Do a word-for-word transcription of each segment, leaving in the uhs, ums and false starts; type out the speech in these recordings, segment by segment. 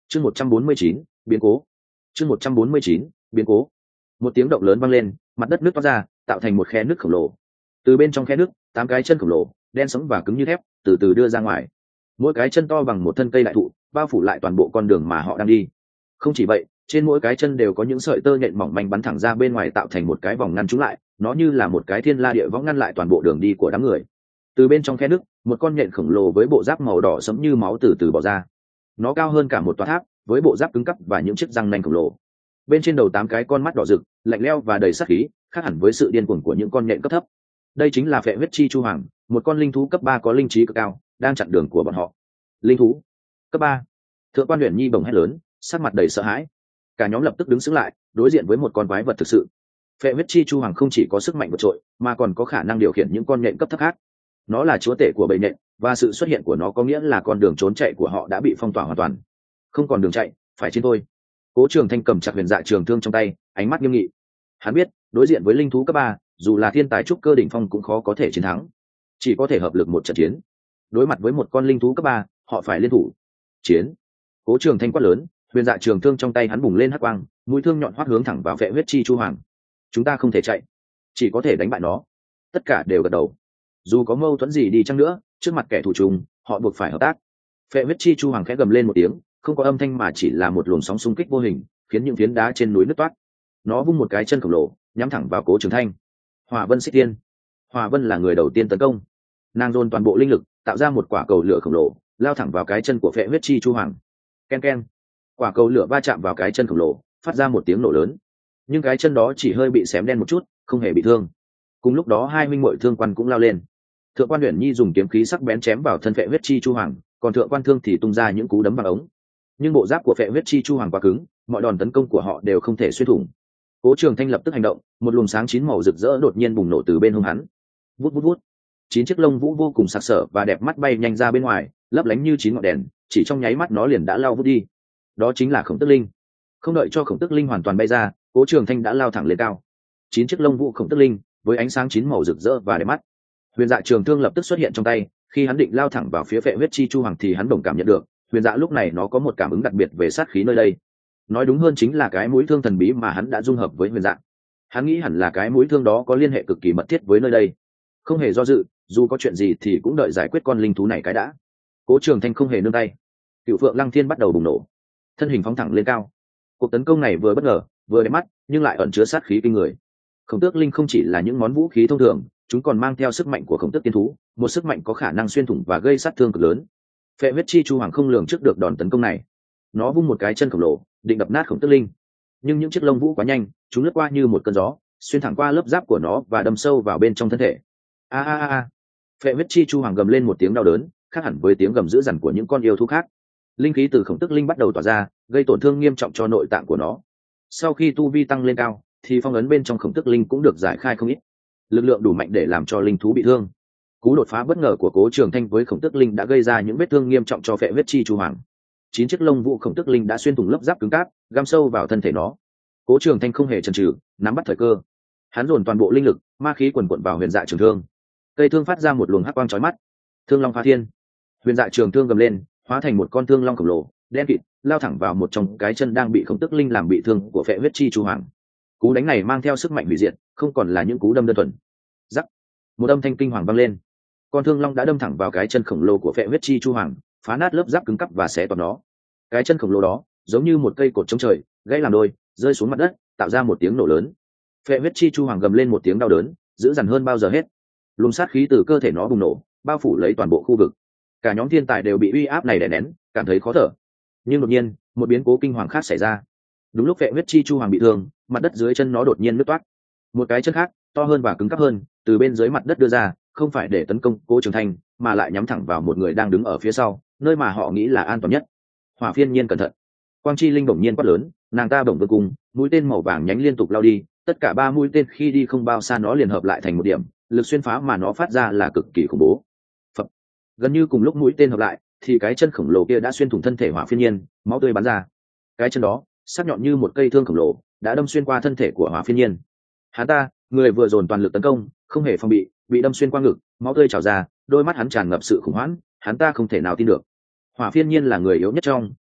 chương một trăm bốn mươi chín biến cố chương một trăm bốn mươi chín biến cố một tiếng động lớn vang lên, mặt đất nứt toát ra, tạo thành một khe nước khổng lồ. Từ bên trong khe nước, tám cái chân khổng lồ đen sống và cứng như thép từ từ đưa ra ngoài, mỗi cái chân to bằng một thân cây đại thụ, bao phủ lại toàn bộ con đường mà họ đang đi. Không chỉ vậy, trên mỗi cái chân đều có những sợi tơ nhện mỏng manh bắn thẳng ra bên ngoài, tạo thành một cái vòng ngăn chúng lại, nó như là một cái thiên la địa võng ngăn lại toàn bộ đường đi của đám người. Từ bên trong khe nước, một con nhện khổng lồ với bộ giáp màu đỏ sẫm như máu từ từ bò ra. Nó cao hơn cả một tòa tháp, với bộ giáp cứng cắp và những chiếc răng nanh khổng lồ. Bên trên đầu tám cái con mắt đỏ rực, lạnh lẽo và đầy sát khí, khác hẳn với sự điên cuồng của những con nhện cấp thấp. Đây chính là Phệ Huyết Chi Chu Hoàng, một con linh thú cấp ba có linh trí cực cao, đang chặn đường của bọn họ. Linh thú cấp ba. Thượng quan Huyền Nhi bỗng hét lớn, sắc mặt đầy sợ hãi. Cả nhóm lập tức đứng sững lại, đối diện với một con quái vật thực sự. Phệ Huyết Chi Chu Hoàng không chỉ có sức mạnh vượt trội, mà còn có khả năng điều khiển những con nhện cấp thấp khác. Nó là chúa tể của bầy nhện, và sự xuất hiện của nó có nghĩa là con đường trốn chạy của họ đã bị phong tỏa hoàn toàn. Không còn đường chạy, phải chiến thôi. Cố Trường Thanh cầm chặt huyền dạ trường thương trong tay, ánh mắt nghiêm nghị. Hắn biết, đối diện với linh thú cấp ba, dù là thiên tài trúc cơ đỉnh phong cũng khó có thể chiến thắng, chỉ có thể hợp lực một trận chiến. Đối mặt với một con linh thú cấp ba, họ phải liên thủ. Chiến! Cố Trường Thanh quát lớn, huyền dạ trường thương trong tay hắn bùng lên hắc quang, mũi thương nhọn hoắt hướng thẳng vào Phệ Huyết Chi Chu Hoàng. Chúng ta không thể chạy, chỉ có thể đánh bại nó. Tất cả đều gật đầu. Dù có mâu thuẫn gì đi chăng nữa, trước mặt kẻ thù chung, họ buộc phải hợp tác. Phệ Huyết Chi Chu Hoàng khẽ gầm lên một tiếng, không có âm thanh mà chỉ là một luồng sóng xung kích vô hình, khiến những phiến đá trên núi nứt toát. Nó vung một cái chân khổng lồ, nhắm thẳng vào Cố Trường Thanh. Hỏa Vân Xích Tiên. Hỏa Vân là người đầu tiên tấn công. Nàng dồn toàn bộ linh lực, tạo ra một quả cầu lửa khổng lồ, lao thẳng vào cái chân của Phệ Huyết Chi Chu Hoàng. Ken ken. Quả cầu lửa va chạm vào cái chân khổng lồ, phát ra một tiếng nổ lớn. Nhưng cái chân đó chỉ hơi bị xém đen một chút, không hề bị thương. Cùng lúc đó hai minh muội thương quan cũng lao lên. Thượng quan Huyền Nhi dùng kiếm khí sắc bén chém vào thân Phệ Huyết Chi Chu Hoàng, còn thượng quan Thương thì tung ra những cú đấm bằng ống. Nhưng bộ giáp của Phệ Huyết Chi Chu Hoàng quá cứng, mọi đòn tấn công của họ đều không thể xuyên thủng. Cố Trường Thanh lập tức hành động, một luồng sáng chín màu rực rỡ đột nhiên bùng nổ từ bên hông hắn. Vút vút vút. Chín chiếc lông vũ vô cùng sặc sỡ và đẹp mắt bay nhanh ra bên ngoài, lấp lánh như chín ngọn đèn, chỉ trong nháy mắt nó liền đã lao vút đi. Đó chính là Khổng Tức Linh. Không đợi cho Khổng Tức Linh hoàn toàn bay ra, Cố Trường Thanh đã lao thẳng lên cao. Chín chiếc lông vũ Khổng Tức Linh, với ánh sáng chín màu rực rỡ và đẹp mắt. Huyền Dạ trường thương lập tức xuất hiện trong tay, khi hắn định lao thẳng vào phía Phệ Huyết Chi Chu Hoàng thì hắn đồng cảm nhận được, Huyền Dạ lúc này nó có một cảm ứng đặc biệt về sát khí nơi đây. Nói đúng hơn chính là cái mũi thương thần bí mà hắn đã dung hợp với Huyền Dạ. Hắn nghĩ hẳn là cái mũi thương đó có liên hệ cực kỳ mật thiết với nơi đây. Không hề do dự, dù có chuyện gì thì cũng đợi giải quyết con linh thú này cái đã. Cố Trường Thanh không hề nương tay. Cựu Phượng Lăng Thiên bắt đầu bùng nổ, thân hình phóng thẳng lên cao. Cuộc tấn công này vừa bất ngờ, vừa đẹp mắt, nhưng lại ẩn chứa sát khí kinh người. Khổng Tước Linh không chỉ là những món vũ khí thông thường, chúng còn mang theo sức mạnh của Khổng Tước Tiên thú, một sức mạnh có khả năng xuyên thủng và gây sát thương cực lớn. Phệ Huyết Chi Chu Hoàng không lường trước được đòn tấn công này, nó vung một cái chân khổng lồ, định đập nát Khổng Tước Linh. Nhưng những chiếc lông vũ quá nhanh, chúng lướt qua như một cơn gió, xuyên thẳng qua lớp giáp của nó và đâm sâu vào bên trong thân thể. A a a! Phệ Huyết Chi Chu Hoàng gầm lên một tiếng đau đớn, khác hẳn với tiếng gầm dữ dằn của những con yêu thú khác. Linh khí từ Khổng Tước Linh bắt đầu tỏa ra, gây tổn thương nghiêm trọng cho nội tạng của nó. Sau khi tu vi tăng lên cao, thì phong ấn bên trong Khổng Tước Linh cũng được giải khai không ít, lực lượng đủ mạnh để làm cho linh thú bị thương. Cú đột phá bất ngờ của Cố Trường Thanh với Khổng Tước Linh đã gây ra những vết thương nghiêm trọng cho Phệ Huyết Chi Chu Hoàng. Chín chiếc lông vũ Khổng Tước Linh đã xuyên thủng lớp giáp cứng cáp, găm sâu vào thân thể nó. Cố Trường Thanh không hề chần chừ, nắm bắt thời cơ, hắn dồn toàn bộ linh lực, ma khí quần quật vào huyền dạ trường thương. Cây thương phát ra một luồng hắc quang chói mắt. Thương Long phá thiên. Huyền dạ trường thương gầm lên, hóa thành một con thương long khổng lồ, đen kịt, lao thẳng vào một trong cái chân đang bị Khổng Tước Linh làm bị thương của Phệ Huyết Chi Chu Hoàng. Cú đánh này mang theo sức mạnh hủy diệt, không còn là những cú đâm đơn thuần. Rắc. Một âm thanh kinh hoàng vang lên. Con thương long đã đâm thẳng vào cái chân khổng lồ của Phệ Huyết Chi Chu Hoàng, phá nát lớp giáp cứng cắp và xé toạc nó. Cái chân khổng lồ đó giống như một cây cột chống trời, gãy làm đôi, rơi xuống mặt đất, tạo ra một tiếng nổ lớn. Phệ Huyết Chi Chu Hoàng gầm lên một tiếng đau đớn, dữ dằn hơn bao giờ hết. Luồng sát khí từ cơ thể nó bùng nổ, bao phủ lấy toàn bộ khu vực. Cả nhóm thiên tài đều bị uy áp này đè nén, cảm thấy khó thở. Nhưng đột nhiên, một biến cố kinh hoàng khác xảy ra. Đúng lúc Phệ Huyết Chi Chu Hoàng bị thương, mặt đất dưới chân nó đột nhiên nứt toát. Một cái chân khác, to hơn và cứng cáp hơn, từ bên dưới mặt đất đưa ra, không phải để tấn công Cố Trường Thanh, mà lại nhắm thẳng vào một người đang đứng ở phía sau, nơi mà họ nghĩ là an toàn nhất. Hỏa Phiên Nhiên cẩn thận. Quang Chi Linh bỗng nhiên quát lớn, nàng ta bỗng vươn cung, mũi tên màu vàng nhánh liên tục lao đi, tất cả ba mũi tên khi đi không bao xa nó liền hợp lại thành một điểm, lực xuyên phá mà nó phát ra là cực kỳ khủng bố. Phập. Gần như cùng lúc mũi tên hợp lại, thì cái chân khổng lồ kia đã xuyên thủng thân thể Hỏa Phiên Nhiên, máu tươi bắn ra. Cái chân đó, sắc nhọn như một cây thương khổng lồ, đã đâm xuyên qua thân thể của Hỏa Phiên Nhiên. Hắn ta, người vừa dồn toàn lực tấn công, không hề phòng bị, bị đâm xuyên qua ngực, máu tươi trào ra, đôi mắt hắn tràn ngập sự khủng hoảng, hắn ta không thể nào tin được. Hỏa Phiên Nhiên là người yếu nhất trong,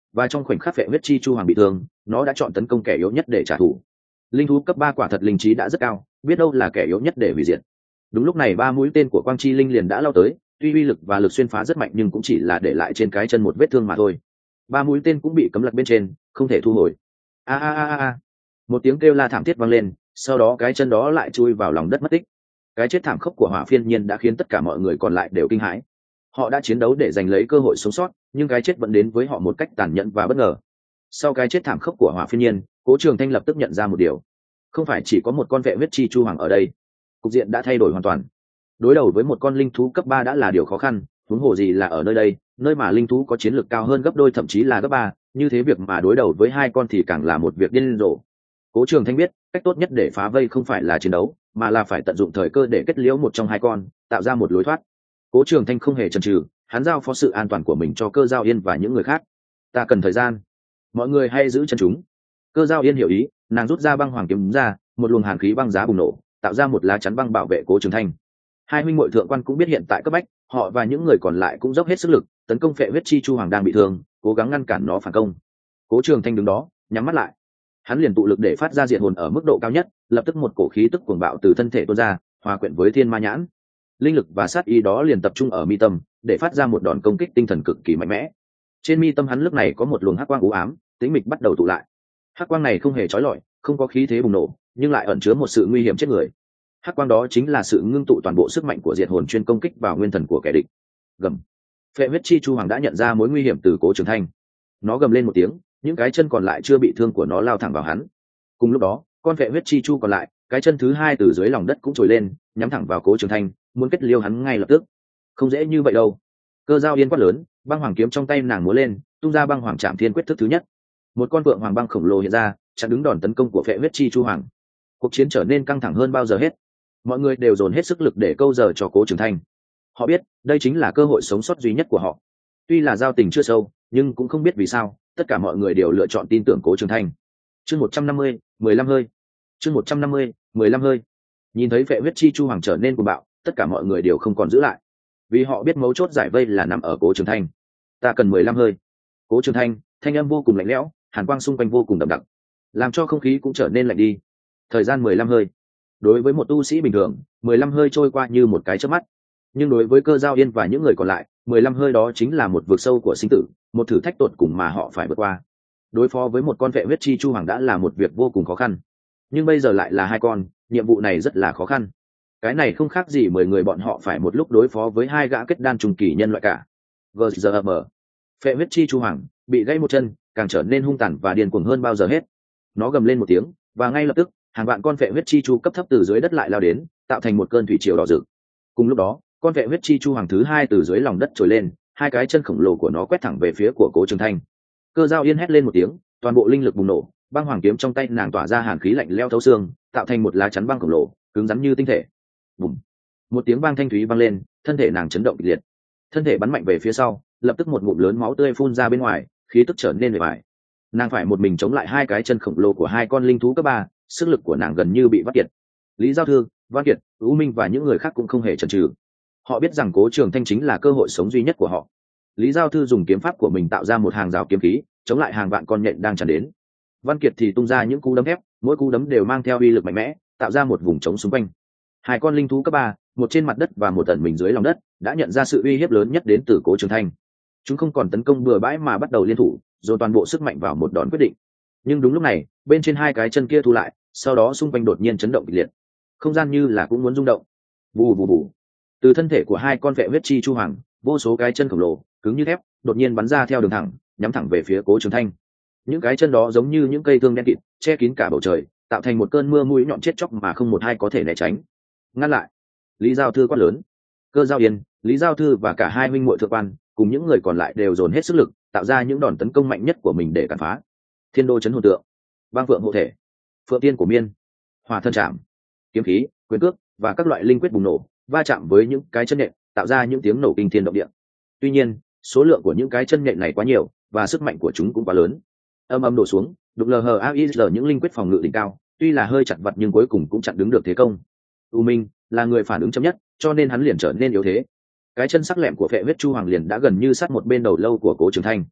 và trong khoảnh khắc phệ huyết chi chu hoàng bị thương, nó đã chọn tấn công kẻ yếu nhất để trả thù. Linh thú cấp ba quả thật linh trí đã rất cao, biết đâu là kẻ yếu nhất để hủy diệt. Đúng lúc này ba mũi tên của quang chi linh liền đã lao tới, tuy uy lực và lực xuyên phá rất mạnh nhưng cũng chỉ là để lại trên cái chân một vết thương mà thôi. Ba mũi tên cũng bị cấm lật bên trên, không thể thu hồi. A a a a, một tiếng kêu la thảm thiết vang lên, sau đó cái chân đó lại chui vào lòng đất mất tích. Cái chết thảm khốc của Hỏa Phiên Nhiên đã khiến tất cả mọi người còn lại đều kinh hãi. Họ đã chiến đấu để giành lấy cơ hội sống sót, nhưng cái chết vẫn đến với họ một cách tàn nhẫn và bất ngờ. Sau cái chết thảm khốc của Hỏa Phiên Nhiên, Cố Trường Thanh lập tức nhận ra một điều: không phải chỉ có một con vệ huyết chi chu hoàng ở đây, cục diện đã thay đổi hoàn toàn. Đối đầu với một con linh thú cấp ba đã là điều khó khăn, huống hồ gì là ở nơi đây, nơi mà linh thú có chiến lược cao hơn gấp đôi thậm chí là gấp ba, như thế việc mà đối đầu với hai con thì càng là một việc điên rồ. Cố Trường Thanh biết, cách tốt nhất để phá vây không phải là chiến đấu, mà là phải tận dụng thời cơ để kết liễu một trong hai con, tạo ra một lối thoát. Cố Trường Thanh không hề chần chừ, hắn giao phó sự an toàn của mình cho Cơ Giao Yên và những người khác. Ta cần thời gian, mọi người hãy giữ chân chúng. Cơ Giao Yên hiểu ý, nàng rút ra băng hoàng kiếm ra, một luồng hàn khí băng giá bùng nổ, tạo ra một lá chắn băng bảo vệ Cố Trường Thanh. Hai huynh muội thượng quan cũng biết hiện tại cấp bách, họ và những người còn lại cũng dốc hết sức lực tấn công phệ huyết chi chu hoàng đang bị thương, cố gắng ngăn cản nó phản công. Cố Trường Thanh đứng đó, nhắm mắt lại, hắn liền tụ lực để phát ra diệt hồn ở mức độ cao nhất, lập tức một cổ khí tức cuồng bạo từ thân thể tuôn ra, hòa quyện với thiên ma nhãn. Linh lực và sát ý đó liền tập trung ở mi tâm, để phát ra một đòn công kích tinh thần cực kỳ mạnh mẽ. Trên mi tâm hắn lúc này có một luồng hắc quang u ám, tĩnh mịch bắt đầu tụ lại. Hắc quang này không hề chói lọi, không có khí thế bùng nổ, nhưng lại ẩn chứa một sự nguy hiểm chết người. Hắc quang đó chính là sự ngưng tụ toàn bộ sức mạnh của diệt hồn chuyên công kích vào nguyên thần của kẻ địch. Gầm. Phệ huyết chi chu hoàng đã nhận ra mối nguy hiểm từ Cố Trường Thanh. Nó gầm lên một tiếng, những cái chân còn lại chưa bị thương của nó lao thẳng vào hắn. Cùng lúc đó, con phệ huyết chi chu còn lại, cái chân thứ hai từ dưới lòng đất cũng trồi lên, nhắm thẳng vào Cố Trường Thanh, muốn kết liêu hắn ngay lập tức. Không dễ như vậy đâu. Cơ Giao Yên quát lớn, băng hoàng kiếm trong tay nàng múa lên, tung ra băng hoàng trảm thiên quyết thức thứ nhất. Một con vượng hoàng băng khổng lồ hiện ra, chặn đứng đòn tấn công của phệ huyết chi chu hoàng. Cuộc chiến trở nên căng thẳng hơn bao giờ hết. Mọi người đều dồn hết sức lực để câu giờ cho Cố Trường Thanh. Họ biết đây chính là cơ hội sống sót duy nhất của họ. Tuy là giao tình chưa sâu, nhưng cũng không biết vì sao tất cả mọi người đều lựa chọn tin tưởng Cố Trường Thanh. Chương một trăm năm mươi, mười lăm hơi. Chương một trăm năm mươi, mười lăm hơi. Nhìn thấy phệ huyết chi chu hoàng trở nên cuồng bạo, tất cả mọi người đều không còn giữ lại, vì họ biết mấu chốt giải vây là nằm ở Cố Trường Thanh. Ta cần mười lăm hơi. Cố Trường Thanh, thanh âm vô cùng lạnh lẽo, hàn quang xung quanh vô cùng đậm đặc, làm cho không khí cũng trở nên lạnh đi. Thời gian mười lăm hơi. Đối với một tu sĩ bình thường, mười lăm hơi trôi qua như một cái chớp mắt, nhưng đối với Cơ Giao Yên và những người còn lại, mười lăm hơi đó chính là một vực sâu của sinh tử, một thử thách tột cùng mà họ phải vượt qua. Đối phó với một con vệ huyết chi chu hoàng đã là một việc vô cùng khó khăn, nhưng bây giờ lại là hai con, nhiệm vụ này rất là khó khăn. Cái này không khác gì mười người bọn họ phải một lúc đối phó với hai gã kết đan trùng kỳ nhân loại cả. Gzm. Phệ huyết chi chu hoàng bị gãy một chân, càng trở nên hung tàn và điên cuồng hơn bao giờ hết. Nó gầm lên một tiếng, và ngay lập tức, hàng vạn con phệ huyết chi chu cấp thấp từ dưới đất lại lao đến, tạo thành một cơn thủy triều đỏ rực. Cùng lúc đó, con phệ huyết chi chu hoàng thứ hai từ dưới lòng đất trồi lên, hai cái chân khổng lồ của nó quét thẳng về phía của Cố Trường Thanh. Cơ Giao Yên hét lên một tiếng, toàn bộ linh lực bùng nổ, băng hoàng kiếm trong tay nàng tỏa ra hàn khí lạnh lẽo thấu xương, tạo thành một lá chắn băng khổng lồ, cứng rắn như tinh thể. Bùm! Một tiếng vang thanh thúy vang lên, thân thể nàng chấn động kịch liệt, thân thể bắn mạnh về phía sau, lập tức một ngụm lớn máu tươi phun ra bên ngoài, khí tức trở nên mệt mỏi. Nàng phải một mình chống lại hai cái chân khổng lồ của hai con linh thú cấp ba, sức lực của nàng gần như bị vắt kiệt. Lý Giao Thư, Văn Kiệt, U Minh và những người khác cũng không hề chần chừ. Họ biết rằng Cố Trường Thanh chính là cơ hội sống duy nhất của họ. Lý Giao Thư dùng kiếm pháp của mình tạo ra một hàng rào kiếm khí, chống lại hàng vạn con nhện đang tràn đến. Văn Kiệt thì tung ra những cú đấm thép, mỗi cú đấm đều mang theo uy lực mạnh mẽ, tạo ra một vùng trống xung quanh. Hai con linh thú cấp ba, một trên mặt đất và một tận mình dưới lòng đất, đã nhận ra sự uy hiếp lớn nhất đến từ Cố Trường Thanh. Chúng không còn tấn công bừa bãi mà bắt đầu liên thủ, dồn toàn bộ sức mạnh vào một đòn quyết định. Nhưng đúng lúc này, bên trên hai cái chân kia thu lại, sau đó xung quanh đột nhiên chấn động kịch liệt, không gian như là cũng muốn rung động. Vù vù vù. Từ thân thể của hai con vệ huyết chi chu hoàng, vô số cái chân khổng lồ, cứng như thép, đột nhiên bắn ra theo đường thẳng, nhắm thẳng về phía Cố Trường Thanh. Những cái chân đó giống như những cây thương đen kịt, che kín cả bầu trời, tạo thành một cơn mưa mũi nhọn chết chóc mà không một ai có thể né tránh. Ngăn lại! Lý Giao Thư quát lớn. Cơ Giao Yên, Lý Giao Thư và cả hai huynh muội thượng quan, cùng những người còn lại đều dồn hết sức lực, tạo ra những đòn tấn công mạnh nhất của mình để cản phá. Thiên Đô chấn hồn tượng, băng phượng hộ thể, phượng tiên của miên, hỏa thân chạm, kiếm khí, quyền cước và các loại linh quyết bùng nổ, va chạm với những cái chân nhện, tạo ra những tiếng nổ kinh thiên động địa. Tuy nhiên, số lượng của những cái chân nhện này quá nhiều và sức mạnh của chúng cũng quá lớn. Âm âm đổ xuống, đục lờ hờ air những linh quyết phòng ngự đỉnh cao, tuy là hơi chặt vật nhưng cuối cùng cũng chặn đứng được thế công. U Minh là người phản ứng chậm nhất, cho nên hắn liền trở nên yếu thế. Cái chân sắc lẹm của phệ huyết chu hoàng liền đã gần như sát một bên đầu lâu của Cố Trường Thanh.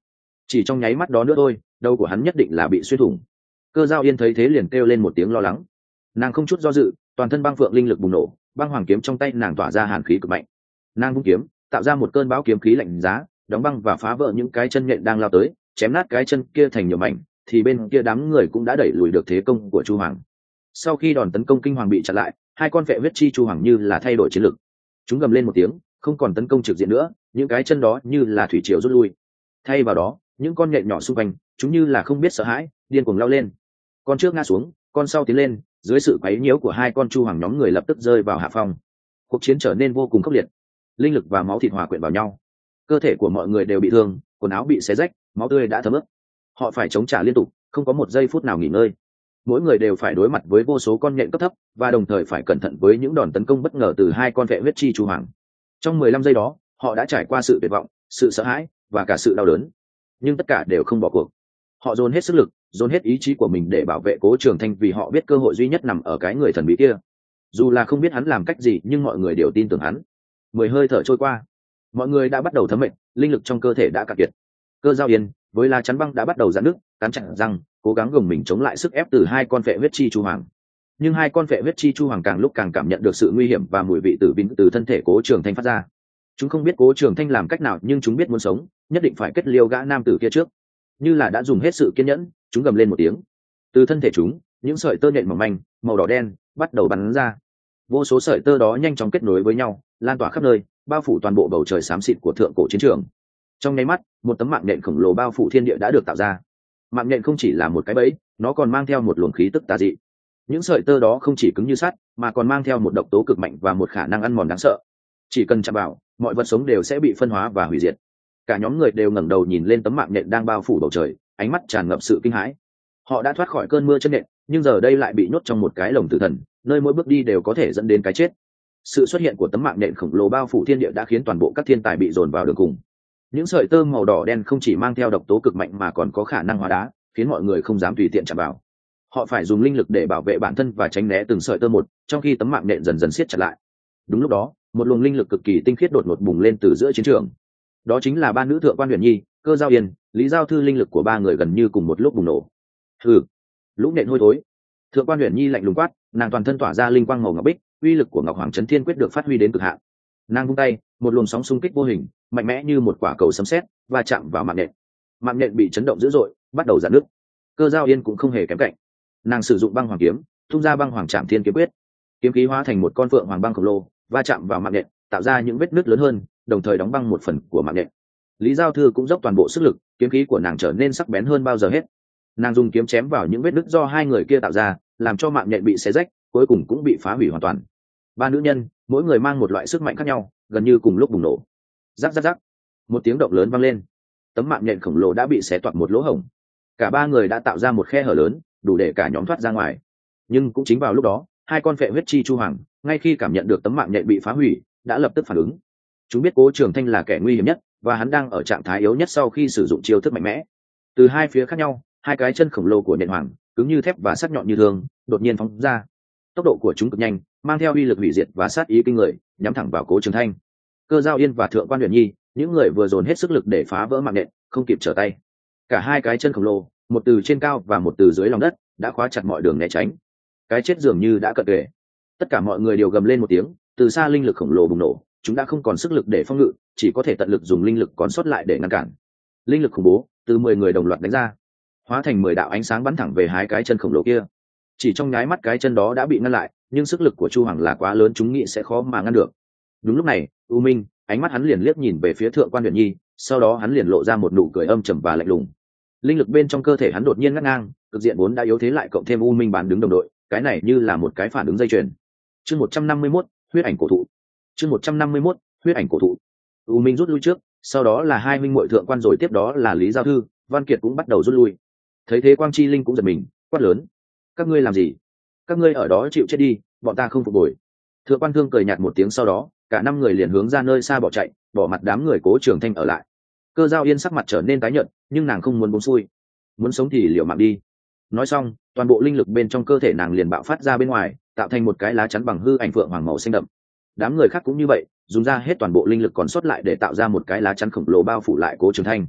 chỉ trong nháy mắt đó nữa thôi, đầu của hắn nhất định là bị xuyên thủng. Cơ Giao Yên thấy thế liền kêu lên một tiếng lo lắng, nàng không chút do dự, toàn thân băng phượng linh lực bùng nổ, băng hoàng kiếm trong tay nàng tỏa ra hàn khí cực mạnh. Nàng vung kiếm tạo ra một cơn bão kiếm khí lạnh giá, đóng băng và phá vỡ những cái chân nhện đang lao tới, chém nát cái chân kia thành nhiều mảnh. Thì bên kia đám người cũng đã đẩy lùi được thế công của Chu Hoàng. Sau khi đòn tấn công kinh hoàng bị chặn lại, hai con vệ huyết chi Chu Hoàng như là thay đổi chiến lực, chúng gầm lên một tiếng, không còn tấn công trực diện nữa, những cái chân đó như là thủy triều rút lui. Thay vào đó, những con nhện nhỏ xung quanh, chúng như là không biết sợ hãi, điên cuồng lao lên. Con trước ngã xuống, con sau tiến lên, dưới sự quấy nhiễu của hai con Chu Hoàng, nhóm người lập tức rơi vào hạ phong. Cuộc chiến trở nên vô cùng khốc liệt, linh lực và máu thịt hòa quyện vào nhau, cơ thể của mọi người đều bị thương, quần áo bị xé rách, máu tươi đã thấm ướt. Họ phải chống trả liên tục, không có một giây phút nào nghỉ ngơi. Mỗi người đều phải đối mặt với vô số con nhện cấp thấp, và đồng thời phải cẩn thận với những đòn tấn công bất ngờ từ hai con vệ huyết chi Chu Hoàng. Trong mười lăm giây đó, họ đã trải qua sự tuyệt vọng, sự sợ hãi và cả sự đau đớn, nhưng tất cả đều không bỏ cuộc. Họ dồn hết sức lực, dồn hết ý chí của mình để bảo vệ Cố Trường Thanh, vì họ biết cơ hội duy nhất nằm ở cái người thần bí kia. Dù là không biết hắn làm cách gì, nhưng mọi người đều tin tưởng hắn. Mười hơi thở trôi qua, mọi người đã bắt đầu thấm mệt, linh lực trong cơ thể đã cạn kiệt. Cơ Giao Yên với lá chắn băng đã bắt đầu giãn nứt, cắn chặt răng, cố gắng gồng mình chống lại sức ép từ hai con vệ huyết chi Chu Hoàng. Nhưng hai con vệ huyết chi Chu Hoàng càng lúc càng cảm nhận được sự nguy hiểm và mùi vị tử vinh từ thân thể Cố Trường Thanh phát ra. Chúng không biết Cố Trường Thanh làm cách nào, nhưng chúng biết muốn sống, nhất định phải kết liêu gã nam tử kia trước. Như là đã dùng hết sự kiên nhẫn, chúng gầm lên một tiếng. Từ thân thể chúng, những sợi tơ nhện mỏng manh, màu đỏ đen bắt đầu bắn ra. Vô số sợi tơ đó nhanh chóng kết nối với nhau, lan tỏa khắp nơi, bao phủ toàn bộ bầu trời xám xịt của thượng cổ chiến trường. Trong nháy mắt, một tấm mạng nhện khổng lồ bao phủ thiên địa đã được tạo ra. Mạng nhện không chỉ là một cái bẫy, nó còn mang theo một luồng khí tức tà dị. Những sợi tơ đó không chỉ cứng như sắt, mà còn mang theo một độc tố cực mạnh và một khả năng ăn mòn đáng sợ. Chỉ cần chạm vào, mọi vật sống đều sẽ bị phân hóa và hủy diệt. Cả nhóm người đều ngẩng đầu nhìn lên tấm mạng nhện đang bao phủ bầu trời, ánh mắt tràn ngập sự kinh hãi. Họ đã thoát khỏi cơn mưa chân nhện, nhưng giờ đây lại bị nhốt trong một cái lồng tử thần, nơi mỗi bước đi đều có thể dẫn đến cái chết. Sự xuất hiện của tấm mạng nhện khổng lồ bao phủ thiên địa đã khiến toàn bộ các thiên tài bị dồn vào đường cùng. Những sợi tơ màu đỏ đen không chỉ mang theo độc tố cực mạnh mà còn có khả năng hóa đá, khiến mọi người không dám tùy tiện chạm vào. Họ phải dùng linh lực để bảo vệ bản thân và tránh né từng sợi tơ một, trong khi tấm mạng nhện dần dần siết chặt lại. Đúng lúc đó, một luồng linh lực cực kỳ tinh khiết đột ngột bùng lên từ giữa chiến trường. Đó chính là ba nữ thượng quan Huyền Nhi, Cơ Giao Yên, Lý Giao Thư. Linh lực của ba người gần như cùng một lúc bùng nổ. Hừ, lũ nện hôi thối! Thượng quan Huyền Nhi lạnh lùng quát, nàng toàn thân tỏa ra linh quang màu ngọc bích, uy lực của Ngọc Hoàng Chấn Thiên Quyết được phát huy đến cực hạn. Nàng vung tay, một luồng sóng xung kích vô hình, mạnh mẽ như một quả cầu sấm sét, và chạm vào mạng nhện. Mạng nhện bị chấn động dữ dội, bắt đầu rạn nứt. Cơ Giao Yên cũng không hề kém cạnh, nàng sử dụng băng hoàng kiếm, tung ra băng hoàng trảm thiên kiếm quyết, kiếm khí hóa thành một con phượng hoàng băng khổng lồ, va chạm vào mạng nhện, tạo ra những vết nứt lớn hơn, đồng thời đóng băng một phần của mạng nhện. Lý Giao Thư cũng dốc toàn bộ sức lực, kiếm khí của nàng trở nên sắc bén hơn bao giờ hết. Nàng dùng kiếm chém vào những vết nứt do hai người kia tạo ra, làm cho mạng nhện bị xé rách, cuối cùng cũng bị phá hủy hoàn toàn. Ba nữ nhân, mỗi người mang một loại sức mạnh khác nhau, gần như cùng lúc bùng nổ. Rắc rắc rắc, một tiếng động lớn vang lên, tấm mạng nhện khổng lồ đã bị xé toạc một lỗ hổng. Cả ba người đã tạo ra một khe hở lớn, đủ để cả nhóm thoát ra ngoài. Nhưng cũng chính vào lúc đó, hai con phệ huyết chi Chu Hoàng, ngay khi cảm nhận được tấm mạng nhện bị phá hủy, đã lập tức phản ứng. Chúng biết Cố Trường Thanh là kẻ nguy hiểm nhất, và hắn đang ở trạng thái yếu nhất sau khi sử dụng chiêu thức mạnh mẽ. Từ hai phía khác nhau, hai cái chân khổng lồ của nhện hoàng, cứng như thép và sắc nhọn như thương, đột nhiên phóng ra. Tốc độ của chúng cực nhanh, mang theo uy lực hủy diệt và sát ý kinh người, nhắm thẳng vào Cố Trường Thanh. Cơ Giao Yên và Thượng quan Huyền Nhi, những người vừa dồn hết sức lực để phá vỡ mạng nhện, không kịp trở tay. Cả hai cái chân khổng lồ, một từ trên cao và một từ dưới lòng đất, đã khóa chặt mọi đường né tránh. Cái chết dường như đã cận kề. Tất cả mọi người đều gầm lên một tiếng, từ xa linh lực khổng lồ bùng nổ, chúng đã không còn sức lực để phòng ngự, chỉ có thể tận lực dùng linh lực còn sót lại để ngăn cản. Linh lực khủng bố từ mười người đồng loạt đánh ra, hóa thành mười đạo ánh sáng bắn thẳng về hai cái chân khổng lồ kia. Chỉ trong nháy mắt cái chân đó đã bị ngăn lại, nhưng sức lực của Chu Hoàng là quá lớn, chúng nghĩ sẽ khó mà ngăn được. Đúng lúc này, U Minh, ánh mắt hắn liền liếc nhìn về phía Thượng quan Huyền Nhi, sau đó hắn liền lộ ra một nụ cười âm trầm và lạnh lùng. Linh lực bên trong cơ thể hắn đột nhiên ngắt ngang, cực diện vốn đã yếu thế lại cộng thêm U Minh bán đứng đồng đội, cái này như là một cái phản ứng dây chuyền. Chương một trăm năm mươi mốt, huyết ảnh cổ thụ. Chương một trăm năm mươi mốt, huyết ảnh cổ thụ. U Minh rút lui trước, sau đó là hai minh muội thượng quan, rồi tiếp đó là Lý Giao Thư, Văn Kiệt cũng bắt đầu rút lui. Thấy thế Quang Chi Linh cũng giật mình, quát lớn: các ngươi làm gì? Các ngươi ở đó chịu chết đi, bọn ta không phục hồi. Thượng quan Thương cười nhạt một tiếng, sau đó cả năm người liền hướng ra nơi xa bỏ chạy, bỏ mặt đám người Cố Trường Thanh ở lại. Cơ Giao Yên sắc mặt trở nên tái nhợt, nhưng nàng không muốn buông xuôi, muốn sống thì liều mạng đi. Nói xong, toàn bộ linh lực bên trong cơ thể nàng liền bạo phát ra bên ngoài, tạo thành một cái lá chắn bằng hư ảnh phượng hoàng màu xanh đậm. Đám người khác cũng như vậy, dùng ra hết toàn bộ linh lực còn sót lại để tạo ra một cái lá chắn khổng lồ bao phủ lại Cố Trường Thanh.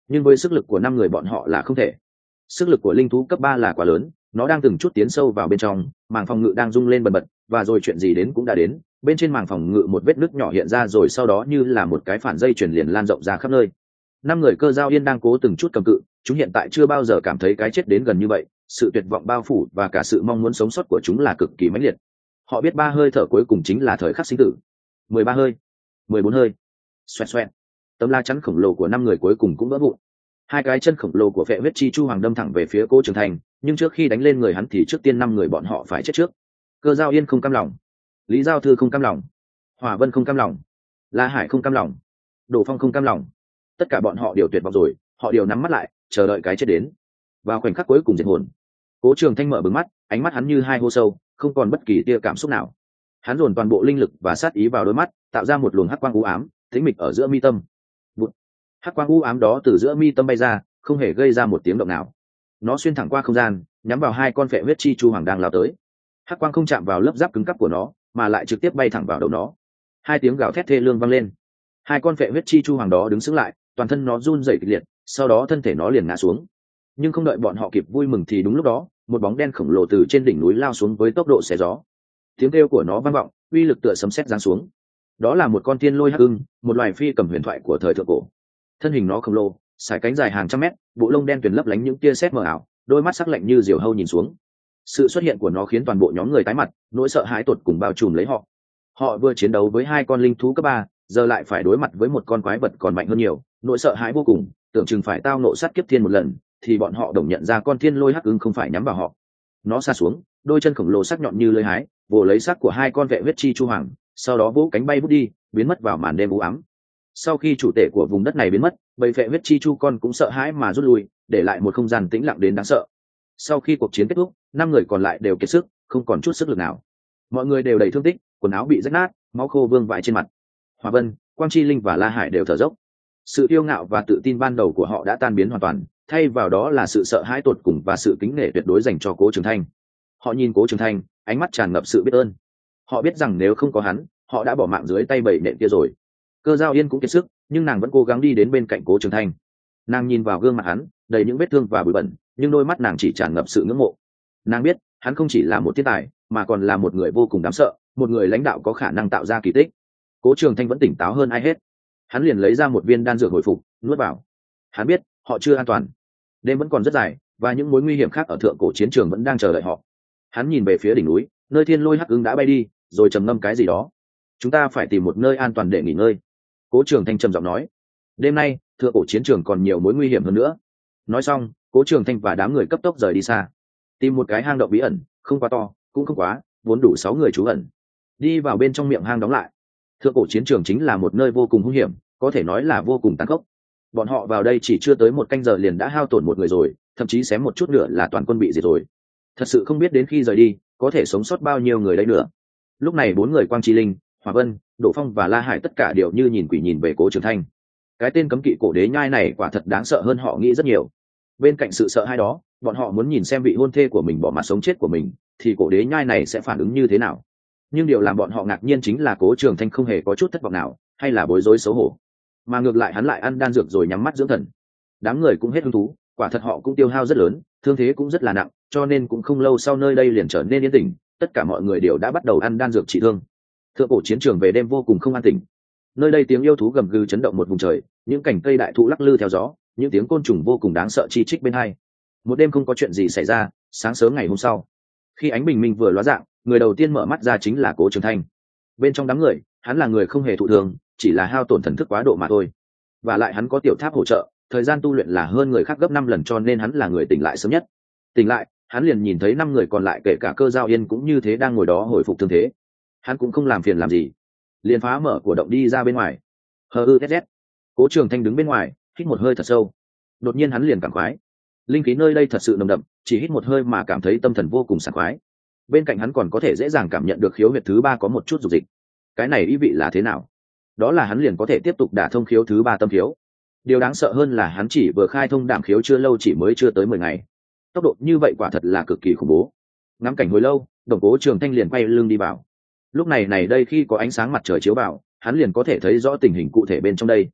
nhưng với sức lực của năm người bọn họ là không thể. Sức lực của linh thú cấp ba là quá lớn, nó đang từng chút tiến sâu vào bên trong, màng phòng ngự đang rung lên bần bật, và rồi chuyện gì đến cũng đã đến. Bên trên màng phòng ngự một vết nứt nhỏ hiện ra, rồi sau đó như là một cái phản dây chuyền liền lan rộng ra khắp nơi. Năm người Cơ Dao Yên đang cố từng chút cầm cự, chúng hiện tại chưa bao giờ cảm thấy cái chết đến gần như vậy. Sự tuyệt vọng bao phủ và cả sự mong muốn sống sót của chúng là cực kỳ mãnh liệt. Họ biết ba hơi thở cuối cùng chính là thời khắc sinh tử. Mười ba hơi, mười bốn hơi. Xoẹt xoẹt. Tấm la chắn khổng lồ của năm người cuối cùng cũng vỡ vụn. Hai cái chân khổng lồ của Phệ Huyết Chi Chu Hoàng đâm thẳng về phía Cố Trường Thành, nhưng trước khi đánh lên người hắn thì trước tiên năm người bọn họ phải chết trước. Cơ Dao Yên không cam lòng, Lý Giao Thư không cam lòng, Hỏa Vân không cam lòng, La Hải không cam lòng, Đỗ Phong không cam lòng. Tất cả bọn họ đều tuyệt vọng rồi, họ đều nắm mắt lại, chờ đợi cái chết đến. Vào khoảnh khắc cuối cùng diệt hồn, Cố Trường Thanh mở bừng mắt, ánh mắt hắn như hai hố sâu, không còn bất kỳ tia cảm xúc nào. Hắn dồn toàn bộ linh lực và sát ý vào đôi mắt, tạo ra một luồng hắc quang u ám, tĩnh mịch ở giữa mi tâm. Bụt. Hắc quang u ám đó từ giữa mi tâm bay ra, không hề gây ra một tiếng động nào. Nó xuyên thẳng qua không gian, nhắm vào hai con Phệ Huyết Chi Chu Hoàng đang lao tới. Hắc quang không chạm vào lớp giáp cứng cáp của nó, mà lại trực tiếp bay thẳng vào đầu nó. Hai tiếng gào thét thê lương vang lên. Hai con Phệ Huyết Chi Chu Hoàng đó đứng sững lại, toàn thân nó run rẩy kịch liệt, sau đó thân thể nó liền ngã xuống. Nhưng không đợi bọn họ kịp vui mừng thì đúng lúc đó, một bóng đen khổng lồ từ trên đỉnh núi lao xuống với tốc độ xé gió. Tiếng kêu của nó vang vọng, uy lực tựa sấm sét giáng xuống. Đó là một con thiên lôi hắc ưng, một loài phi cầm huyền thoại của thời thượng cổ. Thân hình nó khổng lồ, sải cánh dài hàng trăm mét, bộ lông đen tuyền lấp lánh những tia sét mờ ảo, đôi mắt sắc lạnh như diều hâu nhìn xuống. Sự xuất hiện của nó khiến toàn bộ nhóm người tái mặt, nỗi sợ hãi tột cùng bao trùm lấy họ. Họ vừa chiến đấu với hai con linh thú cấp ba, giờ lại phải đối mặt với một con quái vật còn mạnh hơn nhiều, nỗi sợ hãi vô cùng, tưởng chừng phải tao nộ sát kiếp thiên một lần, thì bọn họ đồng nhận ra con thiên lôi hắc ưng không phải nhắm vào họ. Nó sa xuống, đôi chân khổng lồ sắc nhọn như lưỡi hái, vồ lấy xác của hai con Phệ Huyết Chi Chu Hoàng, sau đó vỗ cánh bay vút đi, biến mất vào màn đêm u ám. Sau khi chủ tể của vùng đất này biến mất, bầy Phệ Huyết Chi Chu con cũng sợ hãi mà rút lui, để lại một không gian tĩnh lặng đến đáng sợ. Sau khi cuộc chiến kết thúc, năm người còn lại đều kiệt sức, không còn chút sức lực nào. Mọi người đều đầy thương tích, quần áo bị rách nát, máu khô vương vãi trên mặt. Hòa Vân, Quang Chi Linh và La Hải đều thở dốc. Sự kiêu ngạo và tự tin ban đầu của họ đã tan biến hoàn toàn, thay vào đó là sự sợ hãi tột cùng và sự kính nể tuyệt đối dành cho Cố Trường Thanh. Họ nhìn Cố Trường Thanh, ánh mắt tràn ngập sự biết ơn. Họ biết rằng nếu không có hắn, họ đã bỏ mạng dưới tay bầy nện kia rồi. Cơ Dao Yên cũng kiệt sức, nhưng nàng vẫn cố gắng đi đến bên cạnh Cố Trường Thanh. Nàng nhìn vào gương mặt hắn, đầy những vết thương và bụi bẩn, nhưng đôi mắt nàng chỉ tràn ngập sự ngưỡng mộ. Nàng biết, hắn không chỉ là một thiên tài, mà còn là một người vô cùng đáng sợ, một người lãnh đạo có khả năng tạo ra kỳ tích. Cố Trường Thanh vẫn tỉnh táo hơn ai hết. Hắn liền lấy ra một viên đan dược hồi phục, nuốt vào. Hắn biết, họ chưa an toàn. Đêm vẫn còn rất dài, và những mối nguy hiểm khác ở thượng cổ chiến trường vẫn đang chờ đợi họ. Hắn nhìn về phía đỉnh núi, nơi thiên lôi hắc ưng đã bay đi, rồi trầm ngâm cái gì đó. Chúng ta phải tìm một nơi an toàn để nghỉ ngơi. Cố Trường Thanh trầm giọng nói. Đêm nay, thượng cổ chiến trường còn nhiều mối nguy hiểm hơn nữa. Nói xong, Cố Trường Thanh và đám người cấp tốc rời đi xa, tìm một cái hang động bí ẩn, không quá to, cũng không quá, vốn đủ sáu người trú ẩn. Đi vào bên trong miệng hang đóng lại. Thượng cổ chiến trường chính là một nơi vô cùng hung hiểm, có thể nói là vô cùng tàn khốc. Bọn họ vào đây chỉ chưa tới một canh giờ liền đã hao tổn một người rồi, thậm chí xém một chút nữa là toàn quân bị diệt rồi. Thật sự không biết đến khi rời đi, có thể sống sót bao nhiêu người đây nữa. Lúc này bốn người Quang Chi Linh, Hỏa Vân, Đỗ Phong và La Hải tất cả đều như nhìn quỷ nhìn về Cố Trường Thanh. Cái tên cấm kỵ cổ đế nhai này quả thật đáng sợ hơn họ nghĩ rất nhiều. Bên cạnh sự sợ hãi đó, bọn họ muốn nhìn xem vị hôn thê của mình bỏ mặt sống chết của mình, thì cổ đế nhai này sẽ phản ứng như thế nào. Nhưng điều làm bọn họ ngạc nhiên chính là Cố Trường Thanh không hề có chút thất vọng nào, hay là bối rối xấu hổ, mà ngược lại hắn lại ăn đan dược rồi nhắm mắt dưỡng thần. Đám người cũng hết hứng thú, quả thật họ cũng tiêu hao rất lớn, thương thế cũng rất là nặng, cho nên cũng không lâu sau nơi đây liền trở nên yên tĩnh, tất cả mọi người đều đã bắt đầu ăn đan dược trị thương. Thượng cổ chiến trường về đêm vô cùng không an tĩnh. Nơi đây tiếng yêu thú gầm gừ chấn động một vùng trời, những cành cây đại thụ lắc lư theo gió, những tiếng côn trùng vô cùng đáng sợ chi chích bên hai. Một đêm không có chuyện gì xảy ra, sáng sớm ngày hôm sau, khi ánh bình minh vừa lóa rạng, người đầu tiên mở mắt ra chính là Cố Trường Thanh. Bên trong đám người, hắn là người không hề thụ thường, chỉ là hao tổn thần thức quá độ mà thôi. Và lại hắn có tiểu tháp hỗ trợ, thời gian tu luyện là hơn người khác gấp năm lần, cho nên hắn là người tỉnh lại sớm nhất. Tỉnh lại, hắn liền nhìn thấy năm người còn lại kể cả Cơ Dao Yên cũng như thế đang ngồi đó hồi phục thương thế. Hắn cũng không làm phiền làm gì, liền phá mở của động đi ra bên ngoài. Hờ ư z. Cố Trường Thanh đứng bên ngoài, hít một hơi thật sâu. Đột nhiên hắn liền cảm khoái. Linh khí nơi đây thật sự nồng đậm, chỉ hít một hơi mà cảm thấy tâm thần vô cùng sảng khoái. Bên cạnh hắn còn có thể dễ dàng cảm nhận được khiếu huyệt thứ ba có một chút dục dịch. Cái này ý vị là thế nào? Đó là hắn liền có thể tiếp tục đả thông khiếu thứ ba tâm khiếu. Điều đáng sợ hơn là hắn chỉ vừa khai thông đảm khiếu chưa lâu, chỉ mới chưa tới mười ngày. Tốc độ như vậy quả thật là cực kỳ khủng bố. Ngắm cảnh hồi lâu, Đồng Cố Trường Thanh liền quay lưng đi vào. Lúc này này đây khi có ánh sáng mặt trời chiếu vào, hắn liền có thể thấy rõ tình hình cụ thể bên trong đây.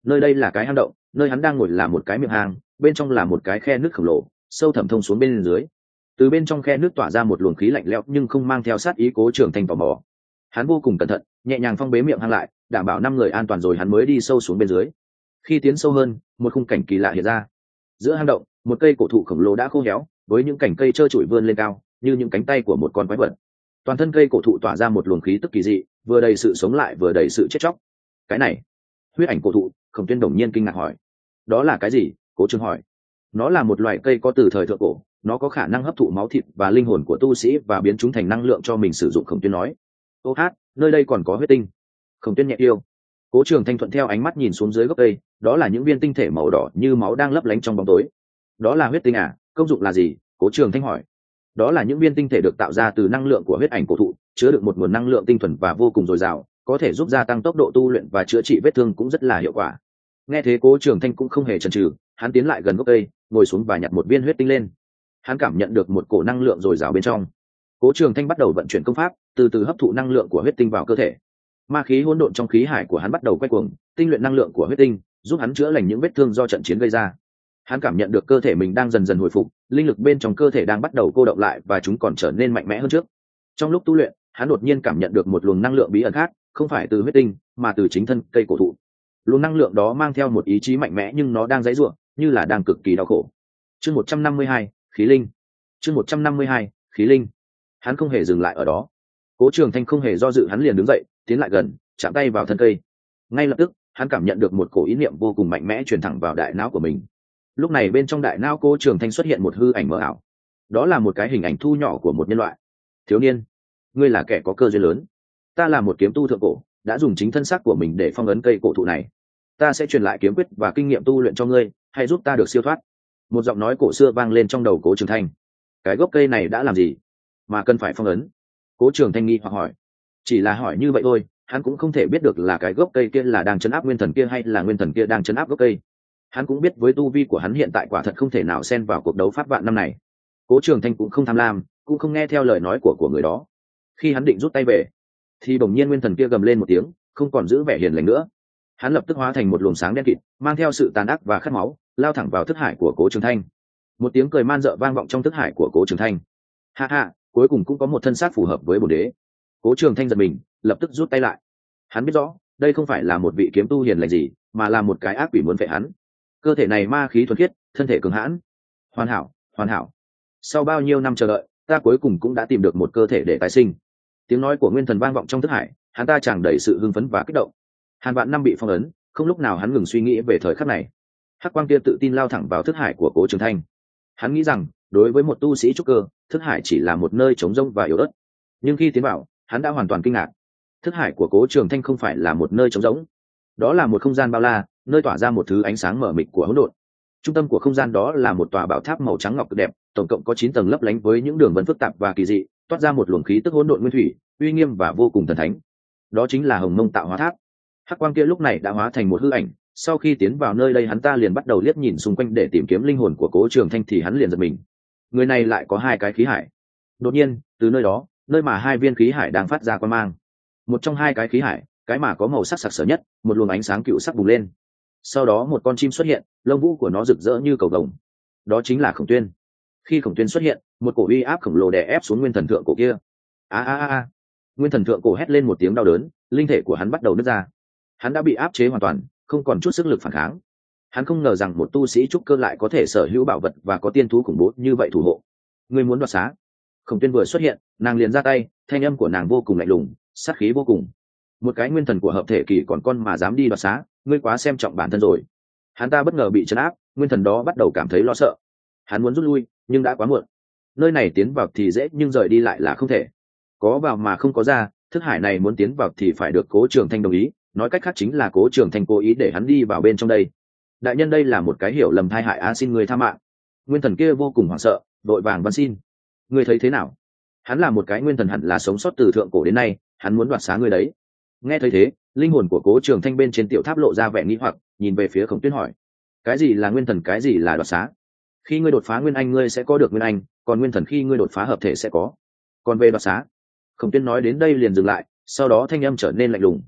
Nơi đây là cái hang động, nơi hắn đang ngồi là một cái miệng hang, bên trong là một cái khe nước khổng lồ sâu thẳm thông xuống bên dưới. Từ bên trong khe nước tỏa ra một luồng khí lạnh lẽo nhưng không mang theo sát ý. Cố Trường Thanh vào mò, hắn vô cùng cẩn thận, nhẹ nhàng phong bế miệng hang lại, đảm bảo năm người an toàn rồi hắn mới đi sâu xuống bên dưới. Khi tiến sâu hơn, một khung cảnh kỳ lạ hiện ra. Giữa hang động, một cây cổ thụ khổng lồ đã khô héo, với những cành cây trơ trụi vươn lên cao, như những cánh tay của một con quái vật. Toàn thân cây cổ thụ tỏa ra một luồng khí tức kỳ dị, vừa đầy sự sống lại vừa đầy sự chết chóc. Cái này, huyết ảnh cổ thụ. Khổng Tuyên đồng nhiên kinh ngạc hỏi. Đó là cái gì? Cố Trường hỏi. Nó là một loại cây có từ thời thượng cổ, nó có khả năng hấp thụ máu thịt và linh hồn của tu sĩ và biến chúng thành năng lượng cho mình sử dụng. Khổng Tuyên nói. Ô hát, nơi đây còn có huyết tinh. Khổng Tuyên nhẹ yêu. Cố Trường Thanh thuận theo ánh mắt nhìn xuống dưới gốc cây, đó là những viên tinh thể màu đỏ như máu đang lấp lánh trong bóng tối. Đó là huyết tinh à? Công dụng là gì? Cố Trường Thanh hỏi. Đó là những viên tinh thể được tạo ra từ năng lượng của huyết ảnh cổ thụ, chứa được một nguồn năng lượng tinh thuần và vô cùng dồi dào, có thể giúp gia tăng tốc độ tu luyện và chữa trị vết thương cũng rất là hiệu quả. Nghe thế Cố Trường Thanh cũng không hề chần chừ, hắn tiến lại gần gốc cây, ngồi xuống và nhặt một viên huyết tinh lên. Hắn cảm nhận được một cổ năng lượng dồi dào bên trong. Cố Trường Thanh bắt đầu vận chuyển công pháp, từ từ hấp thụ năng lượng của huyết tinh vào cơ thể. Ma khí hỗn độn trong khí hải của hắn bắt đầu quay cuồng, tinh luyện năng lượng của huyết tinh, giúp hắn chữa lành những vết thương do trận chiến gây ra. Hắn cảm nhận được cơ thể mình đang dần dần hồi phục, linh lực bên trong cơ thể đang bắt đầu cô động lại và chúng còn trở nên mạnh mẽ hơn trước. Trong lúc tu luyện, hắn đột nhiên cảm nhận được một luồng năng lượng bí ẩn khác, không phải từ huyết tinh, mà từ chính thân cây cổ thụ. Luồng năng lượng đó mang theo một ý chí mạnh mẽ nhưng nó đang giãy giụa, như là đang cực kỳ đau khổ. Chương một trăm năm mươi hai, khí linh. Chương một trăm năm mươi hai, khí linh. Hắn không hề dừng lại ở đó. Cố Trường Thanh không hề do dự, hắn liền đứng dậy, tiến lại gần, chạm tay vào thân cây. Ngay lập tức, hắn cảm nhận được một cổ ý niệm vô cùng mạnh mẽ truyền thẳng vào đại não của mình. Lúc này bên trong đại não Cố Trường Thanh xuất hiện một hư ảnh mờ ảo. Đó là một cái hình ảnh thu nhỏ của một nhân loại. Thiếu niên, ngươi là kẻ có cơ duyên lớn. Ta là một kiếm tu thượng cổ, đã dùng chính thân xác của mình để phong ấn cây cổ thụ này. Ta sẽ truyền lại kiếm quyết và kinh nghiệm tu luyện cho ngươi, hãy giúp ta được siêu thoát. Một giọng nói cổ xưa vang lên trong đầu Cố Trường Thanh. Cái gốc cây này đã làm gì mà cần phải phong ấn? Cố Trường Thanh nghi hoặc hỏi. Chỉ là hỏi như vậy thôi, hắn cũng không thể biết được là cái gốc cây kia là đang trấn áp nguyên thần kia hay là nguyên thần kia đang trấn áp gốc cây. Hắn cũng biết với tu vi của hắn hiện tại quả thật không thể nào xen vào cuộc đấu pháp vạn năm này. Cố Trường Thanh cũng không tham lam, cũng không nghe theo lời nói của của người đó. Khi hắn định rút tay về, thì bỗng nhiên nguyên thần kia gầm lên một tiếng, không còn giữ vẻ hiền lành nữa. Hắn lập tức hóa thành một luồng sáng đen kịt, mang theo sự tàn ác và khát máu, lao thẳng vào thức hải của Cố Trường Thanh. Một tiếng cười man dợ vang vọng trong thức hải của Cố Trường Thanh. Ha ha, cuối cùng cũng có một thân xác phù hợp với bổn đế. Cố Trường Thanh giật mình, lập tức rút tay lại. Hắn biết rõ, đây không phải là một vị kiếm tu hiền lành gì, mà là một cái ác quỷ muốn phệ hắn. Cơ thể này ma khí thuần khiết, thân thể cường hãn. Hoàn hảo, hoàn hảo. Sau bao nhiêu năm chờ đợi, ta cuối cùng cũng đã tìm được một cơ thể để tái sinh. Tiếng nói của nguyên thần vang vọng trong thức hải, hắn ta tràn đầy sự hưng phấn và kích động. Hàn vạn năm bị phong ấn, không lúc nào hắn ngừng suy nghĩ về thời khắc này. Hắc quang kia tự tin lao thẳng vào thức hải của Cố Trường Thanh. Hắn nghĩ rằng, đối với một tu sĩ trúc cơ, thức hải chỉ là một nơi trống rỗng và yếu ớt. Nhưng khi tiến vào, hắn đã hoàn toàn kinh ngạc. Thức hải của Cố Trường Thanh không phải là một nơi trống rỗng, đó là một không gian bao la, nơi tỏa ra một thứ ánh sáng mờ mịt của hỗn độn. Trung tâm của không gian đó là một tòa bảo tháp màu trắng ngọc cực đẹp, tổng cộng có chín tầng lấp lánh với những đường vân phức tạp và kỳ dị, toát ra một luồng khí tức hỗn độn nguyên thủy, uy nghiêm và vô cùng thần thánh. Đó chính là Hồng Mông Tạo Hóa Tháp. Hắc quang kia lúc này đã hóa thành một hư ảnh. Sau khi tiến vào nơi đây, hắn ta liền bắt đầu liếc nhìn xung quanh để tìm kiếm linh hồn của Cố Trường Thanh, thì hắn liền giật mình. Người này lại có hai cái khí hải. Đột nhiên, từ nơi đó, nơi mà hai viên khí hải đang phát ra quang mang, một trong hai cái khí hải, cái mà có màu sắc sặc sỡ nhất, một luồng ánh sáng cựu sắc bùng lên. Sau đó một con chim xuất hiện, lông vũ của nó rực rỡ như cầu vồng. Đó chính là Khổng Tuyên. Khi Khổng Tuyên xuất hiện, một cổ uy áp khổng lồ đè ép xuống nguyên thần thượng cổ kia. A a a a! Nguyên thần thượng cổ hét lên một tiếng đau đớn, linh thể của hắn bắt đầu nứt ra. Hắn đã bị áp chế hoàn toàn, không còn chút sức lực phản kháng. Hắn không ngờ rằng một tu sĩ trúc cơ lại có thể sở hữu bảo vật và có tiên thú khủng bố như vậy thủ hộ. Ngươi muốn đoạt xá? Khổng Tuyên vừa xuất hiện, nàng liền ra tay, thanh âm của nàng vô cùng lạnh lùng, sát khí vô cùng. Một cái nguyên thần của hợp thể kỳ còn con mà dám đi đoạt xá, ngươi quá xem trọng bản thân rồi. Hắn ta bất ngờ bị trấn áp, nguyên thần đó bắt đầu cảm thấy lo sợ. Hắn muốn rút lui, nhưng đã quá muộn. Nơi này tiến vào thì dễ, nhưng rời đi lại là không thể. Có vào mà không có ra, thức hải này muốn tiến vào thì phải được Cố Trường Thanh đồng ý, nói cách khác chính là Cố Trường Thanh cố ý để hắn đi vào bên trong đây. Đại nhân, đây là một cái hiểu lầm tai hại, á, xin người tha mạng. Nguyên thần kia vô cùng hoảng sợ, vội vàng van xin. Ngươi thấy thế nào? Hắn là một cái nguyên thần hẳn là sống sót từ thượng cổ đến nay, hắn muốn đoạt xá ngươi đấy. Nghe thấy thế, linh hồn của Cố Trường Thanh bên trên tiểu tháp lộ ra vẻ nghi hoặc, nhìn về phía Khổng Tuyên hỏi: cái gì là nguyên thần, cái gì là đoạt xá? Khi ngươi đột phá nguyên anh ngươi sẽ có được nguyên anh, còn nguyên thần khi ngươi đột phá hợp thể sẽ có. Còn về đoạt xá? Khổng Tuyên nói đến đây liền dừng lại, sau đó thanh âm trở nên lạnh lùng.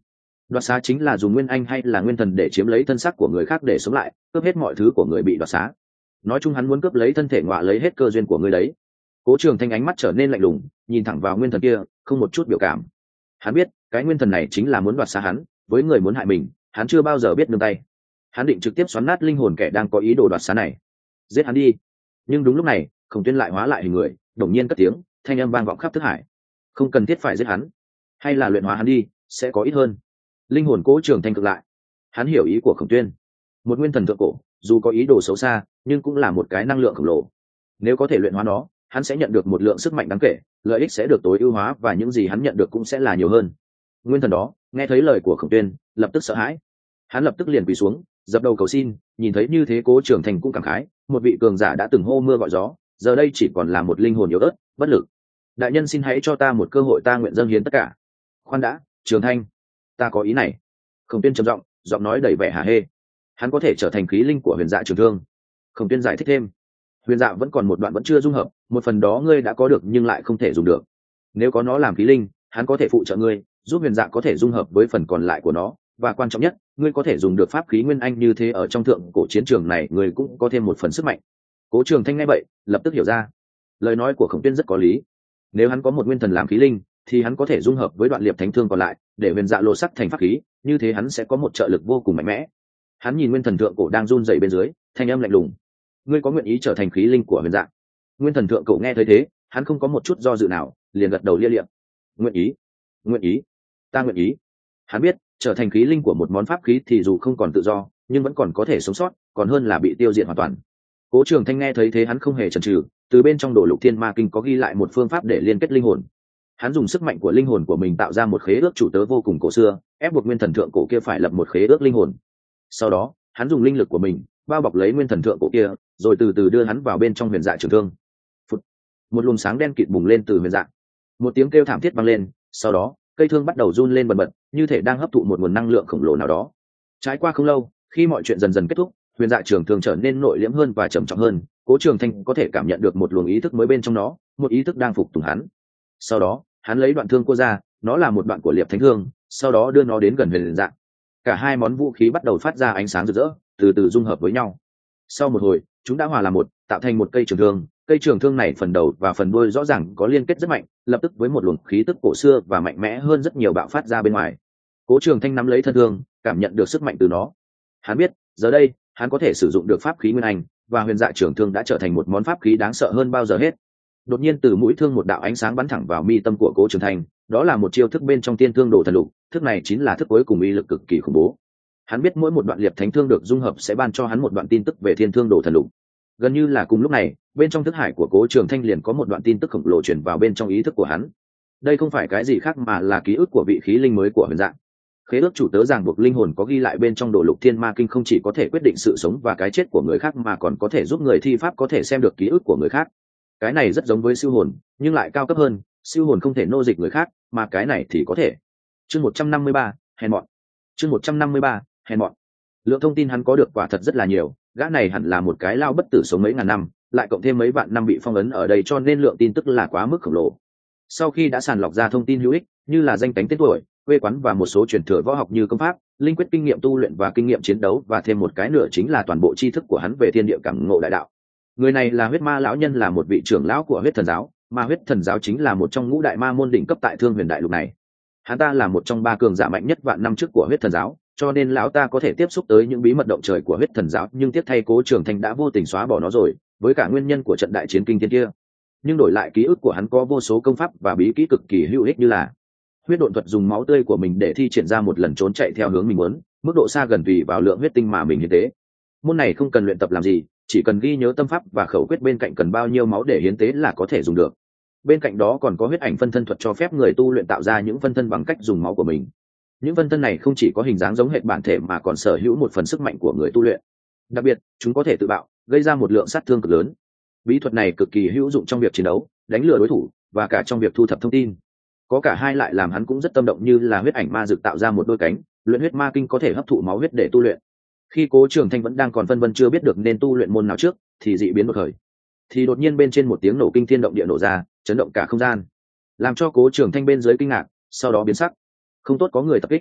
Đoạt xá chính là dùng nguyên anh hay là nguyên thần để chiếm lấy thân xác của người khác để sống lại, cướp hết mọi thứ của người bị đoạt xá. Nói chung hắn muốn cướp lấy thân thể ngọa lấy hết cơ duyên của người đấy. Cố Trường Thanh ánh mắt trở nên lạnh lùng, nhìn thẳng vào nguyên thần kia, không một chút biểu cảm. Hắn biết cái nguyên thần này chính là muốn đoạt xá hắn, với người muốn hại mình hắn chưa bao giờ biết nương tay. Hắn định trực tiếp xoắn nát linh hồn kẻ đang có ý đồ đoạt xá này, giết hắn đi. Nhưng đúng lúc này Khổng Tuyên lại hóa lại hình người, đột nhiên cất tiếng, thanh âm vang vọng khắp thức hải. Không cần thiết phải giết hắn, hay là luyện hóa hắn đi sẽ có ít hơn. Linh hồn Cố Trường Thanh cực lại, hắn hiểu ý của Khổng Tuyên. Một nguyên thần thượng cổ dù có ý đồ xấu xa nhưng cũng là một cái năng lượng khổng lồ, nếu có thể luyện hóa nó hắn sẽ nhận được một lượng sức mạnh đáng kể, lợi ích sẽ được tối ưu hóa và những gì hắn nhận được cũng sẽ là nhiều hơn. Nguyên thần đó nghe thấy lời của Khổng Tuyên lập tức sợ hãi, hắn lập tức liền quỳ xuống dập đầu cầu xin. Nhìn thấy như thế Cố Trường Thanh cũng cảm khái, một vị cường giả đã từng hô mưa gọi gió giờ đây chỉ còn là một linh hồn yếu ớt bất lực. Đại nhân xin hãy cho ta một cơ hội, ta nguyện dâng hiến tất cả. Khoan đã, Trường Thanh, ta có ý này. Khổng Tuyên trầm giọng, giọng nói đầy vẻ hả hê. Hắn có thể trở thành khí linh của Huyền Dạ Trường Thương. Khổng Tuyên giải thích thêm, Huyền Dạ vẫn còn một đoạn vẫn chưa dung hợp, một phần đó ngươi đã có được nhưng lại không thể dùng được. Nếu có nó làm khí linh, hắn có thể phụ trợ ngươi, giúp Huyền Dạ có thể dung hợp với phần còn lại của nó, và quan trọng nhất, ngươi có thể dùng được pháp khí nguyên anh, như thế ở trong thượng cổ chiến trường này ngươi cũng có thêm một phần sức mạnh. Cố Trường Thanh nghe vậy lập tức hiểu ra, lời nói của Khổng Tuyên rất có lý. Nếu hắn có một nguyên thần làm khí linh thì hắn có thể dung hợp với đoạn liệp thánh thương còn lại để Huyền Dạ lột sắc thành pháp khí, như thế hắn sẽ có một trợ lực vô cùng mạnh mẽ. Hắn nhìn nguyên thần thượng cổ đang run rẩy bên dưới, thanh âm lạnh lùng, ngươi có nguyện ý trở thành khí linh của Huyền Dạ? Nguyên thần thượng cổ nghe thấy thế, hắn không có một chút do dự nào, liền gật đầu lia liệm. Nguyện ý, nguyện ý, ta nguyện ý. Hắn biết trở thành khí linh của một món pháp khí thì dù không còn tự do nhưng vẫn còn có thể sống sót, còn hơn là bị tiêu diệt hoàn toàn. Cố Trường Thanh nghe thấy thế hắn không hề chần chừ, từ bên trong Đồ Lục Thiên Ma Kinh có ghi lại một phương pháp để liên kết linh hồn. Hắn dùng sức mạnh của linh hồn của mình tạo ra một khế ước chủ tớ vô cùng cổ xưa, ép buộc nguyên thần thượng cổ kia phải lập một khế ước linh hồn. Sau đó hắn dùng linh lực của mình bao bọc lấy nguyên thần thượng cổ kia, rồi từ từ đưa hắn vào bên trong Huyền Dạ Trường Thương. Phụt. Một luồng sáng đen kịt bùng lên từ Huyền Dạ, một tiếng kêu thảm thiết vang lên, sau đó cây thương bắt đầu run lên bần bật, như thể đang hấp thụ một nguồn năng lượng khổng lồ nào đó. Trải qua không lâu, khi mọi chuyện dần dần kết thúc, Huyền Dạ Trường Thương trở nên nội liễm hơn và trầm trọng hơn. Cố Trường Thanh có thể cảm nhận được một luồng ý thức mới bên trong nó, một ý thức đang phục tùng hắn. Sau đó hắn lấy đoạn thương cua ra, nó là một đoạn của liệp thánh thương, sau đó đưa nó đến gần Huyền Dạ. Cả hai món vũ khí bắt đầu phát ra ánh sáng rực rỡ, từ từ dung hợp với nhau. Sau một hồi chúng đã hòa làm một, tạo thành một cây trường thương. Cây trường thương này phần đầu và phần đuôi rõ ràng có liên kết rất mạnh, lập tức với một luồng khí tức cổ xưa và mạnh mẽ hơn rất nhiều bạo phát ra bên ngoài. Cố Trường Thanh nắm lấy thân thương, cảm nhận được sức mạnh từ nó. Hắn biết giờ đây hắn có thể sử dụng được pháp khí nguyên anh, và Huyền Dạ Trường Thương đã trở thành một món pháp khí đáng sợ hơn bao giờ hết. Đột nhiên từ mũi thương một đạo ánh sáng bắn thẳng vào mi tâm của Cố Trường Thanh, đó là một chiêu thức bên trong Tiên Thương Đồ Thần Lục. Thức này chính là thức cuối cùng uy lực cực kỳ khủng bố. Hắn biết mỗi một đoạn liệp thánh thương được dung hợp sẽ ban cho hắn một đoạn tin tức về Thiên Thương Đồ Thần Lục. Gần như là cùng lúc này, bên trong thức hải của Cố Trường Thanh liền có một đoạn tin tức khổng lồ truyền vào bên trong ý thức của hắn. Đây không phải cái gì khác mà là ký ức của vị khí linh mới của Huyền Dạ. Khế ước chủ tớ ràng buộc linh hồn có ghi lại bên trong Đồ Lục Thiên Ma Kinh không chỉ có thể quyết định sự sống và cái chết của người khác mà còn có thể giúp người thi pháp có thể xem được ký ức của người khác. Cái này rất giống với siêu hồn, nhưng lại cao cấp hơn. Siêu hồn không thể nô dịch người khác, mà cái này thì có thể. Chương một trăm năm mươi ba, hèn mọn. Chương một trăm năm mươi ba, hèn mọn. Lượng thông tin hắn có được quả thật rất là nhiều, gã này hẳn là một cái lao bất tử sống mấy ngàn năm, lại cộng thêm mấy vạn năm bị phong ấn ở đây, cho nên lượng tin tức là quá mức khổng lồ. Sau khi đã sàng lọc ra thông tin hữu ích như là danh tính, tên tuổi, quê quán và một số truyền thừa võ học như công pháp, linh quyết, kinh nghiệm tu luyện và kinh nghiệm chiến đấu, và thêm một cái nữa chính là toàn bộ tri thức của hắn về thiên địa cảm ngộ đại đạo. Người này là Huyết Ma lão nhân, là một vị trưởng lão của Huyết Thần giáo, mà Huyết Thần giáo chính là một trong ngũ đại ma môn đỉnh cấp tại Thương Huyền đại lục này. Hắn ta là một trong ba cường giả mạnh nhất vạn năm trước của Huyết Thần giáo, cho nên lão ta có thể tiếp xúc tới những bí mật động trời của Huyết Thần giáo, nhưng tiếc thay Cố Trường Thanh đã vô tình xóa bỏ nó rồi, với cả nguyên nhân của trận đại chiến kinh thiên kia. Nhưng đổi lại ký ức của hắn có vô số công pháp và bí kỹ cực kỳ hữu ích, như là huyết độn thuật, dùng máu tươi của mình để thi triển ra một lần trốn chạy theo hướng mình muốn, mức độ xa gần tùy vào lượng huyết tinh mà mình hiến tế. Môn này không cần luyện tập làm gì, chỉ cần ghi nhớ tâm pháp và khẩu quyết bên cạnh cần bao nhiêu máu để hiến tế là có thể dùng được. Bên cạnh đó còn có huyết ảnh phân thân thuật, cho phép người tu luyện tạo ra những phân thân bằng cách dùng máu của mình. Những phân thân này không chỉ có hình dáng giống hệt bản thể mà còn sở hữu một phần sức mạnh của người tu luyện. Đặc biệt, chúng có thể tự bạo, gây ra một lượng sát thương cực lớn. Bí thuật này cực kỳ hữu dụng trong việc chiến đấu, đánh lừa đối thủ, và cả trong việc thu thập thông tin. Có cả hai lại làm hắn cũng rất tâm động, như là huyết ảnh ma dược tạo ra một đôi cánh, luyện huyết ma kinh có thể hấp thụ máu huyết để tu luyện. Khi Cố Trường Thanh vẫn đang còn phân vân chưa biết được nên tu luyện môn nào trước, thì dị biến đột khởi. Thì đột nhiên bên trên một tiếng nổ kinh thiên động địa nổ ra, chấn động cả không gian, làm cho Cố Trường Thanh bên dưới kinh ngạc, sau đó biến sắc. Không tốt, có người tập kích.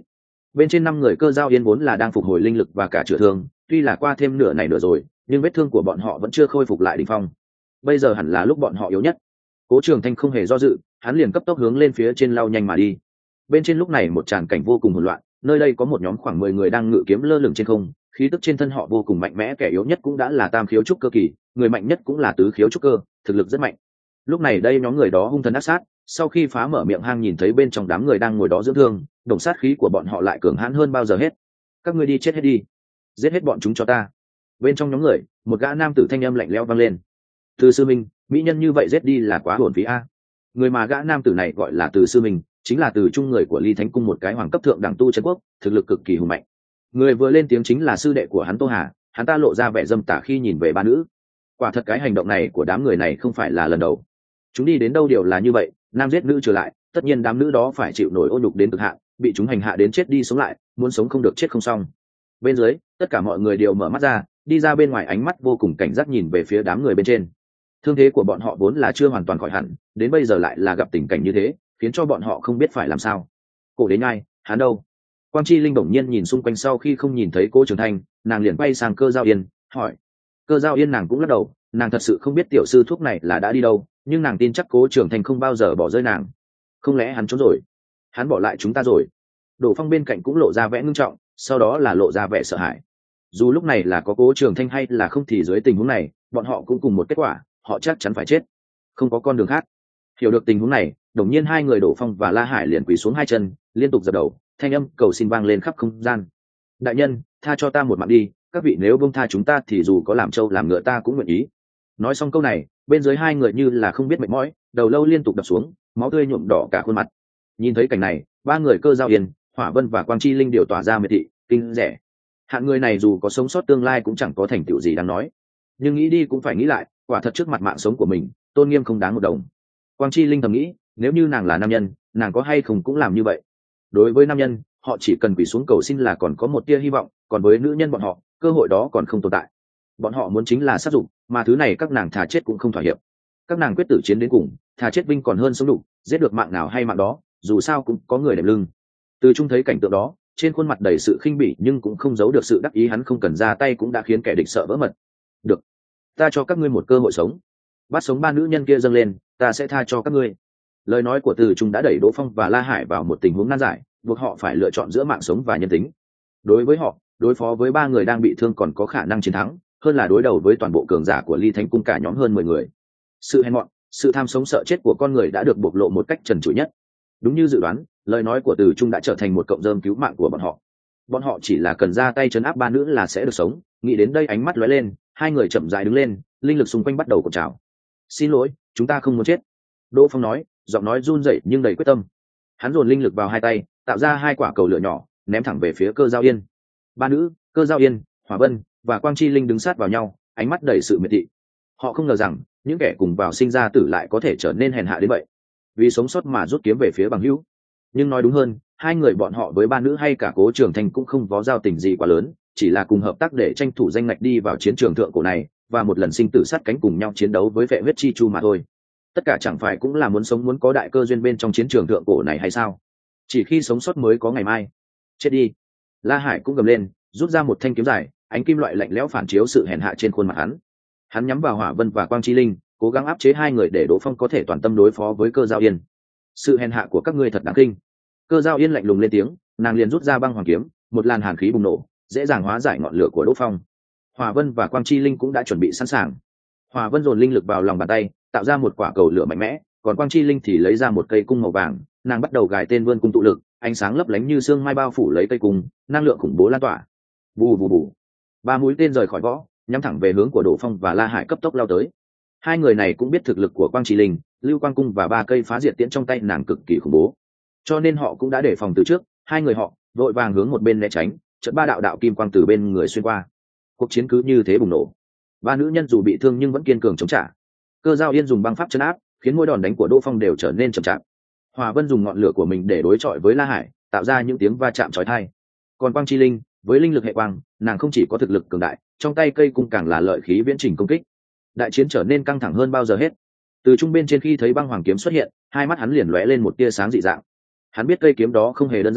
Bên trên năm người cơ giao yên vốn là đang phục hồi linh lực và cả chữa thương, tuy là qua thêm nửa này nửa rồi nhưng vết thương của bọn họ vẫn chưa khôi phục lại đỉnh phong. Bây giờ hẳn là lúc bọn họ yếu nhất. Cố Trường Thanh không hề do dự, hắn liền cấp tốc hướng lên phía trên lao nhanh mà đi. Bên trên lúc này một tràng cảnh vô cùng hỗn loạn, nơi đây có một nhóm khoảng mười người đang ngự kiếm lơ lửng trên không, khí tức trên thân họ vô cùng mạnh mẽ, kẻ yếu nhất cũng đã là tam khiếu trúc cơ kỳ, người mạnh nhất cũng là tứ khiếu trúc cơ, thực lực rất mạnh. Lúc này đây nhóm người đó hung thần ác sát, sau khi phá mở miệng hang nhìn thấy bên trong đám người đang ngồi đó dưỡng thương, đồng sát khí của bọn họ lại cường hãn hơn bao giờ hết. Các ngươi đi chết hết đi, giết hết bọn chúng cho ta. Bên trong nhóm người, một gã nam tử thanh âm lạnh lẽo vang lên. Từ sư minh, mỹ nhân như vậy giết đi là quá hồn phí a. Người mà gã nam tử này gọi là Từ sư minh, chính là từ trung người của Ly Thánh cung, một cái hoàng cấp thượng đẳng tu chân quốc, thực lực cực kỳ hùng mạnh. Người vừa lên tiếng chính là sư đệ của hắn Tô Hà, hắn ta lộ ra vẻ dâm tà khi nhìn về ba nữ. Quả thật cái hành động này của đám người này không phải là lần đầu. Chúng đi đến đâu điều là như vậy, nam giết nữ trở lại, tất nhiên đám nữ đó phải chịu nổi ô nhục đến cực hạn, bị chúng hành hạ đến chết đi sống lại, muốn sống không được chết không xong. Bên dưới, tất cả mọi người đều mở mắt ra, đi ra bên ngoài, ánh mắt vô cùng cảnh giác nhìn về phía đám người bên trên. Thương thế của bọn họ vốn là chưa hoàn toàn khỏi hẳn, đến bây giờ lại là gặp tình cảnh như thế, khiến cho bọn họ không biết phải làm sao. Cổ Đế Nhai, hắn đâu? Quang Chi Linh bỗng nhiên nhìn xung quanh, sau khi không nhìn thấy Cố Trường Thanh, nàng liền quay sang Cơ Giao Yên, hỏi. Cơ Giao Yên nàng cũng lắc đầu, nàng thật sự không biết tiểu sư thuốc này là đã đi đâu, nhưng nàng tin chắc Cố Trường Thanh không bao giờ bỏ rơi nàng. Không lẽ hắn trốn rồi? Hắn bỏ lại chúng ta rồi? Đỗ Phong bên cạnh cũng lộ ra vẻ ngưng trọng, sau đó là lộ ra vẻ sợ hãi. Dù lúc này là có Cố Trường Thanh hay là không thì dưới tình huống này, bọn họ cũng cùng một kết quả, họ chắc chắn phải chết, không có con đường khác. Hiểu được tình huống này, đột nhiên hai người Đỗ Phong và La Hải liền quỳ xuống hai chân, liên tục dập đầu, thanh âm cầu xin vang lên khắp không gian. Đại nhân, tha cho ta một mạng đi, các vị nếu buông tha chúng ta thì dù có làm trâu làm ngựa ta cũng nguyện ý. Nói xong câu này, bên dưới hai người như là không biết mệt mỏi, đầu lâu liên tục đập xuống, máu tươi nhuộm đỏ cả khuôn mặt. Nhìn thấy cảnh này, ba người Cơ Giao Yên, Hỏa Vân và Quang Chi Linh đều tỏa ra miệt thị, kinh rẻ. Hạng người này dù có sống sót tương lai cũng chẳng có thành tựu gì đáng nói. Nhưng nghĩ đi cũng phải nghĩ lại, quả thật trước mặt mạng sống của mình, tôn nghiêm không đáng một đồng. Quang Chi Linh thầm nghĩ, nếu như nàng là nam nhân, nàng có hay không cũng làm như vậy. Đối với nam nhân, họ chỉ cần quỳ xuống cầu xin là còn có một tia hy vọng, còn với nữ nhân bọn họ, cơ hội đó còn không tồn tại. Bọn họ muốn chính là sát dụng, mà thứ này các nàng thà chết cũng không thỏa hiệp. Các nàng quyết tử chiến đến cùng, thà chết vinh còn hơn sống đủ, giết được mạng nào hay mạng đó, dù sao cũng có người đệm lưng. Từ Trung thấy cảnh tượng đó, trên khuôn mặt đầy sự khinh bỉ nhưng cũng không giấu được sự đắc ý, hắn không cần ra tay cũng đã khiến kẻ địch sợ vỡ mật. Được, ta cho các ngươi một cơ hội sống. Bắt sống ba nữ nhân kia dâng lên, ta sẽ tha cho các ngươi. Lời nói của Từ Trung đã đẩy Đỗ Phong và La Hải vào một tình huống nan giải, buộc họ phải lựa chọn giữa mạng sống và nhân tính. Đối với họ, đối phó với ba người đang bị thương còn có khả năng chiến thắng, hơn là đối đầu với toàn bộ cường giả của Ly Thánh cung cả nhóm hơn mười người. Sự hèn mọn, sự tham sống sợ chết của con người đã được bộc lộ một cách trần trụi nhất. Đúng như dự đoán, lời nói của Từ Trung đã trở thành một cọng rơm cứu mạng của bọn họ. Bọn họ chỉ là cần ra tay trấn áp ba nữ là sẽ được sống. Nghĩ đến đây, ánh mắt lóe lên, hai người chậm rãi đứng lên, linh lực xung quanh bắt đầu cột trào. Xin lỗi, chúng ta không muốn chết. Đỗ Phong nói, giọng nói run rẩy nhưng đầy quyết tâm. Hắn dồn linh lực vào hai tay, tạo ra hai quả cầu lửa nhỏ, ném thẳng về phía Cơ Giao Yên. Ba nữ, Cơ Giao Yên, Hỏa Vân và Quang Chi Linh đứng sát vào nhau, ánh mắt đầy sự miệt thị. Họ không ngờ rằng những kẻ cùng vào sinh ra tử lại có thể trở nên hèn hạ đến vậy, vì sống sót mà rút kiếm về phía bằng hữu. Nhưng nói đúng hơn, hai người bọn họ với ba nữ hay cả Cố Trường Thanh cũng không có giao tình gì quá lớn, chỉ là cùng hợp tác để tranh thủ danh ngạch đi vào chiến trường thượng cổ này, và một lần sinh tử sát cánh cùng nhau chiến đấu với vệ huyết chi chu mà thôi. Tất cả chẳng phải cũng là muốn sống muốn có đại cơ duyên bên trong chiến trường thượng cổ này hay sao? Chỉ khi sống sót mới có ngày mai. Chết đi! La Hải cũng gầm lên, rút ra một thanh kiếm dài, ánh kim loại lạnh lẽo phản chiếu sự hèn hạ trên khuôn mặt hắn. Hắn nhắm vào Hỏa Vân và Quang Chi Linh, cố gắng áp chế hai người để Đỗ Phong có thể toàn tâm đối phó với Cơ Giao Yên. Sự hèn hạ của các ngươi thật đáng kinh. Cơ Giao Yên lạnh lùng lên tiếng, nàng liền rút ra băng hoàng kiếm, một làn hàn khí bùng nổ, dễ dàng hóa giải ngọn lửa của Đỗ Phong. Hỏa Vân và Quang Chi Linh cũng đã chuẩn bị sẵn sàng. Hỏa Vân dồn linh lực vào lòng bàn tay, tạo ra một quả cầu lửa mạnh mẽ, còn Quang Chi Linh thì lấy ra một cây cung màu vàng, nàng bắt đầu gài tên vươn cung tụ lực, ánh sáng lấp lánh như sương mai bao phủ lấy cây cung, năng lượng khủng bố lan tỏa. Bù bù bù. Ba mũi tên rời khỏi vỏ, nhắm thẳng về hướng của Đỗ Phong và La Hải cấp tốc lao tới. Hai người này cũng biết thực lực của Quang Chi Linh, Lưu Quang cung và ba cây phá diệt tiễn trong tay nàng cực kỳ khủng bố, cho nên họ cũng đã đề phòng từ trước. Hai người họ vội vàng hướng một bên né tránh, chợt ba đạo đạo kim quang từ bên người xuyên qua. Cuộc chiến cứ như thế bùng nổ. Ba nữ nhân dù bị thương nhưng vẫn kiên cường chống trả. Cơ Giao Yên dùng băng pháp chấn áp, khiến mỗi đòn đánh của Đỗ Phong đều trở nên chậm chạp. Hỏa Vân dùng ngọn lửa của mình để đối chọi với La Hải, tạo ra những tiếng va chạm chói tai. Còn Quang Chi Linh, với linh lực hệ quang, nàng không chỉ có thực lực cường đại, trong tay cây cung càng là lợi khí viễn trình công kích. Đại chiến trở nên căng thẳng hơn bao giờ hết. Từ trung bên trên khi thấy băng hoàng kiếm xuất hiện, hai mắt hắn liền lóe lên một tia sáng dị dạng. Hắn biết cây kiếm đó không hề đơn giản,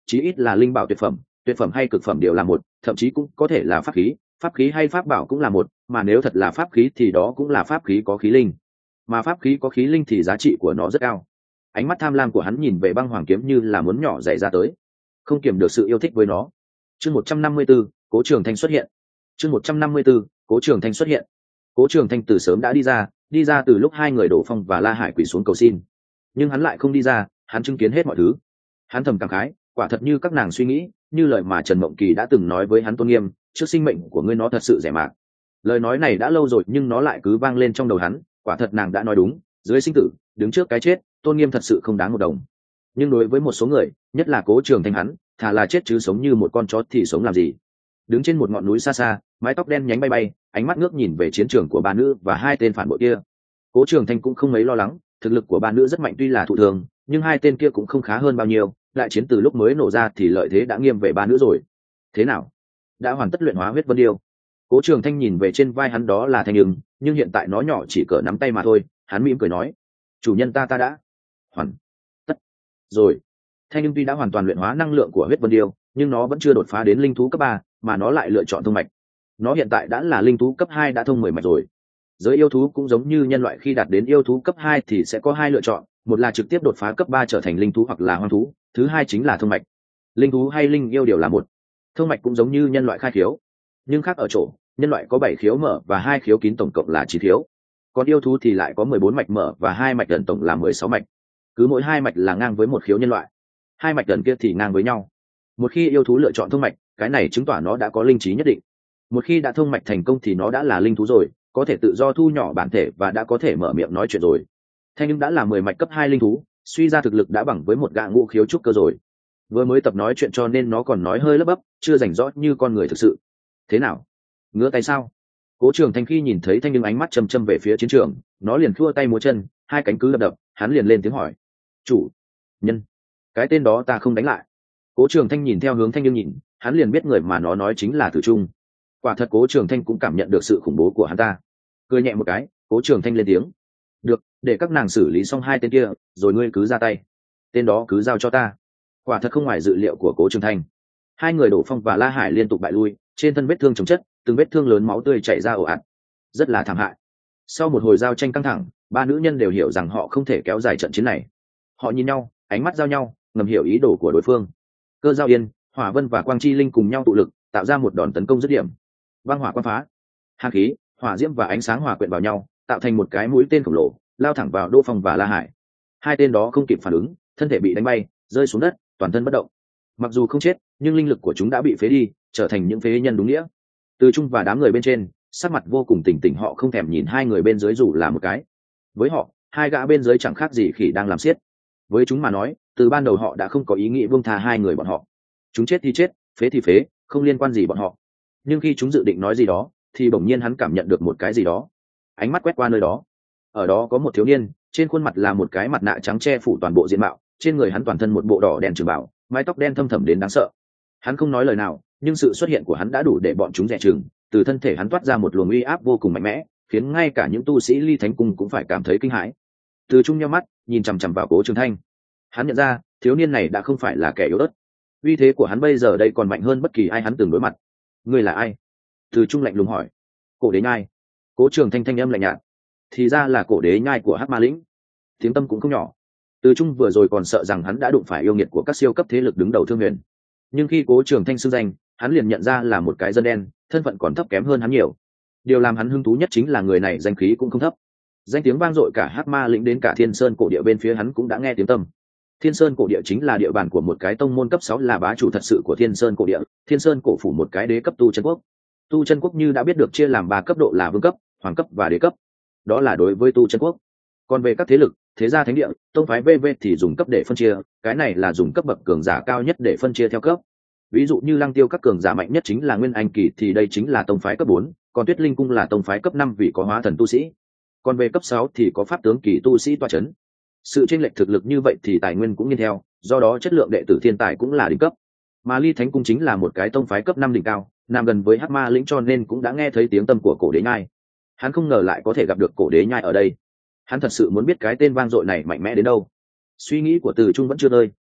chí ít là linh bảo tuyệt phẩm, tuyệt phẩm hay cực phẩm đều là một, thậm chí cũng có thể là pháp khí, pháp khí hay pháp bảo cũng là một, mà nếu thật là pháp khí thì đó cũng là pháp khí có khí linh, mà pháp khí có khí linh thì giá trị của nó rất cao. Ánh mắt tham lam của hắn nhìn về băng hoàng kiếm như là muốn nhỏ dậy ra tới, không kiềm được sự yêu thích với nó. Chương một trăm năm mươi 154, Cố Trường Thanh xuất hiện. Chương một trăm năm mươi 154, Cố Trường Thanh xuất hiện. Cố Trường Thanh từ sớm đã đi ra, đi ra từ lúc hai người Đổ Phong và La Hải quỳ xuống cầu xin, nhưng hắn lại không đi ra, hắn chứng kiến hết mọi thứ. Hắn thầm cảm khái, quả thật như các nàng suy nghĩ, như lời mà Trần Mộng Kỳ đã từng nói với hắn, tôn nghiêm trước sinh mệnh của ngươi nó thật sự rẻ mạt. Lời nói này đã lâu rồi nhưng nó lại cứ vang lên trong đầu hắn, quả thật nàng đã nói đúng, dưới sinh tử, đứng trước cái chết, tôn nghiêm thật sự không đáng một đồng. Nhưng đối với một số người, nhất là Cố Trường Thanh hắn, thà là chết chứ sống như một con chó thì sống làm gì. Đứng trên một ngọn núi xa xa, mái tóc đen nhánh bay bay, ánh mắt ngước nhìn về chiến trường của ba nữ và hai tên phản bội kia. Cố Trường Thanh cũng không mấy lo lắng, thực lực của ba nữ rất mạnh tuy là thụ thường, nhưng hai tên kia cũng không khá hơn bao nhiêu, đại chiến từ lúc mới nổ ra thì lợi thế đã nghiêng về ba nữ rồi. Thế nào? Đã hoàn tất luyện hóa huyết vân điêu. Cố Trường Thanh nhìn về trên vai hắn, đó là Thanh Nhưng, nhưng hiện tại nó nhỏ chỉ cỡ nắm tay mà thôi, hắn mỉm cười nói: "Chủ nhân ta ta đã hoàn tất rồi." Thanh Nhưng tuy đã hoàn toàn luyện hóa năng lượng của huyết vân điêu, nhưng nó vẫn chưa đột phá đến linh thú cấp ba, mà nó lại lựa chọn thông mạch. Nó hiện tại đã là linh thú cấp hai, đã thông mười mạch rồi. Giới yêu thú cũng giống như nhân loại, khi đạt đến yêu thú cấp hai thì sẽ có hai lựa chọn, một là trực tiếp đột phá cấp ba trở thành linh thú hoặc là hoang thú, thứ hai chính là thông mạch. Linh thú hay linh yêu đều là một. Thông mạch cũng giống như nhân loại khai khiếu, nhưng khác ở chỗ, nhân loại có bảy khiếu mở và hai khiếu kín, tổng cộng là chín khiếu. Còn yêu thú thì lại có mười bốn mạch mở và hai mạch gần, tổng là mười sáu mạch. Cứ mỗi hai mạch là ngang với một khiếu nhân loại, hai mạch gần kia thì ngang với nhau. Một khi yêu thú lựa chọn thông mạch, cái này chứng tỏ nó đã có linh trí nhất định. Một khi đã thông mạch thành công thì nó đã là linh thú rồi, có thể tự do thu nhỏ bản thể và đã có thể mở miệng nói chuyện rồi. Thanh Nhưng đã là mười mạch cấp hai linh thú, suy ra thực lực đã bằng với một gã ngũ khiếu trúc cơ rồi. Vừa mới tập nói chuyện cho nên nó còn nói hơi lấp bấp, chưa rành rõ như con người thực sự. Thế nào? Ngứa tay sao? Cố Trường Thanh khi nhìn thấy Thanh Nhưng ánh mắt châm châm về phía chiến trường, nó liền khua tay múa chân, hai cánh cứ đập đập, hắn liền lên tiếng hỏi: "Chủ nhân, cái tên đó ta không đánh lại." Cố Trường Thanh nhìn theo hướng Thanh Nhưng nhìn, hắn liền biết người mà nó nói chính là Tử Trung. Quả thật Cố Trường Thanh cũng cảm nhận được sự khủng bố của hắn ta. Cười nhẹ một cái, Cố Trường Thanh lên tiếng: "Được, để các nàng xử lý xong hai tên kia, rồi ngươi cứ ra tay. Tên đó cứ giao cho ta." Quả thật không ngoài dự liệu của Cố Trường Thanh. Hai người Đổ Phong và La Hải liên tục bại lui, trên thân vết thương chồng chất, từng vết thương lớn, máu tươi chảy ra ồ ạt, rất là thảm hại. Sau một hồi giao tranh căng thẳng, ba nữ nhân đều hiểu rằng họ không thể kéo dài trận chiến này. Họ nhìn nhau, ánh mắt giao nhau, ngầm hiểu ý đồ của đối phương. Cơ Giao Yên, Hỏa Vân và Quang Chi Linh cùng nhau tụ lực, tạo ra một đòn tấn công dứt điểm. Băng hỏa quang phá, hàn khí, hỏa diễm và ánh sáng hòa quyện vào nhau, tạo thành một cái mũi tên khổng lồ, lao thẳng vào Đỗ Phong và La Hải. Hai tên đó không kịp phản ứng, thân thể bị đánh bay, rơi xuống đất, toàn thân bất động. Mặc dù không chết, nhưng linh lực của chúng đã bị phế đi, trở thành những phế nhân đúng nghĩa. Từ Trung và đám người bên trên, sắc mặt vô cùng tỉnh tỉnh, họ không thèm nhìn hai người bên dưới dù là một cái. Với họ, hai gã bên dưới chẳng khác gì khỉ đang làm xiết. Với chúng mà nói, từ ban đầu họ đã không có ý nghĩ buông tha hai người bọn họ. Chúng chết thì chết, phế thì phế, không liên quan gì bọn họ. Nhưng khi chúng dự định nói gì đó, thì bỗng nhiên hắn cảm nhận được một cái gì đó. Ánh mắt quét qua nơi đó. Ở đó có một thiếu niên, trên khuôn mặt là một cái mặt nạ trắng che phủ toàn bộ diện mạo, trên người hắn toàn thân một bộ đỏ đen trường bảo, mái tóc đen thâm thẳm đến đáng sợ. Hắn không nói lời nào, nhưng sự xuất hiện của hắn đã đủ để bọn chúng dè chừng. Từ thân thể hắn toát ra một luồng uy áp vô cùng mạnh mẽ, khiến ngay cả những tu sĩ Ly Thánh Cung cũng phải cảm thấy kinh hãi. Từ Trung nhíu mắt, nhìn chằm chằm vào Cố Trường Thanh. Hắn nhận ra, thiếu niên này đã không phải là kẻ yếu ớt. Uy thế của hắn bây giờ đây còn mạnh hơn bất kỳ ai hắn từng đối mặt. Ngươi là ai? Từ Trung lạnh lùng hỏi. Cổ Đế Nhai. Cố Trường Thanh thanh âm lạnh nhạt. Thì ra là Cổ Đế Nhai của Hắc Ma Lĩnh. Tiếng tâm cũng không nhỏ. Từ Trung vừa rồi còn sợ rằng hắn đã đụng phải yêu nghiệt của các siêu cấp thế lực đứng đầu Thương Huyền, nhưng khi Cố Trường Thanh xưng danh, hắn liền nhận ra là một cái dân đen, thân phận còn thấp kém hơn hắn nhiều. Điều làm hắn hứng thú nhất chính là người này danh khí cũng không thấp, danh tiếng vang dội cả Hắc Ma Lĩnh, đến cả Thiên Sơn cổ địa bên phía hắn cũng đã nghe tiếng tăm. Thiên Sơn cổ địa chính là địa bàn của một cái tông môn cấp sáu, là bá chủ thật sự của Thiên Sơn cổ địa. Thiên Sơn cổ phủ một cái đế cấp tu chân quốc. Tu chân quốc như đã biết được chia làm ba cấp độ là vương cấp, hoàng cấp và đế cấp. Đó là đối với tu chân quốc. Còn về các thế lực, thế gia thánh địa, tông phái vân vân thì dùng cấp để phân chia, cái này là dùng cấp bậc cường giả cao nhất để phân chia theo cấp. Ví dụ như Lăng Tiêu các cường giả mạnh nhất chính là Nguyên Anh kỳ thì đây chính là tông phái cấp bốn, còn Tuyết Linh cung là tông phái cấp năm vì có hóa thần tu sĩ. Còn về cấp sáu thì có pháp tướng kỳ tu sĩ tọa chấn. Sự chênh lệch thực lực như vậy thì tài nguyên cũng nghiêng theo, do đó chất lượng đệ tử thiên tài cũng là đỉnh cấp. Mà Ly Thánh cung chính là một cái tông phái cấp năm đỉnh cao, nằm gần với Hắc Ma Lĩnh, cho nên cũng đã nghe thấy tiếng tăm của Cổ Đế Nhai. Hắn không ngờ lại có thể gặp được Cổ Đế Nhai ở đây. Hắn thật sự muốn biết cái tên vang dội này mạnh mẽ đến đâu. Suy nghĩ của Từ Trung vẫn chưa rơi,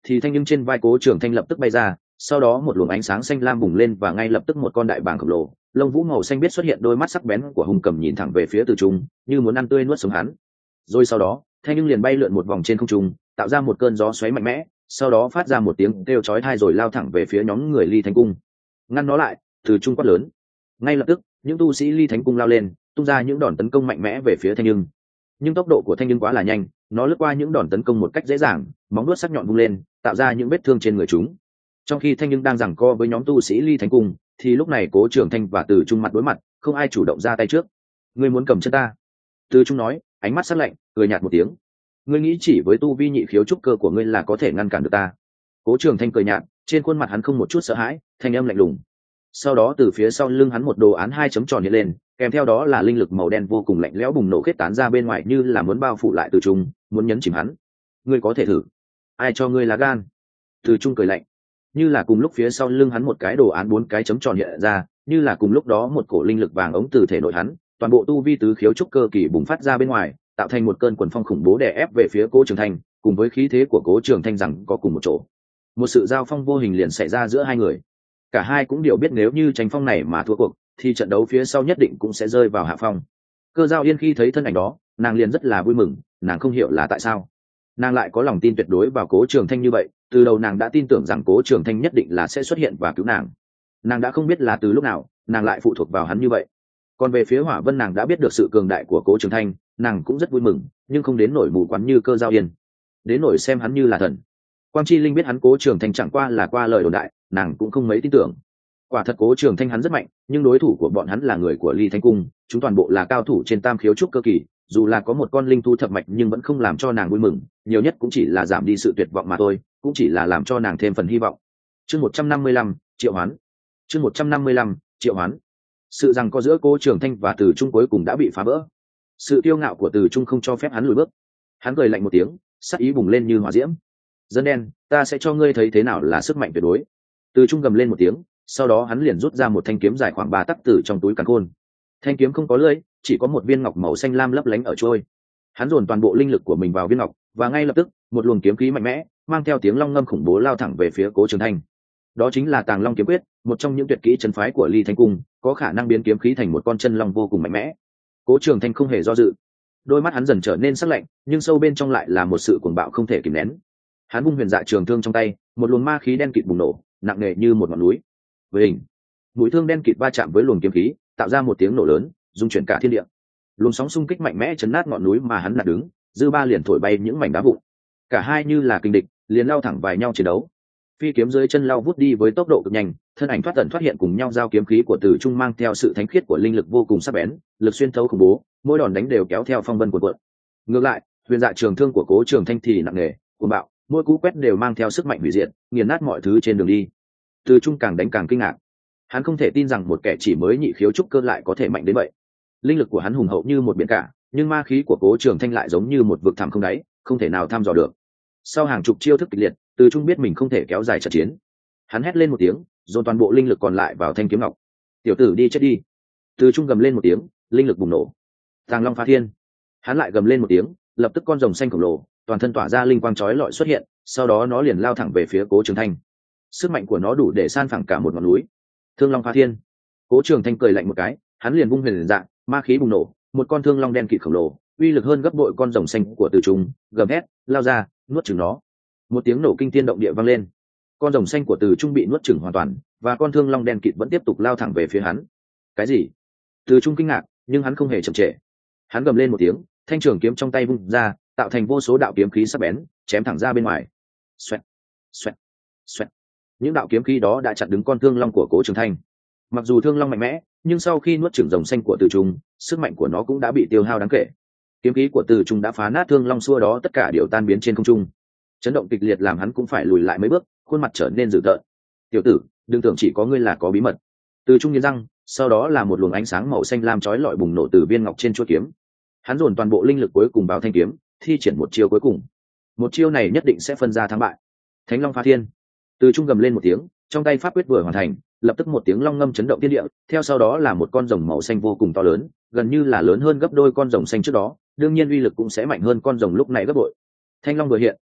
thì thanh nhưng trên vai Cố Trường Thanh lập tức bay ra, sau đó một luồng ánh sáng xanh lam bùng lên và ngay lập tức một con đại bàng khổng lồ lông vũ màu xanh biết xuất hiện, đôi mắt sắc bén của hùng cầm nhìn thẳng về phía Từ Trung như muốn ăn tươi nuốt sống hắn. Rồi sau đó thanh nhưng liền bay lượn một vòng trên không trung, tạo ra một cơn gió xoáy mạnh mẽ, sau đó phát ra một tiếng kêu chói tai rồi lao thẳng về phía nhóm người Ly Thánh Cung. Ngăn nó lại! Từ Trung quát lớn. Ngay lập tức những tu sĩ Ly Thánh Cung lao lên, tung ra những đòn tấn công mạnh mẽ về phía thanh nhưng. Nhưng tốc độ của thanh nhưng quá là nhanh, nó lướt qua những đòn tấn công một cách dễ dàng, móng vuốt sắc nhọn vung lên tạo ra những vết thương trên người chúng. Trong khi thanh nhưng đang giằng co với nhóm tu sĩ Ly Thánh Cung thì lúc này Cố Trường Thanh và Từ Trung mặt đối mặt, không ai chủ động ra tay trước. Ngươi muốn cầm chân ta? Từ Trung nói, ánh mắt sắc lạnh, cười nhạt một tiếng. Ngươi nghĩ chỉ với tu vi nhị khiếu trúc cơ của ngươi là có thể ngăn cản được ta? Cố Trường Thanh cười nhạt, trên khuôn mặt hắn không một chút sợ hãi, thanh âm lạnh lùng. Sau đó từ phía sau lưng hắn một đồ án hai chấm tròn hiện lên, kèm theo đó là linh lực màu đen vô cùng lạnh lẽo bùng nổ khuyết tán ra bên ngoài, như là muốn bao phủ lại Từ Trung, muốn nhấn chìm hắn. Ngươi có thể thử. Ai cho ngươi lá gan? Từ Trung cười lạnh. Như là cùng lúc phía sau lưng hắn một cái đồ án bốn cái chấm tròn hiện ra, như là cùng lúc đó một cổ linh lực vàng ống từ thể nội hắn, toàn bộ tu vi tứ khiếu trúc cơ kỳ bùng phát ra bên ngoài, tạo thành một cơn quần phong khủng bố đè ép về phía Cố Trường Thanh, cùng với khí thế của Cố Trường Thanh rằng có cùng một chỗ. Một sự giao phong vô hình liền xảy ra giữa hai người. Cả hai cũng đều biết nếu như tranh phong này mà thua cuộc, thì trận đấu phía sau nhất định cũng sẽ rơi vào hạ phong. Cơ Giao Yên khi thấy thân ảnh đó, nàng liền rất là vui mừng, nàng không hiểu là tại sao nàng lại có lòng tin tuyệt đối vào Cố Trường Thanh như vậy. Từ đầu nàng đã tin tưởng rằng Cố Trường Thanh nhất định là sẽ xuất hiện và cứu nàng. Nàng đã không biết là từ lúc nào nàng lại phụ thuộc vào hắn như vậy. Còn về phía Hỏa Vân, nàng đã biết được sự cường đại của Cố Trường Thanh, nàng cũng rất vui mừng, nhưng không đến nổi mù quáng như Cơ Giao Yên, đến nổi xem hắn như là thần. Quang Chi Linh biết hắn Cố Trường Thanh chẳng qua là qua lời đồn đại, nàng cũng không mấy tin tưởng. Quả thật Cố Trường Thanh hắn rất mạnh, nhưng đối thủ của bọn hắn là người của Ly Thánh Cung, chúng toàn bộ là cao thủ trên tam khiếu trúc cơ kỳ, dù là có một con linh thu thập mạch nhưng vẫn không làm cho nàng vui mừng, nhiều nhất cũng chỉ là giảm đi sự tuyệt vọng mà thôi, cũng chỉ là làm cho nàng thêm phần hy vọng. Chương một trăm năm mươi lăm, Triệu Hoán. Chương một trăm năm mươi lăm, Triệu Hoán. Sự rằng có giữa Cố Trường Thanh và Từ Trung cuối cùng đã bị phá vỡ. Sự kiêu ngạo của Từ Trung không cho phép hắn lùi bước. Hắn cười lạnh một tiếng, sắc ý bùng lên như hỏa diễm. Dân đen, ta sẽ cho ngươi thấy thế nào là sức mạnh tuyệt đối. Từ Trung gầm lên một tiếng, sau đó hắn liền rút ra một thanh kiếm dài khoảng ba tấc từ trong túi càn khôn. Thanh kiếm không có lưỡi, chỉ có một viên ngọc màu xanh lam lấp lánh ở trôi. Hắn dồn toàn bộ linh lực của mình vào viên ngọc, và ngay lập tức, một luồng kiếm khí mạnh mẽ, mang theo tiếng long ngâm khủng bố lao thẳng về phía Cố Trường Thanh. Đó chính là Tàng Long kiếm quyết, một trong những tuyệt kỹ chân phái của Ly Thánh Cung, có khả năng biến kiếm khí thành một con chân long vô cùng mạnh mẽ. Cố Trường Thanh không hề do dự, đôi mắt hắn dần trở nên sắc lạnh, nhưng sâu bên trong lại là một sự cuồng bạo không thể kìm nén. Hắn vung huyền dạ trường thương trong tay, một luồng ma khí đen kịt bùng nổ, nặng nề như một ngọn núi. Với hình, mũi thương đen kịt va chạm với luồng kiếm khí, tạo ra một tiếng nổ lớn, rung chuyển cả thiên địa. Luồng sóng xung kích mạnh mẽ chấn nát ngọn núi mà hắn đặt đứng, dư ba liền thổi bay những mảnh đá vụn. Cả hai như là kình địch, liền lao thẳng vào nhau chiến đấu. Phi kiếm dưới chân lao vút đi với tốc độ cực nhanh, thân ảnh thoát tận thoát hiện cùng nhau, giao kiếm khí của Từ Trung mang theo sự thánh khiết của linh lực vô cùng sắc bén, lực xuyên thấu khủng bố, mỗi đòn đánh đều kéo theo phong vân cuộn cuộn. Ngược lại, huyền dạ trường thương của Cố Trường Thanh thì nặng nề, cuồng bạo, mỗi cú quét đều mang theo sức mạnh hủy diệt, nghiền nát mọi thứ trên đường đi. Từ Trung càng đánh càng kinh ngạc, hắn không thể tin rằng một kẻ chỉ mới nhị khiếu trúc cơ lại có thể mạnh đến vậy. Linh lực của hắn hùng hậu như một biển cả, nhưng ma khí của Cố Trường Thanh lại giống như một vực thẳm không đáy, không thể nào thăm dò được. Sau hàng chục chiêu thức kịch liệt, Từ Trung biết mình không thể kéo dài trận chiến. Hắn hét lên một tiếng, dồn toàn bộ linh lực còn lại vào thanh kiếm ngọc. Tiểu tử đi chết đi! Từ Trung gầm lên một tiếng, linh lực bùng nổ. Tàng Long phá thiên! Hắn lại gầm lên một tiếng, lập tức con rồng xanh khổng lồ, toàn thân tỏa ra linh quang chói lọi xuất hiện, sau đó nó liền lao thẳng về phía Cố Trường Thanh. Sức mạnh của nó đủ để san phẳng cả một ngọn núi. Thương Long phá thiên! Cố Trường Thanh cười lạnh một cái, hắn liền vung huyền dạ, ma khí bùng nổ, một con thương long đen kịt khổng lồ, uy lực hơn gấp bội con rồng xanh của Từ Trung, gầm hét, lao ra, nuốt chửng nó. Một tiếng nổ kinh thiên động địa vang lên, con rồng xanh của Từ Trung bị nuốt chửng hoàn toàn, và con thương long đen kịt vẫn tiếp tục lao thẳng về phía hắn. Cái gì? Từ Trung kinh ngạc, nhưng hắn không hề chậm trễ. Hắn gầm lên một tiếng, thanh trường kiếm trong tay vung ra, tạo thành vô số đạo kiếm khí sắc bén, chém thẳng ra bên ngoài. Xoẹt, xoẹt, xoẹt. Những đạo kiếm khí đó đã chặn đứng con thương long của Cố Trường Thanh. Mặc dù thương long mạnh mẽ, nhưng sau khi nuốt chửng rồng xanh của Từ Trung, sức mạnh của nó cũng đã bị tiêu hao đáng kể. Kiếm khí của Từ Trung đã phá nát thương long xua đó, tất cả đều tan biến trên không trung. Chấn động kịch liệt làm hắn cũng phải lùi lại mấy bước, khuôn mặt trở nên dữ tợn. Tiểu tử, đừng tưởng chỉ có ngươi là có bí mật. Từ Trung nghiến răng, sau đó là một luồng ánh sáng màu xanh lam chói lọi bùng nổ từ viên ngọc trên chuôi kiếm. Hắn dồn toàn bộ linh lực cuối cùng vào thanh kiếm, thi triển một chiêu cuối cùng. Một chiêu này nhất định sẽ phân ra thắng bại. Thánh Long phá thiên! Từ Trung gầm lên một tiếng, trong tay pháp quyết vừa hoàn thành, lập tức một tiếng long ngâm chấn động thiên địa, theo sau đó là một con rồng màu xanh vô cùng to lớn, gần như là lớn hơn gấp đôi con rồng xanh trước đó, đương nhiên uy lực cũng sẽ mạnh hơn con rồng lúc này gấp bội. Thanh long vừa hiện,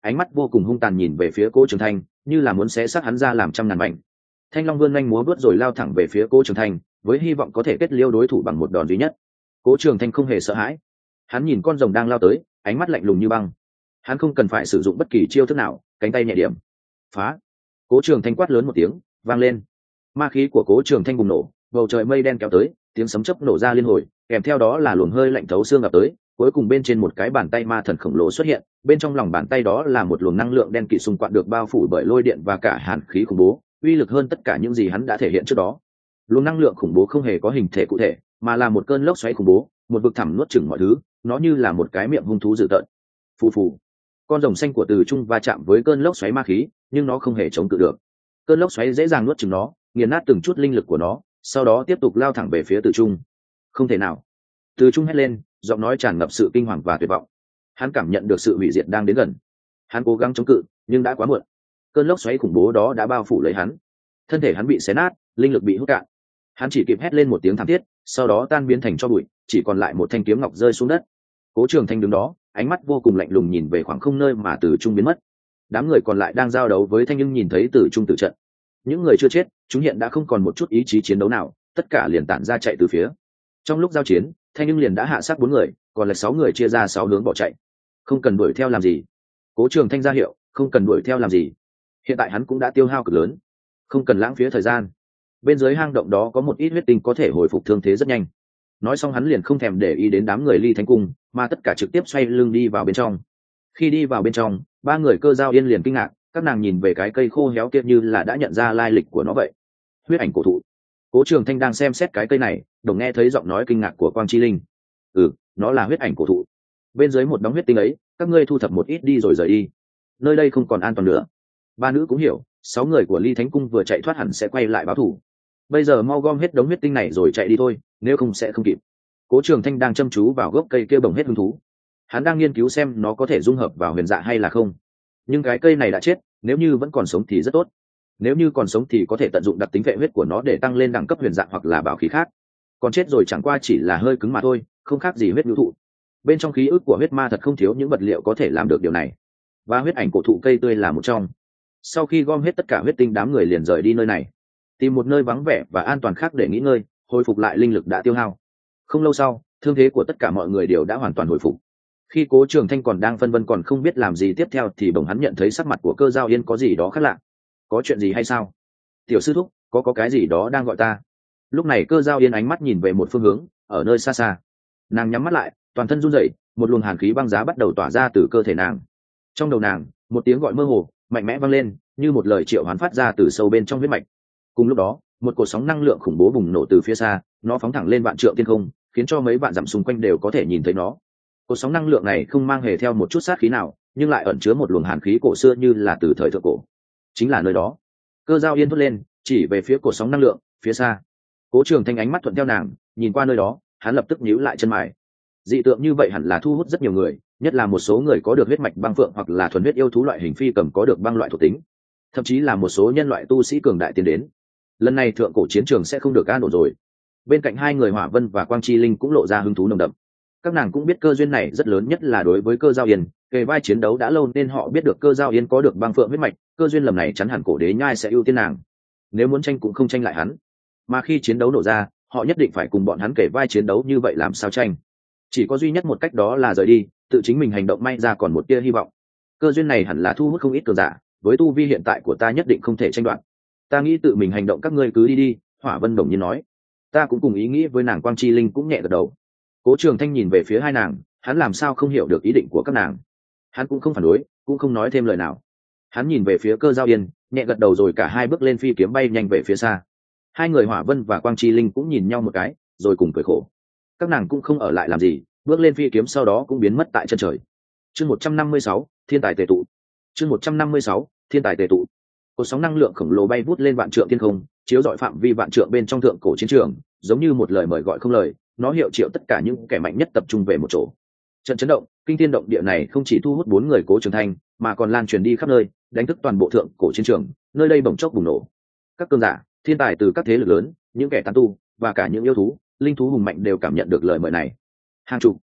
ánh mắt vô cùng hung tàn nhìn về phía Cố Trường Thanh, như là muốn xé xác hắn ra làm trăm ngàn mảnh. Thanh long vươn nhanh múa vớt rồi lao thẳng về phía Cố Trường Thanh, với hy vọng có thể kết liêu đối thủ bằng một đòn duy nhất. Cố Trường Thanh không hề sợ hãi, hắn nhìn con rồng đang lao tới, ánh mắt lạnh lùng như băng. Hắn không cần phải sử dụng bất kỳ chiêu thức nào, cánh tay nhẹ điểm, phá. Cố Trường Thanh quát lớn một tiếng, vang lên. Ma khí của Cố Trường Thanh bùng nổ, bầu trời mây đen kéo tới, tiếng sấm chớp nổ ra liên hồi, kèm theo đó là luồng hơi lạnh thấu xương ập tới. Cuối cùng bên trên một cái bàn tay ma thần khổng lồ xuất hiện, bên trong lòng bàn tay đó là một luồng năng lượng đen kịt xung quanh được bao phủ bởi lôi điện và cả hàn khí khủng bố, uy lực hơn tất cả những gì hắn đã thể hiện trước đó. Luồng năng lượng khủng bố không hề có hình thể cụ thể, mà là một cơn lốc xoáy khủng bố, một vực thẳm nuốt chửng mọi thứ, nó như là một cái miệng hung thú dữ tợn. Phù phù. Con rồng xanh của Từ Trung va chạm với cơn lốc xoáy ma khí, nhưng nó không hề chống cự được. Cơn lốc xoáy dễ dàng nuốt chửng nó, nghiền nát từng chút linh lực của nó, sau đó tiếp tục lao thẳng về phía Từ Trung. Không thể nào. Từ Trung hét lên, giọng nói tràn ngập sự kinh hoàng và tuyệt vọng. Hắn cảm nhận được sự hủy diệt đang đến gần. Hắn cố gắng chống cự, nhưng đã quá muộn. Cơn lốc xoáy khủng bố đó đã bao phủ lấy hắn. Thân thể hắn bị xé nát, linh lực bị hút cạn. Hắn chỉ kịp hét lên một tiếng thảm thiết, sau đó tan biến thành tro bụi, chỉ còn lại một thanh kiếm ngọc rơi xuống đất. Cố Trường Thanh đứng đó, ánh mắt vô cùng lạnh lùng nhìn về khoảng không nơi mà Từ Trung biến mất. Đám người còn lại đang giao đấu với Thanh Nhưng nhìn thấy Từ Trung tử trận. Những người chưa chết, chúng hiện đã không còn một chút ý chí chiến đấu nào, tất cả liền tản ra chạy từ phía. Trong lúc giao chiến, Thanh Nhưng liền đã hạ sát bốn người, còn lại sáu người chia ra sáu hướng bỏ chạy. Không cần đuổi theo làm gì. Cố Trường Thanh ra hiệu, không cần đuổi theo làm gì. Hiện tại hắn cũng đã tiêu hao cực lớn, không cần lãng phí thời gian. Bên dưới hang động đó có một ít huyết tinh có thể hồi phục thương thế rất nhanh. Nói xong hắn liền không thèm để ý đến đám người Ly Thánh Cung, mà tất cả trực tiếp xoay lưng đi vào bên trong. Khi đi vào bên trong, ba người Cơ Giao Yên liền kinh ngạc, các nàng nhìn về cái cây khô héo kia như là đã nhận ra lai lịch của nó vậy. Huyết ảnh cổ thụ. Cố Trường Thanh đang xem xét cái cây này, đồng nghe thấy giọng nói kinh ngạc của Quang Chi Linh. Ừ, nó là huyết ảnh cổ thụ. Bên dưới một đống huyết tinh ấy, các ngươi thu thập một ít đi rồi rời đi. Nơi đây không còn an toàn nữa. Ba nữ cũng hiểu, sáu người của Ly Thánh Cung vừa chạy thoát hẳn sẽ quay lại báo thù. Bây giờ mau gom hết đống huyết tinh này rồi chạy đi thôi, nếu không sẽ không kịp. Cố Trường Thanh đang chăm chú vào gốc cây kia bồng hết hứng thú. Hắn đang nghiên cứu xem nó có thể dung hợp vào huyền dạ hay là không. Nhưng cái cây này đã chết, nếu như vẫn còn sống thì rất tốt. Nếu như còn sống thì có thể tận dụng đặc tính vệ huyết của nó để tăng lên đẳng cấp huyền dạ hoặc là bảo khí khác. Còn chết rồi chẳng qua chỉ là hơi cứng mà thôi, không khác gì huyết nhu thụ. Bên trong khí ức của huyết ma thật không thiếu những vật liệu có thể làm được điều này. Và huyết ảnh cổ thụ cây tươi là một trong. Sau khi gom hết tất cả huyết tinh, đám người liền rời đi nơi này, tìm một nơi vắng vẻ và an toàn khác để nghỉ ngơi, hồi phục lại linh lực đã tiêu hao. Không lâu sau, thương thế của tất cả mọi người đều đã hoàn toàn hồi phục. Khi Cố Trường Thanh còn đang phân vân còn không biết làm gì tiếp theo thì bỗng hắn nhận thấy sắc mặt của Cơ Giao Yên có gì đó khác lạ. Có chuyện gì hay sao? Tiểu sư thúc, có có cái gì đó đang gọi ta. Lúc này Cơ Giao Yên ánh mắt nhìn về một phương hướng, ở nơi xa xa. Nàng nhắm mắt lại, toàn thân run rẩy, một luồng hàn khí băng giá bắt đầu tỏa ra từ cơ thể nàng. Trong đầu nàng, một tiếng gọi mơ hồ, mạnh mẽ vang lên, như một lời triệu hoán phát ra từ sâu bên trong huyết mạch. Cùng lúc đó, một cột sóng năng lượng khủng bố bùng nổ từ phía xa, nó phóng thẳng lên vạn trượng thiên không, khiến cho mấy vạn dặm xung quanh đều có thể nhìn thấy nó. Cột sóng năng lượng này không mang hề theo một chút sát khí nào, nhưng lại ẩn chứa một luồng hàn khí cổ xưa như là từ thời thượng cổ. Chính là nơi đó. Cơ Giao Yên thốt lên, chỉ về phía cột sóng năng lượng phía xa. Cố Trường Thanh ánh mắt thuận theo nàng, nhìn qua nơi đó, hắn lập tức nhíu lại chân mày. Dị tượng như vậy hẳn là thu hút rất nhiều người, nhất là một số người có được huyết mạch băng phượng hoặc là thuần huyết yêu thú loại hình phi cầm có được băng loại thuộc tính, thậm chí là một số nhân loại tu sĩ cường đại tiến đến. Lần này thượng cổ chiến trường sẽ không được an ổn rồi. Bên cạnh hai người Hỏa Vân và Quang Chi Linh cũng lộ ra hứng thú nồng đậm. Các nàng cũng biết cơ duyên này rất lớn, nhất là đối với Cơ Giao Yên, kề vai chiến đấu đã lâu nên họ biết được Cơ Giao Yên có được băng phượng huyết mạch, cơ duyên lầm này chắn hẳn cổ đế nhai sẽ ưu tiên nàng. Nếu muốn tranh cũng không tranh lại hắn, mà khi chiến đấu nổ ra, họ nhất định phải cùng bọn hắn kể vai chiến đấu, như vậy làm sao tranh. Chỉ có duy nhất một cách, đó là rời đi, tự chính mình hành động may ra còn một tia hy vọng. Cơ duyên này hẳn là thu hút không ít cường giả, với tu vi hiện tại của ta nhất định không thể tranh đoạt. Ta nghĩ tự mình hành động, các ngươi cứ đi đi. Hỏa Vân đồng nhiên nói. Ta cũng cùng ý nghĩ với nàng. Quang Chi Linh cũng nhẹ gật đầu. Cố Trường Thanh nhìn về phía hai nàng, hắn làm sao không hiểu được ý định của các nàng. Hắn cũng không phản đối, cũng không nói thêm lời nào. Hắn nhìn về phía Cơ Giao Yên, nhẹ gật đầu rồi cả hai bước lên phi kiếm bay nhanh về phía xa. Hai người Hỏa Vân và Quang Chi Linh cũng nhìn nhau một cái, rồi cùng cười khổ. Các nàng cũng không ở lại làm gì, bước lên phi kiếm sau đó cũng biến mất tại chân trời. Chương một trăm năm mươi sáu, thiên tài tề tụ. Chương một trăm năm mươi sáu, thiên tài tề tụ. Cột sóng năng lượng khổng lồ bay vút lên vạn trượng thiên không, chiếu rọi phạm vi vạn trượng bên trong thượng cổ chiến trường, giống như một lời mời gọi không lời, nó hiệu triệu tất cả những kẻ mạnh nhất tập trung về một chỗ. Trận chấn động kinh thiên động địa này không chỉ thu hút bốn người Cố Trường Thanh, mà còn lan truyền đi khắp nơi, đánh thức toàn bộ thượng cổ chiến trường, nơi đây bỗng chốc bùng nổ. Các cường giả, thiên tài từ các thế lực lớn, những kẻ tán tu và cả những yêu thú, linh thú hùng mạnh đều cảm nhận được lời mời này. Hàng chục,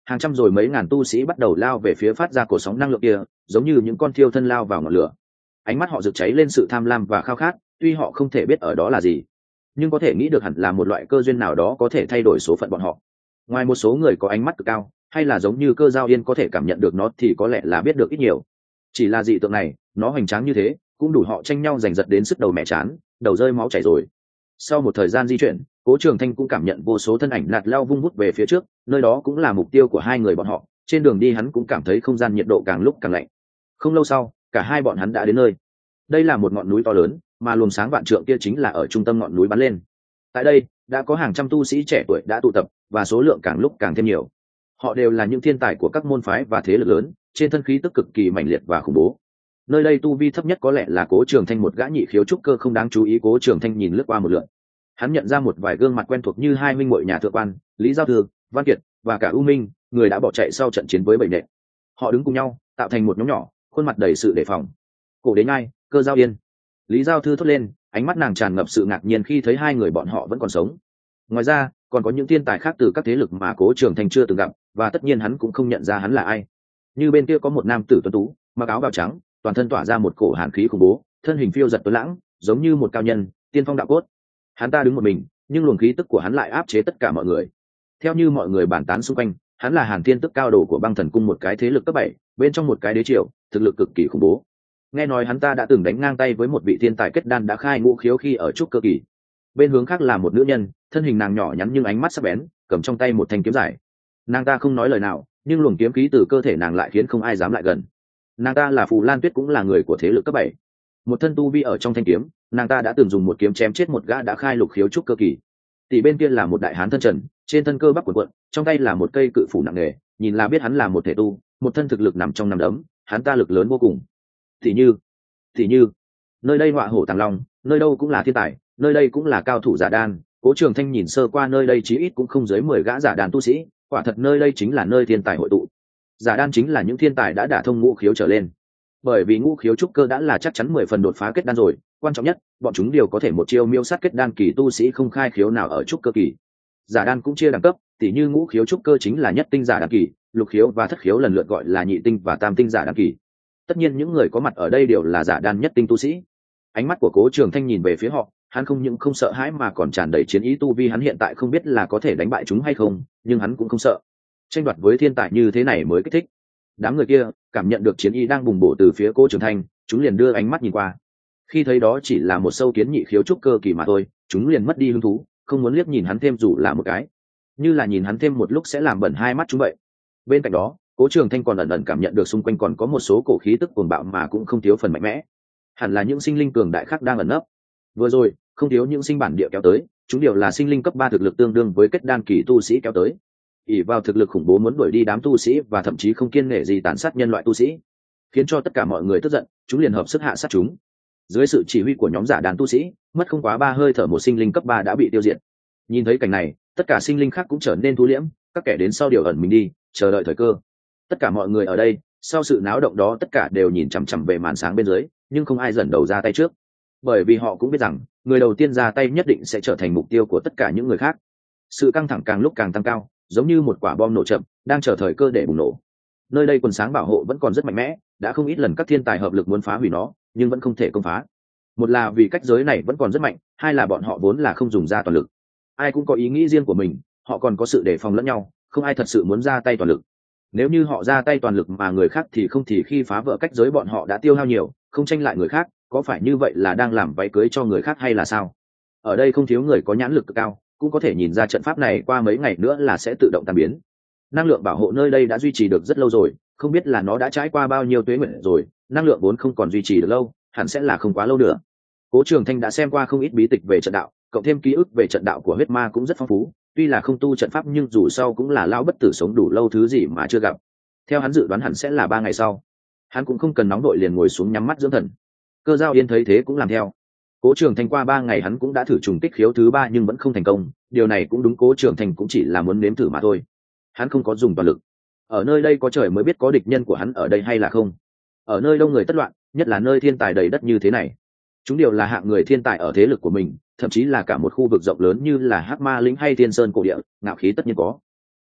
hàng trăm rồi mấy ngàn tu sĩ bắt đầu lao về phía phát ra cổ sóng năng lượng kia, giống như những con thiêu thân lao vào ngọn lửa. Ánh mắt họ rực cháy lên sự tham lam và khao khát, tuy họ không thể biết ở đó là gì, nhưng có thể nghĩ được hẳn là một loại cơ duyên nào đó có thể thay đổi số phận bọn họ. Ngoài một số người có ánh mắt cực cao, hay là giống như Cơ Dao Yên có thể cảm nhận được nó, thì có lẽ là biết được ít nhiều. Chỉ là dị tượng này, nó hoành tráng như thế, cũng đủ họ tranh nhau giành giật đến sức đầu mẹ chán, đầu rơi máu chảy rồi. Sau một thời gian di chuyển, Cố Trường Thanh cũng cảm nhận vô số thân ảnh nạt lao vung vút về phía trước, nơi đó cũng là mục tiêu của hai người bọn họ. Trên đường đi hắn cũng cảm thấy không gian nhiệt độ càng lúc càng lạnh. Không lâu sau, cả hai bọn hắn đã đến nơi. Đây là một ngọn núi to lớn, mà luồng sáng vạn trượng kia chính là ở trung tâm ngọn núi bắn lên. Tại đây đã có hàng trăm tu sĩ trẻ tuổi đã tụ tập, và số lượng càng lúc càng thêm nhiều. Họ đều là những thiên tài của các môn phái và thế lực lớn, trên thân khí tức cực kỳ mạnh liệt và khủng bố. Nơi đây tu vi thấp nhất có lẽ là Cố Trường Thanh, một gã nhị khiếu trúc cơ không đáng chú ý. Cố Trường Thanh nhìn lướt qua một lượt, hắn nhận ra một vài gương mặt quen thuộc như hai minh muội nhà thượng quan, Lý Giao Thư, Văn Kiệt và cả U Minh, người đã bỏ chạy sau trận chiến với Bảy Nện. Họ đứng cùng nhau tạo thành một nhóm nhỏ, khuôn mặt đầy sự đề phòng. Cổ Đế Nhai, Cơ Dao Yên. Lý Giao Thư thốt lên, ánh mắt nàng tràn ngập sự ngạc nhiên khi thấy hai người bọn họ vẫn còn sống. Ngoài ra còn có những thiên tài khác từ các thế lực mà Cố Trường Thanh chưa từng gặp, và tất nhiên hắn cũng không nhận ra hắn là ai. Như bên kia có một nam tử tuấn tú, mặc áo bào trắng, toàn thân tỏa ra một cổ hàn khí khủng bố, thân hình phiêu giật tuấn lãng, giống như một cao nhân tiên phong đạo cốt. Hắn ta đứng một mình, nhưng luồng khí tức của hắn lại áp chế tất cả mọi người. Theo như mọi người bàn tán xung quanh, hắn là Hàn Thiên Tức cao đồ của Băng Thần Cung, một cái thế lực cấp bảy bên trong một cái đế triều, thực lực cực kỳ khủng bố. Nghe nói hắn ta đã từng đánh ngang tay với một vị thiên tài kết đan đã khai ngũ khiếu khi ở trúc cơ kỳ. Bên hướng khác là một nữ nhân, thân hình nàng nhỏ nhắn nhưng ánh mắt sắc bén, cầm trong tay một thanh kiếm dài. Nàng ta không nói lời nào, nhưng luồng kiếm khí từ cơ thể nàng lại khiến không ai dám lại gần. Nàng ta là Phù Lan Tuyết, cũng là người của thế lực cấp bảy. Một thân tu vi ở trong thanh kiếm, nàng ta đã từng dùng một kiếm chém chết một gã đã khai lục khiếu trúc cơ kỳ. Tỷ bên kia là một đại hán thân trần, trên thân cơ bắp cuộn cuộn, trong tay là một cây cự phủ nặng nề, nhìn là biết hắn là một thể tu, một thân thực lực nằm trong nắm đấm, hắn ta lực lớn vô cùng. Tỷ như, tỷ như, nơi đây họa hổ tàng long, nơi đâu cũng là thiên tài, nơi đây cũng là cao thủ giả đan. Cố Trường Thanh nhìn sơ qua nơi đây chí ít cũng không dưới mười gã giả đan tu sĩ, quả thật nơi đây chính là nơi thiên tài hội tụ. Giả đan chính là những thiên tài đã đả thông ngũ khiếu trở lên, bởi vì ngũ khiếu trúc cơ đã là chắc chắn mười phần đột phá kết đan rồi. Quan trọng nhất, bọn chúng đều có thể một chiêu miêu sát kết đan kỳ tu sĩ không khai khiếu nào ở trúc cơ kỳ. Giả đan cũng chia đẳng cấp, tỉ như ngũ khiếu trúc cơ chính là nhất tinh giả đan kỳ, lục khiếu và thất khiếu lần lượt gọi là nhị tinh và tam tinh giả đan kỳ. Tất nhiên những người có mặt ở đây đều là giả đan nhất tinh tu sĩ. Ánh mắt của Cố Trường Thanh nhìn về phía họ, hắn không những không sợ hãi mà còn tràn đầy chiến ý. Tu vi hắn hiện tại không biết là có thể đánh bại chúng hay không, nhưng hắn cũng không sợ. Tranh đoạt với thiên tài như thế này mới kích thích. Đám người kia cảm nhận được chiến ý đang bùng bổ từ phía Cố Trường Thanh, chúng liền đưa ánh mắt nhìn qua. Khi thấy đó chỉ là một sâu kiến nhị khiếu trúc cơ kỳ mà thôi, chúng liền mất đi hứng thú, không muốn liếc nhìn hắn thêm dù là một cái, như là nhìn hắn thêm một lúc sẽ làm bẩn hai mắt chúng vậy. Bên cạnh đó, Cố Trường Thanh còn ẩn ẩn cảm nhận được xung quanh còn có một số cổ khí tức cuồng bạo mà cũng không thiếu phần mạnh mẽ, hẳn là những sinh linh cường đại khác đang ẩn nấp. Vừa rồi không thiếu những sinh bản địa kéo tới, chúng đều là sinh linh cấp ba thực lực tương đương với kết đan kỳ tu sĩ kéo tới, ỷ vào thực lực khủng bố muốn đuổi đi đám tu sĩ và thậm chí không kiêng nể gì tàn sát nhân loại tu sĩ, khiến cho tất cả mọi người tức giận, chúng liền hợp sức hạ sát chúng. Dưới sự chỉ huy của nhóm giả đàn tu sĩ, mất không quá ba hơi thở một sinh linh cấp ba đã bị tiêu diệt. Nhìn thấy cảnh này, tất cả sinh linh khác cũng trở nên thu liễm, các kẻ đến sau điều ẩn mình đi, chờ đợi thời cơ. Tất cả mọi người ở đây, sau sự náo động đó tất cả đều nhìn chằm chằm về màn sáng bên dưới, nhưng không ai dần đầu ra tay trước, bởi vì họ cũng biết rằng người đầu tiên ra tay nhất định sẽ trở thành mục tiêu của tất cả những người khác. Sự căng thẳng càng lúc càng tăng cao, giống như một quả bom nổ chậm, đang chờ thời cơ để bùng nổ. Nơi đây quần sáng bảo hộ vẫn còn rất mạnh mẽ, đã không ít lần các thiên tài hợp lực muốn phá hủy nó, nhưng vẫn không thể công phá. Một là vì cách giới này vẫn còn rất mạnh, hai là bọn họ vốn là không dùng ra toàn lực. Ai cũng có ý nghĩ riêng của mình, họ còn có sự đề phòng lẫn nhau, không ai thật sự muốn ra tay toàn lực. Nếu như họ ra tay toàn lực mà người khác thì không, thì khi phá vỡ cách giới bọn họ đã tiêu hao nhiều, không tranh lại người khác, có phải như vậy là đang làm váy cưới cho người khác hay là sao? Ở đây không thiếu người có nhãn lực cực cao, cũng có thể nhìn ra trận pháp này qua mấy ngày nữa là sẽ tự động tan biến. Năng lượng bảo hộ nơi đây đã duy trì được rất lâu rồi, không biết là nó đã trải qua bao nhiêu tuế nguyện rồi, năng lượng vốn không còn duy trì được lâu, hẳn sẽ là không quá lâu nữa. Cố Trường Thanh đã xem qua không ít bí tịch về trận đạo, cộng thêm ký ức về trận đạo của huyết ma cũng rất phong phú, tuy là không tu trận pháp nhưng dù sau cũng là lão bất tử sống đủ lâu thứ gì mà chưa gặp. Theo hắn dự đoán hẳn sẽ là ba ngày sau. Hắn cũng không cần nóng đội liền ngồi xuống nhắm mắt dưỡng thần. Cơ Dao Yên thấy thế cũng làm theo. Cố Trường Thanh qua ba ngày hắn cũng đã thử trùng kích khiếu thứ ba nhưng vẫn không thành công, điều này cũng đúng, Cố Trường Thanh cũng chỉ là muốn nếm thử mà thôi. Hắn không có dùng toàn lực. Ở nơi đây có trời mới biết có địch nhân của hắn ở đây hay là không. Ở nơi đông người tất loạn, nhất là nơi thiên tài đầy đất như thế này, chúng đều là hạng người thiên tài ở thế lực của mình, thậm chí là cả một khu vực rộng lớn như là Hắc Ma Lĩnh hay Thiên Sơn cổ địa, ngạo khí tất nhiên có.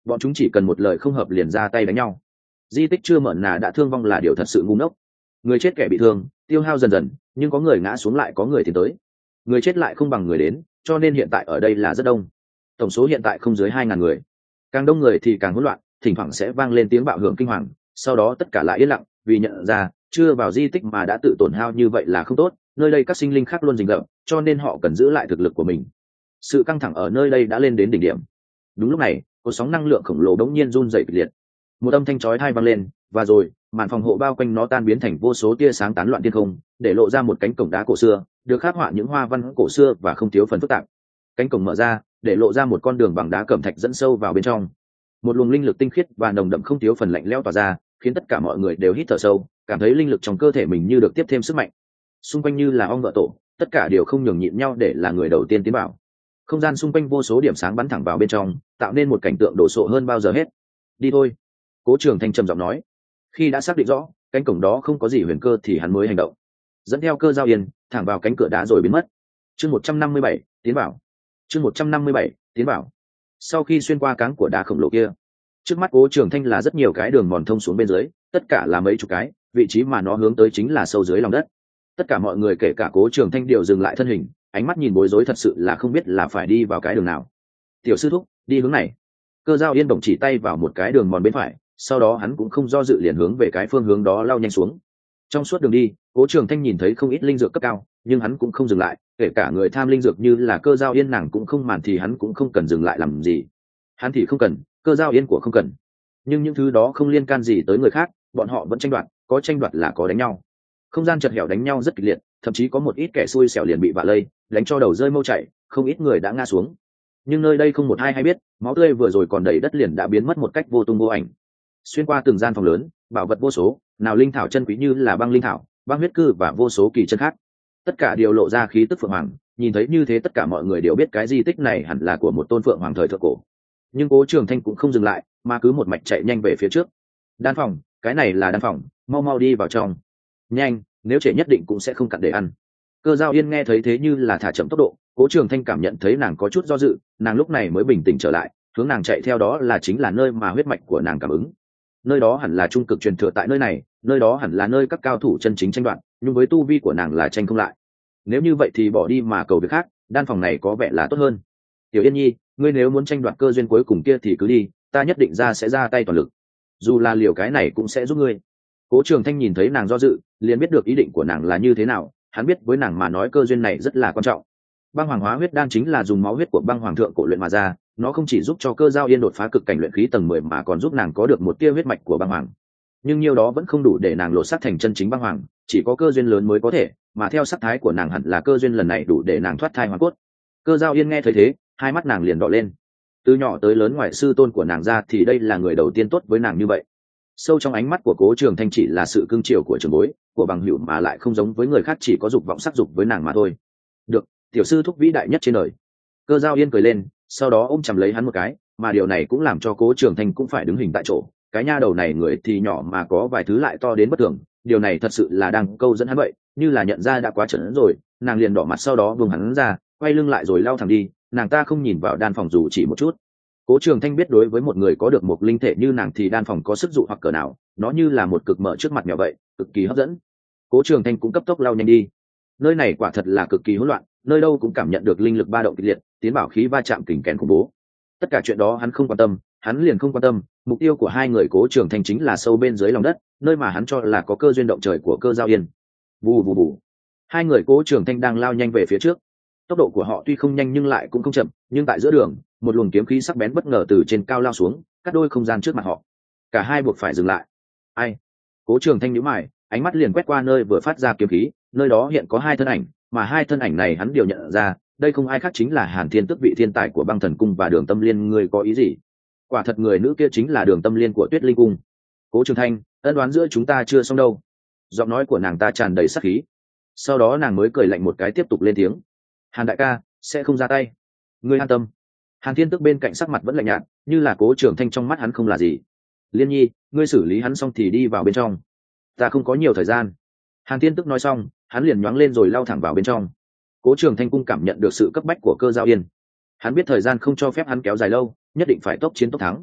bọn chúng chỉ cần một lời không hợp liền ra tay đánh nhau. Di tích chưa mở nà đã thương vong là điều thật sự ngu ngốc. Người chết kẻ bị thương, tiêu hao dần dần, nhưng có người ngã xuống lại có người tiến tới. Người chết lại không bằng người đến, cho nên hiện tại ở đây là rất đông. Tổng số hiện tại không dưới hai ngàn người. Càng đông người thì càng hỗn loạn, thỉnh thoảng sẽ vang lên tiếng bạo hưởng kinh hoàng, sau đó tất cả lại yên lặng, vì nhận ra chưa vào di tích mà đã tự tổn hao như vậy là không tốt, nơi đây các sinh linh khác luôn rình rập, cho nên họ cần giữ lại thực lực của mình. Sự căng thẳng ở nơi đây đã lên đến đỉnh điểm. Đúng lúc này, có sóng năng lượng khổng lồ đống nhiên run rẩy kịch liệt. Một âm thanh chói tai vang lên, và rồi màn phòng hộ bao quanh nó tan biến thành vô số tia sáng tán loạn thiên không, để lộ ra một cánh cổng đá cổ xưa, được khắc họa những hoa văn cổ xưa và không thiếu phần phức tạp. Cánh cổng mở ra, để lộ ra một con đường bằng đá cẩm thạch dẫn sâu vào bên trong. Một luồng linh lực tinh khiết và nồng đậm không thiếu phần lạnh lẽo tỏa ra, khiến tất cả mọi người đều hít thở sâu, cảm thấy linh lực trong cơ thể mình như được tiếp thêm sức mạnh. Xung quanh như là ong vợ tổ, tất cả đều không nhường nhịn nhau để là người đầu tiên tiến vào. Không gian xung quanh vô số điểm sáng bắn thẳng vào bên trong, tạo nên một cảnh tượng đồ sộ hơn bao giờ hết. Đi thôi, Cố Trường Thanh trầm giọng nói. Khi đã xác định rõ cánh cổng đó không có gì huyền cơ thì hắn mới hành động, dẫn theo Cơ Giao Yên thẳng vào cánh cửa đá rồi biến mất. Chương một trăm năm mươi bảy, tiến vào. Chương một trăm năm mươi bảy, tiến vào. Sau khi xuyên qua cáng của đá khổng lồ kia, trước mắt Cố Trường Thanh là rất nhiều cái đường mòn thông xuống bên dưới, tất cả là mấy chục cái, vị trí mà nó hướng tới chính là sâu dưới lòng đất. Tất cả mọi người kể cả Cố Trường Thanh đều dừng lại thân hình, ánh mắt nhìn bối rối thật sự là không biết là phải đi vào cái đường nào. Tiểu sư thúc, đi hướng này. Cơ Giao Yên bỗng chỉ tay vào một cái đường mòn bên phải, sau đó hắn cũng không do dự liền hướng về cái phương hướng đó lao nhanh xuống. Trong suốt đường đi, Cố Trường Thanh nhìn thấy không ít linh dược cấp cao, nhưng hắn cũng không dừng lại, kể cả người tham linh dược như là Cơ Giao Yên nàng cũng không màn thì hắn cũng không cần dừng lại làm gì. Hắn thì không cần, Cơ Giao Yên của không cần. Nhưng những thứ đó không liên can gì tới người khác, bọn họ vẫn tranh đoạt, có tranh đoạt là có đánh nhau. Không gian chật hẻo đánh nhau rất kịch liệt, thậm chí có một ít kẻ xui xẻo liền bị vạ lây, đánh cho đầu rơi mâu chảy, không ít người đã ngã xuống. Nhưng nơi đây không một ai hay biết, máu tươi vừa rồi còn đầy đất liền đã biến mất một cách vô tung vô ảnh. Xuyên qua từng gian phòng lớn, bảo vật vô số, nào linh thảo chân quý như là băng linh thảo, băng huyết cư và vô số kỳ chân khác, tất cả đều lộ ra khí tức phượng hoàng. Nhìn thấy như thế tất cả mọi người đều biết cái di tích này hẳn là của một tôn phượng hoàng thời thượng cổ. Nhưng Cố Trường Thanh cũng không dừng lại, mà cứ một mạch chạy nhanh về phía trước. Đan phòng, cái này là đan phòng, mau mau đi vào trong. Nhanh, nếu trễ nhất định cũng sẽ không cặn để ăn. Cơ Giao Yên nghe thấy thế như là thả chậm tốc độ, Cố Trường Thanh cảm nhận thấy nàng có chút do dự, nàng lúc này mới bình tĩnh trở lại, hướng nàng chạy theo đó là chính là nơi mà huyết mạch của nàng cảm ứng. Nơi đó hẳn là trung cực truyền thừa tại nơi này, nơi đó hẳn là nơi các cao thủ chân chính tranh đoạt, nhưng với tu vi của nàng là tranh không lại. Nếu như vậy thì bỏ đi mà cầu việc khác, đan phòng này có vẻ là tốt hơn. Tiểu Yên Nhi, ngươi nếu muốn tranh đoạt cơ duyên cuối cùng kia thì cứ đi, ta nhất định ra sẽ ra tay toàn lực, dù là liều cái này cũng sẽ giúp ngươi. Cố Trường Thanh nhìn thấy nàng do dự, liền biết được ý định của nàng là như thế nào. Hắn biết với nàng mà nói cơ duyên này rất là quan trọng. Băng hoàng hóa huyết đan chính là dùng máu huyết của băng hoàng thượng cổ luyện mà ra, nó không chỉ giúp cho Cơ Giao Yên đột phá cực cảnh luyện khí tầng mười mà còn giúp nàng có được một tia huyết mạch của băng hoàng. Nhưng nhiều đó vẫn không đủ để nàng lột xác thành chân chính băng hoàng, chỉ có cơ duyên lớn mới có thể, mà theo sắc thái của nàng hẳn là cơ duyên lần này đủ để nàng thoát thai hoàn cốt. Cơ Giao Yên nghe thấy thế, hai mắt nàng liền đỏ lên. Từ nhỏ tới lớn ngoài sư tôn của nàng ra thì đây là người đầu tiên tốt với nàng như vậy. Sâu trong ánh mắt của Cố Trường Thanh chỉ là sự cưng chiều của trưởng bối, của bằng hữu mà lại không giống với người khác chỉ có dục vọng sắc dục với nàng mà thôi. Được, tiểu sư thúc vĩ đại nhất trên đời. Cơ Giao Yên cười lên, sau đó ôm chầm lấy hắn một cái, mà điều này cũng làm cho Cố Trường Thanh cũng phải đứng hình tại chỗ. Cái nha đầu này người thì nhỏ mà có vài thứ lại to đến bất thường, điều này thật sự là đang câu dẫn hắn vậy, như là nhận ra đã quá chuẩn rồi, nàng liền đỏ mặt sau đó buông hắn ra, quay lưng lại rồi lao thẳng đi, nàng ta không nhìn vào đan phòng dù chỉ một chút. Cố Trường Thanh biết đối với một người có được một linh thể như nàng thì đan phòng có sức dụ hoặc cỡ nào, nó như là một cực mở trước mặt mèo vậy, cực kỳ hấp dẫn. Cố Trường Thanh cũng cấp tốc lao nhanh đi. Nơi này quả thật là cực kỳ hỗn loạn, nơi đâu cũng cảm nhận được linh lực ba động kịch liệt, tiến bảo khí va chạm kình kèn khủng bố. Tất cả chuyện đó hắn không quan tâm, hắn liền không quan tâm, mục tiêu của hai người Cố Trường Thanh chính là sâu bên dưới lòng đất, nơi mà hắn cho là có cơ duyên động trời của Cơ Giao Yên. Vù vù vù. Hai người Cố Trường Thanh đang lao nhanh về phía trước. Tốc độ của họ tuy không nhanh nhưng lại cũng không chậm, nhưng tại giữa đường, một luồng kiếm khí sắc bén bất ngờ từ trên cao lao xuống, cắt đôi không gian trước mặt họ. Cả hai buộc phải dừng lại. Ai? Cố Trường Thanh nhíu mày, ánh mắt liền quét qua nơi vừa phát ra kiếm khí, nơi đó hiện có hai thân ảnh, mà hai thân ảnh này hắn đều nhận ra, đây không ai khác chính là Hàn Thiên Tức vị thiên tài của Băng Thần Cung và Đường Tâm Liên. Người có ý gì? Quả thật người nữ kia chính là Đường Tâm Liên của Tuyết Linh Cung. Cố Trường Thanh, ân đoán giữa chúng ta chưa xong đâu. Giọng nói của nàng ta tràn đầy sát khí. Sau đó nàng mới cười lạnh một cái tiếp tục lên tiếng. Hàn đại ca sẽ không ra tay, ngươi an tâm. Hàn Thiên Tức bên cạnh sắc mặt vẫn lạnh nhạt, như là Cố Trường Thanh trong mắt hắn không là gì. Liên Nhi, ngươi xử lý hắn xong thì đi vào bên trong, ta không có nhiều thời gian. Hàn Thiên Tức nói xong, hắn liền nhoáng lên rồi lao thẳng vào bên trong. Cố Trường Thanh cũng cảm nhận được sự cấp bách của Cơ Giao Yên. Hắn biết thời gian không cho phép hắn kéo dài lâu, nhất định phải tốc chiến tốc thắng.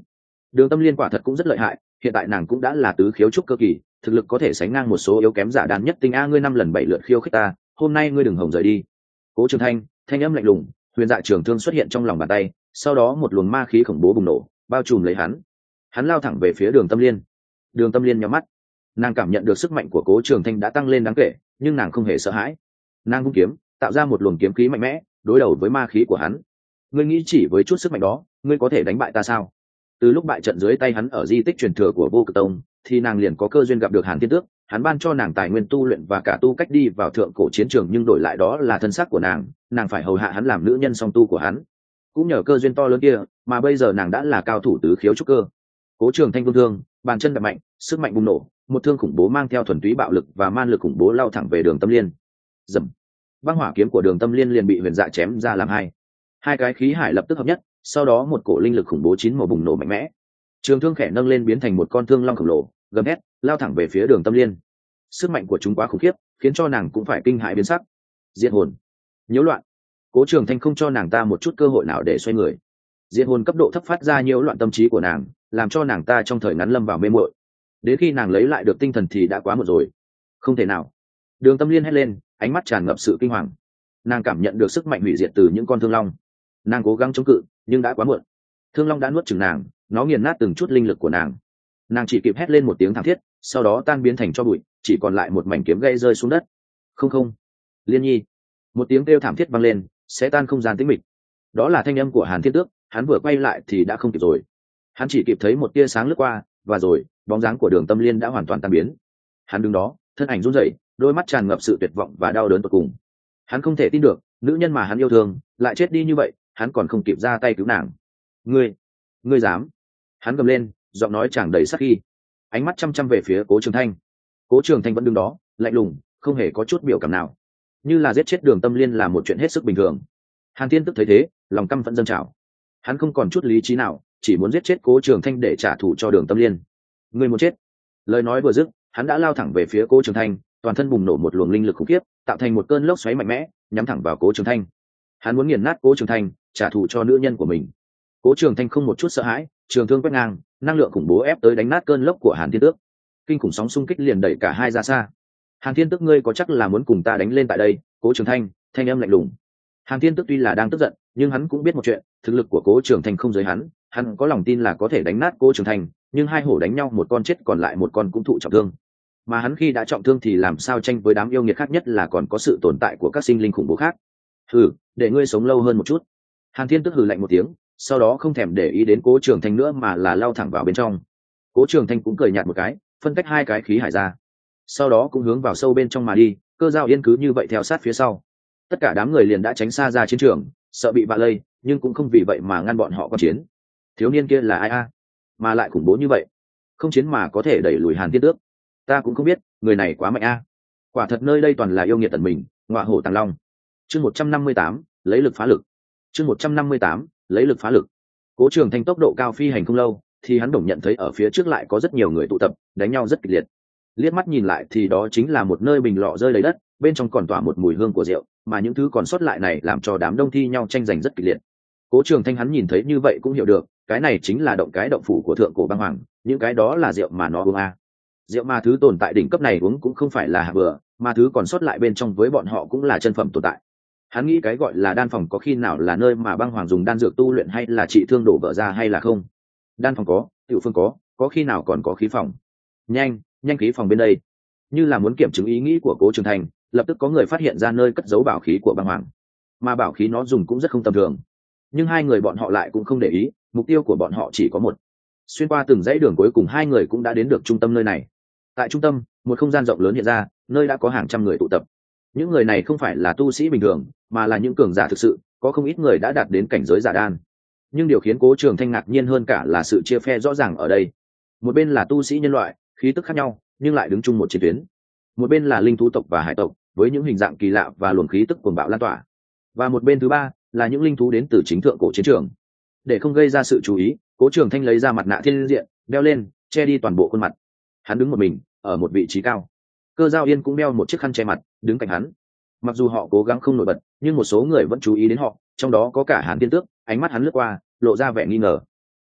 Đường Tâm Liên quả thật cũng rất lợi hại, hiện tại nàng cũng đã là tứ khiếu trúc cơ kỳ, thực lực có thể sánh ngang một số yếu kém giả đan nhất tinh a. Ngươi năm lần bảy lượt khiêu khích ta, hôm nay ngươi đừng hòng rời đi. Cố Trường Thanh thanh âm lạnh lùng, huyền dạ trường thương xuất hiện trong lòng bàn tay, sau đó một luồng ma khí khủng bố bùng nổ, bao trùm lấy hắn. Hắn lao thẳng về phía Đường Tâm Liên. Đường Tâm Liên nhắm mắt, nàng cảm nhận được sức mạnh của Cố Trường Thanh đã tăng lên đáng kể, nhưng nàng không hề sợ hãi. Nàng vung kiếm, tạo ra một luồng kiếm khí mạnh mẽ, đối đầu với ma khí của hắn. Ngươi nghĩ chỉ với chút sức mạnh đó, ngươi có thể đánh bại ta sao? Từ lúc bại trận dưới tay hắn ở di tích truyền thừa của Vô Cực Tông, thì nàng liền có cơ duyên gặp được Hàn Thiên Tước, hắn ban cho nàng tài nguyên tu luyện và cả tu cách đi vào thượng cổ chiến trường, nhưng đổi lại đó là thân xác của nàng, nàng phải hầu hạ hắn làm nữ nhân song tu của hắn. Cũng nhờ cơ duyên to lớn kia, mà bây giờ nàng đã là cao thủ tứ khiếu trúc cơ. Cố Trường Thanh vương thương, bàn chân đập mạnh, sức mạnh bùng nổ, một thương khủng bố mang theo thuần túy bạo lực và man lực khủng bố lao thẳng về Đường Tâm Liên. Dầm. Băng hỏa kiếm của Đường Tâm Liên liền bị huyền dạ chém ra làm hai. Hai cái khí hải lập tức hợp nhất, sau đó một cổ linh lực khủng bố chín màu bùng nổ mạnh mẽ. Trường thương khẽ nâng lên biến thành một con thương long khổng lồ, gầm hét, lao thẳng về phía Đường Tâm Liên. Sức mạnh của chúng quá khủng khiếp, khiến cho nàng cũng phải kinh hãi biến sắc. Diệt hồn, nhiễu loạn. Cố Trường Thanh không cho nàng ta một chút cơ hội nào để xoay người. Diệt hồn cấp độ thấp phát ra nhiễu loạn tâm trí của nàng, làm cho nàng ta trong thời ngắn lâm vào mê muội. Đến khi nàng lấy lại được tinh thần thì đã quá muộn rồi. Không thể nào. Đường Tâm Liên hét lên, ánh mắt tràn ngập sự kinh hoàng. Nàng cảm nhận được sức mạnh hủy diệt từ những con thương long. Nàng cố gắng chống cự, nhưng đã quá muộn. Thương long đã nuốt chửng nàng, nó nghiền nát từng chút linh lực của nàng. Nàng chỉ kịp hét lên một tiếng thảm thiết, sau đó tan biến thành tro bụi, chỉ còn lại một mảnh kiếm gãy rơi xuống đất. Không không, Liên Nhi. Một tiếng kêu thảm thiết vang lên, xé tan không gian tĩnh mịch. Đó là thanh âm của Hàn Thiên Tước, hắn vừa quay lại thì đã không kịp rồi. Hắn chỉ kịp thấy một tia sáng lướt qua, và rồi, bóng dáng của Đường Tâm Liên đã hoàn toàn tan biến. Hắn đứng đó, thân ảnh run rẩy, đôi mắt tràn ngập sự tuyệt vọng và đau đớn tột cùng. Hắn không thể tin được, nữ nhân mà hắn yêu thương lại chết đi như vậy, hắn còn không kịp ra tay cứu nàng. Ngươi, ngươi dám? Hắn gầm lên, giọng nói tràn đầy sát khí, ánh mắt chăm chăm về phía Cố Trường Thanh. Cố Trường Thanh vẫn đứng đó, lạnh lùng, không hề có chút biểu cảm nào, như là giết chết Đường Tâm Liên là một chuyện hết sức bình thường. Hàn Thiên Tức thấy thế, lòng căm phẫn dâng trào. Hắn không còn chút lý trí nào, chỉ muốn giết chết Cố Trường Thanh để trả thù cho Đường Tâm Liên. Ngươi muốn chết? Lời nói vừa dứt, hắn đã lao thẳng về phía Cố Trường Thanh, toàn thân bùng nổ một luồng linh lực khủng khiếp, tạo thành một cơn lốc xoáy mạnh mẽ, nhắm thẳng vào Cố Trường Thanh. Hắn muốn nghiền nát Cố Trường Thanh, trả thù cho nữ nhân của mình. Cố Trường Thanh không một chút sợ hãi, trường thương quét ngang, năng lượng khủng bố ép tới đánh nát cơn lốc của Hàn Thiên Tước. Kinh khủng sóng xung kích liền đẩy cả hai ra xa. Hàn Thiên Tước, ngươi có chắc là muốn cùng ta đánh lên tại đây? Cố Trường Thanh thanh âm lạnh lùng. Hàn Thiên Tước tuy là đang tức giận, nhưng hắn cũng biết một chuyện, thực lực của Cố Trường Thanh không giới hắn, hắn có lòng tin là có thể đánh nát Cố Trường Thanh, nhưng hai hổ đánh nhau một con chết còn lại một con cũng thụ trọng thương. Mà hắn khi đã trọng thương thì làm sao tranh với đám yêu nghiệt khác, nhất là còn có sự tồn tại của các sinh linh khủng bố khác. Hừ, để ngươi sống lâu hơn một chút. Hàn Thiên Tức hừ lạnh một tiếng, sau đó không thèm để ý đến Cố Trường Thanh nữa mà là lao thẳng vào bên trong. Cố Trường Thanh cũng cười nhạt một cái, phân cách hai cái khí hải ra, sau đó cũng hướng vào sâu bên trong mà đi. Cơ Dao Yên cứ như vậy theo sát phía sau. Tất cả đám người liền đã tránh xa ra chiến trường, sợ bị vạ lây, nhưng cũng không vì vậy mà ngăn bọn họ qua chiến. Thiếu niên kia là ai a? Mà lại khủng bố như vậy, không chiến mà có thể đẩy lùi Hàn Thiên Tước. Ta cũng không biết, người này quá mạnh a. Quả thật nơi đây toàn là yêu nghiệt tận mình, ngọa hổ tàng long. Chương một trăm năm mươi tám, lấy lực phá lực. Chương một trăm năm mươi tám, lấy lực phá lực. Cố Trường Thanh tốc độ cao phi hành không lâu, thì hắn đồng nhận thấy ở phía trước lại có rất nhiều người tụ tập, đánh nhau rất kịch liệt. Liếc mắt nhìn lại thì đó chính là một nơi bình lọ rơi đầy đất, bên trong còn tỏa một mùi hương của rượu, mà những thứ còn sót lại này làm cho đám đông thi nhau tranh giành rất kịch liệt. Cố Trường Thanh hắn nhìn thấy như vậy cũng hiểu được, cái này chính là động cái động phủ của thượng cổ băng hoàng, những cái đó là rượu mà nó uống a. Rượu mà thứ tồn tại đỉnh cấp này uống cũng không phải là hạng vừa, mà thứ còn sót lại bên trong với bọn họ cũng là chân phẩm tồn tại. Hắn nghĩ cái gọi là đan phòng có khi nào là nơi mà băng hoàng dùng đan dược tu luyện hay là trị thương đổ vỡ ra hay là không? Đan phòng có, tiểu phương có, có khi nào còn có khí phòng? Nhanh, nhanh khí phòng bên đây. Như là muốn kiểm chứng ý nghĩ của Cố Trường Thanh, lập tức có người phát hiện ra nơi cất giấu bảo khí của băng hoàng, mà bảo khí nó dùng cũng rất không tầm thường. Nhưng hai người bọn họ lại cũng không để ý, mục tiêu của bọn họ chỉ có một. Xuyên qua từng dãy đường cuối cùng hai người cũng đã đến được trung tâm nơi này. Tại trung tâm, một không gian rộng lớn hiện ra, nơi đã có hàng trăm người tụ tập. Những người này không phải là tu sĩ bình thường, mà là những cường giả thực sự, có không ít người đã đạt đến cảnh giới giả đan. Nhưng điều khiến Cố Trường Thanh ngạc nhiên hơn cả là sự chia phe rõ ràng ở đây. Một bên là tu sĩ nhân loại, khí tức khác nhau, nhưng lại đứng chung một chiến tuyến. Một bên là linh thú tộc và hải tộc, với những hình dạng kỳ lạ và luồng khí tức cuồng bạo lan tỏa. Và một bên thứ ba là những linh thú đến từ chính thượng cổ chiến trường. Để không gây ra sự chú ý, Cố Trường Thanh lấy ra mặt nạ thiên diện, đeo lên, che đi toàn bộ khuôn mặt. Hắn đứng một mình, ở một vị trí cao. Cơ Dao Yên cũng đeo một chiếc khăn che mặt, đứng cạnh hắn. Mặc dù họ cố gắng không nổi bật, nhưng một số người vẫn chú ý đến họ, trong đó có cả Hàn Thiên Tước. Ánh mắt hắn lướt qua, lộ ra vẻ nghi ngờ.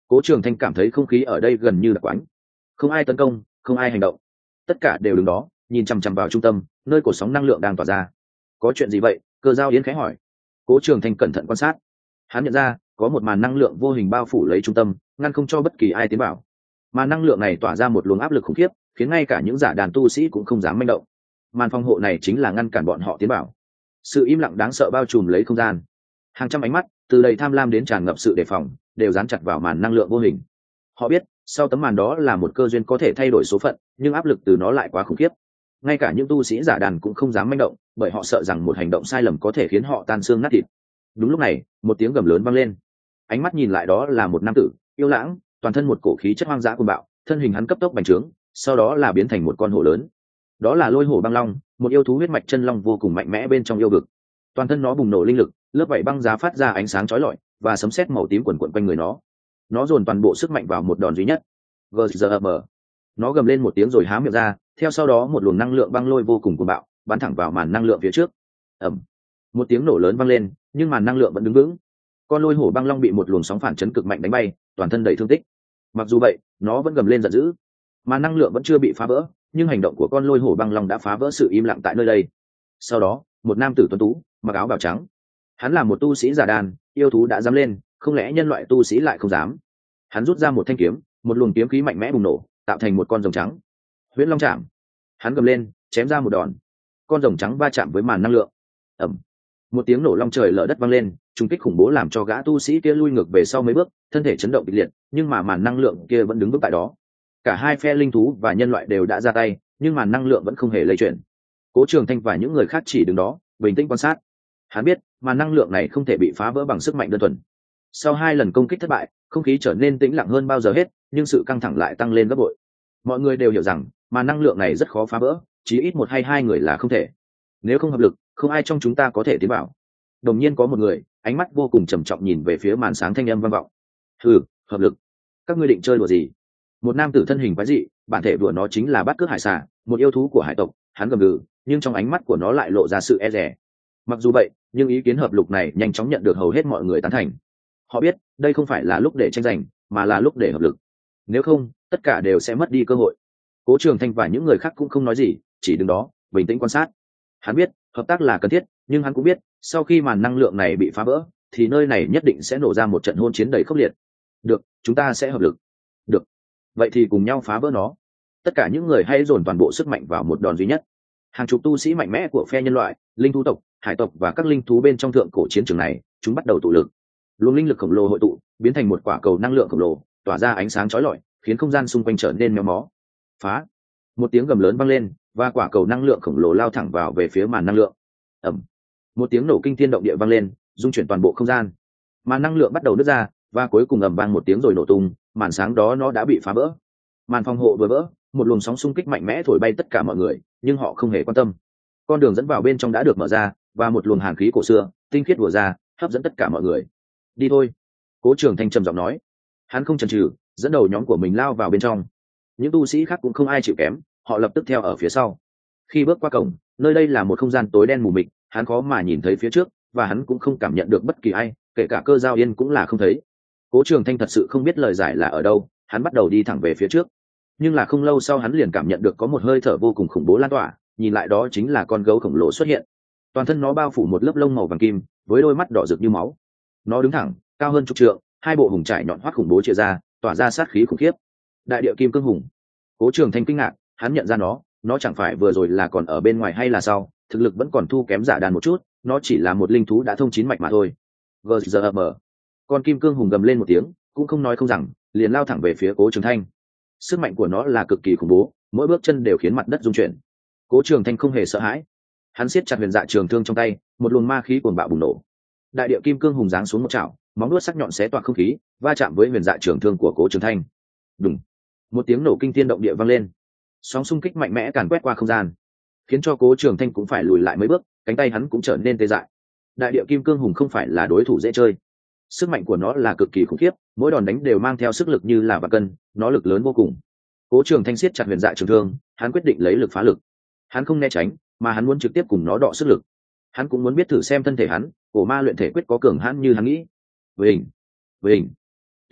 Cố Trường Thanh cảm thấy không khí ở đây gần như là quánh, không ai tấn công, không ai hành động, tất cả đều đứng đó nhìn chằm chằm vào trung tâm nơi cột sóng năng lượng đang tỏa ra. Có chuyện gì vậy? Cơ Giao Yến khẽ hỏi. Cố Trường Thanh cẩn thận quan sát, hắn nhận ra có một màn năng lượng vô hình bao phủ lấy trung tâm, ngăn không cho bất kỳ ai tiến vào. Màn năng lượng này tỏa ra một luồng áp lực khủng khiếp, khiến ngay cả những giả đàn tu sĩ cũng không dám manh động. Màn phòng hộ này chính là ngăn cản bọn họ tiến vào. Sự im lặng đáng sợ bao trùm lấy không gian, hàng trăm ánh mắt từ đầy tham lam đến tràn ngập sự đề phòng đều dán chặt vào màn năng lượng vô hình. Họ biết sau tấm màn đó là một cơ duyên có thể thay đổi số phận, nhưng áp lực từ nó lại quá khủng khiếp. Ngay cả những tu sĩ giả đàn cũng không dám manh động, bởi họ sợ rằng một hành động sai lầm có thể khiến họ tan xương nát thịt. Đúng lúc này, một tiếng gầm lớn vang lên. Ánh mắt nhìn lại đó là một nam tử yêu lãng, toàn thân một cổ khí chất hoang dã cuồng bạo, thân hình hắn cấp tốc bành trướng, sau đó là biến thành một con hổ lớn. Đó là Lôi Hổ Băng Long, một yêu thú huyết mạch chân long vô cùng mạnh mẽ bên trong yêu vực. Toàn thân nó bùng nổ linh lực, lớp vảy băng giá phát ra ánh sáng chói lọi, và sấm sét màu tím quần quần quanh người nó. Nó dồn toàn bộ sức mạnh vào một đòn duy nhất. Gzm. Nó gầm lên một tiếng rồi há miệng ra, theo sau đó một luồng năng lượng băng lôi vô cùng cuồng bạo bắn thẳng vào màn năng lượng phía trước. Ầm. Một tiếng nổ lớn vang lên, nhưng màn năng lượng vẫn đứng vững. Con Lôi Hổ Băng Long bị một luồng sóng phản chấn cực mạnh đánh bay, toàn thân đầy thương tích. Mặc dù vậy, nó vẫn gầm lên giận dữ. Màn năng lượng vẫn chưa bị phá vỡ, nhưng hành động của con Lôi Hổ Băng Long đã phá vỡ sự im lặng tại nơi đây. Sau đó, một nam tử tuấn tú, mặc áo bào trắng. Hắn là một tu sĩ giả đàn, yêu thú đã dám lên, không lẽ nhân loại tu sĩ lại không dám? Hắn rút ra một thanh kiếm, một luồng kiếm khí mạnh mẽ bùng nổ, tạo thành một con rồng trắng. Huyễn Long Chạm. Hắn gầm lên, chém ra một đòn. Con rồng trắng va chạm với màn năng lượng. Ầm. Một tiếng nổ long trời lở đất vang lên, trùng kích khủng bố làm cho gã tu sĩ kia lui ngược về sau mấy bước, thân thể chấn động kịch liệt, nhưng mà màn năng lượng kia vẫn đứng vững tại đó. Cả hai phe linh thú và nhân loại đều đã ra tay, nhưng màn năng lượng vẫn không hề lây chuyển. Cố Trường Thanh và những người khác chỉ đứng đó, bình tĩnh quan sát. Hắn biết, màn năng lượng này không thể bị phá vỡ bằng sức mạnh đơn thuần. Sau hai lần công kích thất bại, không khí trở nên tĩnh lặng hơn bao giờ hết, nhưng sự căng thẳng lại tăng lên gấp bội. Mọi người đều hiểu rằng, màn năng lượng này rất khó phá vỡ, chỉ ít một hay hai người là không thể. Nếu không hợp lực, không ai trong chúng ta có thể tiến vào. Đột nhiên có một người, ánh mắt vô cùng trầm trọng nhìn về phía màn sáng, thanh âm vang vọng. "Hừ, hợp lực? Các ngươi định chơi đùa gì?" Một nam tử thân hình quái dị, bản thể đùa nó chính là Bát Cước Hải Xà, một yêu thú của hải tộc, hắn gầm gừ, nhưng trong ánh mắt của nó lại lộ ra sự e dè. Mặc dù vậy, nhưng ý kiến hợp lục này nhanh chóng nhận được hầu hết mọi người tán thành. Họ biết, đây không phải là lúc để tranh giành, mà là lúc để hợp lực. Nếu không, tất cả đều sẽ mất đi cơ hội. Cố Trường Thanh và những người khác cũng không nói gì, chỉ đứng đó, bình tĩnh quan sát. Hắn biết, hợp tác là cần thiết, nhưng hắn cũng biết, sau khi màn năng lượng này bị phá vỡ, thì nơi này nhất định sẽ nổ ra một trận hôn chiến đầy khốc liệt. Được, chúng ta sẽ hợp lực. Được. Vậy thì cùng nhau phá vỡ nó. Tất cả những người hãy dồn toàn bộ sức mạnh vào một đòn duy nhất. Hàng chục tu sĩ mạnh mẽ của phe nhân loại, linh thú tộc, hải tộc và các linh thú bên trong thượng cổ chiến trường này, chúng bắt đầu tụ lực. Luồng linh lực khổng lồ hội tụ, biến thành một quả cầu năng lượng khổng lồ, tỏa ra ánh sáng chói lọi, khiến không gian xung quanh trở nên méo mó. Phá! Một tiếng gầm lớn vang lên, và quả cầu năng lượng khổng lồ lao thẳng vào về phía màn năng lượng. Ầm! Một tiếng nổ kinh thiên động địa vang lên, rung chuyển toàn bộ không gian. Màn năng lượng bắt đầu nứt ra, và cuối cùng ầm vang một tiếng rồi nổ tung, màn sáng đó nó đã bị phá vỡ. Màn phòng hộ vừa vỡ, một luồng sóng xung kích mạnh mẽ thổi bay tất cả mọi người, nhưng họ không hề quan tâm. Con đường dẫn vào bên trong đã được mở ra, và một luồng hàn khí cổ xưa, tinh khiết vừa ra, hấp dẫn tất cả mọi người. Đi thôi. Cố Trường Thanh trầm giọng nói. Hắn không chần chừ, dẫn đầu nhóm của mình lao vào bên trong. Những tu sĩ khác cũng không ai chịu kém, họ lập tức theo ở phía sau. Khi bước qua cổng, nơi đây là một không gian tối đen mù mịt, hắn khó mà nhìn thấy phía trước, và hắn cũng không cảm nhận được bất kỳ ai, kể cả Cơ Giao Yên cũng là không thấy. Cố Trường Thanh thật sự không biết lời giải là ở đâu, hắn bắt đầu đi thẳng về phía trước. Nhưng là không lâu sau hắn liền cảm nhận được có một hơi thở vô cùng khủng bố lan tỏa, nhìn lại đó chính là con gấu khổng lồ xuất hiện. Toàn thân nó bao phủ một lớp lông màu vàng kim, với đôi mắt đỏ rực như máu. Nó đứng thẳng, cao hơn chục trượng, hai bộ hùng trải nhọn hoắt khủng bố chia ra, tỏa ra sát khí khủng khiếp. Đại địa kim cương hùng. Cố Trường Thanh kinh ngạc, hắn nhận ra nó, nó chẳng phải vừa rồi là còn ở bên ngoài hay là sao? Thực lực vẫn còn thu kém giả đàn một chút, nó chỉ là một linh thú đã thông chín mạch mà thôi. Gzm. Con kim cương hùng gầm lên một tiếng, cũng không nói không rằng, liền lao thẳng về phía Cố Trường Thanh. Sức mạnh của nó là cực kỳ khủng bố, mỗi bước chân đều khiến mặt đất rung chuyển. Cố Trường Thanh không hề sợ hãi, hắn siết chặt huyền dạ trường thương trong tay, một luồng ma khí cuồng bạo bùng nổ. Đại địa kim cương hùng giáng xuống một chảo, móng vuốt sắc nhọn xé toạc không khí, va chạm với huyền dạ trường thương của Cố Trường Thanh. Đùng! Một tiếng nổ kinh thiên động địa vang lên, sóng xung kích mạnh mẽ càn quét qua không gian, khiến cho Cố Trường Thanh cũng phải lùi lại mấy bước, cánh tay hắn cũng trở nên tê dại. Đại địa kim cương hùng không phải là đối thủ dễ chơi, sức mạnh của nó là cực kỳ khủng khiếp, mỗi đòn đánh đều mang theo sức lực như là vạn cân, nó lực lớn vô cùng. Cố Trường Thanh siết chặt huyền dạ trường thương, hắn quyết định lấy lực phá lực. Hắn không né tránh, mà hắn muốn trực tiếp cùng nó đọ sức lực. Hắn cũng muốn biết thử xem thân thể hắn, cổ ma luyện thể quyết có cường hãn như hắn nghĩ. Vình, vình,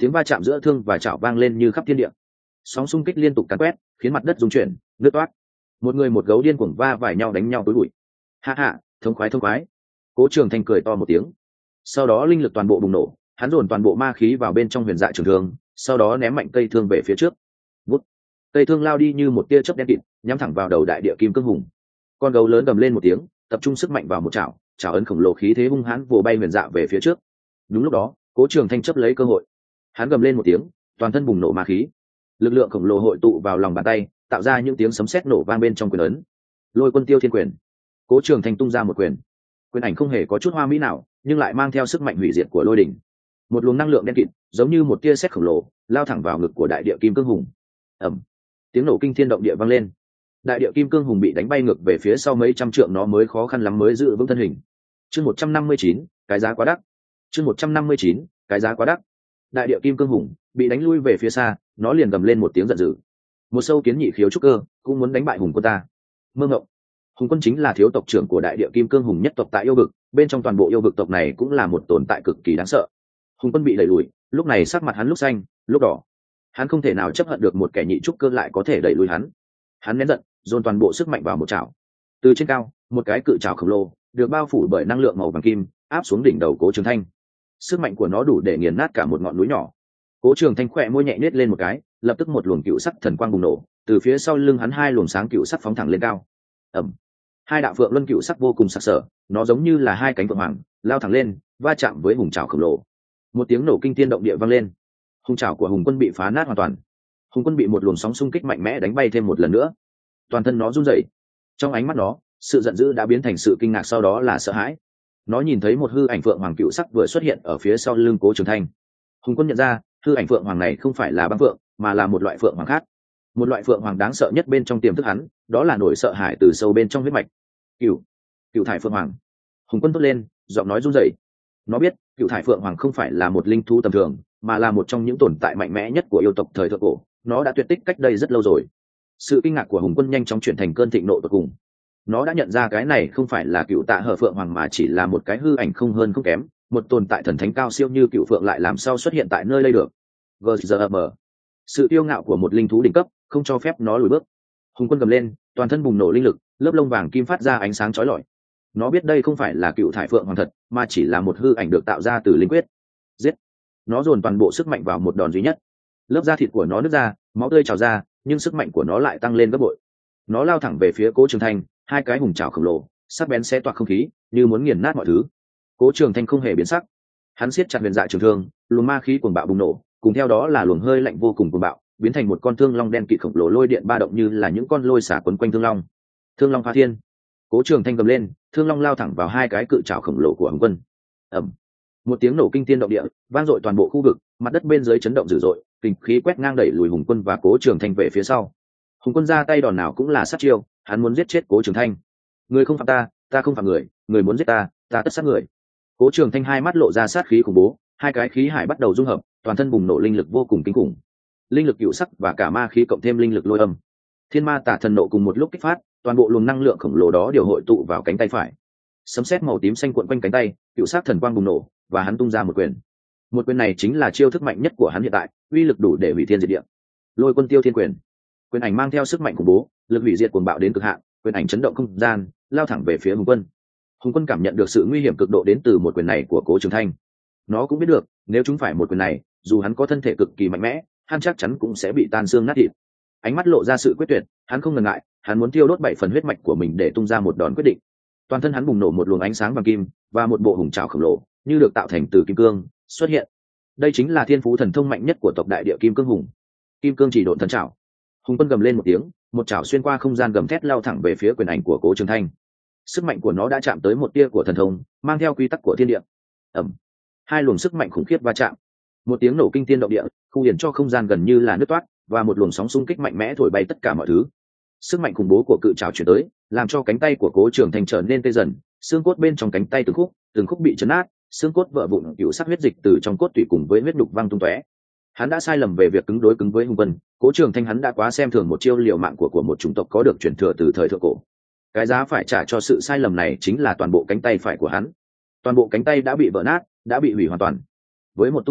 tiếng va chạm giữa thương và chảo vang lên như khắp thiên địa. Sóng xung kích liên tục càn quét, khiến mặt đất rung chuyển, nứt toát. Một người một gấu điên cuồng va vải nhau đánh nhau tối bụi. Ha ha, thông khoái thông khoái. Cố Trường Thanh cười to một tiếng. Sau đó linh lực toàn bộ bùng nổ, hắn dồn toàn bộ ma khí vào bên trong huyền dạ trường thương, sau đó ném mạnh cây thương về phía trước. Vút. Cây thương lao đi như một tia chớp đen kịt, nhắm thẳng vào đầu đại địa kim cương hùng. Con gấu lớn gầm lên một tiếng, tập trung sức mạnh vào một chảo, chảo ấn khổng lồ khí thế hung hãn vồ bay huyền dạ về phía trước. Đúng lúc đó, Cố Trường Thanh chấp lấy cơ hội, hắn gầm lên một tiếng, toàn thân bùng nổ ma khí, lực lượng khổng lồ hội tụ vào lòng bàn tay, tạo ra những tiếng sấm sét nổ vang bên trong quyền ấn. Lôi Quân Tiêu Thiên Quyền. Cố Trường Thanh tung ra một quyền, quyền ảnh không hề có chút hoa mỹ nào, nhưng lại mang theo sức mạnh hủy diệt của lôi đỉnh. Một luồng năng lượng đen kịt, giống như một tia sét khổng lồ, lao thẳng vào ngực của đại địa kim cương hùng. Ầm, tiếng nổ kinh thiên động địa vang lên. Đại địa kim cương hùng bị đánh bay ngược về phía sau mấy trăm trượng, nó mới khó khăn lắm mới giữ vững thân hình. Chương một trăm năm mươi chín, cái giá quá đắt. Chương một trăm năm mươi chín, cái giá quá đắt. Đại địa kim cương hùng bị đánh lui về phía xa, nó liền gầm lên một tiếng giận dữ. Một sâu kiến nhị khiếu trúc cơ, cũng muốn đánh bại hùng quân ta. Mơ ngộng. Hùng quân chính là thiếu tộc trưởng của đại địa kim cương hùng nhất tộc tại yêu vực, bên trong toàn bộ yêu vực tộc này cũng là một tồn tại cực kỳ đáng sợ. Hùng quân bị đẩy lùi, lúc này sắc mặt hắn lúc xanh lúc đỏ. Hắn không thể nào chấp hận được một kẻ nhị trúc cơ lại có thể đẩy lùi hắn. Hắn nén giận, dồn toàn bộ sức mạnh vào một chảo. Từ trên cao, một cái cự chảo khổng lồ được bao phủ bởi năng lượng màu vàng kim áp xuống đỉnh đầu Cố Trường Thanh. Sức mạnh của nó đủ để nghiền nát cả một ngọn núi nhỏ. Cố Trường Thanh khẽ môi nhẹ nết lên một cái, lập tức một luồng cựu sắc thần quang bùng nổ, từ phía sau lưng hắn hai luồng sáng cựu sắc phóng thẳng lên cao. Ầm. Hai đạo phượng luân cựu sắc vô cùng sắc sỡ, nó giống như là hai cánh phượng hoàng, lao thẳng lên, va chạm với hùng trảo khổng lồ. Một tiếng nổ kinh thiên động địa vang lên. Hùng trảo của hùng quân bị phá nát hoàn toàn. Hùng quân bị một luồng sóng xung kích mạnh mẽ đánh bay thêm một lần nữa. Toàn thân nó run rẩy. Trong ánh mắt nó, sự giận dữ đã biến thành sự kinh ngạc, sau đó là sợ hãi. Nó nhìn thấy một hư ảnh phượng hoàng cựu sắc vừa xuất hiện ở phía sau lưng Cố Trường Thanh. Hùng quân nhận ra, hư ảnh phượng hoàng này không phải là băng phượng, mà là một loại phượng hoàng khác. Một loại phượng hoàng đáng sợ nhất bên trong tiềm thức hắn, đó là nỗi sợ hãi từ sâu bên trong huyết mạch. Cựu, Cựu thải phượng hoàng. Hùng quân tốt lên, giọng nói run rẩy. Nó biết, Cựu thải phượng hoàng không phải là một linh thú tầm thường, mà là một trong những tồn tại mạnh mẽ nhất của yêu tộc thời thượng cổ. Nó đã tuyệt tích cách đây rất lâu rồi. Sự kinh ngạc của hùng quân nhanh chóng chuyển thành cơn thịnh nộ tột cùng. Nó đã nhận ra cái này không phải là Cựu tạ hở phượng hoàng, mà chỉ là một cái hư ảnh không hơn không kém. Một tồn tại thần thánh cao siêu như Cựu phượng lại làm sao xuất hiện tại nơi đây được? Gzm. Sự kiêu ngạo của một linh thú đỉnh cấp không cho phép nó lùi bước. Hùng quân gầm lên, toàn thân bùng nổ linh lực, lớp lông vàng kim phát ra ánh sáng chói lọi. Nó biết đây không phải là Cựu thải phượng hoàng thật, mà chỉ là một hư ảnh được tạo ra từ linh quyết. Giết! Nó dồn toàn bộ sức mạnh vào một đòn duy nhất. Lớp da thịt của nó nứt ra, máu tươi trào ra, nhưng sức mạnh của nó lại tăng lên gấp bội. Nó lao thẳng về phía Cố Trường Thanh, hai cái hùng trảo khổng lồ sắc bén xé toạc không khí, như muốn nghiền nát mọi thứ. Cố Trường Thanh không hề biến sắc, hắn siết chặt huyền dạ trường thương, luồng ma khí cuồng bạo bùng nổ, cùng theo đó là luồng hơi lạnh vô cùng cuồng bạo, biến thành một con thương long đen kịt khổng lồ, lôi điện ba động như là những con lôi xả quấn quanh thương long. Thương long phá thiên. Cố Trường Thanh gầm lên, thương long lao thẳng vào hai cái cự trảo khổng lồ của Hồng Quân. Ầm. Một tiếng nổ kinh thiên động địa vang dội toàn bộ khu vực, mặt đất bên dưới chấn động dữ dội, kình khí quét ngang đẩy lùi Hùng Quân và Cố Trường Thanh về phía sau. Hùng Quân ra tay đòn nào cũng là sát chiêu, hắn muốn giết chết Cố Trường Thanh. Người không phạm ta, ta không phạm người, người muốn giết ta, ta tất sát người. Cố Trường Thanh hai mắt lộ ra sát khí khủng bố, hai cái khí hải bắt đầu dung hợp, toàn thân bùng nổ linh lực vô cùng kinh khủng. Linh lực cựu sắc và cả ma khí cộng thêm linh lực lôi âm, thiên ma tả thần nộ cùng một lúc kích phát, toàn bộ luồng năng lượng khổng lồ đó điều hội tụ vào cánh tay phải. Sấm sét màu tím xanh cuộn quanh cánh tay, cựu sắc thần quang bùng nổ, và hắn tung ra một quyền. Một quyền này chính là chiêu thức mạnh nhất của hắn hiện tại, uy lực đủ để hủy thiên diệt địa. Lôi Quân Tiêu Thiên Quyền. Quyền ảnh mang theo sức mạnh khủng bố, lực hủy diệt cuồng bạo đến cực hạn, quyền ảnh chấn động không gian, lao thẳng về phía Hùng Quân. Hùng Quân cảm nhận được sự nguy hiểm cực độ đến từ một quyền này của Cố Trường Thanh. Nó cũng biết được, nếu chúng phải một quyền này, dù hắn có thân thể cực kỳ mạnh mẽ, hắn chắc chắn cũng sẽ bị tan xương nát thịt. Ánh mắt lộ ra sự quyết tuyệt, hắn không ngần ngại, hắn muốn tiêu đốt bảy phần huyết mạch của mình để tung ra một đòn quyết định. Toàn thân hắn bùng nổ một luồng ánh sáng vàng kim, và một bộ hùng trảo khổng lồ, như được tạo thành từ kim cương, xuất hiện. Đây chính là thiên phú thần thông mạnh nhất của tộc đại địa kim cương hùng. Kim cương chỉ độn thần trảo. Hùng Quân gầm lên một tiếng, một trảo xuyên qua không gian gầm thét lao thẳng về phía quyền ảnh của Cố Trường Thanh. Sức mạnh của nó đã chạm tới một tia của thần thông, mang theo quy tắc của thiên địa. Ầm. Hai luồng sức mạnh khủng khiếp va chạm. Một tiếng nổ kinh thiên động địa, khu hiển cho không gian gần như là nứt toát, và một luồng sóng xung kích mạnh mẽ thổi bay tất cả mọi thứ. Sức mạnh khủng bố của cự trảo chuyển tới, làm cho cánh tay của Cố Trường Thanh trở nên tê dần, xương cốt bên trong cánh tay từng khúc, từng khúc bị chấn nát, xương cốt vỡ vụn, cựu sắc huyết dịch từ trong cốt tủy cùng với huyết đục văng tung tóe. Hắn đã sai lầm về việc cứng đối cứng với Hùng Quân. Cố Trường Thanh hắn đã quá xem thường một chiêu liều mạng của của một chủng tộc có được truyền thừa từ thời thượng cổ. Cái giá phải trả cho sự sai lầm này chính là toàn bộ cánh tay phải của hắn. Toàn bộ cánh tay đã bị vỡ nát, đã bị hủy hoàn toàn. Với một tu sĩ,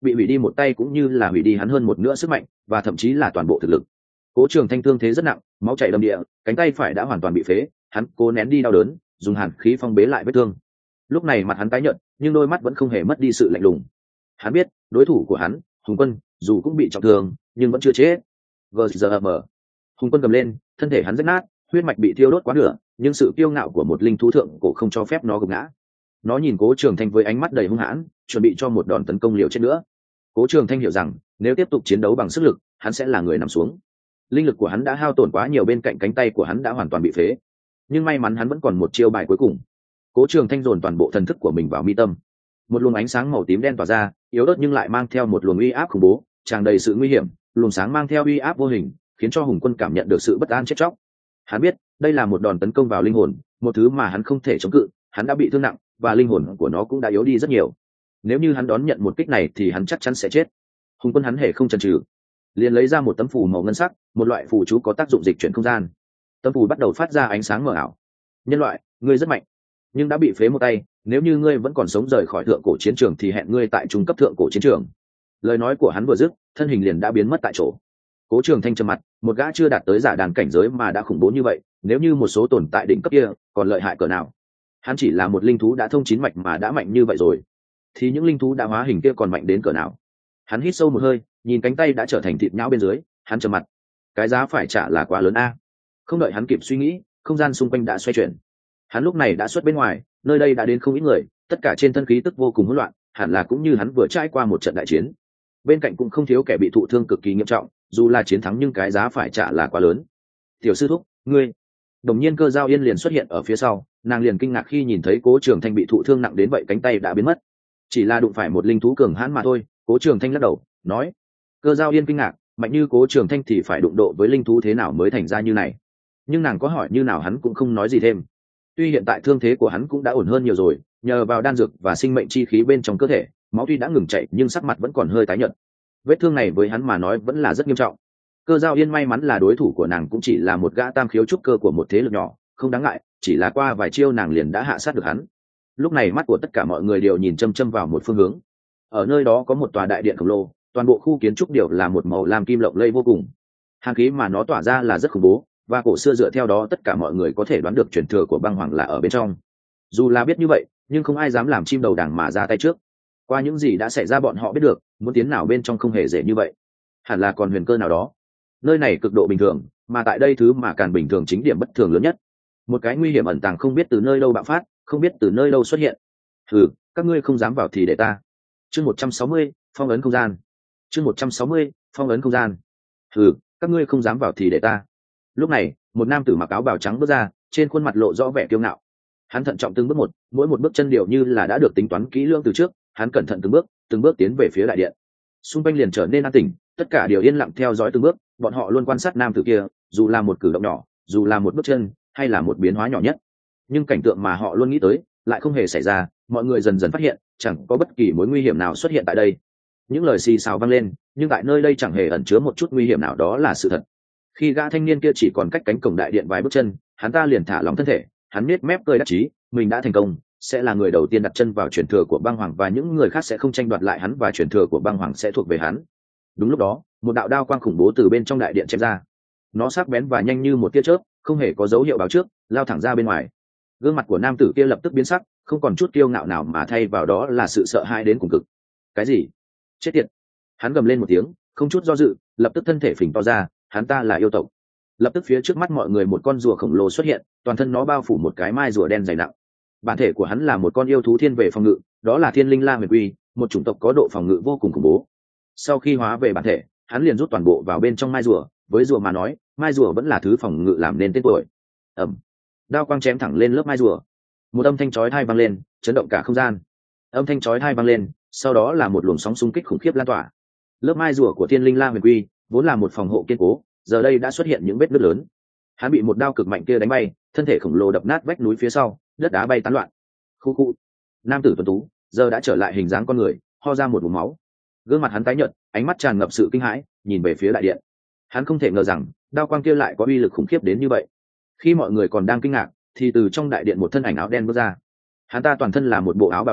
bị hủy đi một tay cũng như là hủy đi hắn hơn một nửa sức mạnh và thậm chí là toàn bộ thực lực. Cố Trường Thanh thương thế rất nặng, máu chảy đầm địa, cánh tay phải đã hoàn toàn bị phế, hắn cố nén đi đau đớn, dùng hàn khí phong bế lại vết thương. Lúc này mặt hắn tái nhợt, nhưng đôi mắt vẫn không hề mất đi sự lạnh lùng. Hắn biết, đối thủ của hắn, Hùng Quân, dù cũng bị trọng thương, nhưng vẫn chưa chết. giê giê em. Hùng Quân gầm lên, thân thể hắn rách nát, huyết mạch bị thiêu đốt quá nửa, nhưng sự kiêu ngạo của một linh thú thượng cổ không cho phép nó gục ngã. Nó nhìn Cố Trường Thanh với ánh mắt đầy hung hãn, chuẩn bị cho một đòn tấn công liều chết nữa. Cố Trường Thanh hiểu rằng, nếu tiếp tục chiến đấu bằng sức lực, hắn sẽ là người nằm xuống. Linh lực của hắn đã hao tổn quá nhiều, bên cạnh cánh tay của hắn đã hoàn toàn bị phế. Nhưng may mắn hắn vẫn còn một chiêu bài cuối cùng. Cố Trường Thanh dồn toàn bộ thần thức của mình vào mi tâm. Một luồng ánh sáng màu tím đen tỏa ra, yếu ớt nhưng lại mang theo một luồng uy áp khủng bố, tràn đầy sự nguy hiểm. Luồng sáng mang theo uy áp vô hình, khiến cho Hùng Quân cảm nhận được sự bất an chết chóc. Hắn biết, đây là một đòn tấn công vào linh hồn, một thứ mà hắn không thể chống cự. Hắn đã bị thương nặng, và linh hồn của nó cũng đã yếu đi rất nhiều. Nếu như hắn đón nhận một kích này thì hắn chắc chắn sẽ chết. Hùng Quân hắn hề không chần chừ, liền lấy ra một tấm phù màu ngân sắc, một loại phù chú có tác dụng dịch chuyển không gian. Tấm phù bắt đầu phát ra ánh sáng mờ ảo. Nhân loại, ngươi rất mạnh, nhưng đã bị phế một tay, nếu như ngươi vẫn còn sống rời khỏi thượng cổ chiến trường thì hẹn ngươi tại trung cấp thượng cổ chiến trường. Lời nói của hắn vừa dứt, thân hình liền đã biến mất tại chỗ. Cố Trường Thanh trầm mặt, một gã chưa đạt tới giả đàn cảnh giới mà đã khủng bố như vậy, nếu như một số tồn tại đỉnh cấp kia, còn lợi hại cỡ nào? Hắn chỉ là một linh thú đã thông chín mạch mà đã mạnh như vậy rồi, thì những linh thú đã hóa hình kia còn mạnh đến cỡ nào? Hắn hít sâu một hơi, nhìn cánh tay đã trở thành thịt nhão bên dưới, hắn trầm mặt. Cái giá phải trả là quá lớn a. Không đợi hắn kịp suy nghĩ, không gian xung quanh đã xoay chuyển. Hắn lúc này đã xuất bên ngoài, nơi đây đã đến không ít người, tất cả trên thân khí tức vô cùng hỗn loạn, hẳn là cũng như hắn vừa trải qua một trận đại chiến. Bên cạnh cũng không thiếu kẻ bị thụ thương cực kỳ nghiêm trọng, dù là chiến thắng nhưng cái giá phải trả là quá lớn. Tiểu sư thúc, ngươi. Đồng nhiên Cơ Dao Yên liền xuất hiện ở phía sau, nàng liền kinh ngạc khi nhìn thấy Cố Trường Thanh bị thụ thương nặng đến vậy, cánh tay đã biến mất. Chỉ là đụng phải một linh thú cường hãn mà thôi. Cố Trường Thanh lắc đầu, nói. Cơ Dao Yên kinh ngạc, mạnh như Cố Trường Thanh thì phải đụng độ với linh thú thế nào mới thành ra như này. Nhưng nàng có hỏi như nào hắn cũng không nói gì thêm. Tuy hiện tại thương thế của hắn cũng đã ổn hơn nhiều rồi, nhờ vào đan dược và sinh mệnh chi khí bên trong cơ thể, máu tuy đã ngừng chảy nhưng sắc mặt vẫn còn hơi tái nhợt. Vết thương này với hắn mà nói vẫn là rất nghiêm trọng. Cơ Dao Yên may mắn là đối thủ của nàng cũng chỉ là một gã tam khiếu trúc cơ của một thế lực nhỏ, không đáng ngại, chỉ là qua vài chiêu nàng liền đã hạ sát được hắn. Lúc này mắt của tất cả mọi người đều nhìn chăm chăm vào một phương hướng. Ở nơi đó có một tòa đại điện khổng lồ, toàn bộ khu kiến trúc đều là một màu lam kim lộng lẫy vô cùng. Hàn khí mà nó tỏa ra là rất khủng bố, và cổ xưa dựa theo đó tất cả mọi người có thể đoán được truyền thừa của băng hoàng là ở bên trong. Dù là biết như vậy, nhưng không ai dám làm chim đầu đàn mà ra tay trước. Qua những gì đã xảy ra bọn họ biết được, muốn tiến nào bên trong không hề dễ như vậy. Hẳn là còn huyền cơ nào đó. Nơi này cực độ bình thường, mà tại đây thứ mà càng bình thường chính điểm bất thường lớn nhất. Một cái nguy hiểm ẩn tàng không biết từ nơi đâu bạo phát, không biết từ nơi đâu xuất hiện. Thử, các ngươi không dám vào thì để ta. Chương một trăm sáu mươi, phong ấn không gian. Chương một trăm sáu mươi, phong ấn không gian. Thử, các ngươi không dám vào thì để ta. Lúc này, một nam tử mặc áo bào trắng bước ra, trên khuôn mặt lộ rõ vẻ kiêu ngạo. Hắn thận trọng từng bước một, mỗi một bước chân đều như là đã được tính toán kỹ lưỡng từ trước. Hắn cẩn thận từng bước, từng bước tiến về phía đại điện. Xung quanh liền trở nên an tĩnh, tất cả đều yên lặng theo dõi từng bước. Bọn họ luôn quan sát nam tử kia, dù là một cử động nhỏ, dù là một bước chân, hay là một biến hóa nhỏ nhất. Nhưng cảnh tượng mà họ luôn nghĩ tới lại không hề xảy ra. Mọi người dần dần phát hiện, chẳng có bất kỳ mối nguy hiểm nào xuất hiện tại đây. Những lời xì xào vang lên, nhưng tại nơi đây chẳng hề ẩn chứa một chút nguy hiểm nào, đó là sự thật. Khi gã thanh niên kia chỉ còn cách cánh cổng đại điện vài bước chân, hắn ta liền thả lỏng thân thể, hắn nết mép cười đắc chí, mình đã thành công, sẽ là người đầu tiên đặt chân vào truyền thừa của băng hoàng, và những người khác sẽ không tranh đoạt lại hắn, và truyền thừa của băng hoàng sẽ thuộc về hắn. Đúng lúc đó, một đạo đao quang khủng bố từ bên trong đại điện chém ra. Nó sắc bén và nhanh như một tia chớp, không hề có dấu hiệu báo trước, lao thẳng ra bên ngoài. Gương mặt của nam tử kia lập tức biến sắc, không còn chút kiêu ngạo nào mà thay vào đó là sự sợ hãi đến cùng cực. Cái gì? Chết tiệt! Hắn gầm lên một tiếng, không chút do dự, lập tức thân thể phình to ra. Hắn ta là yêu tộc. Lập tức phía trước mắt mọi người một con rùa khổng lồ xuất hiện, toàn thân nó bao phủ một cái mai rùa đen dày nặng. Bản thể của hắn là một con yêu thú thiên về phòng ngự, đó là thiên linh la huyền quy, một chủng tộc có độ phòng ngự vô cùng khủng bố. Sau khi hóa về bản thể, hắn liền rút toàn bộ vào bên trong mai rùa. Với rùa mà nói, mai rùa vẫn là thứ phòng ngự làm nên tên tuổi. Ẩm, đao quang chém thẳng lên lớp mai rùa. Một âm thanh chói tai vang lên, chấn động cả không gian. Âm thanh chói tai vang lên, sau đó là một luồng sóng xung kích khủng khiếp lan tỏa. Lớp mai rùa của thiên linh la huyền quy vốn là một phòng hộ kiên cố, giờ đây đã xuất hiện những vết nứt lớn. Hắn bị một đao cực mạnh kia đánh bay, thân thể khổng lồ đập nát vách núi phía sau, đất đá bay tán loạn. Khu khu. Nam tử tuấn tú giờ đã trở lại hình dáng con người, ho ra một vùng máu. Gương mặt hắn tái nhợt, ánh mắt tràn ngập sự kinh hãi, nhìn về phía đại điện. Hắn không thể ngờ rằng đao quang kia lại có uy lực khủng khiếp đến như vậy. Khi mọi người còn đang kinh ngạc, thì từ trong đại điện một thân ảnh áo đen bước ra. Hắn ta toàn thân là một bộ áo bào đen,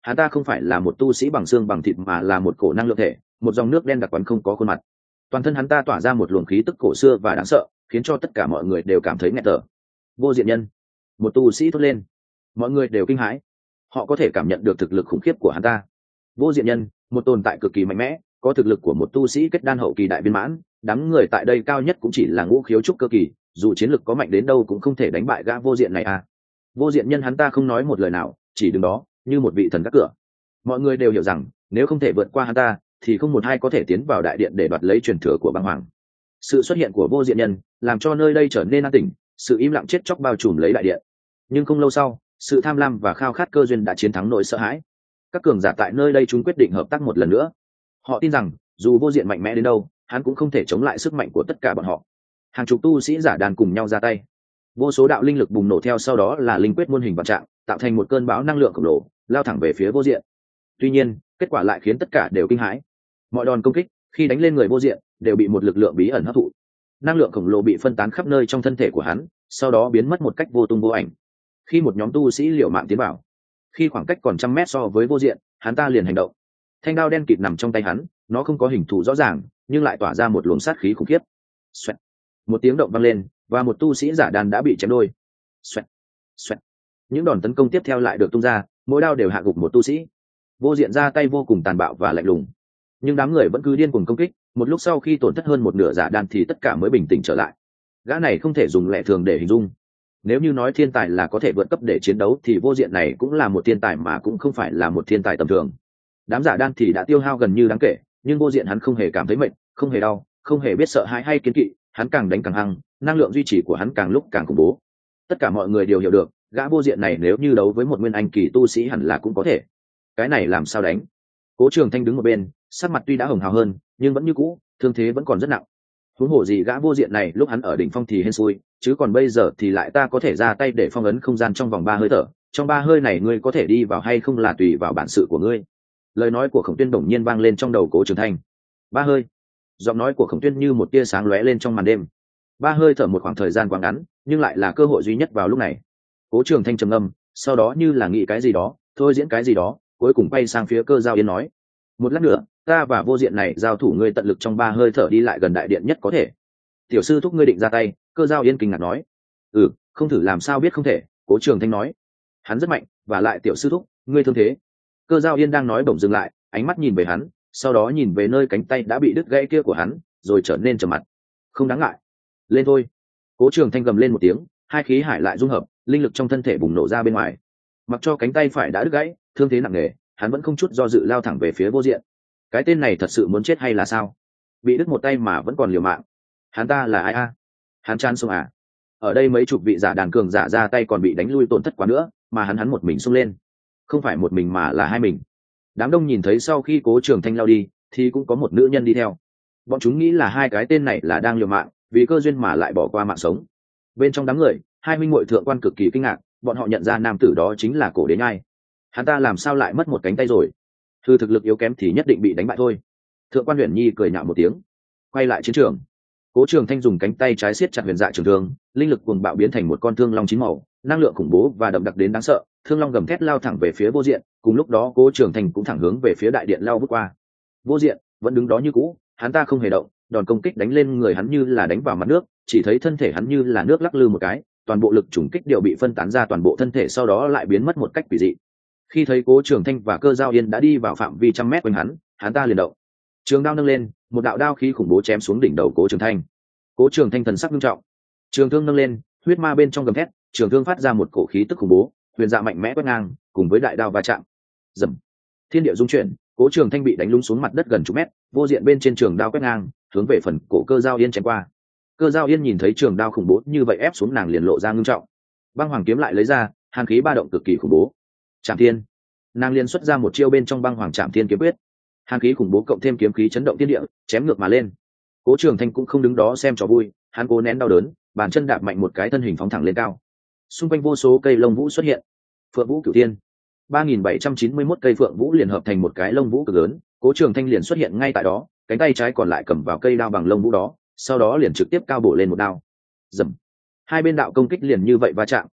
hắn ta không phải là một tu sĩ bằng xương bằng thịt mà là một cổ năng lượng thể, một dòng nước đen đặc quánh không có khuôn mặt. Toàn thân hắn ta tỏa ra một luồng khí tức cổ xưa và đáng sợ, khiến cho tất cả mọi người đều cảm thấy nghẹt thở. Vô diện nhân, một tu sĩ thốt lên. Mọi người đều kinh hãi, họ có thể cảm nhận được thực lực khủng khiếp của hắn ta. Vô diện nhân, một tồn tại cực kỳ mạnh mẽ, có thực lực của một tu sĩ kết đan hậu kỳ đại viên mãn, đám người tại đây cao nhất cũng chỉ là ngũ khiếu trúc cơ kỳ, dù chiến lực có mạnh đến đâu cũng không thể đánh bại gã vô diện này à. Vô diện nhân hắn ta không nói một lời nào, chỉ đứng đó như một vị thần gác cửa. Mọi người đều hiểu rằng nếu không thể vượt qua hắn ta thì không một ai có thể tiến vào đại điện để đoạt lấy truyền thừa của băng hoàng. Sự xuất hiện của vô diện nhân làm cho nơi đây trở nên an tĩnh, sự im lặng chết chóc bao trùm lấy đại điện. Nhưng không lâu sau, sự tham lam và khao khát cơ duyên đã chiến thắng nỗi sợ hãi. Các cường giả tại nơi đây chúng quyết định hợp tác một lần nữa. Họ tin rằng dù vô diện mạnh mẽ đến đâu, hắn cũng không thể chống lại sức mạnh của tất cả bọn họ. Hàng chục tu sĩ giả đàn cùng nhau ra tay, vô số đạo linh lực bùng nổ theo sau đó là linh quyết muôn hình vạn trạng, tạo thành một cơn bão năng lượng khổng lồ lao thẳng về phía vô diện. Tuy nhiên kết quả lại khiến tất cả đều kinh hãi. Mọi đòn công kích khi đánh lên người vô diện đều bị một lực lượng bí ẩn hấp thụ, năng lượng khổng lồ bị phân tán khắp nơi trong thân thể của hắn, sau đó biến mất một cách vô tung vô ảnh. Khi một nhóm tu sĩ liều mạng tiến vào, khi khoảng cách còn trăm mét so với vô diện, hắn ta liền hành động. Thanh đao đen kịt nằm trong tay hắn, nó không có hình thù rõ ràng nhưng lại tỏa ra một luồng sát khí khủng khiếp. Xoẹt. Một tiếng động vang lên và một tu sĩ giả đàn đã bị chém đôi. Xoẹt. Xoẹt. Những đòn tấn công tiếp theo lại được tung ra, mỗi đao đều hạ gục một tu sĩ. Vô diện ra tay vô cùng tàn bạo và lạnh lùng, nhưng đám người vẫn cứ điên cuồng công kích. Một lúc sau khi tổn thất hơn một nửa giả đàn thì tất cả mới bình tĩnh trở lại. Gã này không thể dùng lẽ thường để hình dung. Nếu như nói thiên tài là có thể vượt cấp để chiến đấu thì vô diện này cũng là một thiên tài mà cũng không phải là một thiên tài tầm thường. Đám giả đan thì đã tiêu hao gần như đáng kể, nhưng vô diện hắn không hề cảm thấy mệt, không hề đau, không hề biết sợ hãi hay kiêng kỵ, hắn càng đánh càng hăng, năng lượng duy trì của hắn càng lúc càng khủng bố. Tất cả mọi người đều hiểu được, gã vô diện này nếu như đấu với một nguyên anh kỳ tu sĩ hẳn là cũng có thể. Cái này làm sao đánh? Cố Trường Thanh đứng một bên, sắc mặt tuy đã hồng hào hơn, nhưng vẫn như cũ, thương thế vẫn còn rất nặng. Huống hồ gì gã vô diện này lúc hắn ở đỉnh phong thì hên xui, chứ còn bây giờ thì lại ta có thể ra tay để phong ấn không gian trong vòng ba hơi thở. Trong ba hơi này ngươi có thể đi vào hay không là tùy vào bản sự của ngươi. Lời nói của Khổng Tuyên bỗng nhiên vang lên trong đầu Cố Trường Thanh. Ba hơi. Giọng nói của Khổng Tuyên như một tia sáng lóe lên trong màn đêm. Ba hơi thở một khoảng thời gian quá ngắn, nhưng lại là cơ hội duy nhất vào lúc này. Cố Trường Thanh trầm ngâm, sau đó như là nghĩ cái gì đó, thôi diễn cái gì đó, cuối cùng quay sang phía Cơ Giao Yên nói: "Một lát nữa, ta và vô diện này giao thủ, ngươi tận lực trong ba hơi thở đi lại gần đại điện nhất có thể." "Tiểu sư thúc ngươi định ra tay?" Cơ Giao Yên kinh ngạc nói. "Ừ, không thử làm sao biết không thể." Cố Trường Thanh nói. "Hắn rất mạnh, và lại tiểu sư thúc, ngươi thương thế." Cơ Giao Yên đang nói bỗng dừng lại, ánh mắt nhìn về hắn, sau đó nhìn về nơi cánh tay đã bị đứt gãy kia của hắn, rồi trở nên trầm mặt. "Không đáng ngại, lên thôi." Cố Trường Thanh gầm lên một tiếng, hai khí hải lại dung hợp, linh lực trong thân thể bùng nổ ra bên ngoài. Mặc cho cánh tay phải đã đứt gãy, thương thế nặng nề, hắn vẫn không chút do dự lao thẳng về phía vô diện. Cái tên này thật sự muốn chết hay là sao? Bị đứt một tay mà vẫn còn liều mạng. Hắn ta là ai a? Hắn chan sông à? Ở đây mấy chục vị giả đàn cường giả ra tay còn bị đánh lui tổn thất quá nữa, mà hắn hắn một mình xông lên. Không phải một mình mà là hai mình. Đám đông nhìn thấy sau khi Cố Trường Thanh lao đi thì cũng có một nữ nhân đi theo. Bọn chúng nghĩ là hai cái tên này là đang liều mạng vì cơ duyên mà lại bỏ qua mạng sống. Bên trong đám người, hai huynh muội thượng quan cực kỳ kinh ngạc, bọn họ nhận ra nam tử đó chính là Cổ Đế Nhai. Hắn ta làm sao lại mất một cánh tay rồi? Thư thực lực yếu kém thì nhất định bị đánh bại thôi. Thượng quan Huyền Nhi cười nhạo một tiếng. Quay lại chiến trường, Cố Trường Thanh dùng cánh tay trái siết chặt huyền dạ trường thương, linh lực cuồng bạo biến thành một con thương long chín màu, năng lượng khủng bố và đậm đặc đến đáng sợ. Thương long gầm thét lao thẳng về phía vô diện, cùng lúc đó Cố Trường Thanh cũng thẳng hướng về phía đại điện lao vút qua. Vô diện vẫn đứng đó như cũ, hắn ta không hề động, đòn công kích đánh lên người hắn như là đánh vào mặt nước, chỉ thấy thân thể hắn như là nước lắc lư một cái, toàn bộ lực trùng kích đều bị phân tán ra toàn bộ thân thể, sau đó lại biến mất một cách kỳ dị. Khi thấy Cố Trường Thanh và Cơ Giao Yên đã đi vào phạm vi trăm mét quanh hắn, hắn ta liền động, trường đao nâng lên, một đạo đao khí khủng bố chém xuống đỉnh đầu Cố Trường Thanh. Cố Trường Thanh thần sắc nghiêm trọng, trường thương nâng lên, huyết ma bên trong gầm thét, trường thương phát ra một cổ khí tức khủng bố, huyền dạ mạnh mẽ quét ngang, cùng với đại đao va chạm, rầm, thiên địa rung chuyển. Cố Trường Thanh bị đánh lún xuống mặt đất gần chục mét, vô diện bên trên trường đao quét ngang, hướng về phần cổ Cơ Giao Yên chém qua. Cơ Giao Yên nhìn thấy trường đao khủng bố như vậy ép xuống nàng liền lộ ra ngưng trọng. Băng hoàng kiếm lại lấy ra, hàn khí ba động cực kỳ khủng bố. Trảm Thiên, nàng liền xuất ra một chiêu bên trong băng hoàng Trảm Thiên kiếm quyết. Hàn khí khủng bố cộng thêm kiếm khí chấn động thiên địa, chém ngược mà lên. Cố Trường Thanh cũng không đứng đó xem trò vui, hắn cố nén đau đớn, bàn chân đạp mạnh một cái, thân hình phóng thẳng lên cao. Xung quanh vô số cây lông vũ xuất hiện. Phượng Vũ Cửu Thiên, ba nghìn bảy trăm chín mươi mốt cây phượng vũ liền hợp thành một cái lông vũ cực lớn. Cố Trường Thanh liền xuất hiện ngay tại đó, cánh tay trái còn lại cầm vào cây đao bằng lông vũ đó, sau đó liền trực tiếp cao bổ lên một đao. Rầm. Hai bên đạo công kích liền như vậy va chạm.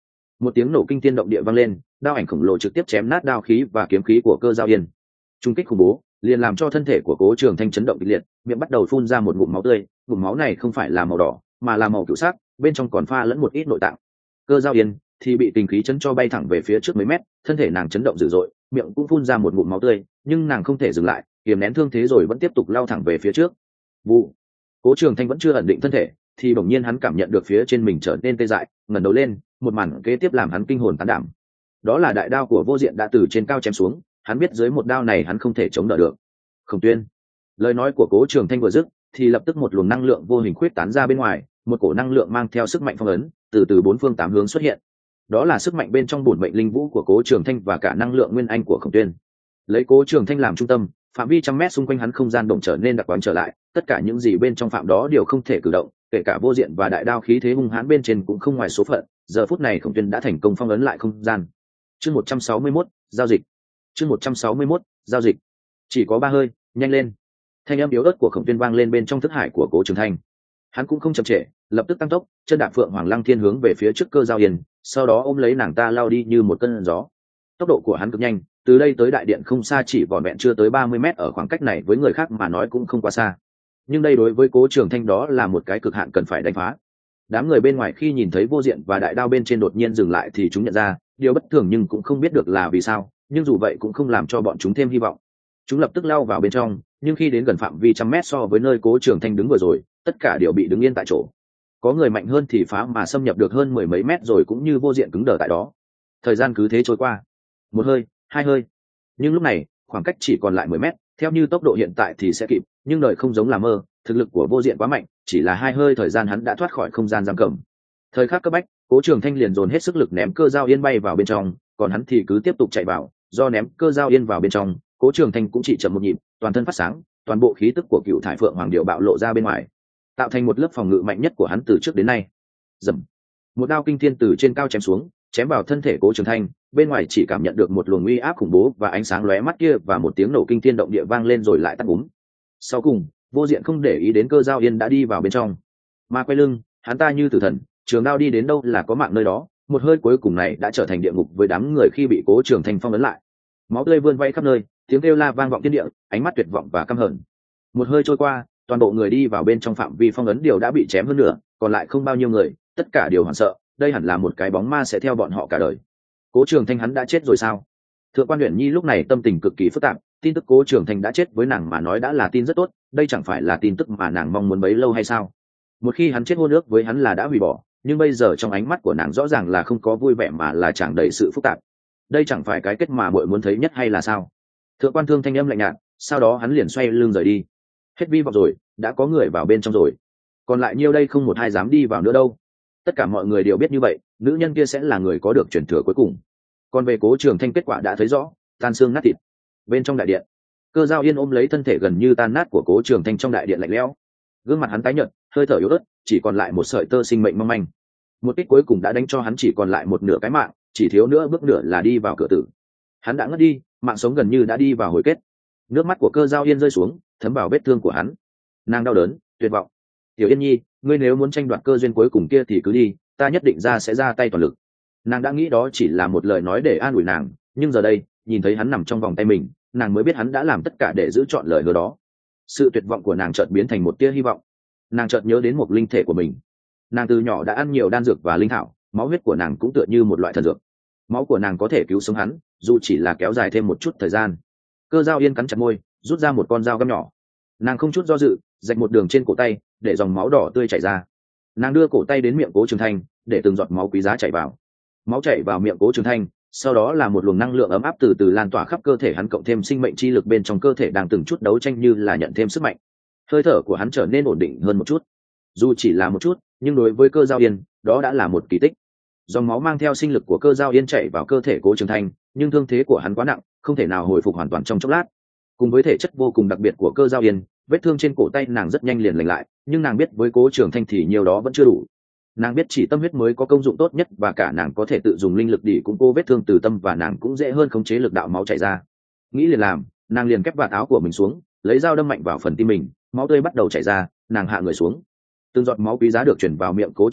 Một tiếng nổ kinh thiên động địa vang lên, đao ảnh khổng lồ trực tiếp chém nát đao khí và kiếm khí của Cơ Dao Yên. Trung kích khủng bố liền làm cho thân thể của Cố Trường Thanh chấn động kịch liệt, miệng bắt đầu phun ra một ngụm máu tươi, ngụm máu này không phải là màu đỏ mà là màu cựu sắc, bên trong còn pha lẫn một ít nội tạng. Cơ Dao Yên thì bị tình khí chấn cho bay thẳng về phía trước mấy mét, thân thể nàng chấn động dữ dội, miệng cũng phun ra một ngụm máu tươi, nhưng nàng không thể dừng lại, kiềm nén thương thế rồi vẫn tiếp tục lao thẳng về phía trước. Vụ. Cố Trường Thanh vẫn chưa ổn định thân thể, thì bỗng nhiên hắn cảm nhận được phía trên mình trở nên tê dại, ngẩng đầu lên, một màn kế tiếp làm hắn kinh hồn tán đảm. Đó là đại đao của Vô Diện đã từ trên cao chém xuống, hắn biết dưới một đao này hắn không thể chống đỡ được. Khổng Tuyên. Lời nói của Cố Trường Thanh vừa dứt, thì lập tức một luồng năng lượng vô hình khuyết tán ra bên ngoài, một cổ năng lượng mang theo sức mạnh phong ấn, từ từ bốn phương tám hướng xuất hiện. Đó là sức mạnh bên trong bổn mệnh linh vũ của Cố Trường Thanh và cả năng lượng nguyên anh của Khổng Tuyên. Lấy Cố Trường Thanh làm trung tâm, phạm vi trăm mét xung quanh hắn không gian động trở nên đặc quán trở lại, tất cả những gì bên trong phạm đó đều không thể cử động, kể cả Vô Diện và đại đao khí thế hung hãn bên trên cũng không ngoài số phận. Giờ phút này Khổng Tuyên đã thành công phong ấn lại không gian. Chương một trăm sáu mươi mốt, giao dịch. Chương một trăm sáu mươi mốt, giao dịch. Chỉ có ba hơi, nhanh lên. Thanh âm yếu ớt của Khổng Tuyên vang lên bên trong thức hải của Cố Trường Thanh. Hắn cũng không chậm trễ, lập tức tăng tốc, chân đạp Phượng Hoàng Lăng Thiên hướng về phía trước Cơ Dao Yên, sau đó ôm lấy nàng ta lao đi như một cơn gió. Tốc độ của hắn cực nhanh, từ đây tới đại điện không xa, chỉ vỏn vẹn chưa tới ba mươi mét, ở khoảng cách này với người khác mà nói cũng không quá xa. Nhưng đây đối với Cố Trường Thanh đó là một cái cực hạn cần phải đánh phá. Đám người bên ngoài khi nhìn thấy Vô Diện và đại đao bên trên đột nhiên dừng lại thì chúng nhận ra điều bất thường, nhưng cũng không biết được là vì sao, nhưng dù vậy cũng không làm cho bọn chúng thêm hy vọng. Chúng lập tức lao vào bên trong, nhưng khi đến gần phạm vi trăm mét so với nơi Cố Trường Thanh đứng vừa rồi, tất cả đều bị đứng yên tại chỗ. Có người mạnh hơn thì phá mà xâm nhập được hơn mười mấy mét rồi, cũng như Vô Diện cứng đờ tại đó. Thời gian cứ thế trôi qua, một hơi, hai hơi, nhưng lúc này khoảng cách chỉ còn lại mười mét. Theo như tốc độ hiện tại thì sẽ kịp, nhưng đời không giống là mơ, thực lực của Vô Diện quá mạnh, chỉ là hai hơi thời gian hắn đã thoát khỏi không gian giam cầm. Thời khắc cấp bách, Cố Trường Thanh liền dồn hết sức lực ném Cơ Dao Yên bay vào bên trong, còn hắn thì cứ tiếp tục chạy vào. Do ném Cơ Dao Yên vào bên trong, Cố Trường Thanh cũng chỉ chậm một nhịp, toàn thân phát sáng, toàn bộ khí tức của Cựu Thải Phượng Hoàng Điệu bạo lộ ra bên ngoài, tạo thành một lớp phòng ngự mạnh nhất của hắn từ trước đến nay. Dầm. Một đao kinh thiên từ trên cao chém xuống, chém vào thân thể Cố Trường Thanh, bên ngoài chỉ cảm nhận được một luồng uy áp khủng bố và ánh sáng lóe mắt kia, và một tiếng nổ kinh thiên động địa vang lên rồi lại tắt úm. Sau cùng, Vô Diện không để ý đến Cơ Dao Yên đã đi vào bên trong, mà quay lưng, hắn ta như tử thần, trường đao đi đến đâu là có mạng nơi đó. Một hơi cuối cùng này đã trở thành địa ngục với đám người khi bị Cố Trường Thanh phong ấn lại. Máu tươi vươn vãi khắp nơi, tiếng kêu la vang vọng thiên địa, ánh mắt tuyệt vọng và căm hờn. Một hơi trôi qua, toàn bộ người đi vào bên trong phạm vi phong ấn đều đã bị chém hơn nửa, còn lại không bao nhiêu người, tất cả đều hoảng sợ, đây hẳn là một cái bóng ma sẽ theo bọn họ cả đời. Cố Trường Thanh hắn đã chết rồi sao? Thượng quan Uyển Nhi lúc này tâm tình cực kỳ phức tạp, tin tức Cố Trường Thanh đã chết với nàng mà nói đã là tin rất tốt, đây chẳng phải là tin tức mà nàng mong muốn bấy lâu hay sao? Một khi hắn chết, hôn ước với hắn là đã hủy bỏ, nhưng bây giờ trong ánh mắt của nàng rõ ràng là không có vui vẻ mà là tràn đầy sự phức tạp. Đây chẳng phải cái kết mà muội muốn thấy nhất hay là sao? Thượng quan Thương thanh âm lạnh nhạt, sau đó hắn liền xoay lưng rời đi. Hết vi vọng rồi, đã có người vào bên trong rồi, còn lại nhiêu đây không một ai dám đi vào nữa đâu. Tất cả mọi người đều biết như vậy, nữ nhân kia sẽ là người có được truyền thừa cuối cùng. Còn về Cố Trường Thanh, kết quả đã thấy rõ, tan xương nát thịt. Bên trong đại điện, Cơ Dao Yên ôm lấy thân thể gần như tan nát của Cố Trường Thanh trong đại điện lạnh lẽo, gương mặt hắn tái nhợt, hơi thở yếu ớt, chỉ còn lại một sợi tơ sinh mệnh mong manh. Một kích cuối cùng đã đánh cho hắn chỉ còn lại một nửa cái mạng, chỉ thiếu nữa bước nửa là đi vào cửa tử. Hắn đã ngất đi, mạng sống gần như đã đi vào hồi kết. Nước mắt của Cơ Dao Yên rơi xuống, thấm vào vết thương của hắn. Nàng đau đớn, tuyệt vọng. Tiểu Yên Nhi, ngươi nếu muốn tranh đoạt cơ duyên cuối cùng kia thì cứ đi, ta nhất định ra sẽ ra tay toàn lực. Nàng đã nghĩ đó chỉ là một lời nói để an ủi nàng, nhưng giờ đây nhìn thấy hắn nằm trong vòng tay mình, nàng mới biết hắn đã làm tất cả để giữ trọn lời hứa đó. Sự tuyệt vọng của nàng chợt biến thành một tia hy vọng. Nàng chợt nhớ đến một linh thể của mình. Nàng từ nhỏ đã ăn nhiều đan dược và linh thảo, máu huyết của nàng cũng tựa như một loại thần dược. Máu của nàng có thể cứu sống hắn, dù chỉ là kéo dài thêm một chút thời gian. Cơ Dao Yên cắn chặt môi, rút ra một con dao găm nhỏ. Nàng không chút do dự, rạch một đường trên cổ tay, để dòng máu đỏ tươi chảy ra. Nàng đưa cổ tay đến miệng Cố Trường Thanh, để từng giọt máu quý giá chảy vào. Máu chảy vào miệng Cố Trường Thanh, sau đó là một luồng năng lượng ấm áp từ từ lan tỏa khắp cơ thể hắn, cộng thêm sinh mệnh chi lực bên trong cơ thể đang từng chút đấu tranh như là nhận thêm sức mạnh. Hơi thở của hắn trở nên ổn định hơn một chút. Dù chỉ là một chút, nhưng đối với Cơ Dao Yên, đó đã là một kỳ tích. Dòng máu mang theo sinh lực của Cơ Dao Yên chảy vào cơ thể Cố Trường Thanh, nhưng thương thế của hắn quá nặng, không thể nào hồi phục hoàn toàn trong chốc lát. Cùng với thể chất vô cùng đặc biệt của Cơ Dao Yên, vết thương trên cổ tay nàng rất nhanh liền lành lại, nhưng nàng biết với Cố Trường Thanh thì nhiều đó vẫn chưa đủ. Nàng biết chỉ tâm huyết mới có công dụng tốt nhất, và cả nàng có thể tự dùng linh lực để củng cố vết thương từ tâm, và nàng cũng dễ hơn khống chế lực đạo máu chảy ra. Nghĩ liền làm, nàng liền kép vạt áo của mình xuống, lấy dao đâm mạnh vào phần tim mình, máu tươi bắt đầu chảy ra. Nàng hạ người xuống, từng giọt máu quý giá được chuyển vào miệng Cố Trường Thanh,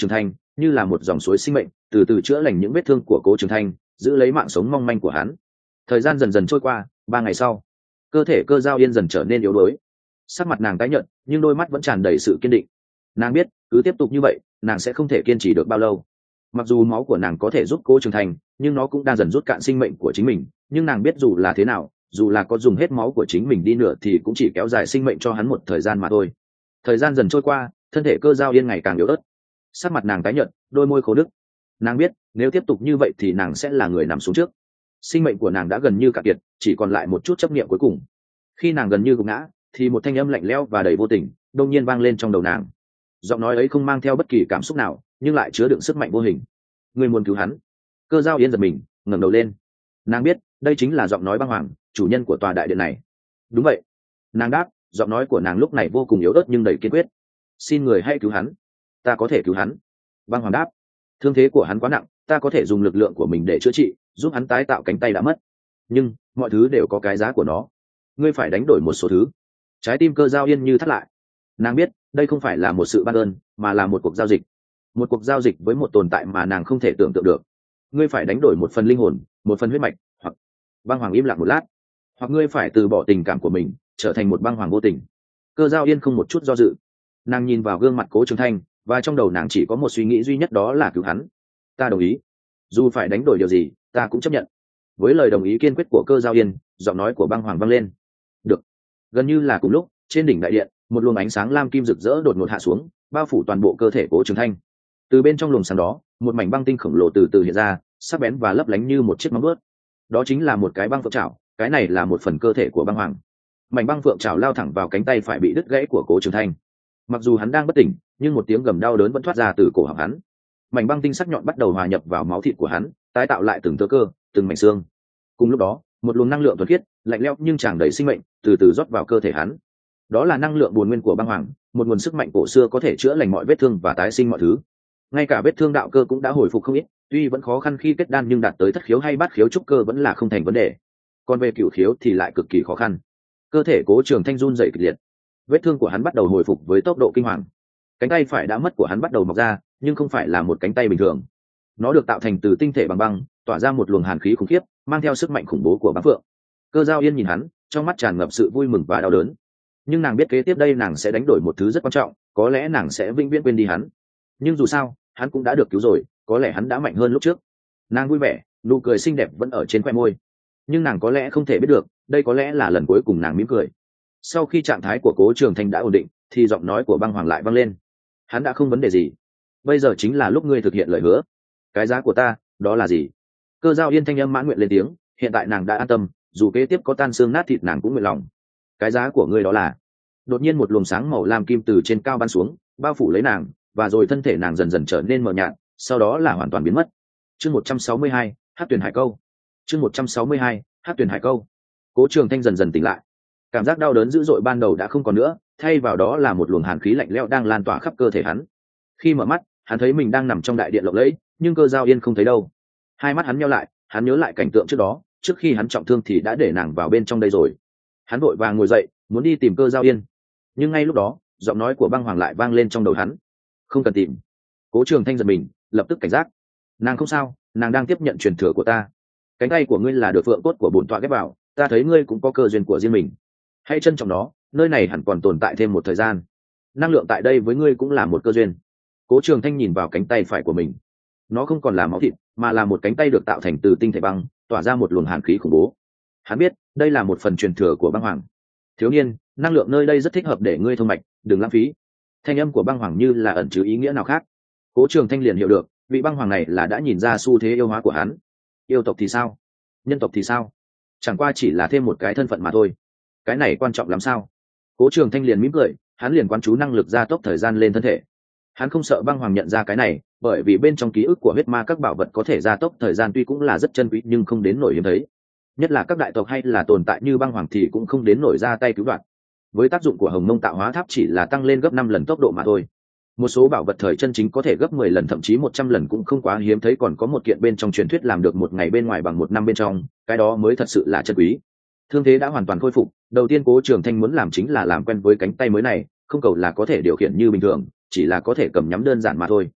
như là một dòng suối sinh mệnh từ từ chữa lành những vết thương của Cố Trường Thanh, giữ lấy mạng sống mong manh của hắn. Thời gian dần dần trôi qua, ba ngày sau, cơ thể Cơ Dao Yên dần trở nên yếu đuối. Sắc mặt nàng tái nhợt, nhưng đôi mắt vẫn tràn đầy sự kiên định. Nàng biết, cứ tiếp tục như vậy, nàng sẽ không thể kiên trì được bao lâu. Mặc dù máu của nàng có thể giúp Cố Trường Thành, nhưng nó cũng đang dần rút cạn sinh mệnh của chính mình. Nhưng nàng biết dù là thế nào, dù là có dùng hết máu của chính mình đi nữa thì cũng chỉ kéo dài sinh mệnh cho hắn một thời gian mà thôi. Thời gian dần trôi qua, thân thể Cơ Dao Yên ngày càng yếu ớt. Sắc mặt nàng tái nhợt, đôi môi khô nứt. Nàng biết, nếu tiếp tục như vậy thì nàng sẽ là người nằm xuống trước. Sinh mệnh của nàng đã gần như cạn kiệt, chỉ còn lại một chút chấp niệm cuối cùng. Khi nàng gần như gục ngã, thì một thanh âm lạnh lẽo và đầy vô tình đột nhiên vang lên trong đầu nàng. Giọng nói ấy không mang theo bất kỳ cảm xúc nào, nhưng lại chứa đựng sức mạnh vô hình. Người muốn cứu hắn. Cơ Dao Yên giật mình, ngẩng đầu lên. Nàng biết, đây chính là giọng nói Băng Hoàng, chủ nhân của tòa đại điện này. Đúng vậy. Nàng đáp, giọng nói của nàng lúc này vô cùng yếu ớt nhưng đầy kiên quyết. Xin người hãy cứu hắn. Ta có thể cứu hắn. Băng Hoàng đáp. Thương thế của hắn quá nặng, ta có thể dùng lực lượng của mình để chữa trị, giúp hắn tái tạo cánh tay đã mất. Nhưng mọi thứ đều có cái giá của nó. Ngươi phải đánh đổi một số thứ. Trái tim Cơ Dao Yên như thắt lại. Nàng biết, đây không phải là một sự ban ơn, mà là một cuộc giao dịch. Một cuộc giao dịch với một tồn tại mà nàng không thể tưởng tượng được. Ngươi phải đánh đổi một phần linh hồn, một phần huyết mạch, hoặc... Băng Hoàng im lặng một lát. Hoặc ngươi phải từ bỏ tình cảm của mình, trở thành một băng hoàng vô tình. Cơ Dao Yên không một chút do dự. Nàng nhìn vào gương mặt Cố Trường Thanh, và trong đầu nàng chỉ có một suy nghĩ duy nhất, đó là cứu hắn. Ta đồng ý. Dù phải đánh đổi điều gì, ta cũng chấp nhận. Với lời đồng ý kiên quyết của Cơ Dao Yên, giọng nói của Băng Hoàng vang lên. Được. Gần như là cùng lúc, trên đỉnh đại điện, một luồng ánh sáng lam kim rực rỡ đột ngột hạ xuống, bao phủ toàn bộ cơ thể Cố Trường Thanh. Từ bên trong luồng sáng đó, một mảnh băng tinh khổng lồ từ từ hiện ra, sắc bén và lấp lánh như một chiếc móng vuốt. Đó chính là một cái băng phượng trảo, cái này là một phần cơ thể của Băng Hoàng. Mảnh băng phượng trảo lao thẳng vào cánh tay phải bị đứt gãy của Cố Trường Thanh. Mặc dù hắn đang bất tỉnh, nhưng một tiếng gầm đau đớn vẫn thoát ra từ cổ họng hắn. Mảnh băng tinh sắc nhọn bắt đầu hòa nhập vào máu thịt của hắn, tái tạo lại từng tơ cơ, từng mảnh xương. Cùng lúc đó, một luồng năng lượng thuần khiết, lạnh lẽo nhưng tràn đầy sinh mệnh, từ từ rót vào cơ thể hắn. Đó là năng lượng bổn nguyên của Băng Hoàng, một nguồn sức mạnh cổ xưa có thể chữa lành mọi vết thương và tái sinh mọi thứ. Ngay cả vết thương đạo cơ cũng đã hồi phục không ít, tuy vẫn khó khăn khi kết đan nhưng đạt tới thất khiếu hay bát khiếu trúc cơ vẫn là không thành vấn đề. Còn về cửu khiếu thì lại cực kỳ khó khăn. Cơ thể Cố Trường Thanh run rẩy kịch liệt. Vết thương của hắn bắt đầu hồi phục với tốc độ kinh hoàng. Cánh tay phải đã mất của hắn bắt đầu mọc ra, nhưng không phải là một cánh tay bình thường. Nó được tạo thành từ tinh thể bằng băng, tỏa ra một luồng hàn khí khủng khiếp, mang theo sức mạnh khủng bố của băng phượng. Cơ Dao Yên nhìn hắn, trong mắt tràn ngập sự vui mừng và đau đớn. Nhưng nàng biết kế tiếp đây nàng sẽ đánh đổi một thứ rất quan trọng, có lẽ nàng sẽ vĩnh viễn quên đi hắn. Nhưng dù sao, hắn cũng đã được cứu rồi, có lẽ hắn đã mạnh hơn lúc trước. Nàng vui vẻ, nụ cười xinh đẹp vẫn ở trên khoe môi. Nhưng nàng có lẽ không thể biết được, đây có lẽ là lần cuối cùng nàng mỉm cười. Sau khi trạng thái của Cố Trường Thanh đã ổn định, thì giọng nói của Băng Hoàng lại vang lên. Hắn đã không vấn đề gì. Bây giờ chính là lúc ngươi thực hiện lời hứa. Cái giá của ta, đó là gì? Cơ Dao Yên thanh âm mãn nguyện lên tiếng, hiện tại nàng đã an tâm, dù kế tiếp có tan xương nát thịt nàng cũng nguyện lòng. Cái giá của ngươi đó là... Đột nhiên một luồng sáng màu lam kim từ trên cao bắn xuống, bao phủ lấy nàng, và rồi thân thể nàng dần dần trở nên mờ nhạt, sau đó là hoàn toàn biến mất. Chương một trăm sáu mươi hai, Hắc Tuyền Hải Câu. Chương một trăm sáu mươi hai, Hắc Tuyền Hải Câu. Cố Trường Thanh dần dần tỉnh lại. Cảm giác đau đớn dữ dội ban đầu đã không còn nữa, thay vào đó là một luồng hàn khí lạnh lẽo đang lan tỏa khắp cơ thể hắn. Khi mở mắt, hắn thấy mình đang nằm trong đại điện lộng lẫy, nhưng Cơ Dao Yên không thấy đâu. Hai mắt hắn nheo lại, hắn nhớ lại cảnh tượng trước đó, trước khi hắn trọng thương thì đã để nàng vào bên trong đây rồi. Hắn vội vàng ngồi dậy, muốn đi tìm Cơ Dao Yên. Nhưng ngay lúc đó, giọng nói của Băng Hoàng lại vang lên trong đầu hắn. Không cần tìm. Cố Trường Thanh giật mình, lập tức cảnh giác. Nàng không sao, nàng đang tiếp nhận truyền thừa của ta. Cánh tay của ngươi là được phượng cốt của bổn tọa ghép vào, ta thấy ngươi cũng có cơ duyên của riêng mình. Hãy trân trọng nó, nơi này hẳn còn tồn tại thêm một thời gian. Năng lượng tại đây với ngươi cũng là một cơ duyên. Cố Trường Thanh nhìn vào cánh tay phải của mình. Nó không còn là máu thịt, mà là một cánh tay được tạo thành từ tinh thể băng, tỏa ra một luồng hàn khí khủng bố. Hắn biết, đây là một phần truyền thừa của Băng Hoàng. Thiếu niên, năng lượng nơi đây rất thích hợp để ngươi thông mạch, đừng lãng phí. Thanh âm của Băng Hoàng như là ẩn chứa ý nghĩa nào khác. Cố Trường Thanh liền hiểu được, vị Băng Hoàng này là đã nhìn ra xu thế yêu hóa của hắn. Yêu tộc thì sao? Nhân tộc thì sao? Chẳng qua chỉ là thêm một cái thân phận mà thôi. Cái này quan trọng lắm sao? Cố Trường Thanh liền mỉm cười, hắn liền quán chú năng lực gia tốc thời gian lên thân thể. Hắn không sợ Băng Hoàng nhận ra cái này, bởi vì bên trong ký ức của huyết ma các bảo vật có thể gia tốc thời gian tuy cũng là rất chân quý nhưng không đến nổi hiếm thấy. Nhất là các đại tộc hay là tồn tại như Băng Hoàng thì cũng không đến nổi ra tay cứu đoạt. Với tác dụng của Hồng Mông Tạo Hóa Tháp chỉ là tăng lên gấp năm lần tốc độ mà thôi. Một số bảo vật thời chân chính có thể gấp mười lần thậm chí một trăm lần cũng không quá hiếm thấy, còn có một kiện bên trong truyền thuyết làm được một ngày bên ngoài bằng một năm bên trong, cái đó mới thật sự là chân quý. Thương thế đã hoàn toàn khôi phục, đầu tiên Cố Trường Thanh muốn làm chính là làm quen với cánh tay mới này, không cầu là có thể điều khiển như bình thường, chỉ là có thể cầm nhắm đơn giản mà thôi.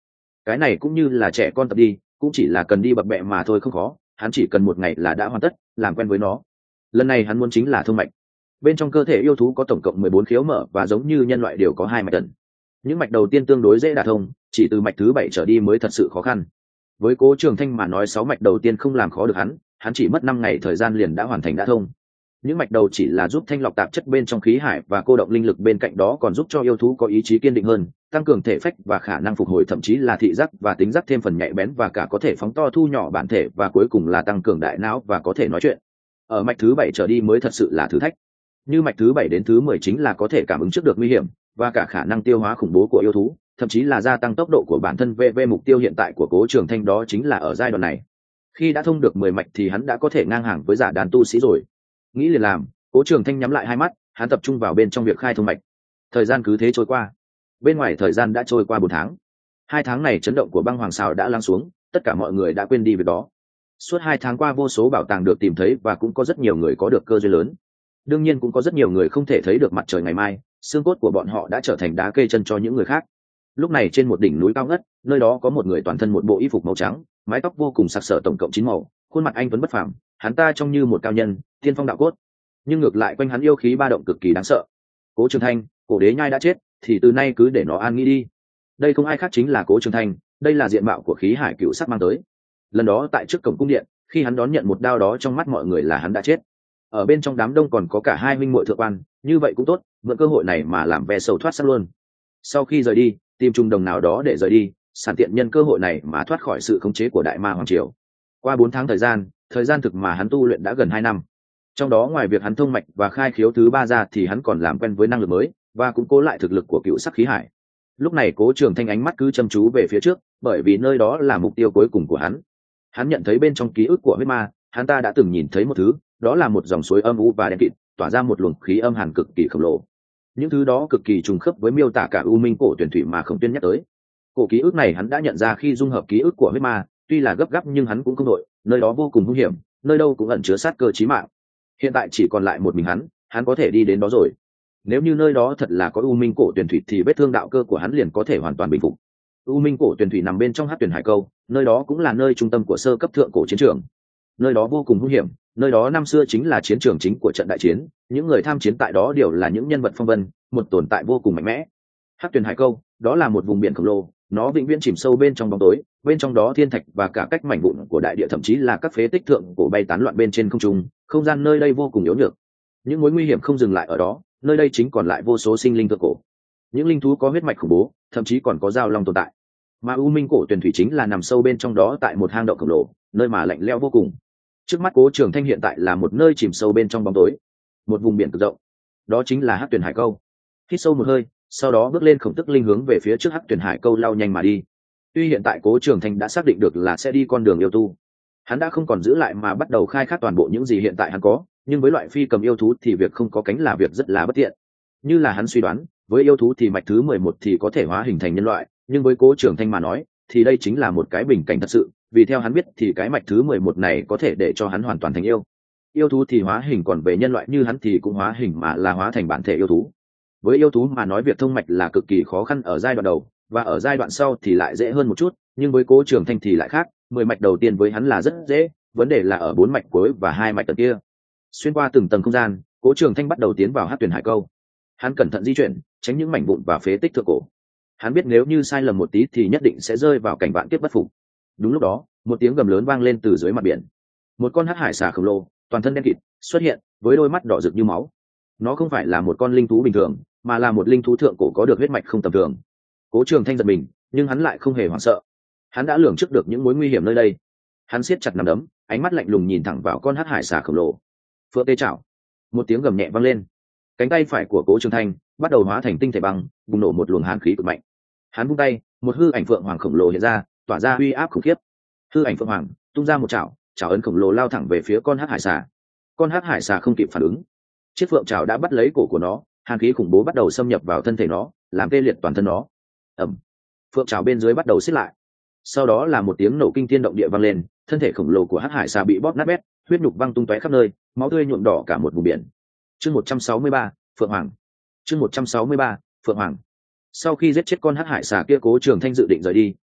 cái này cũng như là trẻ con tập đi, cũng chỉ là cần đi bập bẹ mà thôi, không khó, hắn chỉ cần một ngày là đã hoàn tất, làm quen với nó. Lần này hắn muốn chính là thông mạch. Bên trong cơ thể yêu thú có tổng cộng mười bốn khiếu mở và giống như nhân loại đều có hai mạch tận. Những mạch đầu tiên tương đối dễ đả thông, chỉ từ mạch thứ bảy trở đi mới thật sự khó khăn. Với Cố Trường Thanh mà nói sáu mạch đầu tiên không làm khó được hắn, hắn chỉ mất năm ngày thời gian liền đã hoàn thành đã thông. Những mạch đầu chỉ là giúp thanh lọc tạp chất bên trong khí hải và cô động linh lực, bên cạnh đó còn giúp cho yêu thú có ý chí kiên định hơn, tăng cường thể phách và khả năng phục hồi, thậm chí là thị giác và tính giác thêm phần nhạy bén và cả có thể phóng to thu nhỏ bản thể, và cuối cùng là tăng cường đại não và có thể nói chuyện. Ở mạch thứ bảy trở đi mới thật sự là thử thách. Như mạch thứ bảy đến thứ mười chính là có thể cảm ứng trước được nguy hiểm và cả khả năng tiêu hóa khủng bố của yêu thú, thậm chí là gia tăng tốc độ của bản thân. vê mục tiêu hiện tại của Cố Trường Thanh đó chính là ở giai đoạn này. Khi đã thông được mười mạch thì hắn đã có thể ngang hàng với giả đàn tu sĩ rồi. Nghĩ liền làm, Cố Trường Thanh nhắm lại hai mắt, hắn tập trung vào bên trong việc khai thông mạch. Thời gian cứ thế trôi qua. Bên ngoài thời gian đã trôi qua bốn tháng. Hai tháng này chấn động của băng hoàng sào đã lắng xuống, tất cả mọi người đã quên đi việc đó. Suốt hai tháng qua vô số bảo tàng được tìm thấy và cũng có rất nhiều người có được cơ duyên lớn. Đương nhiên cũng có rất nhiều người không thể thấy được mặt trời ngày mai, xương cốt của bọn họ đã trở thành đá kê chân cho những người khác. Lúc này trên một đỉnh núi cao ngất, nơi đó có một người toàn thân một bộ y phục màu trắng, mái tóc vô cùng sặc sỡ, tổng cộng chín màu, khuôn mặt anh tuấn bất phàm, hắn ta trông như một cao nhân, tiên phong đạo cốt, nhưng ngược lại quanh hắn yêu khí ba động cực kỳ đáng sợ. Cố Trường Thanh, cổ đế nhai đã chết, thì từ nay cứ để nó an nghĩ đi. Đây không ai khác chính là Cố Trường Thanh, đây là diện mạo của khí hải cựu sắc mang tới. Lần đó tại trước cổng cung điện, khi hắn đón nhận một đao đó, trong mắt mọi người là hắn đã chết. Ở bên trong đám đông còn có cả hai huynh muội thượng quan, như vậy cũng tốt, mượn cơ hội này mà làm ve sầu thoát xác luôn. Sau khi rời đi, tìm trung đồng nào đó để rời đi, sản tiện nhân cơ hội này mà thoát khỏi sự khống chế của đại ma hoàng triều. Qua bốn tháng thời gian, thời gian thực mà hắn tu luyện đã gần hai năm. Trong đó ngoài việc hắn thông mạch và khai khiếu thứ ba ra thì hắn còn làm quen với năng lực mới và củng cố lại thực lực của cựu sắc khí hải. Lúc này Cố Trường Thanh ánh mắt cứ chăm chú về phía trước, bởi vì nơi đó là mục tiêu cuối cùng của hắn. Hắn nhận thấy bên trong ký ức của huyết ma, hắn ta đã từng nhìn thấy một thứ, đó là một dòng suối âm u và đen kịt, tỏa ra một luồng khí âm hàn cực kỳ khổng lồ. Những thứ đó cực kỳ trùng khớp với miêu tả cả U Minh cổ tuyển thủy mà Khổng Tuyên nhắc tới. Cổ ký ức này hắn đã nhận ra khi dung hợp ký ức của huyết ma, tuy là gấp gáp nhưng hắn cũng không đội, nơi đó vô cùng nguy hiểm, nơi đâu cũng ẩn chứa sát cơ chí mạng. Hiện tại chỉ còn lại một mình hắn, hắn có thể đi đến đó rồi. Nếu như nơi đó thật là có U Minh cổ tuyển thủy thì vết thương đạo cơ của hắn liền có thể hoàn toàn bình phục. U Minh cổ tuyển thủy nằm bên trong Hắc Tuyển Hải Câu, nơi đó cũng là nơi trung tâm của sơ cấp thượng cổ chiến trường. Nơi đó vô cùng nguy hiểm, nơi đó năm xưa chính là chiến trường chính của trận đại chiến, những người tham chiến tại đó đều là những nhân vật phong vân, một tồn tại vô cùng mạnh mẽ. Hắc Tuyển Hải Câu, đó là một vùng biển khổng lồ, nó vĩnh viễn chìm sâu bên trong bóng tối, bên trong đó thiên thạch và cả cách mảnh vụn của đại địa, thậm chí là các phế tích thượng cổ bay tán loạn bên trên không trung, không gian nơi đây vô cùng yếu nhược. Những mối nguy hiểm không dừng lại ở đó, nơi đây chính còn lại vô số sinh linh thượng cổ, những linh thú có huyết mạch khủng bố, thậm chí còn có giao long tồn tại. Mà U Minh cổ tuyển thủy chính là nằm sâu bên trong đó tại một hang động khổng lồ, nơi mà lạnh lẽo vô cùng. Trước mắt Cố Trường Thanh hiện tại là một nơi chìm sâu bên trong bóng tối, một vùng biển cực rộng, đó chính là Hắc Tuyển Hải Câu. Hít sâu một hơi, sau đó bước lên khổng tức linh hướng về phía trước Hắc Tuyển Hải Câu lao nhanh mà đi. Tuy hiện tại Cố Trường Thanh đã xác định được là sẽ đi con đường yêu tu, hắn đã không còn giữ lại mà bắt đầu khai thác toàn bộ những gì hiện tại hắn có, nhưng với loại phi cầm yêu thú thì việc không có cánh là việc rất là bất tiện. Như là hắn suy đoán, với yêu thú thì mạch thứ mười một thì có thể hóa hình thành nhân loại, nhưng với Cố Trường Thanh mà nói thì đây chính là một cái bình cảnh thật sự, vì theo hắn biết thì cái mạch thứ mười một này có thể để cho hắn hoàn toàn thành yêu. Yêu thú thì hóa hình, còn về nhân loại như hắn thì cũng hóa hình mà là hóa thành bản thể yêu thú. Với yêu thú mà nói việc thông mạch là cực kỳ khó khăn ở giai đoạn đầu, và ở giai đoạn sau thì lại dễ hơn một chút, nhưng với Cố Trường Thanh thì lại khác, mười mạch đầu tiên với hắn là rất dễ, vấn đề là ở bốn mạch cuối và hai mạch tầng kia. Xuyên qua từng tầng không gian, Cố Trường Thanh bắt đầu tiến vào Hắc Tuyển Hải Câu. Hắn cẩn thận di chuyển, tránh những mảnh vụn và phế tích thượng cổ. Hắn biết nếu như sai lầm một tí thì nhất định sẽ rơi vào cảnh vạn kiếp bất phục. Đúng lúc đó, một tiếng gầm lớn vang lên từ dưới mặt biển. Một con hắc hải xà khổng lồ, toàn thân đen kịt, xuất hiện với đôi mắt đỏ rực như máu. Nó không phải là một con linh thú bình thường, mà là một linh thú thượng cổ có được huyết mạch không tầm thường. Cố Trường Thanh giật mình, nhưng hắn lại không hề hoảng sợ. Hắn đã lường trước được những mối nguy hiểm nơi đây. Hắn siết chặt nắm đấm, ánh mắt lạnh lùng nhìn thẳng vào con hắc hải xà khổng lồ. Phượng tê chảo. Một tiếng gầm nhẹ vang lên. Cánh tay phải của Cố Trường Thanh bắt đầu hóa thành tinh thể băng, bùng nổ một luồng hàn khí cực mạnh. Hắn vung tay, một hư ảnh phượng hoàng khổng lồ hiện ra, tỏa ra uy áp khủng khiếp. Hư ảnh phượng hoàng tung ra một chảo, chảo ấn khổng lồ lao thẳng về phía con hắc hải xà. Con hắc hải xà không kịp phản ứng, chiếc phượng chảo đã bắt lấy cổ của nó, hàn khí khủng bố bắt đầu xâm nhập vào thân thể nó, làm tê liệt toàn thân nó. Ầm, phượng chảo bên dưới bắt đầu xiết lại. Sau đó là một tiếng nổ kinh thiên động địa vang lên, thân thể khổng lồ của hắc hải xà bị bóp nát bét, huyết nhục văng tung tóe khắp nơi, máu tươi nhuộm đỏ cả một vùng biển. Chương một trăm sáu mươi ba, Phượng Hoàng. Chương một trăm sáu mươi ba, Phượng Hoàng. Sau khi giết chết con hắc hải xà kia, Cố Trường Thanh dự định rời đi,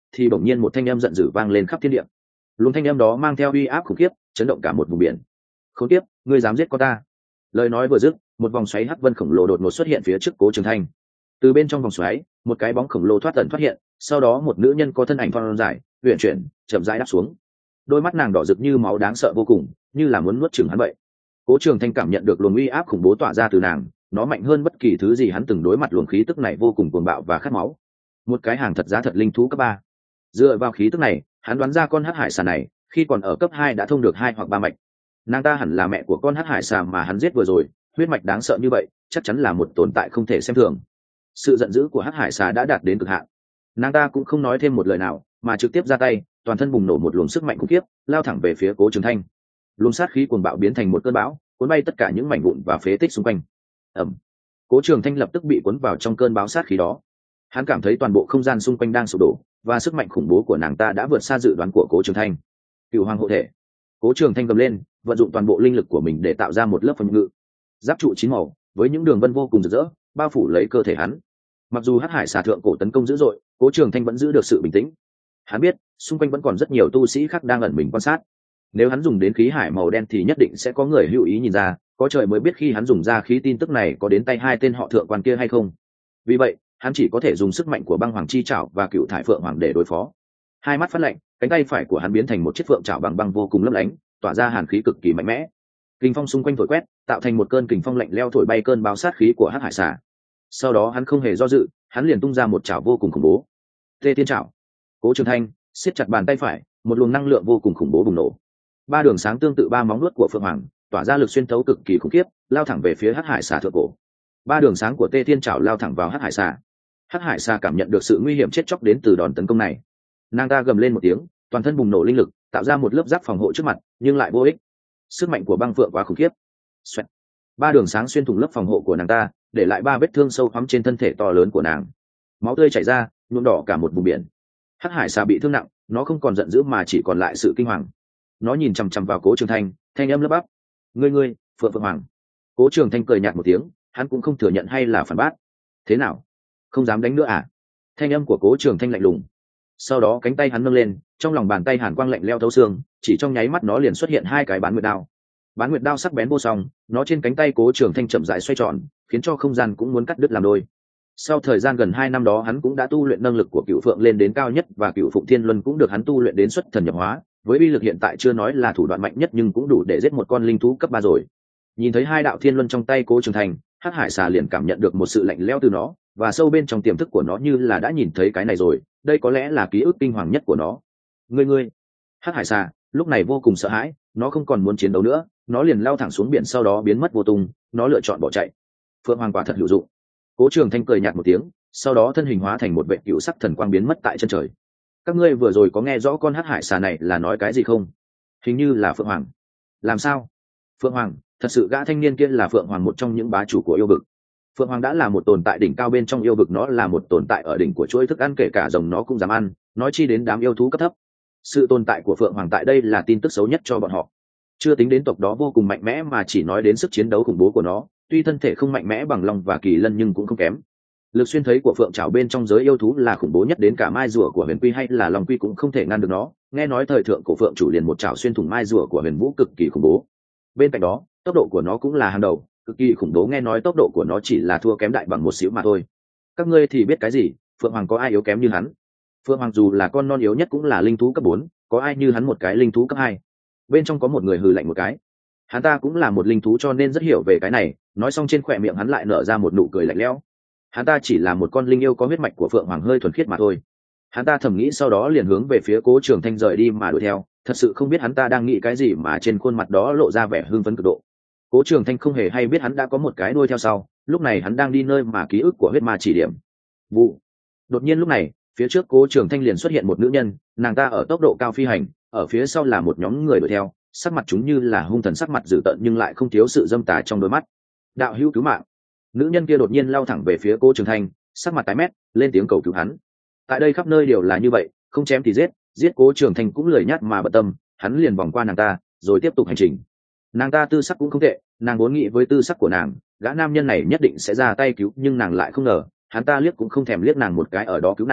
thì bỗng nhiên một thanh âm giận dữ vang lên khắp thiên địa. Luồng thanh âm đó mang theo uy áp khủng khiếp, chấn động cả một vùng biển. Khốn kiếp, ngươi dám giết con ta? Lời nói vừa dứt, một vòng xoáy hắc vân khổng lồ đột ngột xuất hiện phía trước Cố Trường Thanh. Từ bên trong vòng xoáy, một cái bóng khổng lồ thoát tận thoát hiện, sau đó một nữ nhân có thân ảnh thon dài, huyền chuyển, chậm rãi đáp xuống. Đôi mắt nàng đỏ rực như máu đáng sợ vô cùng, như là muốn nuốt chửng hắn vậy. Cố Trường Thanh cảm nhận được luồng uy áp khủng bố tỏa ra từ nàng, nó mạnh hơn bất kỳ thứ gì hắn từng đối mặt, luồng khí tức này vô cùng cuồng bạo và khát máu. Một cái hàng thật giá thật linh thú cấp ba. Dựa vào khí tức này, hắn đoán ra con hắc hải xà này khi còn ở cấp hai đã thông được hai hoặc ba mạch. Nàng ta hẳn là mẹ của con hắc hải xà mà hắn giết vừa rồi, huyết mạch đáng sợ như vậy, chắc chắn là một tồn tại không thể xem thường. Sự giận dữ của hắc hải xà đã đạt đến cực hạn. Nàng ta cũng không nói thêm một lời nào, mà trực tiếp ra tay, toàn thân bùng nổ một luồng sức mạnh khủng khiếp, lao thẳng về phía Cố Trường Thanh. Luồng sát khí cuồng bạo biến thành một cơn bão, cuốn bay tất cả những mảnh vụn và phế tích xung quanh. Ầm. Cố Trường Thanh lập tức bị cuốn vào trong cơn bão sát khí đó. Hắn cảm thấy toàn bộ không gian xung quanh đang sụp đổ, và sức mạnh khủng bố của nàng ta đã vượt xa dự đoán của Cố Trường Thanh. Cửu Hoàng hộ thể. Cố Trường Thanh gầm lên, vận dụng toàn bộ linh lực của mình để tạo ra một lớp phòng ngự. Giáp trụ chín màu, với những đường vân vô cùng rực rỡ, bao phủ lấy cơ thể hắn. Mặc dù hắc hải xà thượng cổ tấn công dữ dội, Cố Trường Thanh vẫn giữ được sự bình tĩnh. Hắn biết, xung quanh vẫn còn rất nhiều tu sĩ khác đang ẩn mình quan sát. Nếu hắn dùng đến khí hải màu đen thì nhất định sẽ có người hữu ý nhìn ra, có trời mới biết khi hắn dùng ra khí tin tức này có đến tay hai tên họ thượng quan kia hay không. Vì vậy, hắn chỉ có thể dùng sức mạnh của băng hoàng chi trảo và cựu thải phượng hoàng để đối phó. Hai mắt phát lạnh, cánh tay phải của hắn biến thành một chiếc phượng trảo bằng băng vô cùng lấp lánh, tỏa ra hàn khí cực kỳ mạnh mẽ. Kình phong xung quanh thổi quét, tạo thành một cơn kình phong lạnh leo thổi bay cơn bão sát khí của hắc hải xà. Sau đó hắn không hề do dự, hắn liền tung ra một chảo vô cùng khủng bố. Tê Tiên Chảo. Cố Trường Thanh siết chặt bàn tay phải, một luồng năng lượng vô cùng khủng bố bùng nổ. Ba đường sáng tương tự ba móng vuốt của phượng hoàng, tỏa ra lực xuyên thấu cực kỳ khủng khiếp, lao thẳng về phía hắc hải xà thượng cổ. Ba đường sáng của Tê Tiên Chảo lao thẳng vào hắc hải xà. Hắc hải xà cảm nhận được sự nguy hiểm chết chóc đến từ đòn tấn công này. Nàng ta gầm lên một tiếng, toàn thân bùng nổ linh lực, tạo ra một lớp giáp phòng hộ trước mặt, nhưng lại vô ích. Sức mạnh của băng phượng quá khủng khiếp. Xoẹt. Ba đường sáng xuyên thủng lớp phòng hộ của nàng ta, để lại ba vết thương sâu hoắm trên thân thể to lớn của nàng. Máu tươi chảy ra, nhuộm đỏ cả một vùng biển. Hắc hải xà bị thương nặng, nó không còn giận dữ mà chỉ còn lại sự kinh hoàng. Nó nhìn chằm chằm vào Cố Trường Thanh, thanh âm lắp bắp: "Ngươi ngươi, Phượng Phượng Hoàng." Cố Trường Thanh cười nhạt một tiếng, hắn cũng không thừa nhận hay là phản bác. "Thế nào? Không dám đánh nữa à?" Thanh âm của Cố Trường Thanh lạnh lùng. Sau đó cánh tay hắn nâng lên, trong lòng bàn tay hàn quang lạnh lẽo thấu xương, chỉ trong nháy mắt nó liền xuất hiện hai cái bán nguyệt đao. Bán nguyệt đao sắc bén vô song, nó trên cánh tay Cố Trường Thanh chậm rãi xoay tròn, khiến cho không gian cũng muốn cắt đứt làm đôi. Sau thời gian gần hai năm đó hắn cũng đã tu luyện năng lực của Cựu Phượng lên đến cao nhất, và Cựu Phụng Thiên Luân cũng được hắn tu luyện đến xuất thần nhập hóa, với uy lực hiện tại chưa nói là thủ đoạn mạnh nhất nhưng cũng đủ để giết một con linh thú cấp ba rồi. Nhìn thấy hai đạo thiên luân trong tay Cố Trường Thanh, hắc hải xà liền cảm nhận được một sự lạnh lẽo từ nó, và sâu bên trong tiềm thức của nó như là đã nhìn thấy cái này rồi, đây có lẽ là ký ức kinh hoàng nhất của nó. Ngươi ngươi, hắc hải xà lúc này vô cùng sợ hãi, nó không còn muốn chiến đấu nữa, nó liền lao thẳng xuống biển, sau đó biến mất vô tung, nó lựa chọn bỏ chạy. Phượng Hoàng quả thật hữu dụng. Cố Trường Thanh cười nhạt một tiếng, sau đó thân hình hóa thành một vệt cựu sắc thần quang biến mất tại chân trời. Các ngươi vừa rồi có nghe rõ con hắc hải xà này là nói cái gì không? Hình như là Phượng Hoàng. Làm sao? Phượng Hoàng? Thật sự gã thanh niên kia là Phượng Hoàng, một trong những bá chủ của yêu vực. Phượng Hoàng đã là một tồn tại đỉnh cao bên trong yêu vực, nó là một tồn tại ở đỉnh của chuỗi thức ăn, kể cả rồng nó cũng dám ăn, nói chi đến đám yêu thú cấp thấp. Sự tồn tại của Phượng Hoàng tại đây là tin tức xấu nhất cho bọn họ. Chưa tính đến tộc đó vô cùng mạnh mẽ, mà chỉ nói đến sức chiến đấu khủng bố của nó, tuy thân thể không mạnh mẽ bằng long và kỳ lân nhưng cũng không kém. Lực xuyên thấy của Phượng Trảo bên trong giới yêu thú là khủng bố nhất, đến cả mai rùa của Huyền Quy hay là Long Quy cũng không thể ngăn được nó. Nghe nói thời thượng cổ Phượng chủ liền một trảo xuyên thủng mai rùa của Huyền Vũ, cực kỳ khủng bố. Bên cạnh đó, tốc độ của nó cũng là hàng đầu, cực kỳ khủng bố, nghe nói tốc độ của nó chỉ là thua kém đại bằng một xíu mà thôi. Các ngươi thì biết cái gì? Phượng Hoàng có ai yếu kém như hắn? Phượng Hoàng dù là con non yếu nhất cũng là linh thú cấp bốn, có ai như hắn một cái linh thú cấp hai? Bên trong có một người hừ lạnh một cái. Hắn ta cũng là một linh thú cho nên rất hiểu về cái này, nói xong trên khỏe miệng hắn lại nở ra một nụ cười lạnh lẽo. Hắn ta chỉ là một con linh yêu có huyết mạch của Phượng Hoàng hơi thuần khiết mà thôi. Hắn ta thầm nghĩ, sau đó liền hướng về phía Cố Trường Thanh rời đi mà đuổi theo, thật sự không biết hắn ta đang nghĩ cái gì mà trên khuôn mặt đó lộ ra vẻ hưng phấn cực độ. Cố Trường Thanh không hề hay biết hắn đã có một cái đuôi theo sau, lúc này hắn đang đi nơi mà ký ức của huyết ma chỉ điểm. Vụ. Đột nhiên lúc này, phía trước Cố Trường Thanh liền xuất hiện một nữ nhân, nàng ta ở tốc độ cao phi hành, ở phía sau là một nhóm người đuổi theo, sắc mặt chúng như là hung thần, sắc mặt dữ tợn nhưng lại không thiếu sự dâm tà trong đôi mắt. Đạo hữu cứu mạng! Nữ nhân kia đột nhiên lao thẳng về phía Cố Trường Thanh, sắc mặt tái mét, lên tiếng cầu cứu hắn. Tại đây khắp nơi đều là như vậy, không chém thì giết, giết Cố Trường Thanh cũng lười nhát mà bận tâm, hắn liền vòng qua nàng ta, rồi tiếp tục hành trình. Nàng ta tư sắc cũng không tệ, nàng vốn nghĩ với tư sắc của nàng, gã nam nhân này nhất định sẽ ra tay cứu, nhưng nàng lại không ngờ, hắn ta liếc cũng không thèm liếc nàng một cái, ở đó cứu nàng,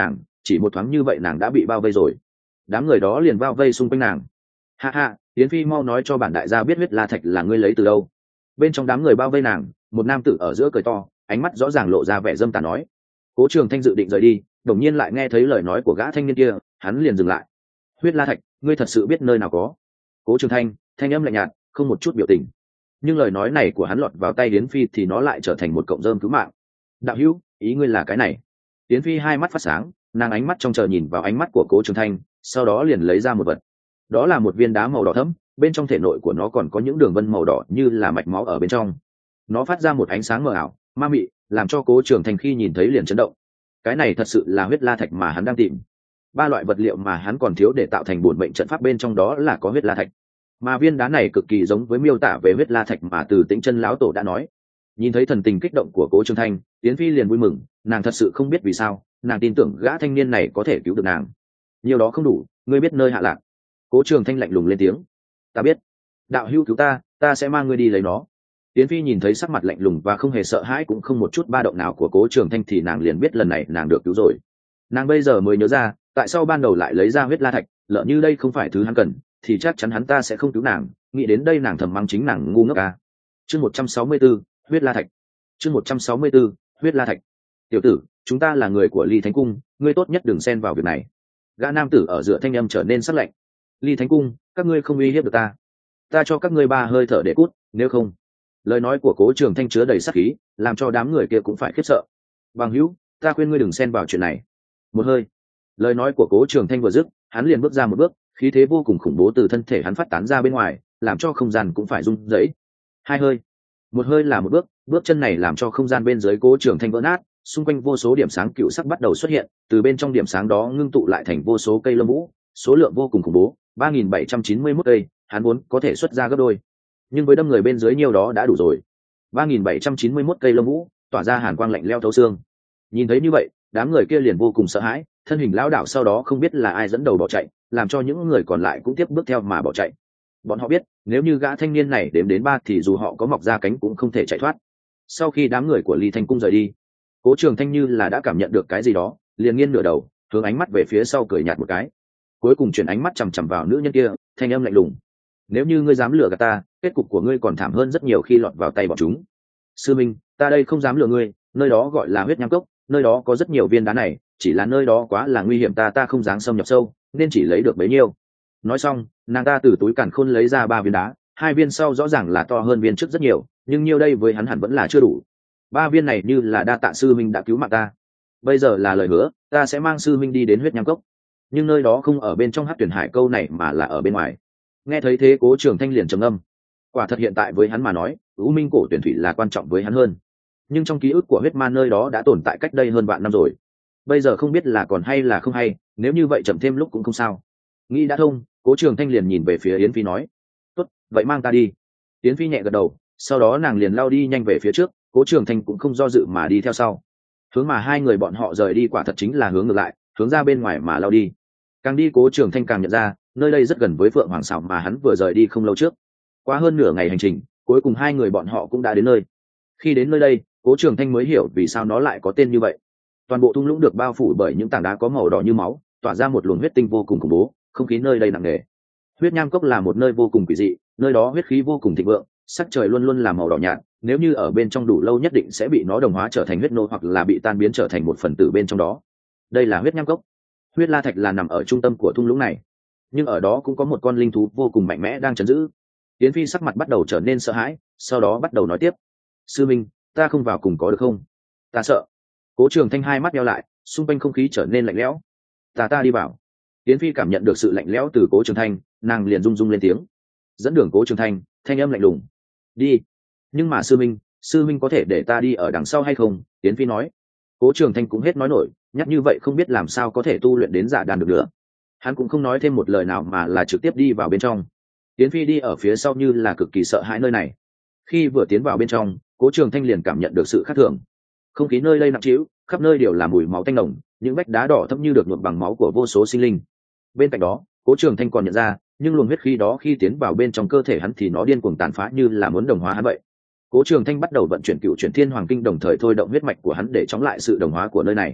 chỉ một thoáng như vậy nàng đã bị bao vây rồi. Đám người đó liền bao vây xung quanh nàng. Ha ha, Yến Phi mau nói cho bản đại gia biết huyết la thạch là ngươi lấy từ đâu. Bên trong đám người bao vây nàng, một nam tử ở giữa cười to, ánh mắt rõ ràng lộ ra vẻ dâm tà nói. Cố Trường Thanh dự định rời đi, đột nhiên lại nghe thấy lời nói của gã thanh niên kia, hắn liền dừng lại. Huyết la thạch, ngươi thật sự biết nơi nào có? Cố Trường Thanh, thanh âm lạnh nhạt, không một chút biểu tình. Nhưng lời nói này của hắn lọt vào tay Yến Phi thì nó lại trở thành một cọng rơm cứu mạng. Đạo hữu, ý ngươi là cái này? Yến Phi hai mắt phát sáng, nàng ánh mắt trong chờ nhìn vào ánh mắt của Cố Trường Thanh, sau đó liền lấy ra một vật. Đó là một viên đá màu đỏ thẫm, bên trong thể nội của nó còn có những đường vân màu đỏ như là mạch máu ở bên trong. Nó phát ra một ánh sáng mờ ảo, ma mị, làm cho Cố Trường Thanh khi nhìn thấy liền chấn động. Cái này thật sự là huyết la thạch mà hắn đang tìm. Ba loại vật liệu mà hắn còn thiếu để tạo thành bổn mệnh trận pháp bên trong đó là có huyết la thạch. Mà viên đá này cực kỳ giống với miêu tả về huyết la thạch mà Từ Tĩnh Chân lão tổ đã nói. Nhìn thấy thần tình kích động của Cố Trường Thanh, Yến Phi liền vui mừng, nàng thật sự không biết vì sao, nàng tin tưởng gã thanh niên này có thể cứu được nàng. Nhiều đó không đủ, ngươi biết nơi hạ lạc. Cố Trường Thanh lạnh lùng lên tiếng. Ta biết. Đạo hữu cứu ta, ta sẽ mang ngươi đi lấy nó. Yến Phi nhìn thấy sắc mặt lạnh lùng và không hề sợ hãi cũng không một chút ba động nào của Cố Trường Thanh thì nàng liền biết lần này nàng được cứu rồi. Nàng bây giờ mới nhớ ra, tại sao ban đầu lại lấy ra huyết la thạch, lỡ như đây không phải thứ hắn cần, thì chắc chắn hắn ta sẽ không cứu nàng. Nghĩ đến đây nàng thầm mắng chính nàng ngu ngốc à. Chương một trăm sáu mươi tư, huyết la thạch. Chương một trăm sáu mươi tư, huyết la thạch. Tiểu tử, chúng ta là người của Ly Thánh Cung, ngươi tốt nhất đừng xen vào việc này. Gã nam tử ở giữa thanh âm trở nên sắc lạnh. Ly Thánh Cung, các ngươi không uy hiếp được ta. Ta cho các ngươi ba hơi thở để cút, nếu không. Lời nói của Cố Trường Thanh chứa đầy sát khí, làm cho đám người kia cũng phải khiếp sợ. Bằng hữu, ta khuyên ngươi đừng xen vào chuyện này. Một hơi. Lời nói của Cố Trường Thanh vừa dứt, hắn liền bước ra một bước, khí thế vô cùng khủng bố từ thân thể hắn phát tán ra bên ngoài, làm cho không gian cũng phải rung rẩy. Hai hơi. Một hơi là một bước, bước chân này làm cho không gian bên dưới Cố Trường Thanh vỡ nát, xung quanh vô số điểm sáng cựu sắc bắt đầu xuất hiện, từ bên trong điểm sáng đó ngưng tụ lại thành vô số cây lông vũ, số lượng vô cùng khủng bố, ba nghìn bảy trăm chín mươi mốt cây, hắn muốn có thể xuất ra gấp đôi. Nhưng với đâm người bên dưới nhiều đó đã đủ rồi. ba nghìn bảy trăm chín mươi mốt cây lông vũ, tỏa ra hàn quang lạnh lẽo thấu xương. Nhìn thấy như vậy, đám người kia liền vô cùng sợ hãi, thân hình lão đảo sau đó không biết là ai dẫn đầu bỏ chạy, làm cho những người còn lại cũng tiếp bước theo mà bỏ chạy. Bọn họ biết, nếu như gã thanh niên này đếm đến ba thì dù họ có mọc ra cánh cũng không thể chạy thoát. Sau khi đám người của Ly Thanh Cung rời đi, Cố Trường Thanh như là đã cảm nhận được cái gì đó, liền nghiêng nửa đầu, hướng ánh mắt về phía sau cười nhạt một cái. Cuối cùng chuyển ánh mắt chằm chằm vào nữ nhân kia, thanh âm lạnh lùng. Nếu như ngươi dám lừa gạt ta, kết cục của ngươi còn thảm hơn rất nhiều khi lọt vào tay bọn chúng. Sư Minh, ta đây không dám lừa ngươi, nơi đó gọi là huyết nham cốc, nơi đó có rất nhiều viên đá này, chỉ là nơi đó quá là nguy hiểm ta ta không dám xâm nhập sâu, nên chỉ lấy được bấy nhiêu. Nói xong, nàng ta từ túi càn khôn lấy ra ba viên đá, hai viên sau rõ ràng là to hơn viên trước rất nhiều, nhưng nhiêu đây với hắn hẳn vẫn là chưa đủ. Ba viên này như là đa tạ sư minh đã cứu mạng ta. Bây giờ là lời hứa, ta sẽ mang sư minh đi đến huyết nham cốc, nhưng nơi đó không ở bên trong Hắc Tuyển Hải câu này mà là ở bên ngoài. Nghe thấy thế Cố Trường Thanh liền trầm ngâm. Quả thật hiện tại với hắn mà nói, U Minh cổ tuyển thủy là quan trọng với hắn hơn. Nhưng trong ký ức của huyết ma nơi đó đã tồn tại cách đây hơn vạn năm rồi. Bây giờ không biết là còn hay là không hay, nếu như vậy chậm thêm lúc cũng không sao. Nghĩ đã thông, Cố Trường Thanh liền nhìn về phía Yến Phi nói: "Tốt, vậy mang ta đi." Yến Phi nhẹ gật đầu, sau đó nàng liền lao đi nhanh về phía trước, Cố Trường Thanh cũng không do dự mà đi theo sau. Hướng mà hai người bọn họ rời đi quả thật chính là hướng ngược lại, hướng ra bên ngoài mà lao đi. Càng đi Cố Trường Thanh càng nhận ra, nơi đây rất gần với Phượng Hoàng Sảo mà hắn vừa rời đi không lâu trước. Qua hơn nửa ngày hành trình, cuối cùng hai người bọn họ cũng đã đến nơi. Khi đến nơi đây, Cố Trường Thanh mới hiểu vì sao nó lại có tên như vậy. Toàn bộ thung lũng được bao phủ bởi những tảng đá có màu đỏ như máu, tỏa ra một luồng huyết tinh vô cùng khủng bố, không khí nơi đây nặng nề. Huyết nham cốc là một nơi vô cùng quỷ dị, nơi đó huyết khí vô cùng thịnh vượng, sắc trời luôn luôn là màu đỏ nhạt, nếu như ở bên trong đủ lâu nhất định sẽ bị nó đồng hóa trở thành huyết nô hoặc là bị tan biến trở thành một phần tử bên trong đó. Đây là huyết nham cốc. Huyết la thạch là nằm ở trung tâm của thung lũng này, nhưng ở đó cũng có một con linh thú vô cùng mạnh mẽ đang trấn giữ. Yến Phi sắc mặt bắt đầu trở nên sợ hãi, sau đó bắt đầu nói tiếp: "Sư Minh, ta không vào cùng có được không? Ta sợ." Cố Trường Thanh hai mắt nheo lại, xung quanh không khí trở nên lạnh lẽo. "Ta ta đi vào." Yến Phi cảm nhận được sự lạnh lẽo từ Cố Trường Thanh, nàng liền rung rung lên tiếng. Dẫn đường Cố Trường Thanh, thanh âm lạnh lùng: "Đi." "Nhưng mà sư Minh, sư Minh có thể để ta đi ở đằng sau hay không?" Yến Phi nói. Cố Trường Thanh cũng hết nói nổi, nhắc như vậy không biết làm sao có thể tu luyện đến giả đan được nữa. Hắn cũng không nói thêm một lời nào mà là trực tiếp đi vào bên trong. Yến Phi đi ở phía sau như là cực kỳ sợ hãi nơi này. Khi vừa tiến vào bên trong, Cố Trường Thanh liền cảm nhận được sự khác thường. Không khí nơi đây nặng trĩu, khắp nơi đều là mùi máu tanh nồng, những vách đá đỏ thẫm như được nhuộm bằng máu của vô số sinh linh. Bên cạnh đó, Cố Trường Thanh còn nhận ra, nhưng luồng huyết khí đó khi tiến vào bên trong cơ thể hắn thì nó điên cuồng tàn phá như là muốn đồng hóa hắn vậy. Cố Trường Thanh bắt đầu vận chuyển Cựu Chuyển Thiên Hoàng Kinh, đồng thời thôi động huyết mạch của hắn để chống lại sự đồng hóa của nơi này.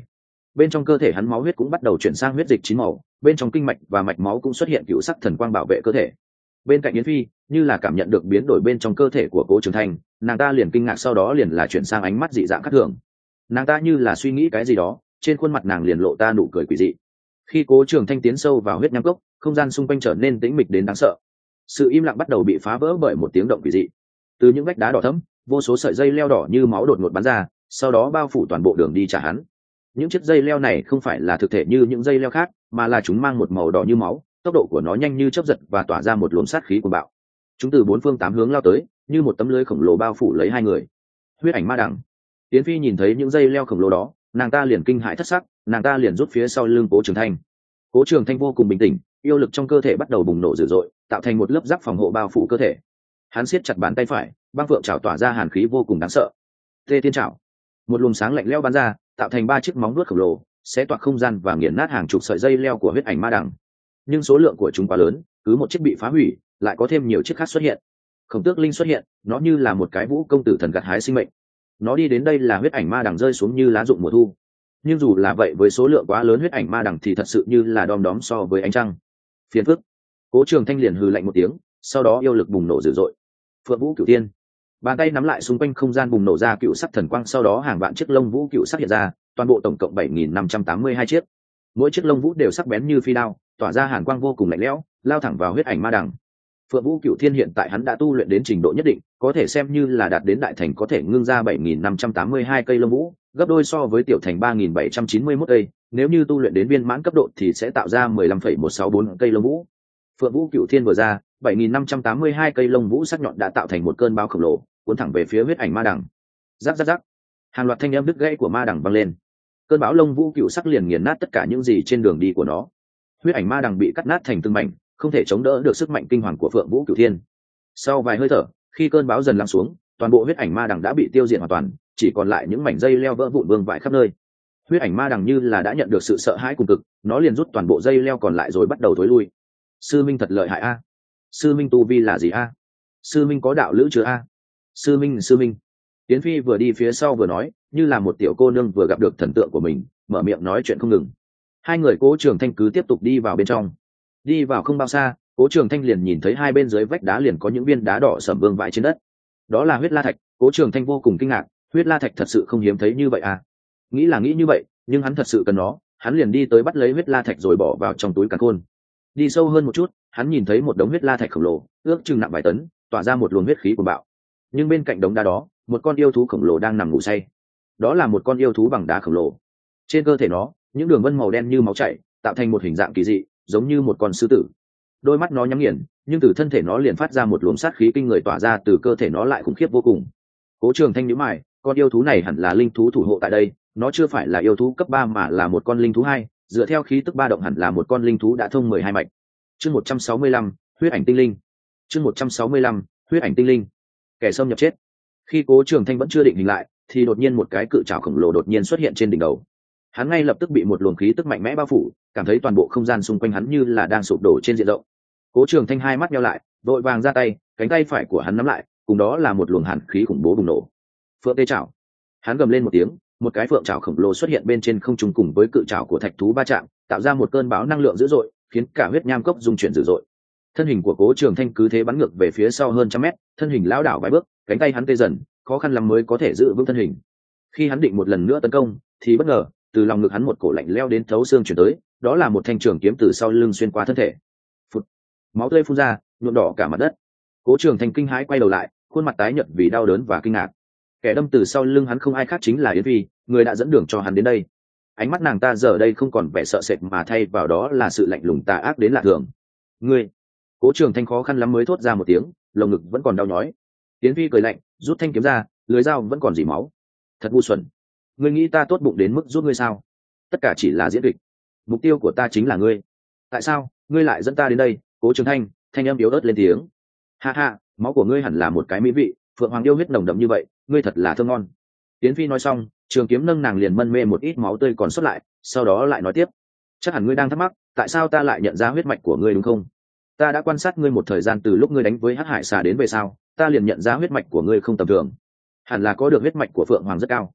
bên trong cơ thể hắn máu huyết cũng bắt đầu chuyển sang huyết dịch chín màu, bên trong kinh mạch và mạch máu cũng xuất hiện cựu sắc thần quang bảo vệ cơ thể. Bên cạnh Yến Phi, như là cảm nhận được biến đổi bên trong cơ thể của Cố Trường Thanh, nàng ta liền kinh ngạc, sau đó liền là chuyển sang ánh mắt dị dạng khác thường. Nàng ta như là suy nghĩ cái gì đó, trên khuôn mặt nàng liền lộ ra nụ cười quỷ dị. Khi Cố Trường Thanh tiến sâu vào huyết nham cốc, không gian xung quanh trở nên tĩnh mịch đến đáng sợ. Sự im lặng bắt đầu bị phá vỡ bởi một tiếng động quỷ dị. Từ những vách đá đỏ thẫm, vô số sợi dây leo đỏ như máu đột ngột bắn ra, sau đó bao phủ toàn bộ đường đi trả hắn. Những chiếc dây leo này không phải là thực thể như những dây leo khác, mà là chúng mang một màu đỏ như máu, tốc độ của nó nhanh như chớp giật và tỏa ra một luồng sát khí cuồng bạo. Chúng từ bốn phương tám hướng lao tới, như một tấm lưới khổng lồ bao phủ lấy hai người. Huyết ảnh ma đằng. Yến Phi nhìn thấy những dây leo khổng lồ đó, nàng ta liền kinh hãi thất sắc, nàng ta liền rút phía sau lưng Cố Trường Thanh. Cố Trường Thanh vô cùng bình tĩnh, yêu lực trong cơ thể bắt đầu bùng nổ dữ dội, tạo thành một lớp giáp phòng hộ bao phủ cơ thể. Hắn siết chặt bàn tay phải, băng phượng chảo tỏa ra hàn khí vô cùng đáng sợ. Tê Thiên chảo. Một luồng sáng lạnh lẽo bắn ra, tạo thành ba chiếc móng vuốt khổng lồ, xé toạc không gian và nghiền nát hàng chục sợi dây leo của huyết ảnh ma đằng. Nhưng số lượng của chúng quá lớn, cứ một chiếc bị phá hủy, lại có thêm nhiều chiếc khác xuất hiện. Khổng Tước Linh xuất hiện, nó như là một cái vũ công tử thần gặt hái sinh mệnh. Nó đi đến đây là huyết ảnh ma đằng rơi xuống như lá rụng mùa thu. Nhưng dù là vậy, với số lượng quá lớn huyết ảnh ma đằng thì thật sự như là đom đóm so với ánh trăng. Phiền phức. Cố Trường Thanh liền hừ lạnh một tiếng, sau đó yêu lực bùng nổ dữ dội. Phượng Vũ Cửu Tiên. Bàn tay nắm lại xung quanh không gian bùng nổ ra cựu sắc thần quang, sau đó hàng vạn chiếc lông vũ cựu sắc hiện ra, toàn bộ tổng cộng bảy nghìn năm trăm tám mươi hai chiếc. Mỗi chiếc lông vũ đều sắc bén như phi đao, tỏa ra hàn quang vô cùng lạnh lẽo, lao thẳng vào huyết ảnh ma đằng. Phượng Vũ Cửu Thiên hiện tại hắn đã tu luyện đến trình độ nhất định, có thể xem như là đạt đến đại thành, có thể ngưng ra bảy nghìn năm trăm tám mươi hai cây lông vũ, gấp đôi so với tiểu thành ba nghìn bảy trăm chín mươi mốt cây, nếu như tu luyện đến viên mãn cấp độ thì sẽ tạo ra mười lăm phẩy một sáu bốn cây lông vũ. Phượng Vũ Cửu Thiên vừa ra, bảy nghìn năm trăm tám mươi hai cây lông vũ sắc nhọn đã tạo thành một cơn bão khổng lồ, cuốn thẳng về phía huyết ảnh ma đằng. Rắc rắc rắc. Hàng loạt thanh âm đứt gãy của ma đằng vang lên. Cơn bão lông vũ cựu sắc liền nghiền nát tất cả những gì trên đường đi của nó. Huyết ảnh ma đằng bị cắt nát thành từng mảnh, không thể chống đỡ được sức mạnh kinh hoàng của Phượng Vũ Cửu Thiên. Sau vài hơi thở, khi cơn bão dần lắng xuống, toàn bộ huyết ảnh ma đằng đã bị tiêu diệt hoàn toàn, chỉ còn lại những mảnh dây leo vỡ vụn vương vãi khắp nơi. Huyết ảnh ma đằng như là đã nhận được sự sợ hãi cùng cực, nó liền rút toàn bộ dây leo còn lại rồi bắt đầu thối lui. Sư Minh thật lợi hại a. Sư Minh tu vi là gì a? Sư Minh có đạo lữ chưa a? Sư Minh, sư Minh. Tiến Phi vừa đi phía sau vừa nói, như là một tiểu cô nương vừa gặp được thần tượng của mình, mở miệng nói chuyện không ngừng. Hai người Cố Trường Thanh cứ tiếp tục đi vào bên trong. Đi vào không bao xa, Cố Trường Thanh liền nhìn thấy hai bên dưới vách đá liền có những viên đá đỏ sẫm vương vãi trên đất. Đó là huyết la thạch. Cố Trường Thanh vô cùng kinh ngạc, huyết la thạch thật sự không hiếm thấy như vậy à? Nghĩ là nghĩ như vậy, nhưng hắn thật sự cần nó, hắn liền đi tới bắt lấy huyết la thạch rồi bỏ vào trong túi càn khôn. Đi sâu hơn một chút, hắn nhìn thấy một đống huyết la thạch khổng lồ, ước chừng nặng vài tấn, tỏa ra một luồng huyết khí cuồng bạo. Nhưng bên cạnh đống đá đó, một con yêu thú khổng lồ đang nằm ngủ say. Đó là một con yêu thú bằng đá khổng lồ. Trên cơ thể nó, những đường vân màu đen như máu chảy, tạo thành một hình dạng kỳ dị, giống như một con sư tử. Đôi mắt nó nhắm nghiền, nhưng từ thân thể nó liền phát ra một luồng sát khí kinh người, tỏa ra từ cơ thể nó lại khủng khiếp vô cùng. Cố Trường Thanh nhíu mày, con yêu thú này hẳn là linh thú thủ hộ tại đây, nó chưa phải là yêu thú cấp ba mà là một con linh thú hai, dựa theo khí tức ba động hẳn là một con linh thú đã thông mười hai mạch. Chương một trăm sáu mươi lăm, huyết ảnh tinh linh. Chương một trăm sáu mươi lăm, huyết ảnh tinh linh. Kẻ xâm nhập chết. Khi Cố Trường Thanh vẫn chưa định hình lại, thì đột nhiên một cái cự trảo khổng lồ đột nhiên xuất hiện trên đỉnh đầu. Hắn ngay lập tức bị một luồng khí tức mạnh mẽ bao phủ, cảm thấy toàn bộ không gian xung quanh hắn như là đang sụp đổ trên diện rộng. Cố Trường Thanh hai mắt nheo lại, vội vàng ra tay, cánh tay phải của hắn nắm lại, cùng đó là một luồng hàn khí khủng bố bùng nổ. Phượng Tê Trảo. Hắn gầm lên một tiếng, một cái phượng trảo khổng lồ xuất hiện bên trên không trung cùng với cự trảo của thạch thú va chạm, tạo ra một cơn bão năng lượng dữ dội, khiến cả huyết nham cốc rung chuyển dữ dội. Thân hình của Cố Trường Thanh cứ thế bắn ngược về phía sau hơn trăm mét, thân hình lão đảo vài bước, cánh tay hắn tê dần, khó khăn lắm mới có thể giữ vững thân hình. Khi hắn định một lần nữa tấn công, thì bất ngờ, từ lòng ngực hắn một cổ lạnh leo đến thấu xương truyền tới, đó là một thanh trường kiếm từ sau lưng xuyên qua thân thể. Phụt. Máu tươi phun ra, nhuộm đỏ cả mặt đất. Cố Trường Thanh kinh hãi quay đầu lại, khuôn mặt tái nhợt vì đau đớn và kinh ngạc. Kẻ đâm từ sau lưng hắn không ai khác chính là Yến Phi, người đã dẫn đường cho hắn đến đây. Ánh mắt nàng ta giờ đây không còn vẻ sợ sệt mà thay vào đó là sự lạnh lùng tà ác đến lạ thường. Ngươi. Cố Trường Thanh khó khăn lắm mới thốt ra một tiếng, lồng ngực vẫn còn đau nhói. Yến Phi cười lạnh, rút thanh kiếm ra, lưỡi dao vẫn còn rỉ máu. Thật ngu xuẩn. Ngươi nghĩ ta tốt bụng đến mức giúp ngươi sao? Tất cả chỉ là diễn kịch. Mục tiêu của ta chính là ngươi. Tại sao ngươi lại dẫn ta đến đây? Cố Trường Thanh, thanh âm yếu ớt lên tiếng. Ha ha, máu của ngươi hẳn là một cái mỹ vị, phượng hoàng yêu huyết nồng đậm như vậy, ngươi thật là thơm ngon. Yến Phi nói xong, trường kiếm nâng nàng liền mân mê một ít máu tươi còn sót lại, sau đó lại nói tiếp. Chắc hẳn ngươi đang thắc mắc, tại sao ta lại nhận ra huyết mạch của ngươi đúng không? Ta đã quan sát ngươi một thời gian, từ lúc ngươi đánh với Hắc Hải Xà đến về sau, ta liền nhận ra huyết mạch của ngươi không tầm thường, hẳn là có được huyết mạch của phượng hoàng rất cao.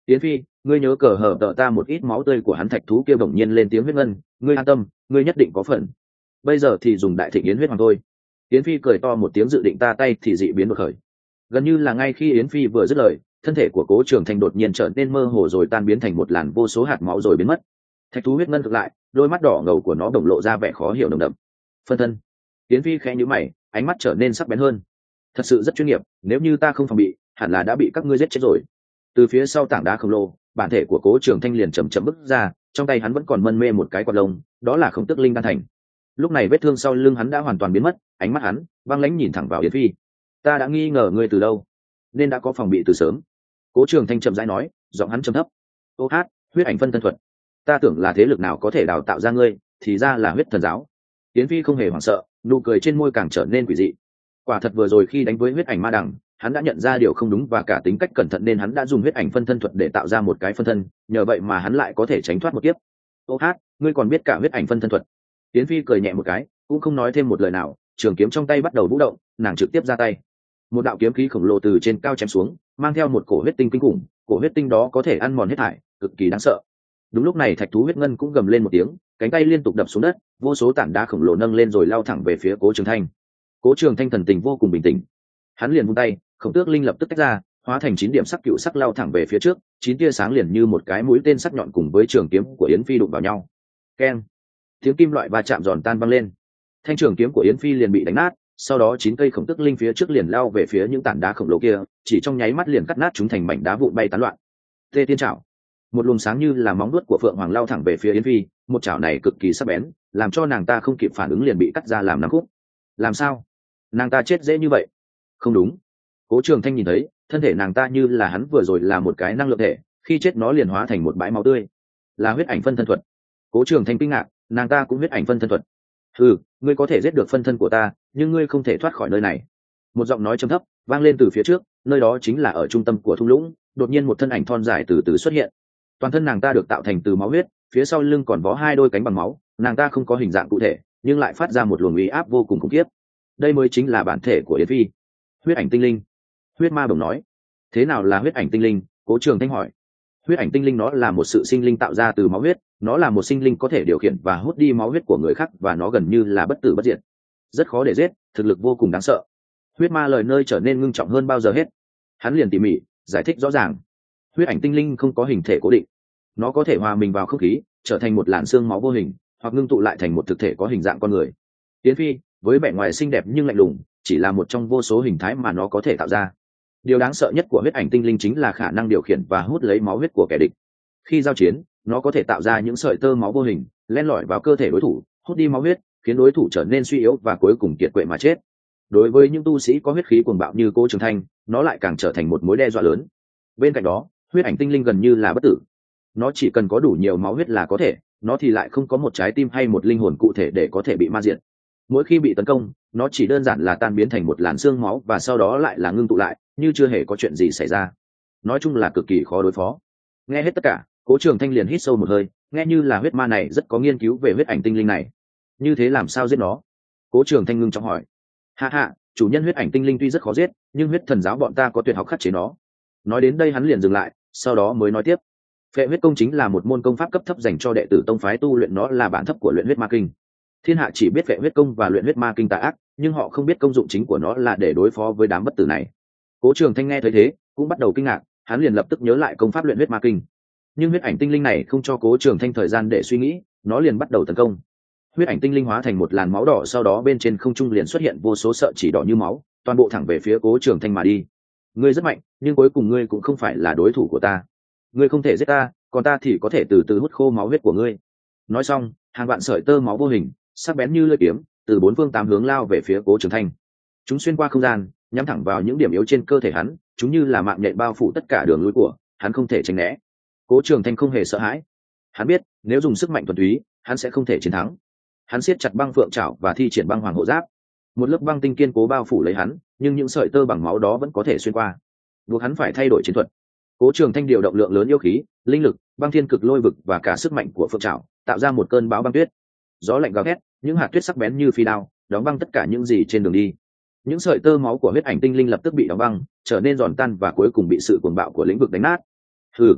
Yến Phi, ngươi nhớ cờ hở tợ ta một ít máu tươi của hắn. Thạch thú kia bỗng nhiên lên tiếng huyết ngân, ngươi an tâm, ngươi nhất định có phần. Bây giờ thì dùng đại thịnh yến huyết hoàng thôi. Yến Phi cười to một tiếng, dự định ta tay thì dị biến đột khởi. Gần như là ngay khi Yến Phi vừa dứt lời, thân thể của Cố Trường Thanh đột nhiên trở nên mơ hồ rồi tan biến thành một làn vô số hạt máu rồi biến mất. Thạch thú huyết ngân thực lại, đôi mắt đỏ ngầu của nó bỗng lộ ra vẻ khó hiểu nồng đậm. Phân thân. Yến Phi khẽ nhíu mày, ánh mắt trở nên sắc bén hơn. Thật sự rất chuyên nghiệp, nếu như ta không phòng bị, hẳn là đã bị các ngươi giết chết rồi. Từ phía sau tảng đá khổng lồ, bản thể của Cố Trường Thanh liền chậm chậm bước ra, trong tay hắn vẫn còn mân mê một cái quạt lông, đó là Khổng Tước Linh đan thành. Lúc này vết thương sau lưng hắn đã hoàn toàn biến mất, ánh mắt hắn băng lãnh nhìn thẳng vào Yến Phi. Ta đã nghi ngờ ngươi từ lâu, nên đã có phòng bị từ sớm. Cố Trường Thanh chậm rãi nói, giọng hắn trầm thấp. Ô hát, huyết ảnh phân thân thuật. Ta tưởng là thế lực nào có thể đào tạo ra ngươi, thì ra là huyết thần giáo. Yến Phi không hề hoảng sợ, nụ cười trên môi càng trở nên quỷ dị. Quả thật vừa rồi khi đánh với huyết ảnh ma đằng, hắn đã nhận ra điều không đúng và cả tính cách cẩn thận nên hắn đã dùng huyết ảnh phân thân thuật để tạo ra một cái phân thân, nhờ vậy mà hắn lại có thể tránh thoát một kiếp. Ô hát, ngươi còn biết cả huyết ảnh phân thân thuật. Yến Phi cười nhẹ một cái, cũng không nói thêm một lời nào, trường kiếm trong tay bắt đầu vũ động, nàng trực tiếp ra tay. Một đạo kiếm khí khổng lồ từ trên cao chém xuống, mang theo một cổ huyết tinh kinh khủng, cổ huyết tinh đó có thể ăn mòn hết thảy, cực kỳ đáng sợ. Đúng lúc này thạch thú huyết ngân cũng gầm lên một tiếng, cánh tay liên tục đập xuống đất, vô số tảng đá khổng lồ nâng lên rồi lao thẳng về phía Cố Trường Thanh. Cố Trường Thanh thần tình vô cùng bình tĩnh, hắn liền vung tay, Khổng Tước Linh lập tức tách ra, hóa thành chín điểm sắc cựu sắc lao thẳng về phía trước, chín tia sáng liền như một cái mũi tên sắc nhọn cùng với trường kiếm của Yến Phi đụng vào nhau. Keng! Tiếng kim loại va chạm giòn tan vang lên. Thanh trường kiếm của Yến Phi liền bị đánh nát, sau đó chín cây Khổng Tước Linh phía trước liền lao về phía những tảng đá khổng lồ kia, chỉ trong nháy mắt liền cắt nát chúng thành mảnh đá vụn bay tán loạn. Tê Tiên Trảo. Một luồng sáng như là móng vuốt của Phượng Hoàng lao thẳng về phía Yến Phi, một chảo này cực kỳ sắc bén, làm cho nàng ta không kịp phản ứng liền bị cắt ra làm năm khúc. Làm sao? Nàng ta chết dễ như vậy? Không đúng. Cố Trường Thanh nhìn thấy, thân thể nàng ta như là hắn vừa rồi là một cái năng lượng thể, khi chết nó liền hóa thành một bãi máu tươi. Là huyết ảnh phân thân thuật. Cố Trường Thanh kinh ngạc, nàng ta cũng huyết ảnh phân thân thuật. Ừ, ngươi có thể giết được phân thân của ta, nhưng ngươi không thể thoát khỏi nơi này. Một giọng nói trầm thấp vang lên từ phía trước, nơi đó chính là ở trung tâm của thung lũng. Đột nhiên một thân ảnh thon dài từ từ xuất hiện. Toàn thân nàng ta được tạo thành từ máu huyết, phía sau lưng còn vó hai đôi cánh bằng máu. Nàng ta không có hình dạng cụ thể, nhưng lại phát ra một luồng uy áp vô cùng khủng khiếp. Đây mới chính là bản thể của Yến Phi, huyết ảnh tinh linh. Huyết ma bồng nói. Thế nào là huyết ảnh tinh linh? Cố Trường Thanh hỏi. Huyết ảnh tinh linh nó là một sự sinh linh tạo ra từ máu huyết, nó là một sinh linh có thể điều khiển và hút đi máu huyết của người khác, và nó gần như là bất tử bất diệt, rất khó để giết, thực lực vô cùng đáng sợ. Huyết ma lời nơi trở nên ngưng trọng hơn bao giờ hết, hắn liền tỉ mỉ giải thích rõ ràng. Huyết ảnh tinh linh không có hình thể cố định, nó có thể hòa mình vào không khí, trở thành một làn xương máu vô hình, hoặc ngưng tụ lại thành một thực thể có hình dạng con người. Yến Phi với vẻ ngoài xinh đẹp nhưng lạnh lùng, chỉ là một trong vô số hình thái mà nó có thể tạo ra. Điều đáng sợ nhất của huyết ảnh tinh linh chính là khả năng điều khiển và hút lấy máu huyết của kẻ địch. Khi giao chiến, nó có thể tạo ra những sợi tơ máu vô hình, len lỏi vào cơ thể đối thủ, hút đi máu huyết, khiến đối thủ trở nên suy yếu và cuối cùng kiệt quệ mà chết. Đối với những tu sĩ có huyết khí cuồng bạo như Cố Trường Thanh, nó lại càng trở thành một mối đe dọa lớn. Bên cạnh đó, huyết ảnh tinh linh gần như là bất tử. Nó chỉ cần có đủ nhiều máu huyết là có thể, nó thì lại không có một trái tim hay một linh hồn cụ thể để có thể bị ma diệt. Mỗi khi bị tấn công, nó chỉ đơn giản là tan biến thành một làn xương máu và sau đó lại là ngưng tụ lại, như chưa hề có chuyện gì xảy ra. Nói chung là cực kỳ khó đối phó. Nghe hết tất cả, Cố Trường Thanh liền hít sâu một hơi, nghe như là huyết ma này rất có nghiên cứu về huyết ảnh tinh linh này. Như thế làm sao giết nó? Cố Trường Thanh ngưng trọng hỏi. Ha ha, chủ nhân huyết ảnh tinh linh tuy rất khó giết, nhưng huyết thần giáo bọn ta có tuyệt học khắc chế nó. Nói đến đây hắn liền dừng lại, sau đó mới nói tiếp. Phệ huyết công chính là một môn công pháp cấp thấp dành cho đệ tử tông phái tu luyện, nó là bản thấp của luyện huyết ma kinh. Thiên hạ chỉ biết phệ huyết công và luyện huyết ma kinh tà ác, nhưng họ không biết công dụng chính của nó là để đối phó với đám bất tử này. Cố Trường Thanh nghe thấy thế, cũng bắt đầu kinh ngạc, hắn liền lập tức nhớ lại công pháp luyện huyết ma kinh. Nhưng huyết ảnh tinh linh này không cho Cố Trường Thanh thời gian để suy nghĩ, nó liền bắt đầu tấn công. Huyết ảnh tinh linh hóa thành một làn máu đỏ, sau đó bên trên không trung liền xuất hiện vô số sợi chỉ đỏ như máu, toàn bộ thẳng về phía Cố Trường Thanh mà đi. Ngươi rất mạnh, nhưng cuối cùng ngươi cũng không phải là đối thủ của ta. Ngươi không thể giết ta, còn ta thì có thể từ từ hút khô máu huyết của ngươi. Nói xong, hàng vạn sợi tơ máu vô hình, sắc bén như lưỡi kiếm, từ bốn phương tám hướng lao về phía Cố Trường Thanh. Chúng xuyên qua không gian, nhắm thẳng vào những điểm yếu trên cơ thể hắn, chúng như là mạng nhện bao phủ tất cả đường lui của hắn, không thể tránh né. Cố Trường Thanh không hề sợ hãi, hắn biết nếu dùng sức mạnh thuần túy, hắn sẽ không thể chiến thắng. Hắn siết chặt băng phượng trảo và thi triển băng hoàng hộ giáp, một lớp băng tinh kiên cố bao phủ lấy hắn, nhưng những sợi tơ bằng máu đó vẫn có thể xuyên qua, buộc hắn phải thay đổi chiến thuật. Cố Trường Thanh điều động lượng lớn yêu khí, linh lực, băng thiên cực lôi vực và cả sức mạnh của phượng trảo, tạo ra một cơn bão băng tuyết. Gió lạnh gào thét, những hạt tuyết sắc bén như phi đao, đóng băng tất cả những gì trên đường đi. Những sợi tơ máu của huyết ảnh tinh linh lập tức bị đóng băng, trở nên giòn tan và cuối cùng bị sự cuồng bạo của lĩnh vực đánh nát. Hừ,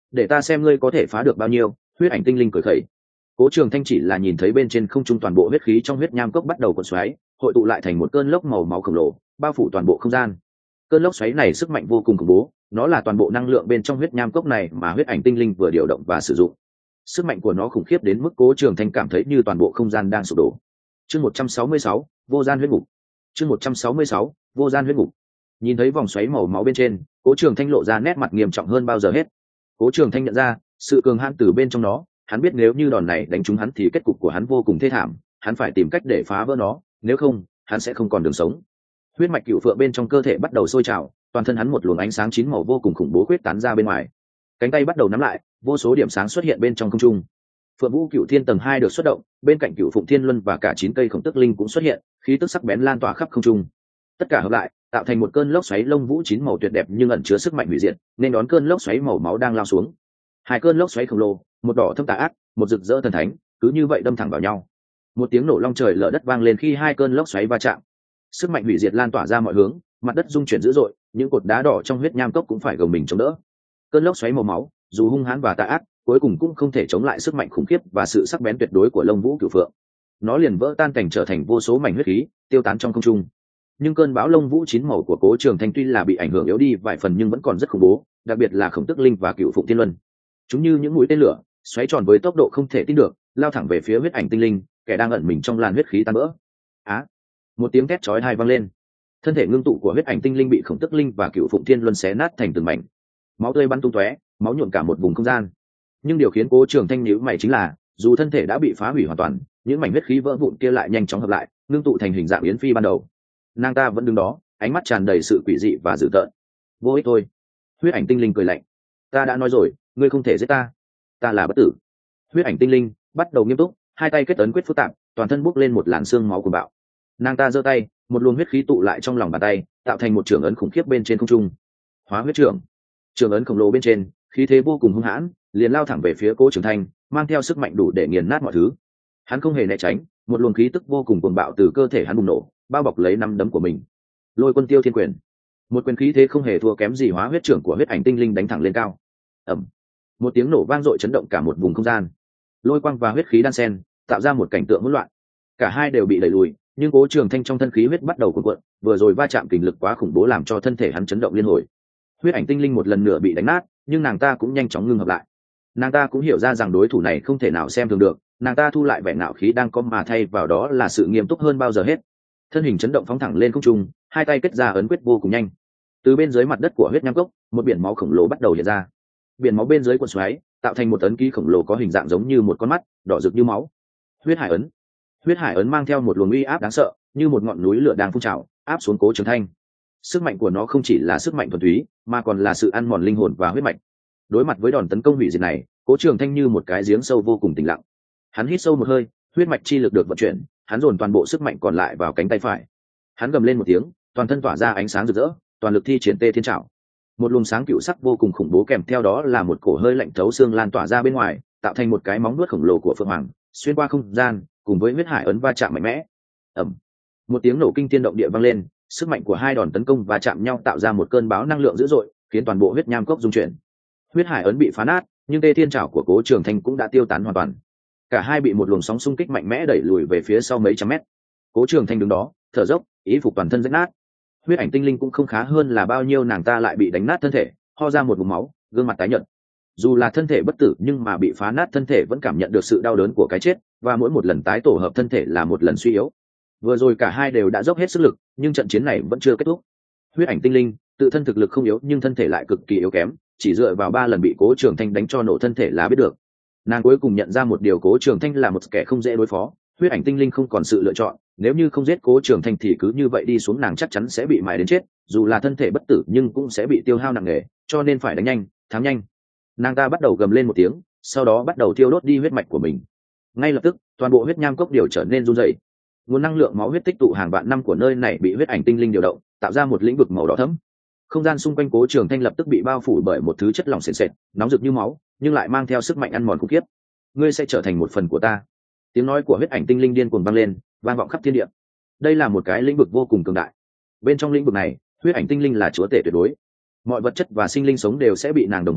để ta xem ngươi có thể phá được bao nhiêu. Huyết ảnh tinh linh cười khẩy. Cố Trường Thanh chỉ là nhìn thấy bên trên không trung toàn bộ huyết khí trong huyết nham cốc bắt đầu cuộn xoáy, hội tụ lại thành một cơn lốc màu máu khổng lồ, bao phủ toàn bộ không gian. Cơn lốc xoáy này sức mạnh vô cùng khủng bố, nó là toàn bộ năng lượng bên trong huyết nham cốc này mà huyết ảnh tinh linh vừa điều động và sử dụng. Sức mạnh của nó khủng khiếp đến mức Cố Trường Thanh cảm thấy như toàn bộ không gian đang sụp đổ. Chương một trăm sáu mươi sáu, vô gian huyết ngục. Chương một trăm sáu mươi sáu, vô gian huyết ngục. Nhìn thấy vòng xoáy màu máu bên trên, Cố Trường Thanh lộ ra nét mặt nghiêm trọng hơn bao giờ hết. Cố Trường Thanh nhận ra sự cường hãn từ bên trong nó, hắn biết nếu như đòn này đánh trúng hắn thì kết cục của hắn vô cùng thê thảm, hắn phải tìm cách để phá vỡ nó, nếu không, hắn sẽ không còn đường sống. Huyết mạch cửu phượng bên trong cơ thể bắt đầu sôi trào, toàn thân hắn một luồng ánh sáng chín màu vô cùng khủng bố khuyết tán ra bên ngoài. Cánh tay bắt đầu nắm lại, vô số điểm sáng xuất hiện bên trong không trung. Phượng Vũ Cửu Thiên tầng hai được xuất động, bên cạnh Cửu Phụng Thiên Luân và cả chín cây khổng tức linh cũng xuất hiện, khí tức sắc bén lan tỏa khắp không trung. Tất cả hợp lại, tạo thành một cơn lốc xoáy lông vũ chín màu tuyệt đẹp nhưng ẩn chứa sức mạnh hủy diệt, nên đón cơn lốc xoáy màu máu đang lao xuống. Hai cơn lốc xoáy khổng lồ, một đỏ thâm tà ác, một rực rỡ thần thánh, cứ như vậy đâm thẳng vào nhau. Một tiếng nổ long trời lở đất vang lên khi hai cơn lốc xoáy va chạm. Sức mạnh hủy diệt lan tỏa ra mọi hướng, mặt đất rung chuyển dữ dội, những cột đá đỏ trong huyết nham cốc cũng phải gồng mình chống đỡ. Cơn lốc xoáy màu máu, dù hung hãn và tà ác, cuối cùng cũng không thể chống lại sức mạnh khủng khiếp và sự sắc bén tuyệt đối của lông vũ cửu phượng. Nó liền vỡ tan cảnh trở thành vô số mảnh huyết khí, tiêu tán trong không trung. Nhưng cơn bão lông vũ chín màu của Cố Trường Thanh tuy là bị ảnh hưởng yếu đi vài phần nhưng vẫn còn rất khủng bố, đặc biệt là khổng tức linh và cựu phụng thiên luân. Chúng như những mũi tên lửa, xoáy tròn với tốc độ không thể tin được, lao thẳng về phía huyết ảnh tinh linh, kẻ đang ẩn mình trong làn huyết khí tan vỡ. Á! Một tiếng thét chói tai vang lên. Thân thể ngưng tụ của huyết ảnh tinh linh bị khổng tức linh và cựu phụng thiên luân xé nát thành từng mảnh. Máu tươi bắn tung tóe, máu nhuộm cả một vùng không gian. Nhưng điều khiến Cố Trường Thanh nhíu mày chính là, dù thân thể đã bị phá hủy hoàn toàn, những mảnh huyết khí vỡ vụn kia lại nhanh chóng hợp lại, ngưng tụ thành hình dạng yến phi ban đầu. Nàng ta vẫn đứng đó, ánh mắt tràn đầy sự quỷ dị và dữ tợn. Vô ích thôi. Huyết ảnh tinh linh cười lạnh. Ta đã nói rồi, ngươi không thể giết ta. Ta là bất tử. Huyết ảnh tinh linh bắt đầu nghiêm túc, hai tay kết ấn quyết phức tạp, toàn thân bốc lên một làn xương máu cuồng bạo. Nàng ta giơ tay, một luồng huyết khí tụ lại trong lòng bàn tay, tạo thành một trường ấn khủng khiếp bên trên không trung. Hóa huyết trưởng. Trường ấn khổng lồ bên trên, khí thế vô cùng hung hãn, liền lao thẳng về phía Cố Trường Thanh, mang theo sức mạnh đủ để nghiền nát mọi thứ. Hắn không hề né tránh, một luồng khí tức vô cùng cuồng bạo từ cơ thể hắn bùng nổ, bao bọc lấy nắm đấm của mình. Lôi Quân Tiêu Thiên Quyền. Một quyền khí thế không hề thua kém gì hóa huyết trưởng của huyết ảnh tinh linh đánh thẳng lên cao. Ầm. Một tiếng nổ vang dội chấn động cả một vùng không gian. Lôi quang và huyết khí đan xen, tạo ra một cảnh tượng hỗn loạn. Cả hai đều bị đẩy lùi, nhưng Cố Trường Thanh trong thân khí huyết bắt đầu cuộn cuộn, vừa rồi va chạm kình lực quá khủng bố làm cho thân thể hắn chấn động liên hồi. Huyết ảnh tinh linh một lần nữa bị đánh nát, nhưng nàng ta cũng nhanh chóng ngưng hợp lại. Nàng ta cũng hiểu ra rằng đối thủ này không thể nào xem thường được, nàng ta thu lại vẻ ngạo khí đang có mà thay vào đó là sự nghiêm túc hơn bao giờ hết. Thân hình chấn động phóng thẳng lên không trung, hai tay kết ra ấn quyết vô cùng nhanh. Từ bên dưới mặt đất của huyết nham cốc, một biển máu khổng lồ bắt đầu hiện ra. Biển máu bên dưới cuộn xoáy, tạo thành một ấn ký khổng lồ có hình dạng giống như một con mắt, đỏ rực như máu. Huyết hải ấn. Huyết hải ấn mang theo một luồng uy áp đáng sợ, như một ngọn núi lửa đang phun trào, áp xuống Cố Trường Thanh. Sức mạnh của nó không chỉ là sức mạnh thuần túy, mà còn là sự ăn mòn linh hồn và huyết mạch. Đối mặt với đòn tấn công hủy diệt này, Cố Trường Thanh như một cái giếng sâu vô cùng tĩnh lặng. Hắn hít sâu một hơi, huyết mạch chi lực được vận chuyển, hắn dồn toàn bộ sức mạnh còn lại vào cánh tay phải. Hắn gầm lên một tiếng, toàn thân tỏa ra ánh sáng rực rỡ, toàn lực thi triển Tê Thiên Trảo. Một luồng sáng cựu sắc vô cùng khủng bố kèm theo đó là một cổ hơi lạnh thấu xương lan tỏa ra bên ngoài, tạo thành một cái móng vuốt khổng lồ của Phượng Hoàng, xuyên qua không gian, cùng với huyết hải ấn va chạm mạnh mẽ. Ầm. Một tiếng nổ kinh thiên động địa vang lên, sức mạnh của hai đòn tấn công va chạm nhau tạo ra một cơn bão năng lượng dữ dội, khiến toàn bộ huyết nham cốc rung chuyển. Huyết hải ấn bị phá nát, nhưng Tê Thiên Trảo của Cố Trường Thanh cũng đã tiêu tán hoàn toàn. Cả hai bị một luồng sóng xung kích mạnh mẽ đẩy lùi về phía sau mấy trăm mét. Cố Trường Thanh đứng đó, thở dốc, ý phục toàn thân rách nát. Huyết ảnh tinh linh cũng không khá hơn là bao nhiêu, nàng ta lại bị đánh nát thân thể, ho ra một vùng máu, gương mặt tái nhợt. Dù là thân thể bất tử nhưng mà bị phá nát thân thể vẫn cảm nhận được sự đau đớn của cái chết, và mỗi một lần tái tổ hợp thân thể là một lần suy yếu. Vừa rồi cả hai đều đã dốc hết sức lực, nhưng trận chiến này vẫn chưa kết thúc. Huyết ảnh tinh linh tự thân thực lực không yếu nhưng thân thể lại cực kỳ yếu kém, chỉ dựa vào ba lần bị Cố Trường Thanh đánh cho nổ thân thể là biết được. Nàng cuối cùng nhận ra một điều, Cố Trường Thanh là một kẻ không dễ đối phó. Huyết ảnh tinh linh không còn sự lựa chọn, nếu như không giết Cố Trường Thanh thì cứ như vậy đi xuống nàng chắc chắn sẽ bị mài đến chết, dù là thân thể bất tử nhưng cũng sẽ bị tiêu hao nặng nề, cho nên phải đánh nhanh, thắng nhanh. Nàng ta bắt đầu gầm lên một tiếng, sau đó bắt đầu thiêu đốt đi huyết mạch của mình. Ngay lập tức, toàn bộ huyết nham cốc đều trở nên run rẩy. Nguồn năng lượng máu huyết tích tụ hàng vạn năm của nơi này bị huyết ảnh tinh linh điều động, tạo ra một lĩnh vực màu đỏ thẫm. Không gian xung quanh Cố Trường Thanh lập tức bị bao phủ bởi một thứ chất lỏng sền sệt, nóng rực như máu, nhưng lại mang theo sức mạnh ăn mòn khủng khiếp. Ngươi sẽ trở thành một phần của ta. Tiếng nói của huyết ảnh tinh linh điên cuồng vang lên, vang vọng khắp thiên địa. Đây là một cái lĩnh vực vô cùng cường đại. Bên trong lĩnh vực này, huyết ảnh tinh linh là chúa tể tuyệt đối. Mọi vật chất và sinh linh sống đều sẽ bị nàng đồng hóa,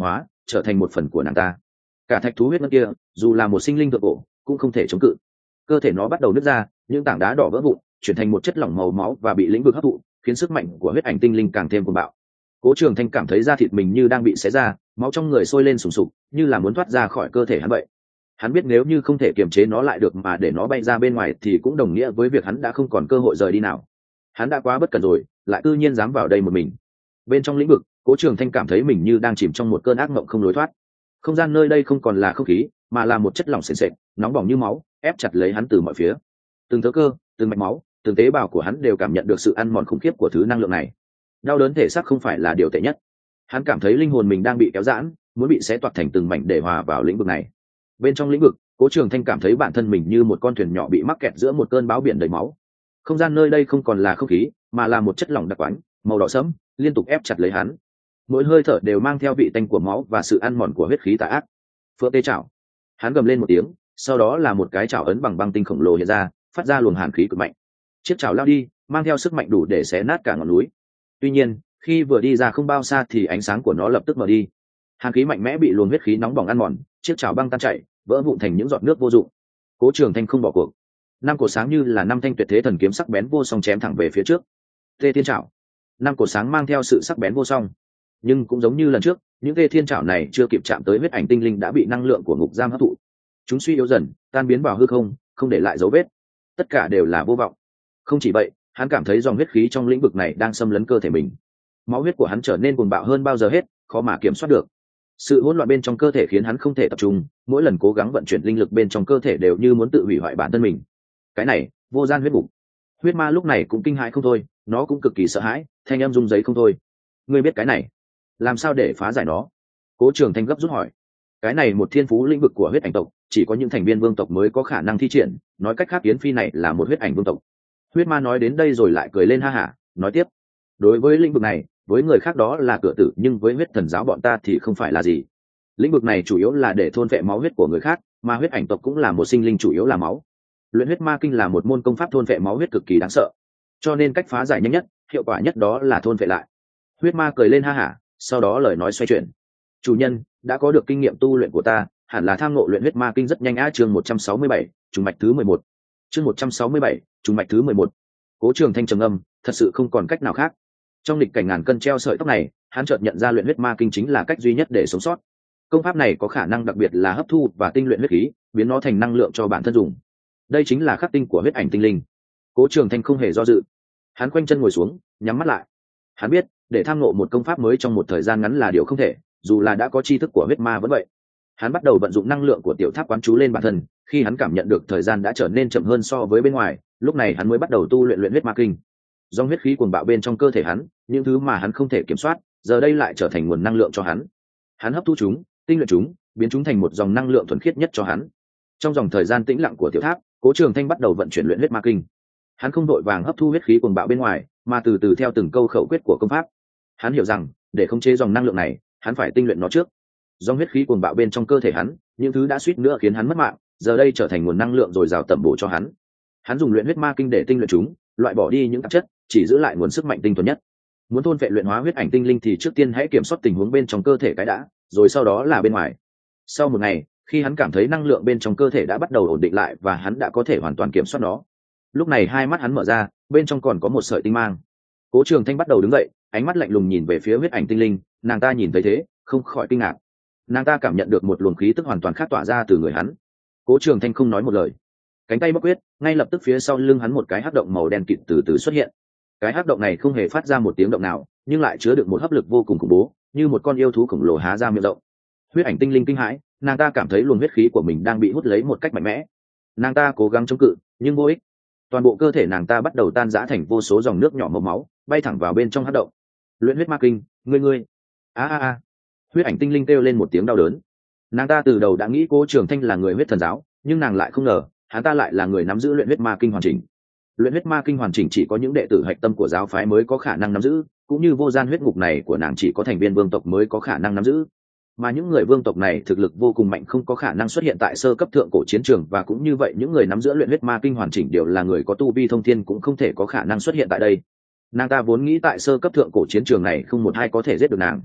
trở thành một phần của nàng ta. Cả thạch thú huyết ngân kia dù là một sinh linh thượng cổ cũng không thể chống cự. Cơ thể nó bắt đầu nứt ra, những tảng đá đỏ vỡ vụn chuyển thành một chất lỏng màu máu và bị lĩnh vực hấp thụ, khiến sức mạnh của huyết ảnh tinh linh càng thêm cuồng bạo. Cố Trường Thanh cảm thấy da thịt mình như đang bị xé ra, máu trong người sôi lên sùng sục, như là muốn thoát ra khỏi cơ thể hắn vậy. Hắn biết nếu như không thể kiềm chế nó lại được mà để nó bay ra bên ngoài thì cũng đồng nghĩa với việc hắn đã không còn cơ hội rời đi nào. Hắn đã quá bất cẩn rồi, lại tự nhiên dám vào đây một mình. Bên trong lĩnh vực, Cố Trường Thanh cảm thấy mình như đang chìm trong một cơn ác mộng không lối thoát. Không gian nơi đây không còn là không khí, mà là một chất lỏng sền sệt, nóng bỏng như máu, ép chặt lấy hắn từ mọi phía. Từng thớ cơ, từng mạch máu, từng tế bào của hắn đều cảm nhận được sự ăn mòn khủng khiếp của thứ năng lượng này. Đau đớn thể xác không phải là điều tệ nhất. Hắn cảm thấy linh hồn mình đang bị kéo giãn, muốn bị xé toạc thành từng mảnh để hòa vào lĩnh vực này. Bên trong lĩnh vực, Cố Trường Thanh cảm thấy bản thân mình như một con thuyền nhỏ bị mắc kẹt giữa một cơn bão biển đầy máu. Không gian nơi đây không còn là không khí, mà là một chất lỏng đặc quánh, màu đỏ sẫm, liên tục ép chặt lấy hắn. Mỗi hơi thở đều mang theo vị tanh của máu và sự ăn mòn của huyết khí tà ác. Phượng tê chảo. Hắn gầm lên một tiếng, sau đó là một cái chảo ấn bằng băng tinh khổng lồ hiện ra, phát ra luồng hàn khí cực mạnh. Chiếc chảo lao đi, mang theo sức mạnh đủ để xé nát cả ngọn núi. Tuy nhiên, khi vừa đi ra không bao xa thì ánh sáng của nó lập tức mờ đi. Hàn khí mạnh mẽ bị luồng huyết khí nóng bỏng ăn mòn, chiếc chảo băng tan chảy, vỡ vụn thành những giọt nước vô dụng. Cố Trường Thanh không bỏ cuộc. Năm cột sáng như là năm thanh tuyệt thế thần kiếm sắc bén vô song chém thẳng về phía trước. Tê Thiên Chảo. Năm cột sáng mang theo sự sắc bén vô song, nhưng cũng giống như lần trước, những Tê Thiên Chảo này chưa kịp chạm tới huyết ảnh tinh linh đã bị năng lượng của ngục giam hấp thụ. Chúng suy yếu dần, tan biến vào hư không, không để lại dấu vết. Tất cả đều là vô vọng. Không chỉ vậy, hắn cảm thấy dòng huyết khí trong lĩnh vực này đang xâm lấn cơ thể mình. Máu huyết của hắn trở nên cuồng bạo hơn bao giờ hết, khó mà kiểm soát được. Sự hỗn loạn bên trong cơ thể khiến hắn không thể tập trung, mỗi lần cố gắng vận chuyển linh lực bên trong cơ thể đều như muốn tự hủy hoại bản thân mình. Cái này, vô gian huyết ngục. Huyết ma lúc này cũng kinh hãi không thôi, nó cũng cực kỳ sợ hãi, thanh âm rung giấy không thôi. Ngươi biết cái này, làm sao để phá giải nó? Cố Trường Thanh gấp rút hỏi. Cái này một thiên phú lĩnh vực của huyết ảnh tộc, chỉ có những thành viên vương tộc mới có khả năng thi triển, nói cách khác Yến Phi này là một huyết ảnh vương tộc. Huyết ma nói đến đây rồi lại cười lên ha hả, nói tiếp. Đối với lĩnh vực này, với người khác đó là cửa tử, nhưng với huyết thần giáo bọn ta thì không phải là gì. Lĩnh vực này chủ yếu là để thôn vệ máu huyết của người khác, mà huyết ảnh tộc cũng là một sinh linh chủ yếu là máu. Luyện huyết ma kinh là một môn công pháp thôn vệ máu huyết cực kỳ đáng sợ, cho nên cách phá giải nhanh nhất, hiệu quả nhất đó là thôn vệ lại. Huyết ma cười lên ha hả, sau đó lời nói xoay chuyển. Chủ nhân đã có được kinh nghiệm tu luyện của ta, hẳn là tham ngộ luyện huyết ma kinh rất nhanh. A chương một trăm sáu mươi bảy, trùng mạch thứ mười một. Chương một trăm sáu mươi bảy, trùng mạch thứ mười một. Cố Trường Thanh trầm ngâm, thật sự không còn cách nào khác. Trong lịch cảnh ngàn cân treo sợi tóc này, hắn chợt nhận ra luyện huyết ma kinh chính là cách duy nhất để sống sót. Công pháp này có khả năng đặc biệt là hấp thu và tinh luyện huyết khí, biến nó thành năng lượng cho bản thân dùng. Đây chính là khắc tinh của huyết ảnh tinh linh. Cố Trường Thanh không hề do dự, hắn khoanh chân ngồi xuống, nhắm mắt lại. Hắn biết, để tham ngộ một công pháp mới trong một thời gian ngắn là điều không thể, dù là đã có tri thức của huyết ma vẫn vậy. Hắn bắt đầu vận dụng năng lượng của tiểu tháp quán chú lên bản thân, khi hắn cảm nhận được thời gian đã trở nên chậm hơn so với bên ngoài, lúc này hắn mới bắt đầu tu luyện luyện huyết ma kinh. Dòng huyết khí cuồng bạo bên trong cơ thể hắn, những thứ mà hắn không thể kiểm soát, giờ đây lại trở thành nguồn năng lượng cho hắn. Hắn hấp thu chúng, tinh luyện chúng, biến chúng thành một dòng năng lượng thuần khiết nhất cho hắn. Trong dòng thời gian tĩnh lặng của tiểu tháp, Cố Trường Thanh bắt đầu vận chuyển luyện huyết ma kinh. Hắn không vội vàng hấp thu huyết khí cuồng bạo bên ngoài, mà từ từ theo từng câu khẩu quyết của công pháp. Hắn hiểu rằng, để khống chế dòng năng lượng này, hắn phải tinh luyện nó trước. Dòng huyết khí cuồng bạo bên trong cơ thể hắn, những thứ đã suýt nữa khiến hắn mất mạng, giờ đây trở thành nguồn năng lượng dồi dào tẩm bổ cho hắn. Hắn dùng luyện huyết ma kinh để tinh luyện chúng, loại bỏ đi những tạp chất, chỉ giữ lại nguồn sức mạnh tinh thuần nhất. Muốn thôn vệ luyện hóa huyết ảnh tinh linh thì trước tiên hãy kiểm soát tình huống bên trong cơ thể cái đã, rồi sau đó là bên ngoài. Sau một ngày, khi hắn cảm thấy năng lượng bên trong cơ thể đã bắt đầu ổn định lại và hắn đã có thể hoàn toàn kiểm soát nó, lúc này hai mắt hắn mở ra, bên trong còn có một sợi tinh mang. Cố Trường Thanh bắt đầu đứng dậy, ánh mắt lạnh lùng nhìn về phía huyết ảnh tinh linh, nàng ta nhìn thấy thế, không khỏi kinh ngạc. Nàng ta cảm nhận được một luồng khí tức hoàn toàn khác tỏa ra từ người hắn. Cố Trường Thanh không nói một lời, cánh tay bóc quyết, ngay lập tức phía sau lưng hắn một cái hắc động màu đen kịt từ từ xuất hiện. Cái hắc động này không hề phát ra một tiếng động nào, nhưng lại chứa được một hấp lực vô cùng khủng bố, như một con yêu thú khổng lồ há ra miệng rộng. Huyết ảnh tinh linh kinh hãi, nàng ta cảm thấy luồng huyết khí của mình đang bị hút lấy một cách mạnh mẽ. Nàng ta cố gắng chống cự, nhưng vô ích. Toàn bộ cơ thể nàng ta bắt đầu tan rã thành vô số dòng nước nhỏ màu máu, bay thẳng vào bên trong hắc động. Luyện huyết ma kinh, ngươi ngươi. A a a. Huyết ảnh tinh linh kêu lên một tiếng đau đớn. Nàng ta từ đầu đã nghĩ Cố Trường Thanh là người huyết thần giáo, nhưng nàng lại không ngờ, hắn ta lại là người nắm giữ luyện huyết ma kinh hoàn chỉnh. Luyện huyết ma kinh hoàn chỉnh chỉ có những đệ tử hạch tâm của giáo phái mới có khả năng nắm giữ, cũng như vô gian huyết ngục này của nàng chỉ có thành viên vương tộc mới có khả năng nắm giữ. Mà những người vương tộc này thực lực vô cùng mạnh, không có khả năng xuất hiện tại sơ cấp thượng cổ chiến trường, và cũng như vậy những người nắm giữ luyện huyết ma kinh hoàn chỉnh đều là người có tu vi thông thiên, cũng không thể có khả năng xuất hiện tại đây. Nàng ta vốn nghĩ tại sơ cấp thượng cổ chiến trường này không một ai có thể giết được nàng.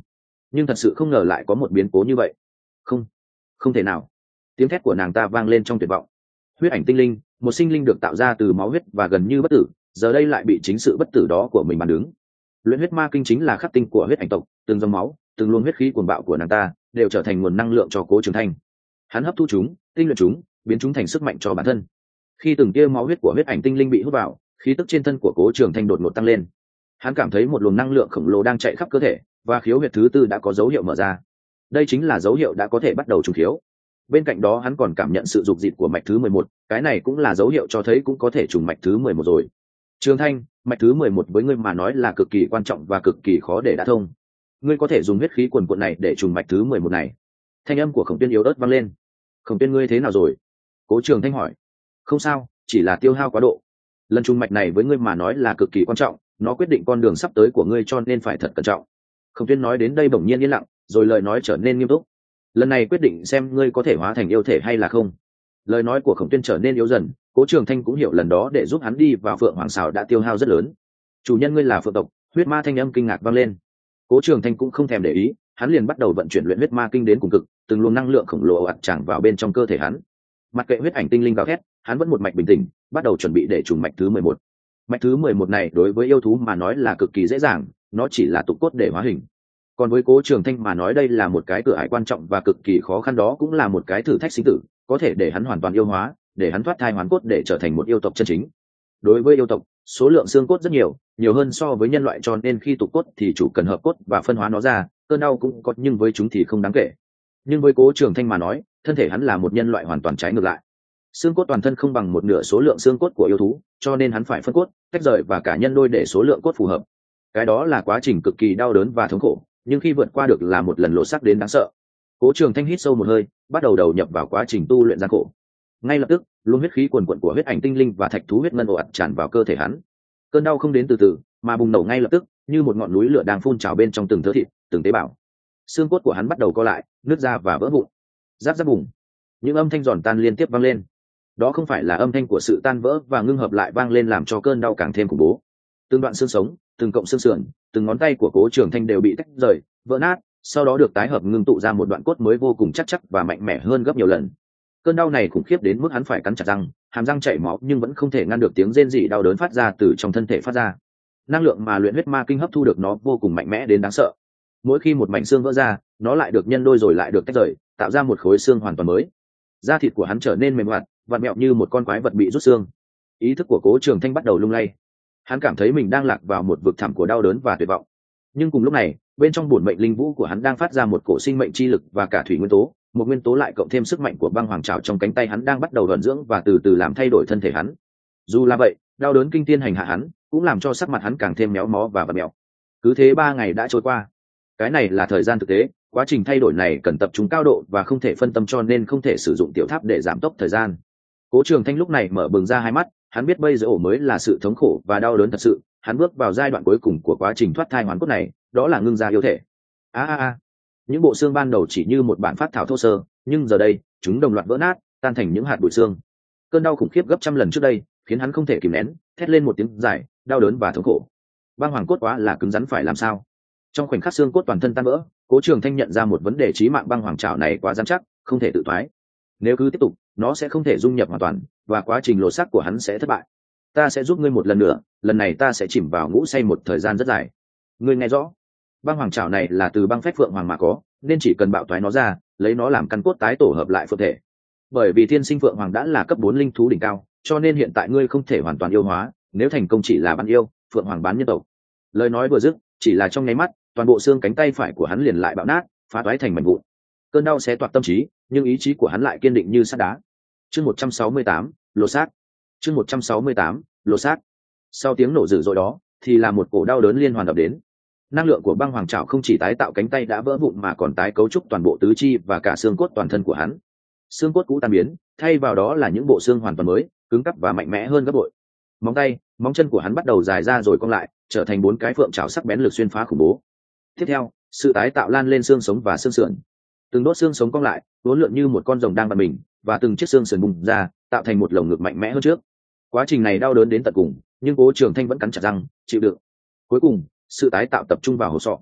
nhưng thật sự không ngờ lại có một biến cố như vậy. Không, không thể nào. Tiếng thét của nàng ta vang lên trong tuyệt vọng. Huyết ảnh tinh linh, một sinh linh được tạo ra từ máu huyết và gần như bất tử, giờ đây lại bị chính sự bất tử đó của mình bàn đứng. Luyện huyết ma kinh chính là khắc tinh của huyết ảnh tộc, từng dòng máu, từng luồng huyết khí cuồng bạo của nàng ta đều trở thành nguồn năng lượng cho Cố Trường Thanh. Hắn hấp thu chúng, tinh luyện chúng, biến chúng thành sức mạnh cho bản thân. Khi từng tia máu huyết của huyết ảnh tinh linh bị hút vào, khí tức trên thân của Cố Trường Thanh đột ngột tăng lên. Hắn cảm thấy một luồng năng lượng khổng lồ đang chạy khắp cơ thể, và khiếu huyệt thứ tư đã có dấu hiệu mở ra. Đây chính là dấu hiệu đã có thể bắt đầu trùng khiếu. Bên cạnh đó hắn còn cảm nhận sự dục dịch của mạch thứ mười một, cái này cũng là dấu hiệu cho thấy cũng có thể trùng mạch thứ mười một rồi. Trường Thanh, mạch thứ mười một với ngươi mà nói là cực kỳ quan trọng và cực kỳ khó để đả thông. Ngươi có thể dùng huyết khí quần quần này để trùng mạch thứ mười một này. Thanh âm của Khổng Tuyên yếu ớt vang lên. Khổng Tuyên, ngươi thế nào rồi? Cố Trường Thanh hỏi. Không sao, chỉ là tiêu hao quá độ. Lần trùng mạch này với ngươi mà nói là cực kỳ quan trọng, nó quyết định con đường sắp tới của ngươi, cho nên phải thật cẩn trọng. Khổng Tuyên nói đến đây bỗng nhiên yên lặng, rồi lời nói trở nên nghiêm túc. Lần này quyết định xem ngươi có thể hóa thành yêu thể hay là không. Lời nói của Khổng Tuyên trở nên yếu dần. Cố Trường Thanh cũng hiểu lần đó để giúp hắn đi vào Phượng Hoàng Sào đã tiêu hao rất lớn. Chủ nhân ngươi là Phượng tộc. Huyết ma thanh âm kinh ngạc vang lên. Cố Trường Thanh cũng không thèm để ý, hắn liền bắt đầu vận chuyển luyện huyết ma kinh đến cùng cực, từng luồng năng lượng khổng lồ ạt tràn vào bên trong cơ thể hắn. Mặc kệ huyết ảnh tinh linh gào thét, hắn vẫn một mạch bình tĩnh, bắt đầu chuẩn bị để trùng mạch thứ mười một. Mạch thứ mười một này đối với yêu thú mà nói là cực kỳ dễ dàng, nó chỉ là tụ cốt để hóa hình. Còn với Cố Trường Thanh mà nói đây là một cái cửa ải quan trọng và cực kỳ khó khăn, đó cũng là một cái thử thách sinh tử, có thể để hắn hoàn toàn yêu hóa, để hắn thoát thai hoàn cốt để trở thành một yêu tộc chân chính. Đối với yêu tộc, số lượng xương cốt rất nhiều, nhiều hơn so với nhân loại, cho nên khi tụ cốt thì chủ cần hợp cốt và phân hóa nó ra, cơn đau cũng có nhưng với chúng thì không đáng kể. Nhưng với Cố Trường Thanh mà nói, thân thể hắn là một nhân loại hoàn toàn trái ngược lại. Xương cốt toàn thân không bằng một nửa số lượng xương cốt của yêu thú, cho nên hắn phải phân cốt, tách rời và cả nhân đôi để số lượng cốt phù hợp. Cái đó là quá trình cực kỳ đau đớn và thống khổ, nhưng khi vượt qua được là một lần lột xác đến đáng sợ. Cố Trường Thanh hít sâu một hơi, bắt đầu đầu nhập vào quá trình tu luyện gian khổ. Ngay lập tức, luồng huyết khí cuồn cuộn của huyết ảnh tinh linh và thạch thú huyết ngân ồ ạt tràn vào cơ thể hắn. Cơn đau không đến từ từ, mà bùng nổ ngay lập tức, như một ngọn núi lửa đang phun trào bên trong từng thớ thịt, từng tế bào. Xương cốt của hắn bắt đầu co lại, nứt ra và vỡ vụn. Giáp giáp bùng. Những âm thanh giòn tan liên tiếp vang lên. Đó không phải là âm thanh của sự tan vỡ và ngưng hợp lại vang lên làm cho cơn đau càng thêm khủng bố. Từng đoạn xương sống, từng cọng xương sườn, từng ngón tay của Cố Trường Thanh đều bị tách rời, vỡ nát, sau đó được tái hợp ngưng tụ ra một đoạn cốt mới vô cùng chắc chắc và mạnh mẽ hơn gấp nhiều lần. Cơn đau này khủng khiếp đến mức hắn phải cắn chặt răng, hàm răng chảy máu nhưng vẫn không thể ngăn được tiếng rên rỉ đau đớn phát ra từ trong thân thể phát ra. Năng lượng mà luyện huyết ma kinh hấp thu được nó vô cùng mạnh mẽ đến đáng sợ. Mỗi khi một mảnh xương vỡ ra, nó lại được nhân đôi rồi lại được tách rời, tạo ra một khối xương hoàn toàn mới. Da thịt của hắn trở nên mềm hoạt, vặn vẹo như một con quái vật bị rút xương. Ý thức của Cố Trường Thanh bắt đầu lung lay. Hắn cảm thấy mình đang lạc vào một vực thẳm của đau đớn và tuyệt vọng. Nhưng cùng lúc này, bên trong bổn mệnh linh vũ của hắn đang phát ra một cổ sinh mệnh chi lực và cả thủy nguyên tố, một nguyên tố lại cộng thêm sức mạnh của băng hoàng trảo trong cánh tay hắn đang bắt đầu vận dưỡng và từ từ làm thay đổi thân thể hắn. Dù là vậy, đau đớn kinh thiên hành hạ hắn, cũng làm cho sắc mặt hắn càng thêm méo mó và vặn vẹo. Cứ thế ba ngày đã trôi qua. Cái này là thời gian thực tế, quá trình thay đổi này cần tập trung cao độ và không thể phân tâm, cho nên không thể sử dụng tiểu tháp để giảm tốc thời gian. Cố Trường Thanh lúc này mở bừng ra hai mắt, hắn biết bây giờ ổ mới là sự thống khổ và đau đớn thật sự. Hắn bước vào giai đoạn cuối cùng của quá trình thoát thai hoán cốt này, đó là ngưng ra yêu thể. A a a, những bộ xương ban đầu chỉ như một bản phát thảo thô sơ, nhưng giờ đây chúng đồng loạt vỡ nát, tan thành những hạt bụi xương. Cơn đau khủng khiếp gấp trăm lần trước đây khiến hắn không thể kìm nén, thét lên một tiếng dài, đau đớn và thống khổ. Băng hoàng cốt quá là cứng rắn, phải làm sao? Trong khoảnh khắc xương cốt toàn thân tan vỡ, Cố Trường Thanh nhận ra một vấn đề chí mạng: băng hoàng trảo này quá rắn chắc, không thể tự thoái. Nếu cứ tiếp tục, nó sẽ không thể dung nhập hoàn toàn, và quá trình lột xác của hắn sẽ thất bại. Ta sẽ giúp ngươi một lần nữa, lần này ta sẽ chìm vào ngũ say một thời gian rất dài. Ngươi nghe rõ? Băng hoàng trảo này là từ băng phách phượng hoàng mà có, nên chỉ cần bạo toái nó ra, lấy nó làm căn cốt tái tổ hợp lại phượng thể. Bởi vì thiên sinh phượng hoàng đã là cấp bốn linh thú đỉnh cao, cho nên hiện tại ngươi không thể hoàn toàn yêu hóa, nếu thành công chỉ là bán yêu, phượng hoàng bán nhân tộc. Lời nói vừa dứt, chỉ là trong nháy mắt, toàn bộ xương cánh tay phải của hắn liền lại bạo nát, phá toái thành mảnh vụn. Cơn đau xé toạc tâm trí, nhưng ý chí của hắn lại kiên định như sắt đá. Chương một trăm sáu mươi tám, lột xác. Chương một trăm sáu mươi tám, lột xác. Sau tiếng nổ dữ dội đó, thì là một cổ đau đớn liên hoàn ập đến. Năng lượng của băng hoàng trảo không chỉ tái tạo cánh tay đã vỡ vụn mà còn tái cấu trúc toàn bộ tứ chi và cả xương cốt toàn thân của hắn. Xương cốt cũ tan biến, thay vào đó là những bộ xương hoàn toàn mới, cứng cáp và mạnh mẽ hơn gấp bội. Móng tay, móng chân của hắn bắt đầu dài ra rồi cong lại, trở thành bốn cái phượng trảo sắc bén lực xuyên phá khủng bố. Tiếp theo, sự tái tạo lan lên xương sống và xương sườn. Từng đốt xương sống cong lại, uốn lượn như một con rồng đang bật mình, và từng chiếc xương sườn bùng ra, tạo thành một lồng ngực mạnh mẽ hơn trước. Quá trình này đau đớn đến tận cùng, nhưng Cố Trường Thanh vẫn cắn chặt răng, chịu đựng. Cuối cùng, sự tái tạo tập trung vào hộp sọ.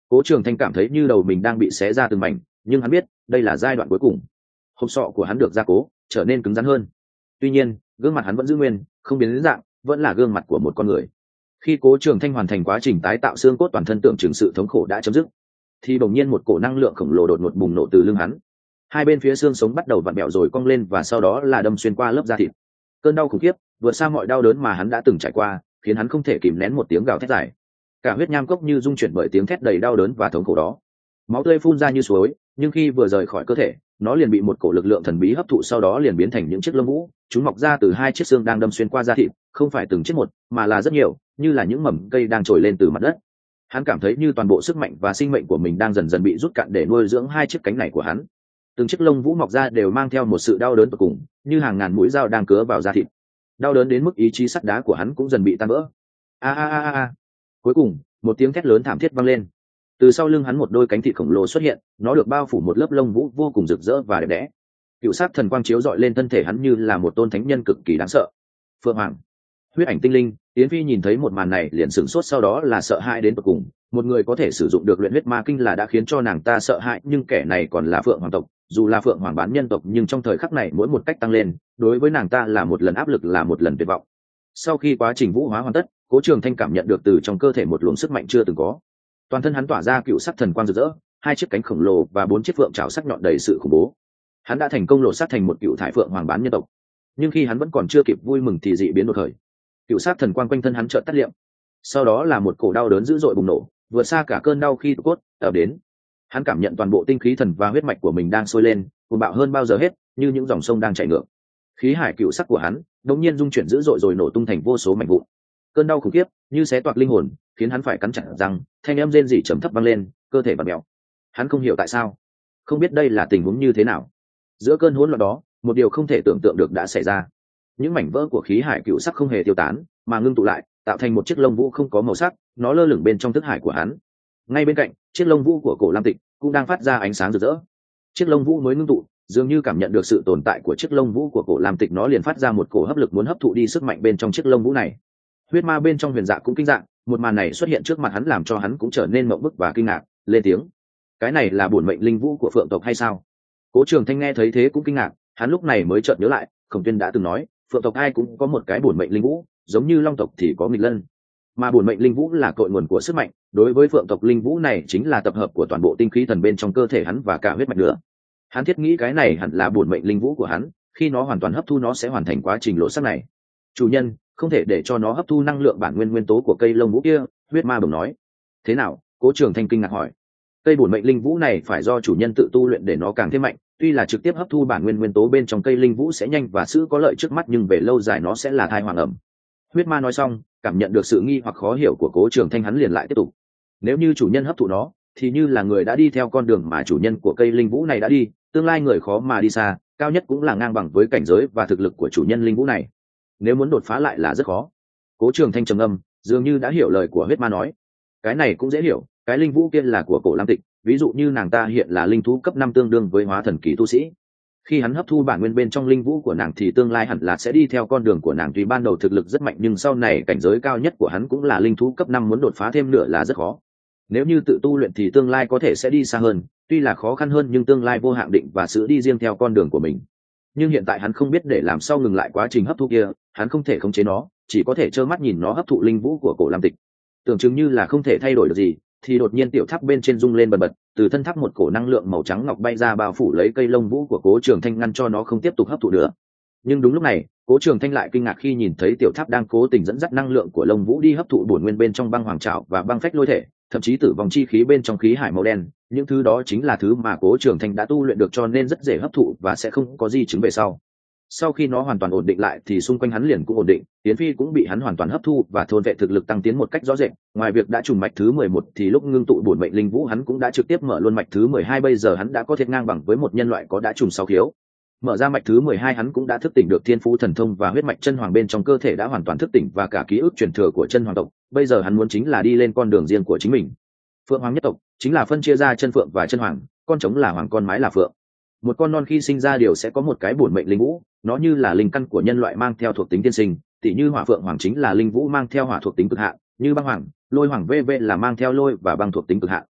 Cố Trường Thanh cảm thấy như đầu mình đang bị xé ra từng mảnh, nhưng hắn biết đây là giai đoạn cuối cùng. Hộp sọ của hắn được gia cố, trở nên cứng rắn hơn. Tuy nhiên, gương mặt hắn vẫn giữ nguyên, không biến đến dạng, vẫn là gương mặt của một con người. Khi Cố Trường Thanh hoàn thành quá trình tái tạo xương cốt toàn thân, tượng trưng sự thống khổ đã chấm dứt, thì bỗng nhiên một cổ năng lượng khổng lồ đột ngột bùng nổ từ lưng hắn. Hai bên phía xương sống bắt đầu vặn bẹo rồi cong lên, và sau đó là đâm xuyên qua lớp da thịt. Cơn đau khủng khiếp vượt xa mọi đau đớn mà hắn đã từng trải qua, khiến hắn không thể kìm nén một tiếng gào thét dài. Cả huyết nham cốc như rung chuyển bởi tiếng thét đầy đau đớn và thống khổ đó. Máu tươi phun ra như suối, nhưng khi vừa rời khỏi cơ thể, nó liền bị một cổ lực lượng thần bí hấp thụ, sau đó liền biến thành những chiếc lông vũ. Chúng mọc ra từ hai chiếc xương đang đâm xuyên qua da thịt, không phải từng chiếc một, mà là rất nhiều, như là những mầm cây đang trồi lên từ mặt đất. Hắn cảm thấy như toàn bộ sức mạnh và sinh mệnh của mình đang dần dần bị rút cạn để nuôi dưỡng hai chiếc cánh này của hắn. Từng chiếc lông vũ mọc ra đều mang theo một sự đau đớn tột cùng, như hàng ngàn mũi dao đang cứa vào da thịt. Đau đớn đến mức ý chí sắt đá của hắn cũng dần bị tan vỡ. A a a a. Cuối cùng, một tiếng thét lớn thảm thiết vang lên. Từ sau lưng hắn một đôi cánh thịt khổng lồ xuất hiện, nó được bao phủ một lớp lông vũ vô cùng rực rỡ và đẹp đẽ. Cựu sắc thần quang chiếu rọi lên thân thể hắn như là một tôn thánh nhân cực kỳ đáng sợ. Phượng Hoàng, huyết ảnh tinh linh. Yến Phi nhìn thấy một màn này liền sửng sốt, sau đó là sợ hãi đến tột cùng. Một người có thể sử dụng được luyện huyết ma kinh là đã khiến cho nàng ta sợ hãi, nhưng kẻ này còn là Phượng Hoàng tộc. Dù là Phượng Hoàng bán nhân tộc, nhưng trong thời khắc này mỗi một cách tăng lên đối với nàng ta là một lần áp lực, là một lần tuyệt vọng. Sau khi quá trình vũ hóa hoàn tất, Cố Trường Thanh cảm nhận được từ trong cơ thể một luồng sức mạnh chưa từng có. Toàn thân hắn tỏa ra cựu sắc thần quang rực rỡ, hai chiếc cánh khổng lồ và bốn chiếc phượng trảo sắc nhọn đầy sự khủng bố. Hắn đã thành công lột xác thành một cựu thải Phượng Hoàng bán nhân tộc. Nhưng khi hắn vẫn còn chưa kịp vui mừng thì dị biến đột khởi. Cựu sắc thần quang quanh thân hắn chợt tắt liệm. Sau đó là một cổ đau đớn dữ dội bùng nổ, vượt xa cả cơn đau khi cốt ập đến. Hắn cảm nhận toàn bộ tinh khí thần và huyết mạch của mình đang sôi lên, cuồng bạo hơn bao giờ hết, như những dòng sông đang chảy ngược. Khí hải cựu sắc của hắn đột nhiên rung chuyển dữ dội rồi nổ tung thành vô số mảnh vụn. Cơn đau khủng khiếp như xé toạc linh hồn, khiến hắn phải cắn chặt răng, thanh âm rên rỉ trầm thấp vang lên, cơ thể bặm mèo. Hắn không hiểu tại sao, không biết đây là tình huống như thế nào. Giữa cơn hỗn loạn đó, một điều không thể tưởng tượng được đã xảy ra. Những mảnh vỡ của khí hải cựu sắc không hề tiêu tán, mà ngưng tụ lại, tạo thành một chiếc lông vũ không có màu sắc, nó lơ lửng bên trong thức hải của hắn. Ngay bên cạnh, chiếc lông vũ của cổ Lam Tịch cũng đang phát ra ánh sáng rực rỡ. Chiếc lông vũ mới ngưng tụ, dường như cảm nhận được sự tồn tại của chiếc lông vũ của cổ Lam Tịch, nó liền phát ra một cổ hấp lực muốn hấp thụ đi sức mạnh bên trong chiếc lông vũ này. Huyết ma bên trong Huyền Dạ cũng kinh dạng, một màn này xuất hiện trước mặt hắn làm cho hắn cũng trở nên mộng bức và kinh ngạc, lên tiếng: cái này là bổn mệnh linh vũ của Phượng tộc hay sao? Cố Trường Thanh nghe thấy thế cũng kinh ngạc, hắn lúc này mới chợt nhớ lại, Khổng Tuyên đã từng nói, Phượng tộc ai cũng có một cái bổn mệnh linh vũ, giống như Long tộc thì có nghịch lân, mà bổn mệnh linh vũ là cội nguồn của sức mạnh. Đối với Phượng tộc, linh vũ này chính là tập hợp của toàn bộ tinh khí thần bên trong cơ thể hắn và cả huyết mạch nữa. Hắn thiết nghĩ cái này hẳn là bổn mệnh linh vũ của hắn, khi nó hoàn toàn hấp thu nó sẽ hoàn thành quá trình lộ sắc này. Chủ nhân, không thể để cho nó hấp thu năng lượng bản nguyên nguyên tố của cây lông vũ kia, huyết ma bồng nói. Thế nào? Cố Trường Thanh kinh ngạc hỏi. Cây bổn mệnh linh vũ này phải do chủ nhân tự tu luyện để nó càng thêm mạnh, tuy là trực tiếp hấp thu bản nguyên nguyên tố bên trong cây linh vũ sẽ nhanh và sự có lợi trước mắt, nhưng về lâu dài nó sẽ là thai hoàng ẩm. Huyết ma nói xong, cảm nhận được sự nghi hoặc khó hiểu của Cố Trường Thanh, hắn liền lại tiếp tục. Nếu như chủ nhân hấp thụ nó, thì như là người đã đi theo con đường mà chủ nhân của cây linh vũ này đã đi, tương lai người khó mà đi xa, cao nhất cũng là ngang bằng với cảnh giới và thực lực của chủ nhân linh vũ này. Nếu muốn đột phá lại là rất khó. Cố Trường Thanh trầm ngâm, dường như đã hiểu lời của huyết ma nói. Cái này cũng dễ hiểu, cái linh vũ kia là của cổ Lam Tịch, ví dụ như nàng ta hiện là linh thú cấp năm tương đương với hóa thần kỳ tu sĩ. Khi hắn hấp thu bản nguyên bên trong linh vũ của nàng thì tương lai hẳn là sẽ đi theo con đường của nàng, tuy ban đầu thực lực rất mạnh nhưng sau này cảnh giới cao nhất của hắn cũng là linh thú cấp năm, muốn đột phá thêm nữa là rất khó. Nếu như tự tu luyện thì tương lai có thể sẽ đi xa hơn, tuy là khó khăn hơn nhưng tương lai vô hạn định và sự đi riêng theo con đường của mình. Nhưng hiện tại hắn không biết để làm sao ngừng lại quá trình hấp thu kia, hắn không thể khống chế nó, chỉ có thể trơ mắt nhìn nó hấp thụ linh vũ của cổ Lam Tịch. Tưởng chừng như là không thể thay đổi được gì, thì đột nhiên tiểu tháp bên trên rung lên bần bật, từ thân tháp một cổ năng lượng màu trắng ngọc bay ra bao phủ lấy cây lông vũ của Cố Trường Thanh, ngăn cho nó không tiếp tục hấp thụ nữa. Nhưng đúng lúc này, Cố Trường Thanh lại kinh ngạc khi nhìn thấy tiểu tháp đang cố tình dẫn dắt năng lượng của lông vũ đi hấp thụ bổn nguyên bên trong băng hoàng trảo và băng phách lôi thể, thậm chí tử vong chi khí bên trong khí hải màu đen. Những thứ đó chính là thứ mà Cố Trường Thanh đã tu luyện được, cho nên rất dễ hấp thụ và sẽ không có di chứng về sau. Sau khi nó hoàn toàn ổn định lại thì xung quanh hắn liền cũng ổn định, Yến Phi cũng bị hắn hoàn toàn hấp thu và thôn vệ, thực lực tăng tiến một cách rõ rệt. Ngoài việc đã trùng mạch thứ mười một thì lúc ngưng tụ bổn mệnh linh vũ hắn cũng đã trực tiếp mở luôn mạch thứ mười hai, bây giờ hắn đã có thể ngang bằng với một nhân loại có đã trùng sáu khiếu. Mở ra mạch thứ mười hai, hắn cũng đã thức tỉnh được thiên phú thần thông và huyết mạch chân hoàng bên trong cơ thể đã hoàn toàn thức tỉnh và cả ký ức truyền thừa của chân hoàng tộc. Bây giờ hắn muốn chính là đi lên con đường riêng của chính mình. Phượng hoàng nhất tộc chính là phân chia ra chân phượng và chân hoàng, con trống là hoàng, con mái là phượng. Một con non khi sinh ra đều sẽ có một cái bổn mệnh linh vũ, nó như là linh căn của nhân loại mang theo thuộc tính tiên sinh, tỉ như hỏa phượng hoàng chính là linh vũ mang theo hỏa thuộc tính cực hạn, như băng hoàng, lôi hoàng vv là mang theo lôi và băng thuộc tính cực hạn.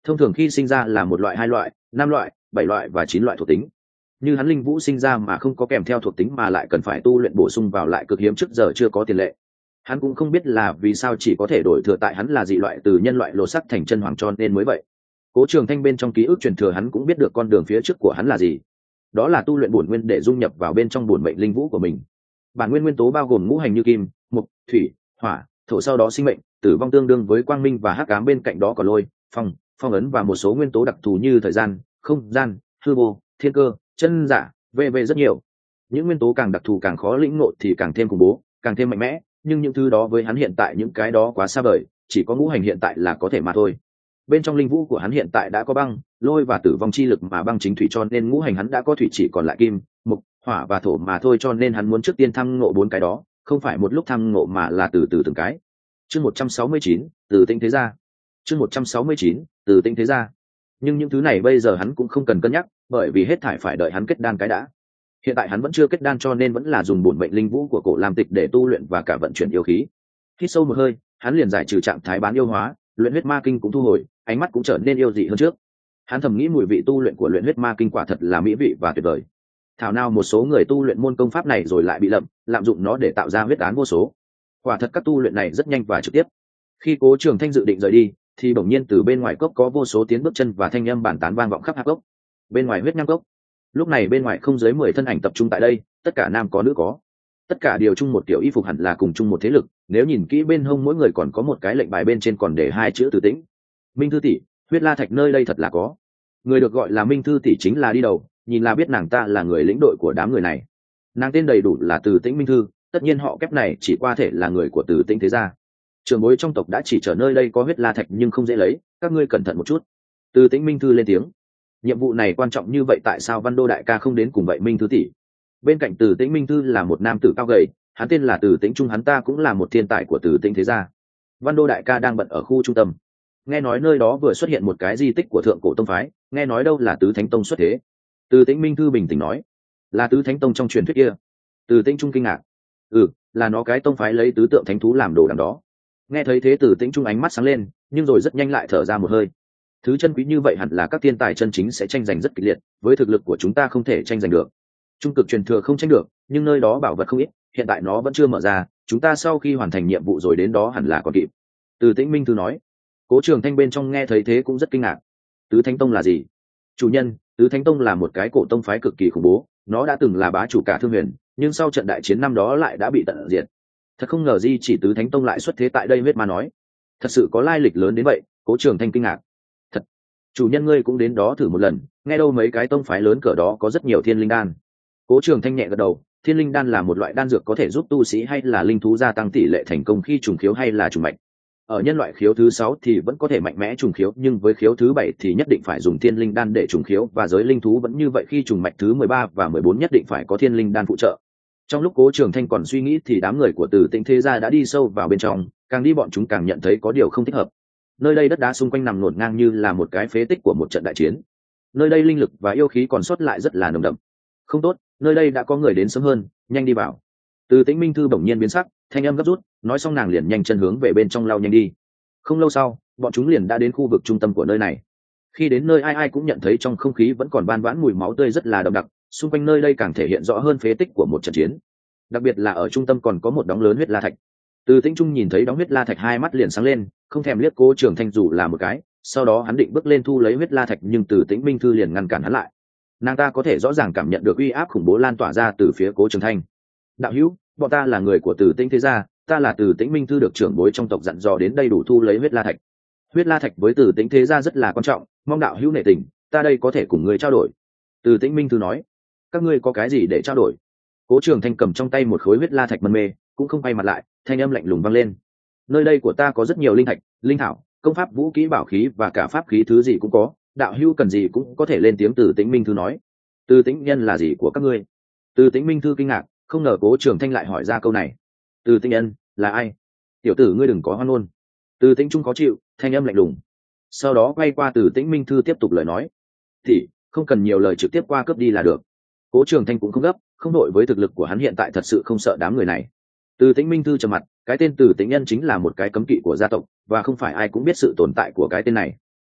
thông thường khi sinh ra là một loại, hai loại, năm loại, bảy loại và chín loại thuộc tính. Như hắn linh vũ sinh ra mà không có kèm theo thuộc tính mà lại cần phải tu luyện bổ sung vào lại cực hiếm, trước giờ chưa có tiền lệ. Hắn cũng không biết là vì sao chỉ có thể đổi thừa tại hắn là dị loại từ nhân loại lột sắc thành chân hoàng, cho nên mới vậy. Cố Trường Thanh bên trong ký ức truyền thừa hắn cũng biết được con đường phía trước của hắn là gì, đó là tu luyện bổn nguyên để dung nhập vào bên trong bổn mệnh linh vũ của mình. Bản nguyên nguyên tố bao gồm ngũ hành như kim, mộc, thủy, hỏa, thổ, sau đó sinh mệnh, tử vong tương đương với quang minh và hắc ám, bên cạnh đó có lôi, phong, phong ấn và một số nguyên tố đặc thù như thời gian, không gian, hư vô, thiên cơ, chân giả, về về rất nhiều. Những nguyên tố càng đặc thù càng khó lĩnh ngộ thì càng thêm khủng bố, càng thêm mạnh mẽ, nhưng những thứ đó với hắn hiện tại những cái đó quá xa vời, chỉ có ngũ hành hiện tại là có thể mà thôi. Bên trong linh vũ của hắn hiện tại đã có băng, lôi và tử vong chi lực, mà băng chính thủy, cho nên ngũ hành hắn đã có thủy, chỉ còn lại kim, mộc, hỏa và thổ mà thôi, cho nên hắn muốn trước tiên thăng ngộ bốn cái đó, không phải một lúc thăng ngộ mà là từ từ từng cái. Chương một trăm sáu mươi chín, từ tinh thế gia. Chương một trăm sáu mươi chín, từ tinh thế gia. Nhưng những thứ này bây giờ hắn cũng không cần cân nhắc, bởi vì hết thảy phải đợi hắn kết đan cái đã. Hiện tại hắn vẫn chưa kết đan, cho nên vẫn là dùng bổn mệnh linh vũ của Cổ Lam Tịch để tu luyện và cả vận chuyển yêu khí. Hít sâu một hơi, hắn liền giải trừ trạng thái bán yêu hóa, luyện huyết ma kinh cũng thu hồi, ánh mắt cũng trở nên yêu dị hơn trước. Hắn thầm nghĩ mùi vị tu luyện của luyện huyết ma kinh quả thật là mỹ vị và tuyệt vời. Thảo nào một số người tu luyện môn công pháp này rồi lại bị lậm, lạm dụng nó để tạo ra huyết án vô số. Quả thật các tu luyện này rất nhanh và trực tiếp. Khi Cố Trường Thanh dự định rời đi, thì bỗng nhiên từ bên ngoài cốc có vô số tiếng bước chân và thanh âm bàn tán vang vọng khắp hạp cốc. Bên ngoài huyết nham cốc, lúc này bên ngoài không dưới mười thân ảnh tập trung tại đây, tất cả nam có nữ có, tất cả đều chung một kiểu y phục, hẳn là cùng chung một thế lực. Nếu nhìn kỹ bên hông mỗi người còn có một cái lệnh bài, bên trên còn để hai chữ Từ Tĩnh. Minh Thư tỷ, huyết la thạch nơi đây thật là có. Người được gọi là Minh Thư tỷ chính là đi đầu, nhìn là biết nàng ta là người lĩnh đội của đám người này. Nàng tên đầy đủ là Từ Tĩnh Minh Thư, tất nhiên họ kép này chỉ qua thể là người của Từ Tĩnh thế gia. Trường bối trong tộc đã chỉ trở nơi đây có huyết la thạch nhưng không dễ lấy, các ngươi cẩn thận một chút. Từ Tĩnh Minh Thư lên tiếng. Nhiệm vụ này quan trọng như vậy, tại sao Văn Đô đại ca không đến cùng vậy Minh Thư tỷ? Bên cạnh Từ Tĩnh Minh Thư là một nam tử cao gầy, hắn tên là Từ Tĩnh Trung, hắn ta cũng là một thiên tài của Từ Tĩnh thế gia. Văn Đô đại ca đang bận ở khu trung tâm. Nghe nói nơi đó vừa xuất hiện một cái di tích của thượng cổ tông phái, nghe nói đâu là Tứ Thánh Tông xuất thế. Từ Tĩnh Minh Thư bình tĩnh nói. Là Tứ Thánh Tông trong truyền thuyết kia. Từ Tĩnh Trung kinh ngạc. Ừ, là nó, cái tông phái lấy tứ tượng thánh thú làm đồ đằng đó. Nghe thấy thế Từ Tĩnh Trung ánh mắt sáng lên, nhưng rồi rất nhanh lại thở ra một hơi. Thứ chân quý như vậy hẳn là các thiên tài chân chính sẽ tranh giành rất kịch liệt, với thực lực của chúng ta không thể tranh giành được. Trung cực truyền thừa không tranh được, nhưng nơi đó bảo vật không ít, hiện tại nó vẫn chưa mở ra, chúng ta sau khi hoàn thành nhiệm vụ rồi đến đó hẳn là còn kịp. Từ Tĩnh Minh Thư nói. Cố Trường Thanh bên trong nghe thấy thế cũng rất kinh ngạc. Tứ Thánh Tông là gì? Chủ nhân, Tứ Thánh Tông là một cái cổ tông phái cực kỳ khủng bố, nó đã từng là bá chủ cả Thương Huyền, nhưng sau trận đại chiến năm đó lại đã bị tận diệt. Thật không ngờ gì chỉ Tứ Thánh Tông lại xuất thế tại đây. Huyết Ma nói. Thật sự có lai lịch lớn đến vậy? Cố Trường Thanh kinh ngạc. Thật. Chủ nhân ngươi cũng đến đó thử một lần, nghe đâu mấy cái tông phái lớn cỡ đó có rất nhiều thiên linh đan. Cố Trường Thanh nhẹ gật đầu. Thiên linh đan là một loại đan dược có thể giúp tu sĩ hay là linh thú gia tăng tỷ lệ thành công khi trùng khiếu hay là trùng mạch. Ở nhân loại khiếu thứ sáu thì vẫn có thể mạnh mẽ trùng khiếu, nhưng với khiếu thứ bảy thì nhất định phải dùng thiên linh đan để trùng khiếu, và giới linh thú vẫn như vậy, khi trùng mạch thứ mười ba và mười bốn nhất định phải có thiên linh đan phụ trợ. Trong lúc Cố Trường Thanh còn suy nghĩ thì đám người của Từ Tĩnh thế gia đã đi sâu vào bên trong, càng đi bọn chúng càng nhận thấy có điều không thích hợp. Nơi đây đất đá xung quanh nằm ngổn ngang như là một cái phế tích của một trận đại chiến. Nơi đây linh lực và yêu khí còn sót lại rất là nồng đậm. Không tốt, nơi đây đã có người đến sớm hơn, nhanh đi vào. Từ Tĩnh Minh Thư bỗng nhiên biến sắc, thanh âm gấp rút, nói xong nàng liền nhanh chân hướng về bên trong lao nhanh đi. Không lâu sau, bọn chúng liền đã đến khu vực trung tâm của nơi này. Khi đến nơi, ai ai cũng nhận thấy trong không khí vẫn còn ban vãn mùi máu tươi rất là đậm đặc, xung quanh nơi đây càng thể hiện rõ hơn phế tích của một trận chiến. Đặc biệt là ở trung tâm còn có một đống lớn huyết la thạch. Từ Tĩnh Trung nhìn thấy đống huyết la thạch, hai mắt liền sáng lên, không thèm liếc Cố Trường Thanh dù là một cái, sau đó hắn định bước lên thu lấy huyết la thạch, nhưng Từ Tĩnh Minh Thư liền ngăn cản hắn lại. Nàng ta có thể rõ ràng cảm nhận được uy áp khủng bố lan tỏa ra từ phía Cố Trường Thanh. Đạo hữu, bọn ta là người của Từ Tĩnh thế gia, ta là Từ Tĩnh Minh Thư, được trưởng bối trong tộc dặn dò đến đây đủ thu lấy huyết la thạch. Huyết la thạch với Từ Tĩnh thế gia rất là quan trọng, mong đạo hữu nể tình, ta đây có thể cùng người trao đổi. Từ Tĩnh Minh Thư nói. Các ngươi có cái gì để trao đổi? Cố Trường Thanh cầm trong tay một khối huyết la thạch mân mê, cũng không quay mặt lại, thanh âm lạnh lùng vang lên. Nơi đây của ta có rất nhiều linh thạch, linh thảo, công pháp, vũ khí, bảo khí và cả pháp khí, thứ gì cũng có, đạo hữu cần gì cũng có thể lên tiếng. Từ Tĩnh Minh Thư nói. Từ Tĩnh nhân là gì của các ngươi? Từ Tĩnh Minh Thư kinh ngạc, không ngờ Cố Trường Thanh lại hỏi ra câu này. Từ Tĩnh nhân là ai? Tiểu tử ngươi đừng có hoang ngôn. Từ Tĩnh Trung khó chịu, thanh âm lạnh lùng. Sau đó quay qua Từ Tĩnh Minh Thư tiếp tục lời nói. Thì không cần nhiều lời, trực tiếp qua cướp đi là được. Cố Trường Thanh cũng không gấp, không đội, với thực lực của hắn hiện tại thật sự không sợ đám người này. Từ Tĩnh Minh Thư trầm mặt, cái tên Từ Tĩnh nhân chính là một cái cấm kỵ của gia tộc, và không phải ai cũng biết sự tồn tại của cái tên này.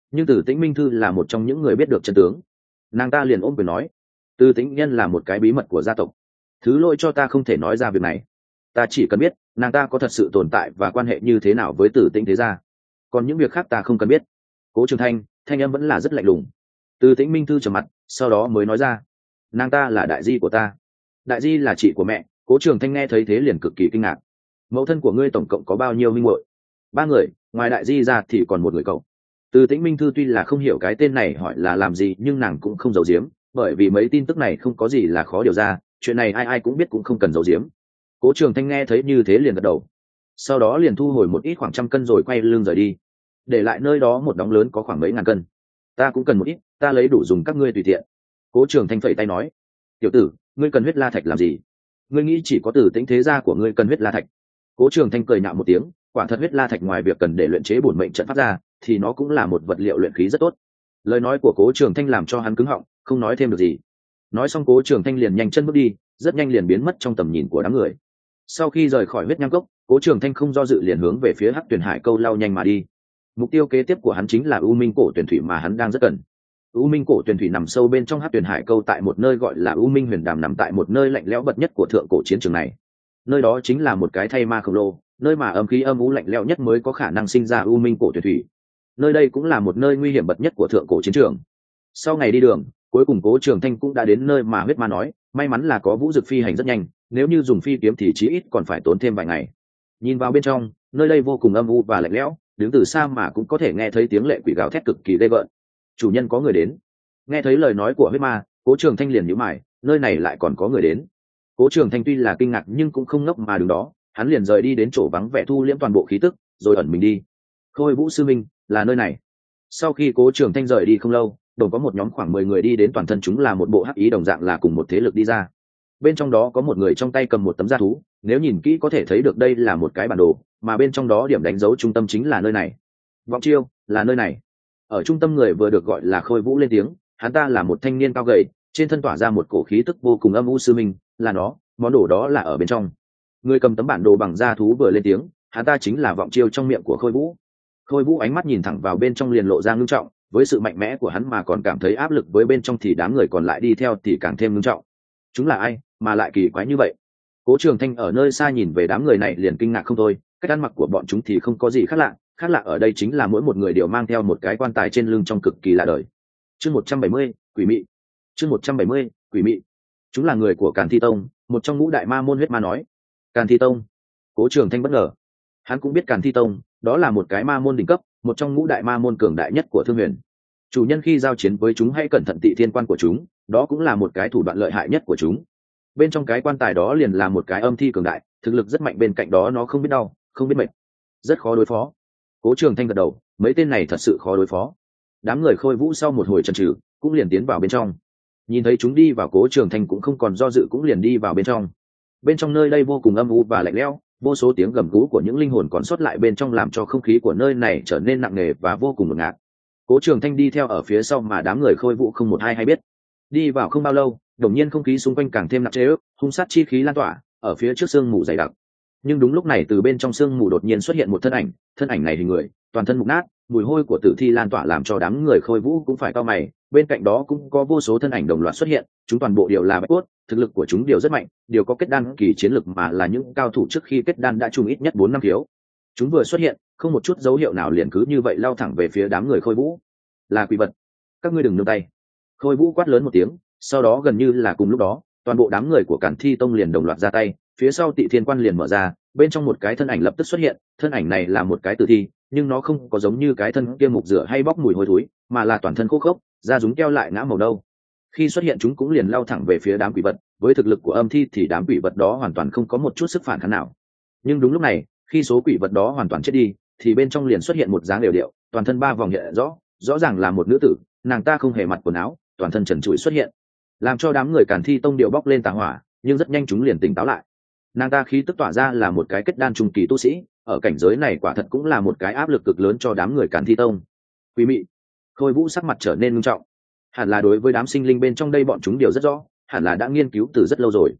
nhưng Từ Tĩnh Minh Thư là một trong những người biết được chân tướng. Nàng ta liền ôm quyền nói, Từ Tĩnh Nhân là một cái bí mật của gia tộc, thứ lỗi cho ta không thể nói ra việc này. Ta chỉ cần biết nàng ta có thật sự tồn tại và quan hệ như thế nào với Từ Tĩnh thế gia, còn những việc khác ta không cần biết. Cố Trường Thanh thanh âm vẫn là rất lạnh lùng. Từ Tĩnh Minh Thư trầm mặt, sau đó mới nói ra, nàng ta là đại di của ta. Đại di là chị của mẹ. Cố Trường Thanh nghe thấy thế liền cực kỳ kinh ngạc. Mẫu thân của ngươi tổng cộng có bao nhiêu huynh muội? Ba người, ngoài đại di ra thì còn một người cậu. Từ Tĩnh Minh Thư tuy là không hiểu cái tên này hỏi là làm gì, nhưng nàng cũng không giấu giếm, bởi vì mấy tin tức này không có gì là khó điều ra, chuyện này ai ai cũng biết, cũng không cần giấu giếm. Cố Trường Thanh nghe thấy như thế liền gật đầu, sau đó liền thu hồi một ít khoảng trăm cân rồi quay lưng rời đi, để lại nơi đó một đống lớn có khoảng mấy ngàn cân. Ta cũng cần một ít, ta lấy đủ dùng, các ngươi tùy tiện. Cố Trường Thanh phẩy tay nói, tiểu tử, ngươi cần huyết la thạch làm gì? Ngươi nghĩ chỉ có Từ Tĩnh thế gia của ngươi cần huyết la thạch? Cố Trường Thanh cười nhạo một tiếng, quả thật huyết la thạch ngoài việc cần để luyện chế bổn mệnh trận pháp ra, thì nó cũng là một vật liệu luyện khí rất tốt. Lời nói của Cố Trường Thanh làm cho hắn cứng họng, không nói thêm được gì. Nói xong Cố Trường Thanh liền nhanh chân bước đi, rất nhanh liền biến mất trong tầm nhìn của đám người. Sau khi rời khỏi huyết nham cốc, Cố Trường Thanh không do dự liền hướng về phía Hắc Tuyền Hải Câu lao nhanh mà đi. Mục tiêu kế tiếp của hắn chính là U Minh Cổ Tuyển Thủy mà hắn đang rất cần. U Minh Cổ Tuyển Thủy nằm sâu bên trong Hắc Tuyền Hải Câu, tại một nơi gọi là U Minh Huyền Đàm, nằm tại một nơi lạnh lẽo bậc nhất của thượng cổ chiến trường này. Nơi đó chính là một cái thay ma khổng lồ, nơi mà âm khí âm u lạnh lẽo nhất mới có khả năng sinh ra U Minh Cổ Tuyển Thủy. Nơi đây cũng là một nơi nguy hiểm bậc nhất của thượng cổ chiến trường. Sau ngày đi đường, cuối cùng Cố Trường Thanh cũng đã đến nơi mà huyết ma nói, may mắn là có Vũ Dực phi hành rất nhanh, nếu như dùng phi kiếm thì chí ít còn phải tốn thêm vài ngày. Nhìn vào bên trong, nơi đây vô cùng âm u và lạnh lẽo, đứng từ xa mà cũng có thể nghe thấy tiếng lệ quỷ gào thét cực kỳ ghê gợn. Chủ nhân, có người đến. Nghe thấy lời nói của huyết ma, Cố Trường Thanh liền nhíu mày, nơi này lại còn có người đến. Cố Trường Thanh tuy là kinh ngạc nhưng cũng không ngốc mà đứng đó, hắn liền rời đi đến chỗ vắng vẻ thu liễm toàn bộ khí tức, rồi ẩn mình đi. Khôi Vũ sư minh, là nơi này. Sau khi Cố Trường Thanh rời đi không lâu, đột có một nhóm khoảng mười người đi đến, toàn thân chúng là một bộ hắc ý, đồng dạng là cùng một thế lực đi ra. Bên trong đó có một người trong tay cầm một tấm da thú, nếu nhìn kỹ có thể thấy được đây là một cái bản đồ, mà bên trong đó điểm đánh dấu trung tâm chính là nơi này. Vọng Chiêu, là nơi này. Ở trung tâm người vừa được gọi là Khôi Vũ lên tiếng, hắn ta là một thanh niên cao gầy, trên thân tỏa ra một cổ khí tức vô cùng âm u. Sư minh, là nó, món đồ đó là ở bên trong. Người cầm tấm bản đồ bằng da thú vừa lên tiếng, hắn ta chính là Vọng Chiêu trong miệng của Khôi Vũ. Khôi Vũ ánh mắt nhìn thẳng vào bên trong liền lộ ra ngưng trọng, với sự mạnh mẽ của hắn mà còn cảm thấy áp lực với bên trong, thì đám người còn lại đi theo thì càng thêm ngưng trọng. Chúng là ai mà lại kỳ quái như vậy? Cố Trường Thanh ở nơi xa nhìn về đám người này liền kinh ngạc không thôi, cách ăn mặc của bọn chúng thì không có gì khác lạ, khác lạ ở đây chính là mỗi một người đều mang theo một cái quan tài trên lưng trong cực kỳ lạ đời. Chương một trăm bảy mươi, Quỷ Mị. Chương một trăm bảy mươi, Quỷ Mị. Chúng là người của Càn Thi Tông, một trong ngũ đại ma môn. Huyết ma nói, Càn Thi Tông? Cố Trường Thanh bất ngờ. Hắn cũng biết Càn Thi Tông, đó là một cái ma môn đỉnh cấp, một trong ngũ đại ma môn cường đại nhất của Thương Huyền. Chủ nhân khi giao chiến với chúng hãy cẩn thận tị thiên quan của chúng, đó cũng là một cái thủ đoạn lợi hại nhất của chúng. Bên trong cái quan tài đó liền là một cái âm thi cường đại, thực lực rất mạnh, bên cạnh đó nó không biết đau, không biết mệt, rất khó đối phó. Cố Trường Thanh gật đầu, mấy tên này thật sự khó đối phó. Đám người Khôi Vũ sau một hồi chần chừ, cũng liền tiến vào bên trong. Nhìn thấy chúng đi vào, Cố Trường Thanh cũng không còn do dự, cũng liền đi vào bên trong. Bên trong nơi đây vô cùng âm u và lạnh lẽo, vô số tiếng gầm gú của những linh hồn còn sót lại bên trong làm cho không khí của nơi này trở nên nặng nề và vô cùng ngột ngạt. Cố Trường Thanh đi theo ở phía sau mà đám người Khôi Vũ không một ai hay biết. Đi vào không bao lâu, đột nhiên không khí xung quanh càng thêm nặng trĩu, hung sát chi khí lan tỏa, ở phía trước sương mù dày đặc. Nhưng đúng lúc này, từ bên trong sương mù đột nhiên xuất hiện một thân ảnh, thân ảnh này hình người, toàn thân mục nát, mùi hôi của tử thi lan tỏa làm cho đám người Khôi Vũ cũng phải cau mày. Bên cạnh đó cũng có vô số thân ảnh đồng loạt xuất hiện, chúng toàn bộ đều là bạch cốt, thực lực của chúng đều rất mạnh, đều có kết đan kỳ chiến lực, mà là những cao thủ trước khi kết đan đã trùng ít nhất bốn năm thiếu. Chúng vừa xuất hiện, không một chút dấu hiệu nào liền cứ như vậy lao thẳng về phía đám người Khôi Vũ. Là quỷ vật, các ngươi đừng nương tay. Khôi Vũ quát lớn một tiếng, sau đó gần như là cùng lúc đó, toàn bộ đám người của Càn Thi Tông liền đồng loạt ra tay, phía sau Tị Thiên Quan liền mở ra, bên trong một cái thân ảnh lập tức xuất hiện, thân ảnh này là một cái tử thi, nhưng nó không có giống như cái thân kia mục rửa hay bóc mùi hôi thối, mà là toàn thân khô khốc, da rúng keo lại ngã màu nâu. Khi xuất hiện chúng cũng liền lao thẳng về phía đám quỷ vật, với thực lực của âm thi thì đám quỷ vật đó hoàn toàn không có một chút sức phản kháng nào. Nhưng đúng lúc này, khi số quỷ vật đó hoàn toàn chết đi, thì bên trong liền xuất hiện một dáng đều điệu, toàn thân ba vòng hiện rõ, rõ ràng là một nữ tử, nàng ta không hề mặc quần áo, toàn thân trần trụi xuất hiện, làm cho đám người Càn Thi Tông đều bốc lên tà hỏa, nhưng rất nhanh chúng liền tỉnh táo lại. Nàng ta khí tức tỏa ra là một cái kết đan trung kỳ tu sĩ, ở cảnh giới này quả thật cũng là một cái áp lực cực lớn cho đám người Càn Thi Tông. Quỷ Mị. Khôi Vũ sắc mặt trở nên nghiêm trọng, hẳn là đối với đám sinh linh bên trong đây bọn chúng đều rất rõ, hẳn là đã nghiên cứu từ rất lâu rồi.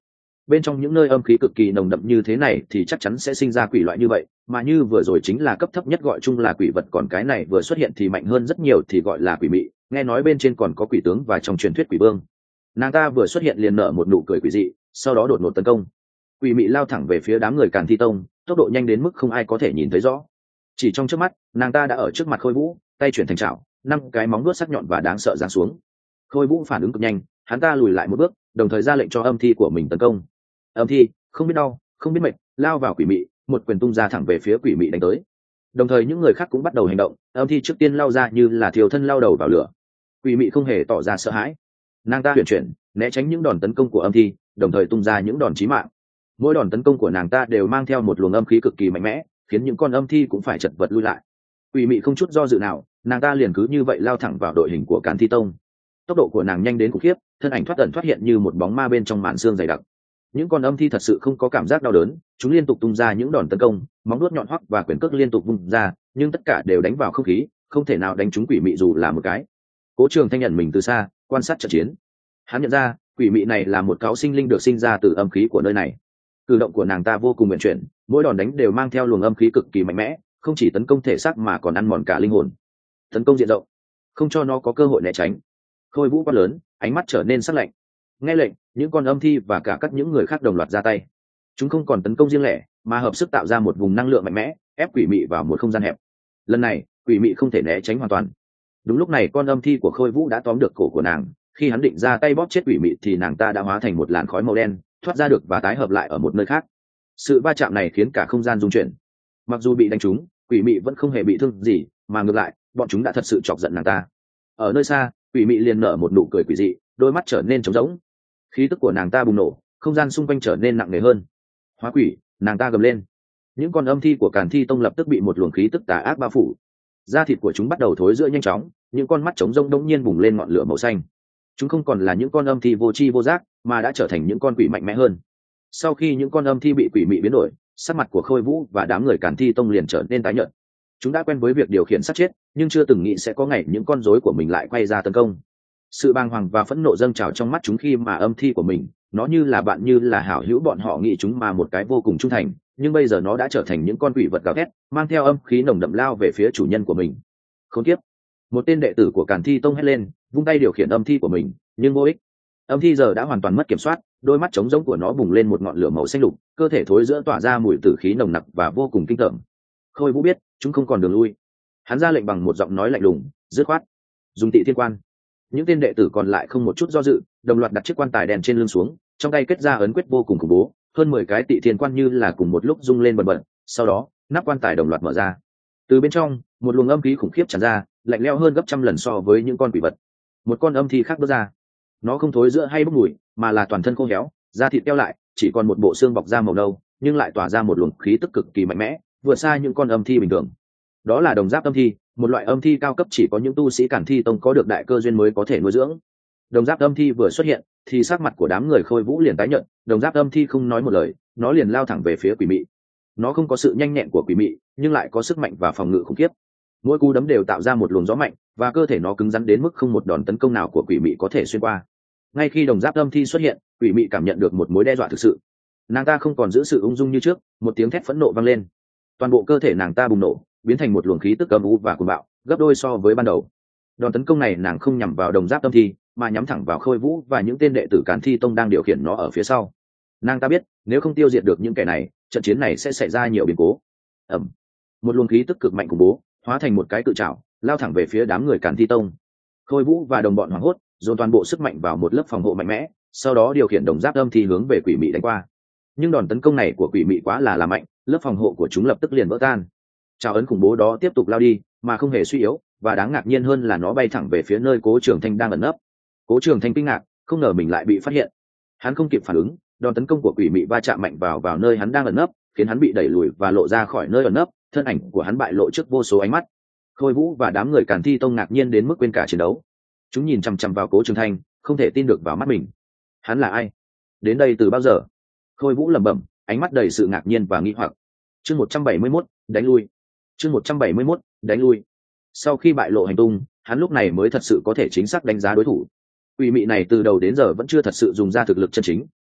bên trong những nơi âm khí cực kỳ nồng đậm như thế này thì chắc chắn sẽ sinh ra quỷ loại như vậy, mà như vừa rồi chính là cấp thấp nhất gọi chung là quỷ vật, còn cái này vừa xuất hiện thì mạnh hơn rất nhiều thì gọi là quỷ mị. Nghe nói bên trên còn có quỷ tướng và trong truyền thuyết quỷ vương. Nàng ta vừa xuất hiện liền nở một nụ cười quỷ dị, sau đó đột ngột tấn công. Quỷ mị lao thẳng về phía đám người Càn Thi Tông, tốc độ nhanh đến mức không ai có thể nhìn thấy rõ. Chỉ trong chớp mắt, nàng ta đã ở trước mặt Khôi Vũ, tay chuyển thành chảo, năm cái móng vuốt sắc nhọn và đáng sợ giáng xuống. Khôi Vũ phản ứng cực nhanh, hắn ta lùi lại một bước, đồng thời ra lệnh cho âm thi của mình tấn công. Âm thi không biết đau, không biết mệt, lao vào quỷ mị, một quyền tung ra thẳng về phía quỷ mị đánh tới. Đồng thời những người khác cũng bắt đầu hành động, âm thi trước tiên lao ra như là thiêu thân lao đầu vào lửa. Quỷ mị không hề tỏ ra sợ hãi, nàng ta huyền chuyển né tránh những đòn tấn công của âm thi, đồng thời tung ra những đòn chí mạng. Mỗi đòn tấn công của nàng ta đều mang theo một luồng âm khí cực kỳ mạnh mẽ, khiến những con âm thi cũng phải chật vật lui lại. Quỷ mị không chút do dự nào, nàng ta liền cứ như vậy lao thẳng vào đội hình của Càn Thi Tông. Tốc độ của nàng nhanh đến khủng khiếp, thân ảnh thoát ẩn thoát hiện như một bóng ma bên trong màn xương dày đặc. Những con âm thi thật sự không có cảm giác đau đớn, chúng liên tục tung ra những đòn tấn công, móng vuốt nhọn hoắt và quyền cước liên tục vung ra, nhưng tất cả đều đánh vào không khí, không thể nào đánh trúng quỷ mị dù là một cái. Cố Trường Thanh nhận mình từ xa, quan sát trận chiến. Hắn nhận ra, quỷ mị này là một cáo sinh linh được sinh ra từ âm khí của nơi này. Cử động của nàng ta vô cùng uyển chuyển, mỗi đòn đánh đều mang theo luồng âm khí cực kỳ mạnh mẽ, không chỉ tấn công thể xác mà còn ăn mòn cả linh hồn. Tấn công diện rộng, không cho nó có cơ hội né tránh. Khôi Vũ quát lớn, ánh mắt trở nên sắc lạnh. Nghe lệnh, những con âm thi và cả các những người khác đồng loạt ra tay. Chúng không còn tấn công riêng lẻ, mà hợp sức tạo ra một vùng năng lượng mạnh mẽ, ép quỷ mị vào một không gian hẹp. Lần này, quỷ mị không thể né tránh hoàn toàn. Đúng lúc này, con âm thi của Khôi Vũ đã tóm được cổ của nàng. Khi hắn định ra tay bóp chết quỷ mị thì nàng ta đã hóa thành một làn khói màu đen, thoát ra được và tái hợp lại ở một nơi khác. Sự va chạm này khiến cả không gian rung chuyển. Mặc dù bị đánh trúng, quỷ mị vẫn không hề bị thương gì, mà ngược lại, bọn chúng đã thật sự chọc giận nàng ta. Ở nơi xa, quỷ mị liền nở một nụ cười quỷ dị, đôi mắt trở nên trống rỗng. Khí tức của nàng ta bùng nổ, không gian xung quanh trở nên nặng nề hơn. Hóa quỷ, nàng ta gầm lên. Những con âm thi của Càn Thi Tông lập tức bị một luồng khí tức tà ác bao phủ. Da thịt của chúng bắt đầu thối rữa nhanh chóng, những con mắt trống rỗng đống nhiên bùng lên ngọn lửa màu xanh. Chúng không còn là những con âm thi vô tri vô giác, mà đã trở thành những con quỷ mạnh mẽ hơn. Sau khi những con âm thi bị quỷ mị biến đổi, sắc mặt của Khôi Vũ và đám người Càn Thi Tông liền trở nên tái nhợt. Chúng đã quen với việc điều khiển sát chết, nhưng chưa từng nghĩ sẽ có ngày những con rối của mình lại quay ra tấn công. Sự bàng hoàng và phẫn nộ dâng trào trong mắt chúng khi mà âm thi của mình, nó như là bạn như là hảo hữu bọn họ nghĩ chúng mà một cái vô cùng trung thành, nhưng bây giờ nó đã trở thành những con quỷ vật gào thét, mang theo âm khí nồng đậm lao về phía chủ nhân của mình. Khốn kiếp! Một tên đệ tử của Càn Thi Tông hét lên, vung tay điều khiển âm thi của mình, nhưng vô ích. Âm thi giờ đã hoàn toàn mất kiểm soát, đôi mắt trống rỗng của nó bùng lên một ngọn lửa màu xanh lục, cơ thể thối rữa tỏa ra mùi tử khí nồng nặc và vô cùng kinh tởm. Khôi Vũ biết chúng không còn đường lui, hắn ra lệnh bằng một giọng nói lạnh lùng, dứt khoát, dùng Tị Thiên Quan. Những tên đệ tử còn lại không một chút do dự, đồng loạt đặt chiếc quan tài đèn trên lưng xuống, trong tay kết ra ấn quyết vô cùng khủng bố, hơn mười cái Tị Thiên Quan như là cùng một lúc rung lên bần bật. Sau đó, nắp quan tài đồng loạt mở ra. Từ bên trong, một luồng âm khí khủng khiếp tràn ra, lạnh lẽo hơn gấp trăm lần so với những con quỷ vật. Một con âm thi khác bước ra, nó không thối rữa hay bốc mùi, mà là toàn thân khô héo, da thịt teo lại, chỉ còn một bộ xương bọc da màu nâu, nhưng lại tỏa ra một luồng khí tức cực kỳ mạnh mẽ, vượt xa những con âm thi bình thường. Đó là đồng giáp âm thi, một loại âm thi cao cấp chỉ có những tu sĩ Càn Thi Tông có được đại cơ duyên mới có thể nuôi dưỡng. Đồng giáp âm thi vừa xuất hiện, thì sắc mặt của đám người Khôi Vũ liền tái nhợt. Đồng giáp âm thi không nói một lời, nó liền lao thẳng về phía quỷ mị. Nó không có sự nhanh nhẹn của quỷ mị, nhưng lại có sức mạnh và phòng ngự khủng khiếp. Mỗi cú đấm đều tạo ra một luồng gió mạnh, và cơ thể nó cứng rắn đến mức không một đòn tấn công nào của quỷ mị có thể xuyên qua. Ngay khi đồng giáp âm thi xuất hiện, quỷ mị cảm nhận được một mối đe dọa thực sự. Nàng ta không còn giữ sự ung dung như trước, một tiếng thét phẫn nộ vang lên. Toàn bộ cơ thể nàng ta bùng nổ, biến thành một luồng khí tức âm u và cuồng bạo, gấp đôi so với ban đầu. Đòn tấn công này nàng không nhắm vào đồng giáp âm thi, mà nhắm thẳng vào Khôi Vũ và những tên đệ tử Càn Thi Tông đang điều khiển nó ở phía sau. Nàng ta biết, nếu không tiêu diệt được những kẻ này, trận chiến này sẽ xảy ra nhiều biến cố. Ầm, một luồng khí tức cực mạnh khủng bố, hóa thành một cái cự trảo, lao thẳng về phía đám người Càn Thi Tông. Khôi Vũ và đồng bọn hoảng hốt, dồn toàn bộ sức mạnh vào một lớp phòng hộ mạnh mẽ, sau đó điều khiển đồng giáp âm thi hướng về quỷ mị đánh qua. Nhưng đòn tấn công này của quỷ mị quá là là mạnh, lớp phòng hộ của chúng lập tức liền vỡ tan. Trảo ấn khủng bố đó tiếp tục lao đi, mà không hề suy yếu, và đáng ngạc nhiên hơn là nó bay thẳng về phía nơi Cố Trường Thanh đang ẩn nấp. Cố Trường Thanh kinh ngạc, không ngờ mình lại bị phát hiện. Hắn không kịp phản ứng, đòn tấn công của quỷ mị va chạm mạnh vào vào nơi hắn đang ẩn nấp, khiến hắn bị đẩy lùi và lộ ra khỏi nơi ẩn nấp, thân ảnh của hắn bại lộ trước vô số ánh mắt. Khôi Vũ và đám người Càn Thi Tông ngạc nhiên đến mức quên cả chiến đấu. Chúng nhìn chằm chằm vào Cố Trường Thanh, không thể tin được vào mắt mình. Hắn là ai? Đến đây từ bao giờ? Khôi Vũ lẩm bẩm, ánh mắt đầy sự ngạc nhiên và nghi hoặc. Chương một trăm bảy mươi mốt, đánh lui. Chương một trăm bảy mươi mốt, đánh lui. Sau khi bại lộ hành tung, hắn lúc này mới thật sự có thể chính xác đánh giá đối thủ. Quỷ mị này từ đầu đến giờ vẫn chưa thật sự dùng ra thực lực chân chính,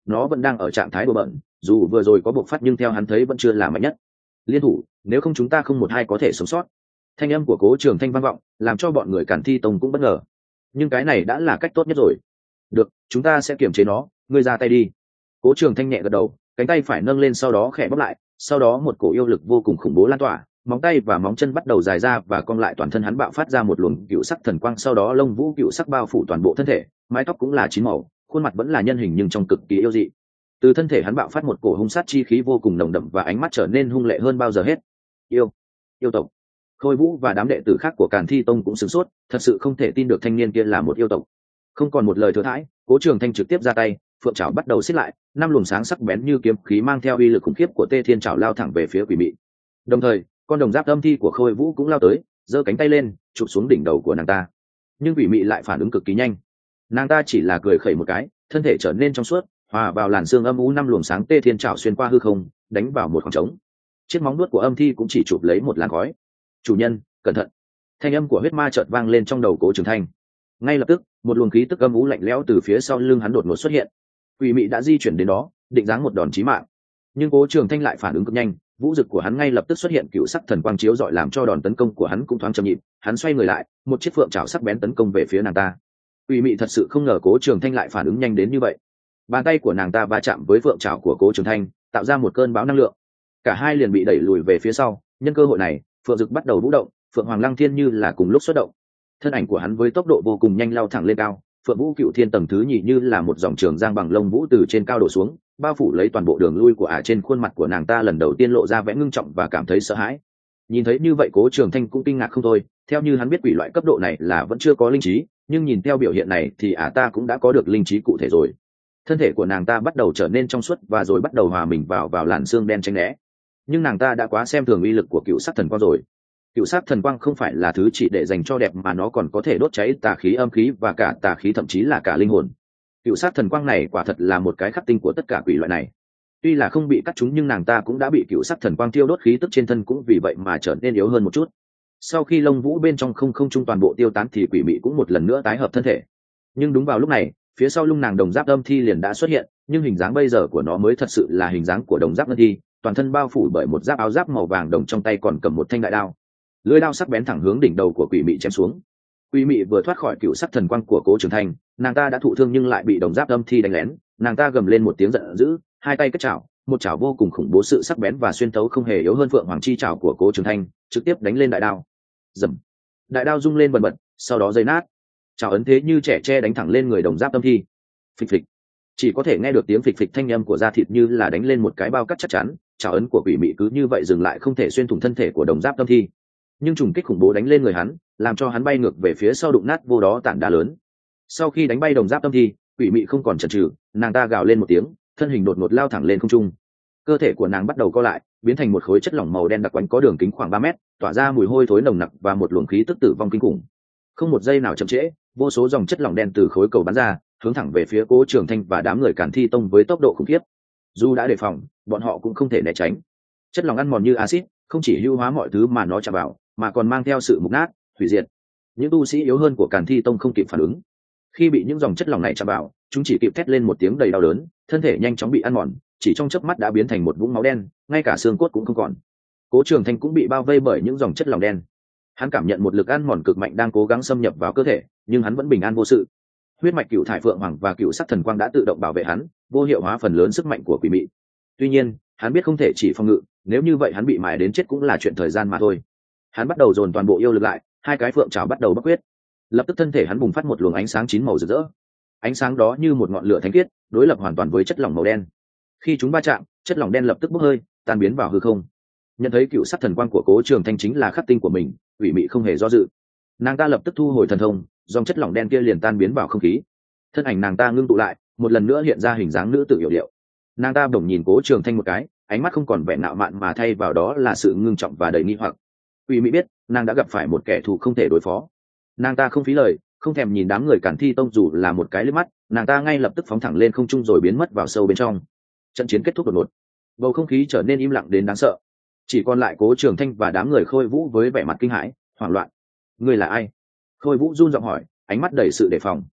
nó vẫn đang ở trạng thái đùa bỡn, dù vừa rồi có bộc phát nhưng theo hắn thấy vẫn chưa là mạnh nhất. Liên thủ, nếu không chúng ta không một hai có thể sống sót. Thanh âm của Cố Trường Thanh vang vọng, làm cho bọn người Càn Thi Tông cũng bất ngờ. Nhưng cái này đã là cách tốt nhất rồi. Được, chúng ta sẽ kiềm chế nó, ngươi ra tay đi. Cố Trường Thanh nhẹ gật đầu, cánh tay phải nâng lên sau đó khẽ bóp lại, sau đó một cổ yêu lực vô cùng khủng bố lan tỏa, móng tay và móng chân bắt đầu dài ra và cong lại, toàn thân hắn bạo phát ra một luồng cựu sắc thần quang, sau đó lông vũ cựu sắc bao phủ toàn bộ thân thể, mái tóc cũng là chín màu, khuôn mặt vẫn là nhân hình nhưng trong cực kỳ yêu dị. Từ thân thể hắn bạo phát một cổ hung sát chi khí vô cùng nồng đậm và ánh mắt trở nên hung lệ hơn bao giờ hết. Yêu, yêu tộc. Khôi Vũ và đám đệ tử khác của Càn Thi Tông cũng sửng sốt, thật sự không thể tin được thanh niên kia là một yêu tộc. Không còn một lời thừa thãi, Cố Trường Thanh trực tiếp ra tay, phượng trảo bắt đầu xiết lại, năm luồng sáng sắc bén như kiếm khí mang theo uy lực khủng khiếp của Tê Thiên Trảo lao thẳng về phía quỷ mị. Đồng thời, con đồng giáp âm thi của Khôi Vũ cũng lao tới, giơ cánh tay lên, chụp xuống đỉnh đầu của nàng ta. Nhưng quỷ mị lại phản ứng cực kỳ nhanh. Nàng ta chỉ là cười khẩy một cái, thân thể trở nên trong suốt, hòa vào làn xương âm u, năm luồng sáng Tê Thiên Trảo xuyên qua hư không, đánh vào một khoảng trống. Chiếc móng vuốt của âm thi cũng chỉ chụp lấy một làn khói. "Chủ nhân, cẩn thận!" Thanh âm của huyết ma chợt vang lên trong đầu Cố Trường Thanh. Ngay lập tức, một luồng khí tức âm u lạnh lẽo từ phía sau lưng hắn đột ngột xuất hiện. Quỷ mị đã di chuyển đến đó, định giáng một đòn chí mạng. Nhưng Cố Trường Thanh lại phản ứng cực nhanh, vũ dực của hắn ngay lập tức xuất hiện cựu sắc thần quang chiếu rọi, làm cho đòn tấn công của hắn cũng thoáng chậm nhịp. Hắn xoay người lại, một chiếc phượng trảo sắc bén tấn công về phía nàng ta. Quỷ mị thật sự không ngờ Cố Trường Thanh lại phản ứng nhanh đến như vậy. Bàn tay của nàng ta va chạm với phượng trảo của Cố Trường Thanh, tạo ra một cơn bão năng lượng. Cả hai liền bị đẩy lùi về phía sau. Nhân cơ hội này, phượng dực bắt đầu vũ động, phượng hoàng lăng thiên như là cùng lúc xuất động. Thân ảnh của hắn với tốc độ vô cùng nhanh lao thẳng lên cao, phượng vũ cựu thiên tầng thứ nhì như là một dòng trường giang bằng lông vũ từ trên cao đổ xuống, bao phủ lấy toàn bộ đường lui của ả. Trên khuôn mặt của nàng ta lần đầu tiên lộ ra vẻ ngưng trọng và cảm thấy sợ hãi. Nhìn thấy như vậy, Cố Trường Thanh cũng kinh ngạc không thôi. Theo như hắn biết quỷ loại cấp độ này là vẫn chưa có linh trí, nhưng nhìn theo biểu hiện này thì ả ta cũng đã có được linh trí cụ thể rồi. Thân thể của nàng ta bắt đầu trở nên trong suốt và rồi bắt đầu hòa mình vào vào làn xương đen tránh né. Nhưng nàng ta đã quá xem thường uy lực của cựu sắc thần quang rồi. Cựu sắc thần quang không phải là thứ chỉ để dành cho đẹp, mà nó còn có thể đốt cháy tà khí, âm khí và cả tà khí, thậm chí là cả linh hồn. Cựu sắc thần quang này quả thật là một cái khắc tinh của tất cả quỷ loại này. Tuy là không bị cắt trúng nhưng nàng ta cũng đã bị cựu sắc thần quang tiêu đốt, khí tức trên thân cũng vì vậy mà trở nên yếu hơn một chút. Sau khi lông vũ bên trong không không trung toàn bộ tiêu tán thì quỷ mị cũng một lần nữa tái hợp thân thể. Nhưng đúng vào lúc này, phía sau lưng nàng đồng giáp âm thi liền đã xuất hiện, nhưng hình dáng bây giờ của nó mới thật sự là hình dáng của đồng giáp âm thi, toàn thân bao phủ bởi một giáp áo giáp màu vàng đồng, trong tay còn cầm một thanh đại đao. Lưỡi đao sắc bén thẳng hướng đỉnh đầu của quỷ mị chém xuống. Quỷ mị vừa thoát khỏi cựu sắc thần quang của Cố Trường Thanh, nàng ta đã thụ thương nhưng lại bị đồng giáp âm thi đánh lén. Nàng ta gầm lên một tiếng giận dữ, hai tay kết chảo, một chảo vô cùng khủng bố, sự sắc bén và xuyên thấu không hề yếu hơn phượng hoàng chi chảo của Cố Trường Thanh, trực tiếp đánh lên đại đao. Dầm, đại đao rung lên bần bật, sau đó rơi nát. Chảo ấn thế như trẻ tre đánh thẳng lên người đồng giáp âm thi. Phịch phịch, chỉ có thể nghe được tiếng phịch phịch thanh âm của da thịt như là đánh lên một cái bao cắt chắc chắn. Chảo ấn của quỷ mị cứ như vậy dừng lại, không thể xuyên thủng thân thể của đồng giáp âm thi. Nhưng trùng kích khủng bố đánh lên người hắn, làm cho hắn bay ngược về phía sau, đụng nát vô đó tảng đá lớn. Sau khi đánh bay đồng giáp âm thi, quỷ mị không còn chần chừ, nàng ta gào lên một tiếng, thân hình đột ngột lao thẳng lên không trung. Cơ thể của nàng bắt đầu co lại, biến thành một khối chất lỏng màu đen đặc quánh có đường kính khoảng ba mét, tỏa ra mùi hôi thối nồng nặc và một luồng khí tức tử vong kinh khủng. Không một giây nào chậm trễ, vô số dòng chất lỏng đen từ khối cầu bắn ra, hướng thẳng về phía Cố Trường Thanh và đám người Càn Thi Tông với tốc độ khủng khiếp. Dù đã đề phòng, bọn họ cũng không thể né tránh. Chất lỏng ăn mòn như axit, không chỉ hữu hóa mọi thứ mà nó chạm vào, mà còn mang theo sự mục nát, hủy diệt. Những tu sĩ yếu hơn của Càn Thi Tông không kịp phản ứng. Khi bị những dòng chất lỏng này chạm vào, chúng chỉ kịp thét lên một tiếng đầy đau đớn, thân thể nhanh chóng bị ăn mòn, chỉ trong chớp mắt đã biến thành một vũng máu đen, ngay cả xương cốt cũng không còn. Cố Trường Thanh cũng bị bao vây bởi những dòng chất lỏng đen. Hắn cảm nhận một lực ăn mòn cực mạnh đang cố gắng xâm nhập vào cơ thể, nhưng hắn vẫn bình an vô sự. Huyết mạch cựu thải phượng hoàng và cựu sắc thần quang đã tự động bảo vệ hắn, vô hiệu hóa phần lớn sức mạnh của quỷ mị. Tuy nhiên, hắn biết không thể chỉ phòng ngự, nếu như vậy hắn bị mài đến chết cũng là chuyện thời gian mà thôi. Hắn bắt đầu dồn toàn bộ yêu lực lại, hai cái phượng trảo bắt đầu bắc quyết. Lập tức thân thể hắn bùng phát một luồng ánh sáng chín màu rực rỡ. Ánh sáng đó như một ngọn lửa thánh khiết, đối lập hoàn toàn với chất lỏng màu đen. Khi chúng va chạm, chất lỏng đen lập tức bốc hơi, tan biến vào hư không. Nhận thấy cựu sắc thần quang của Cố Trường Thanh chính là khắc tinh của mình, quỷ mị không hề do dự. Nàng ta lập tức thu hồi thần thông, dòng chất lỏng đen kia liền tan biến vào không khí. Thân ảnh nàng ta ngưng tụ lại, một lần nữa hiện ra hình dáng nữ tử hiểu điệu. Nàng ta bỗng nhìn Cố Trường Thanh một cái, ánh mắt không còn vẻ ngạo mạn mà thay vào đó là sự ngưng trọng và đầy nghi hoặc. Quỷ mị biết, nàng đã gặp phải một kẻ thù không thể đối phó. Nàng ta không phí lời, không thèm nhìn đám người Càn Thi Tông dù là một cái liếc mắt, nàng ta ngay lập tức phóng thẳng lên không trung rồi biến mất vào sâu bên trong. Trận chiến kết thúc đột ngột, bầu không khí trở nên im lặng đến đáng sợ. Chỉ còn lại Cố Trường Thanh và đám người Khôi Vũ với vẻ mặt kinh hãi, hoảng loạn. Ngươi là ai? Khôi Vũ run giọng hỏi, ánh mắt đầy sự đề phòng.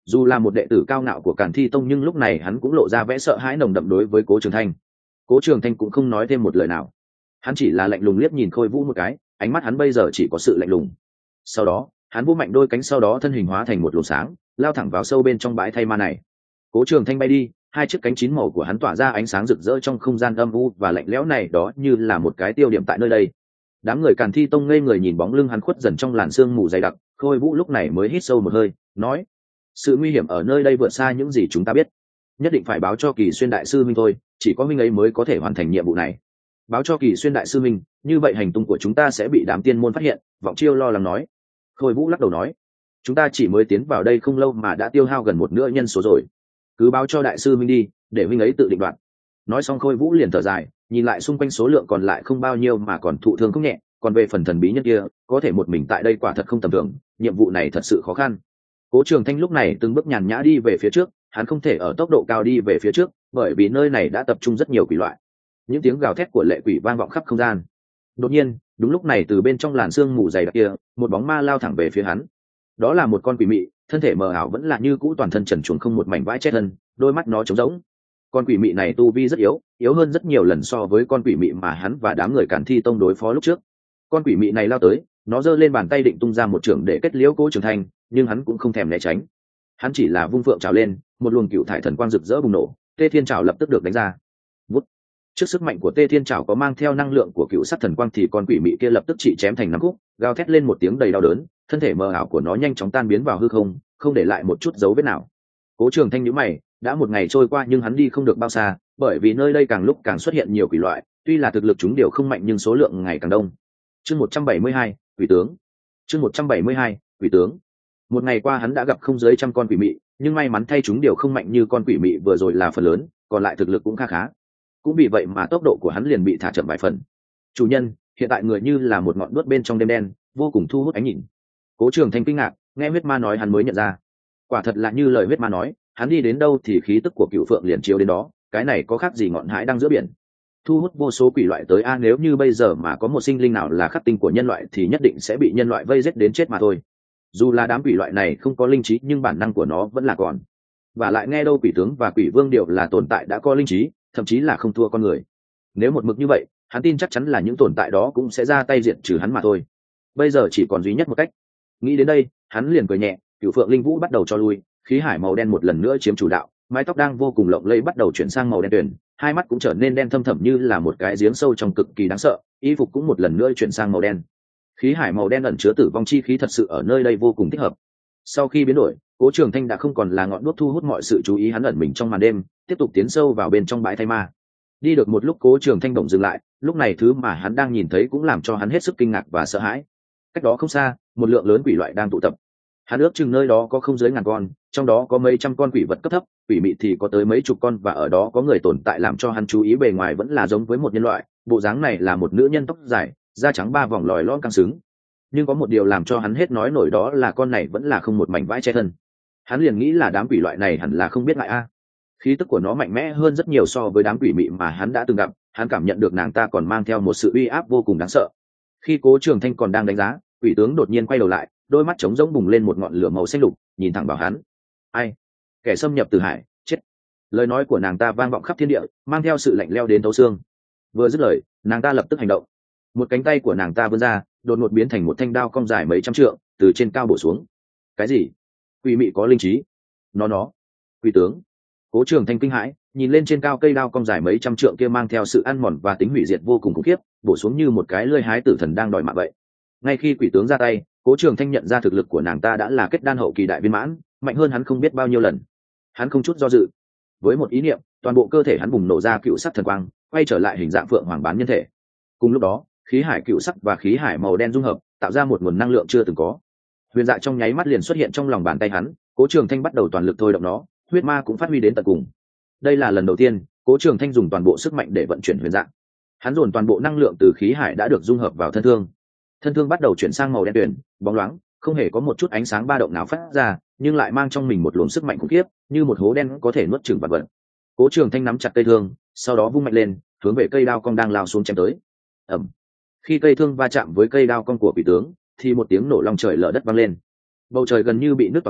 Dù là một đệ tử cao ngạo của Càn Thi Tông nhưng lúc này hắn cũng lộ ra vẻ sợ hãi nồng đậm đối với Cố Trường Thanh. Cố Trường Thanh cũng không nói thêm một lời nào, hắn chỉ là lạnh lùng liếc nhìn Khôi Vũ một cái, ánh mắt hắn bây giờ chỉ có sự lạnh lùng. Sau đó hắn vỗ mạnh đôi cánh, sau đó thân hình hóa thành một luồng sáng lao thẳng vào sâu bên trong bãi thay ma này. Cố Trường Thanh bay đi, hai chiếc cánh chín màu của hắn tỏa ra ánh sáng rực rỡ trong không gian âm u và lạnh lẽo này, đó như là một cái tiêu điểm tại nơi đây. Đám người Càn Thi Tông ngây người nhìn bóng lưng hắn khuất dần trong làn sương mù dày đặc. Khôi Vũ lúc này mới hít sâu một hơi, nói: sự nguy hiểm ở nơi đây vượt xa những gì chúng ta biết, nhất định phải báo cho Kỳ Xuyên đại sư minh thôi, chỉ có minh ấy mới có thể hoàn thành nhiệm vụ này. Báo cho Kỳ Xuyên đại sư minh, như vậy hành tung của chúng ta sẽ bị đám tiên môn phát hiện. Vọng Chiêu lo lắng nói. Khôi Vũ lắc đầu nói: chúng ta chỉ mới tiến vào đây không lâu mà đã tiêu hao gần một nửa nhân số rồi, cứ báo cho đại sư minh đi, để minh ấy tự định đoạt. Nói xong Khôi Vũ liền thở dài, nhìn lại xung quanh số lượng còn lại không bao nhiêu mà còn thụ thương không nhẹ, còn về phần thần bí nhân kia, có thể một mình tại đây quả thật không tầm thường, nhiệm vụ này thật sự khó khăn. Cố Trường Thanh lúc này từng bước nhàn nhã đi về phía trước, hắn không thể ở tốc độ cao đi về phía trước, bởi vì nơi này đã tập trung rất nhiều quỷ loại. Những tiếng gào thét của lệ quỷ vang vọng khắp không gian. Đột nhiên, đúng lúc này từ bên trong làn sương mù dày đặc kia, một bóng ma lao thẳng về phía hắn. Đó là một con quỷ mị, thân thể mờ ảo vẫn là như cũ, toàn thân trần truồng không một mảnh vãi chết thân, đôi mắt nó trống rỗng. Con quỷ mị này tu vi rất yếu, yếu hơn rất nhiều lần so với con quỷ mị mà hắn và đám người Càn Thi Tông đối phó lúc trước. Con quỷ mị này lao tới, nó giơ lên bàn tay định tung ra một chưởng để kết liễu Cố Trường Thanh, nhưng hắn cũng không thèm né tránh. Hắn chỉ là vung phượng trào lên, một luồng cựu thải thần quang rực rỡ bùng nổ, Tê Thiên Trảo lập tức được đánh ra. Vút. Trước sức mạnh của Tê Thiên Trảo có mang theo năng lượng của cựu sắc thần quang thì con quỷ mị kia lập tức chỉ chém thành năm khúc, gào thét lên một tiếng đầy đau đớn, thân thể mờ ảo của nó nhanh chóng tan biến vào hư không, không để lại một chút dấu vết nào. Cố Trường Thanh nhíu mày, đã một ngày trôi qua nhưng hắn đi không được bao xa, bởi vì nơi đây càng lúc càng xuất hiện nhiều quỷ loại, tuy là thực lực chúng đều không mạnh nhưng số lượng ngày càng đông. Chương một trăm bảy mươi hai, quỷ tướng. Chương một trăm bảy mươi hai, quỷ tướng. Một ngày qua hắn đã gặp không dưới trăm con quỷ mị, nhưng may mắn thay chúng đều không mạnh như con quỷ mị vừa rồi là phần lớn, còn lại thực lực cũng khá khá. Cũng vì vậy mà tốc độ của hắn liền bị thả chậm vài phần. Chủ nhân, hiện tại người như là một ngọn đuốc bên trong đêm đen, vô cùng thu hút ánh nhìn. Cố Trường Thanh kinh ngạc, nghe huyết ma nói hắn mới nhận ra, quả thật là như lời huyết ma nói, hắn đi đến đâu thì khí tức của Cửu Phượng liền chiếu đến đó, cái này có khác gì ngọn hải đang giữa biển, thu hút vô số quỷ loại tới. A nếu như bây giờ mà có một sinh linh nào là khắc tinh của nhân loại thì nhất định sẽ bị nhân loại vây giết đến chết mà thôi. Dù là đám quỷ loại này không có linh trí nhưng bản năng của nó vẫn là còn. Và lại nghe đâu quỷ tướng và quỷ vương đều là tồn tại đã có linh trí, thậm chí là không thua con người. Nếu một mực như vậy, hắn tin chắc chắn là những tồn tại đó cũng sẽ ra tay diệt trừ hắn mà thôi. Bây giờ chỉ còn duy nhất một cách. Nghĩ đến đây, hắn liền cười nhẹ, Cửu Phượng linh vũ bắt đầu cho lui, khí hải màu đen một lần nữa chiếm chủ đạo, mái tóc đang vô cùng lộng lẫy bắt đầu chuyển sang màu đen tuyền, hai mắt cũng trở nên đen thâm thẳm như là một cái giếng sâu trong cực kỳ đáng sợ, y phục cũng một lần nữa chuyển sang màu đen. Khí hải màu đen ẩn chứa tử vong chi khí thật sự ở nơi đây vô cùng thích hợp. Sau khi biến đổi, Cố Trường Thanh đã không còn là ngọn đuốc thu hút mọi sự chú ý, hắn ẩn mình trong màn đêm, tiếp tục tiến sâu vào bên trong bãi thay ma. Đi được một lúc Cố Trường Thanh bỗng dừng lại, lúc này thứ mà hắn đang nhìn thấy cũng làm cho hắn hết sức kinh ngạc và sợ hãi. Cách đó không xa, một lượng lớn quỷ loại đang tụ tập. Hắn ước chừng nơi đó có không dưới ngàn con, trong đó có mấy trăm con quỷ vật cấp thấp, quỷ mị thì có tới mấy chục con, và ở đó có người tồn tại làm cho hắn chú ý. Bề ngoài vẫn là giống với một nhân loại, bộ dáng này là một nữ nhân tóc dài, da trắng ba vòng lòi lõm căng xứng. Nhưng có một điều làm cho hắn hết nói nổi, đó là con này vẫn là không một mảnh vãi che thân. Hắn liền nghĩ là đám quỷ loại này hẳn là không biết ngại a. Khí tức của nó mạnh mẽ hơn rất nhiều so với đám quỷ mị mà hắn đã từng gặp, hắn cảm nhận được nàng ta còn mang theo một sự uy áp vô cùng đáng sợ. Khi Cố Trường Thanh còn đang đánh giá, quỷ tướng đột nhiên quay đầu lại, đôi mắt trống rỗng bùng lên một ngọn lửa màu xanh lục, nhìn thẳng vào hắn. Ai? Kẻ xâm nhập từ hải, chết. Lời nói của nàng ta vang vọng khắp thiên địa, mang theo sự lạnh lẽo đến thấu xương. Vừa dứt lời, nàng ta lập tức hành động. Một cánh tay của nàng ta vươn ra, đột ngột biến thành một thanh đao cong dài mấy trăm trượng, từ trên cao bổ xuống. Cái gì? Quỷ mị có linh trí? Nó nó. Quỷ tướng. Cố Trường Thanh kinh hãi, nhìn lên trên cao cây đao cong dài mấy trăm trượng kia mang theo sự ăn mòn và tính hủy diệt vô cùng khủng khiếp, bổ xuống như một cái lưỡi hái tử thần đang đòi mạng vậy. Ngay khi quỷ tướng ra tay, Cố Trường Thanh nhận ra thực lực của nàng ta đã là kết đan hậu kỳ đại viên mãn, mạnh hơn hắn không biết bao nhiêu lần. Hắn không chút do dự, với một ý niệm, toàn bộ cơ thể hắn bùng nổ ra cựu sắc thần quang, quay trở lại hình dạng phượng hoàng bán nhân thể. Cùng lúc đó, khí hải cựu sắc và khí hải màu đen dung hợp, tạo ra một nguồn năng lượng chưa từng có. Huyền dạ trong nháy mắt liền xuất hiện trong lòng bàn tay hắn, Cố Trường Thanh bắt đầu toàn lực thôi động nó, huyết ma cũng phát huy đến tận cùng. Đây là lần đầu tiên Cố Trường Thanh dùng toàn bộ sức mạnh để vận chuyển huyền dạ. Hắn dồn toàn bộ năng lượng từ khí hải đã được dung hợp vào thân thương. Thân thương bắt đầu chuyển sang màu đen tuyền, bóng loáng, không hề có một chút ánh sáng ba động nào phát ra, nhưng lại mang trong mình một luồng sức mạnh khủng khiếp, như một hố đen có thể nuốt chửng vạn vật. Cố Trường Thanh nắm chặt cây thương, sau đó vung mạnh lên, hướng về cây đao cong đang lao xuống chém tới. Ầm. Khi cây thương va chạm với cây đao cong của quỷ tướng, thì một tiếng nổ long trời lở đất vang lên. Bầu trời gần như bị nứt toạc ra,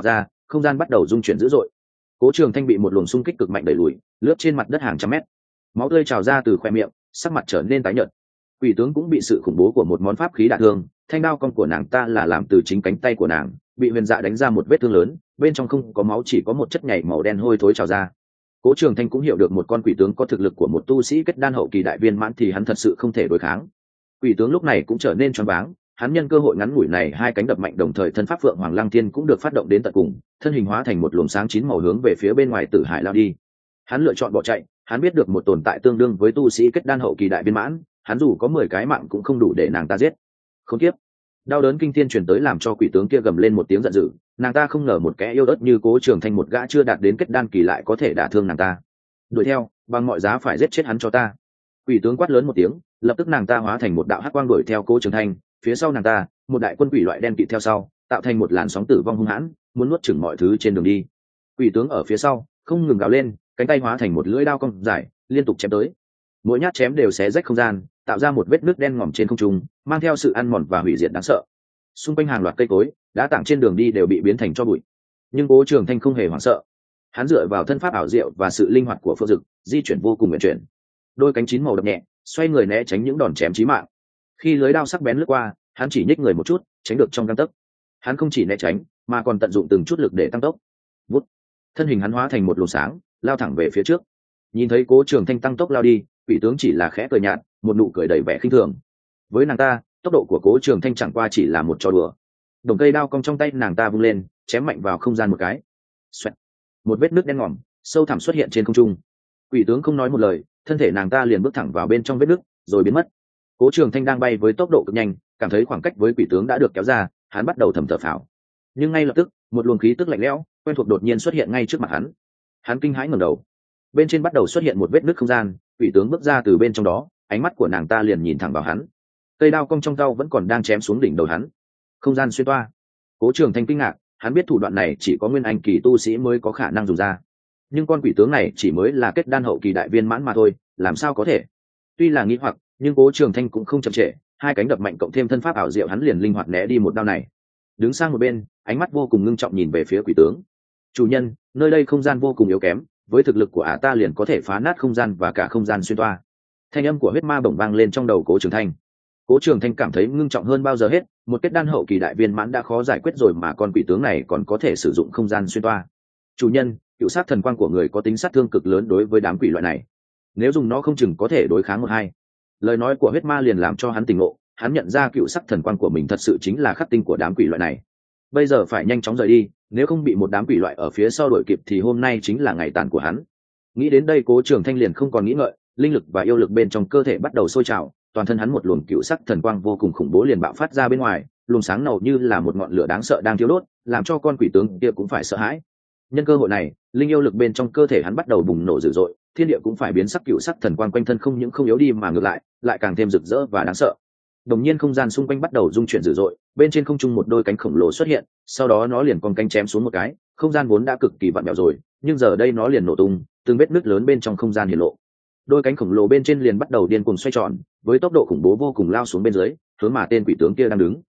không gian bắt đầu rung chuyển dữ dội. Cố Trường Thanh bị một luồng xung kích cực mạnh đẩy lùi, lướt trên mặt đất hàng trăm mét, máu tươi trào ra từ khóe miệng, sắc mặt trở nên tái nhợt. Quỷ tướng cũng bị sự khủng bố của một món pháp khí đả thương, thanh đao cong của nàng ta là làm từ chính cánh tay của nàng, bị huyền dạ đánh ra một vết thương lớn, bên trong không có máu, chỉ có một chất nhảy màu đen hôi thối trào ra. Cố Trường Thanh cũng hiểu được một con quỷ tướng có thực lực của một tu sĩ kết đan hậu kỳ đại viên mãn thì hắn thật sự không thể đối kháng. Quỷ tướng lúc này cũng trở nên choáng váng, hắn nhân cơ hội ngắn ngủi này hai cánh đập mạnh, đồng thời thân pháp Phượng Hoàng Lăng Thiên cũng được phát động đến tận cùng, thân hình hóa thành một luồng sáng chín màu hướng về phía bên ngoài Tử Hải lao đi. Hắn lựa chọn bỏ chạy, hắn biết được một tồn tại tương đương với tu sĩ kết đan hậu kỳ đại viên mãn, hắn dù có mười cái mạng cũng không đủ để nàng ta giết. Khốn kiếp! Đau đớn kinh thiên truyền tới làm cho quỷ tướng kia gầm lên một tiếng giận dữ, nàng ta không ngờ một kẻ yêu ớt như Cố Trường Thanh, một gã chưa đạt đến kết đan kỳ lại có thể đả thương nàng ta. Đuổi theo, bằng mọi giá phải giết chết hắn cho ta! Quỷ tướng quát lớn một tiếng, lập tức nàng ta hóa thành một đạo hắc quang đuổi theo Cố Trường Thanh, phía sau nàng ta, một đại quân quỷ loại đen kịt theo sau, tạo thành một làn sóng tử vong hung hãn, muốn nuốt chửng mọi thứ trên đường đi. Quỷ tướng ở phía sau, không ngừng gào lên, cánh tay hóa thành một lưỡi đao cong dài, liên tục chém tới. Mỗi nhát chém đều xé rách không gian, tạo ra một vết nứt đen ngòm trên không trung, mang theo sự ăn mòn và hủy diệt đáng sợ. Xung quanh hàng loạt cây cối, đá tảng trên đường đi đều bị biến thành tro bụi. Nhưng Cố Trường Thanh không hề hoảng sợ. Hắn dựa vào thân pháp ảo diệu và sự linh hoạt của Phượng Dực, di chuyển vô cùng uyển chuyển. Đôi cánh chín màu đập nhẹ, xoay người né tránh những đòn chém chí mạng. Khi lưới đao sắc bén lướt qua, hắn chỉ nhích người một chút, tránh được trong gang tấc. Hắn không chỉ né tránh, mà còn tận dụng từng chút lực để tăng tốc. Vút, thân hình hắn hóa thành một luồng sáng, lao thẳng về phía trước. Nhìn thấy Cố Trường Thanh tăng tốc lao đi, quỷ tướng chỉ là khẽ cười nhạt, một nụ cười đầy vẻ khinh thường. Với nàng ta, tốc độ của Cố Trường Thanh chẳng qua chỉ là một trò đùa. Đồng cây đao cong trong tay nàng ta vung lên, chém mạnh vào không gian một cái. Xoẹt. Một vết nứt đen ngòm, sâu thẳm xuất hiện trên không trung. Quỷ tướng không nói một lời, thân thể nàng ta liền bước thẳng vào bên trong vết nứt, rồi biến mất. Cố Trường Thanh đang bay với tốc độ cực nhanh, cảm thấy khoảng cách với quỷ tướng đã được kéo ra, hắn bắt đầu thầm thở phào. Nhưng ngay lập tức, một luồng khí tức lạnh lẽo, quen thuộc đột nhiên xuất hiện ngay trước mặt hắn. Hắn kinh hãi ngẩng đầu. Bên trên bắt đầu xuất hiện một vết nứt không gian, quỷ tướng bước ra từ bên trong đó, ánh mắt của nàng ta liền nhìn thẳng vào hắn. Cây đao cong trong cao vẫn còn đang chém xuống đỉnh đầu hắn. Không gian xuyên toa. Cố Trường Thanh kinh ngạc, hắn biết thủ đoạn này chỉ có nguyên anh kỳ tu sĩ mới có khả năng dùng ra. Nhưng con quỷ tướng này chỉ mới là kết đan hậu kỳ đại viên mãn mà thôi, làm sao có thể? Tuy là nghi hoặc, nhưng Cố Trường Thanh cũng không chậm trễ, hai cánh đập mạnh cộng thêm thân pháp ảo diệu, hắn liền linh hoạt né đi một đao này. Đứng sang một bên, ánh mắt vô cùng ngưng trọng nhìn về phía quỷ tướng. Chủ nhân, nơi đây không gian vô cùng yếu kém, với thực lực của ả ta liền có thể phá nát không gian và cả không gian xuyên toa. Thanh âm của huyết ma bổng vang lên trong đầu Cố Trường Thanh. Cố Trường Thanh cảm thấy ngưng trọng hơn bao giờ hết, một kết đan hậu kỳ đại viên mãn đã khó giải quyết rồi mà con quỷ tướng này còn có thể sử dụng không gian xuyên toa. Chủ nhân, cựu sát thần quang của người có tính sát thương cực lớn đối với đám quỷ loại này. Nếu dùng nó không chừng có thể đối kháng một hai. Lời nói của huyết ma liền làm cho hắn tỉnh ngộ, hắn nhận ra cựu sắc thần quang của mình thật sự chính là khắc tinh của đám quỷ loại này. Bây giờ phải nhanh chóng rời đi, nếu không bị một đám quỷ loại ở phía sau đuổi kịp thì hôm nay chính là ngày tàn của hắn. Nghĩ đến đây, Cố Trường Thanh liền không còn nghĩ ngợi, linh lực và yêu lực bên trong cơ thể bắt đầu sôi trào, toàn thân hắn một luồng cựu sắc thần quang vô cùng khủng bố liền bạo phát ra bên ngoài, luồng sáng nầu như là một ngọn lửa đáng sợ đang thiêu đốt, làm cho con quỷ tướng kia cũng phải sợ hãi. Nhân cơ hội này, linh yêu lực bên trong cơ thể hắn bắt đầu bùng nổ dữ dội, thiên địa cũng phải biến sắc, cựu sắc thần quang quanh thân không những không yếu đi mà ngược lại, lại càng thêm rực rỡ và đáng sợ. Đồng nhiên không gian xung quanh bắt đầu rung chuyển dữ dội, bên trên không trung một đôi cánh khổng lồ xuất hiện, sau đó nó liền cong cánh chém xuống một cái, không gian vốn đã cực kỳ vặn vẹo rồi, nhưng giờ đây nó liền nổ tung, từng vết nứt lớn bên trong không gian hiện lộ. Đôi cánh khổng lồ bên trên liền bắt đầu điên cuồng xoay tròn, với tốc độ khủng bố vô cùng lao xuống bên dưới, hướng mà tên quỷ tướng kia đang đứng.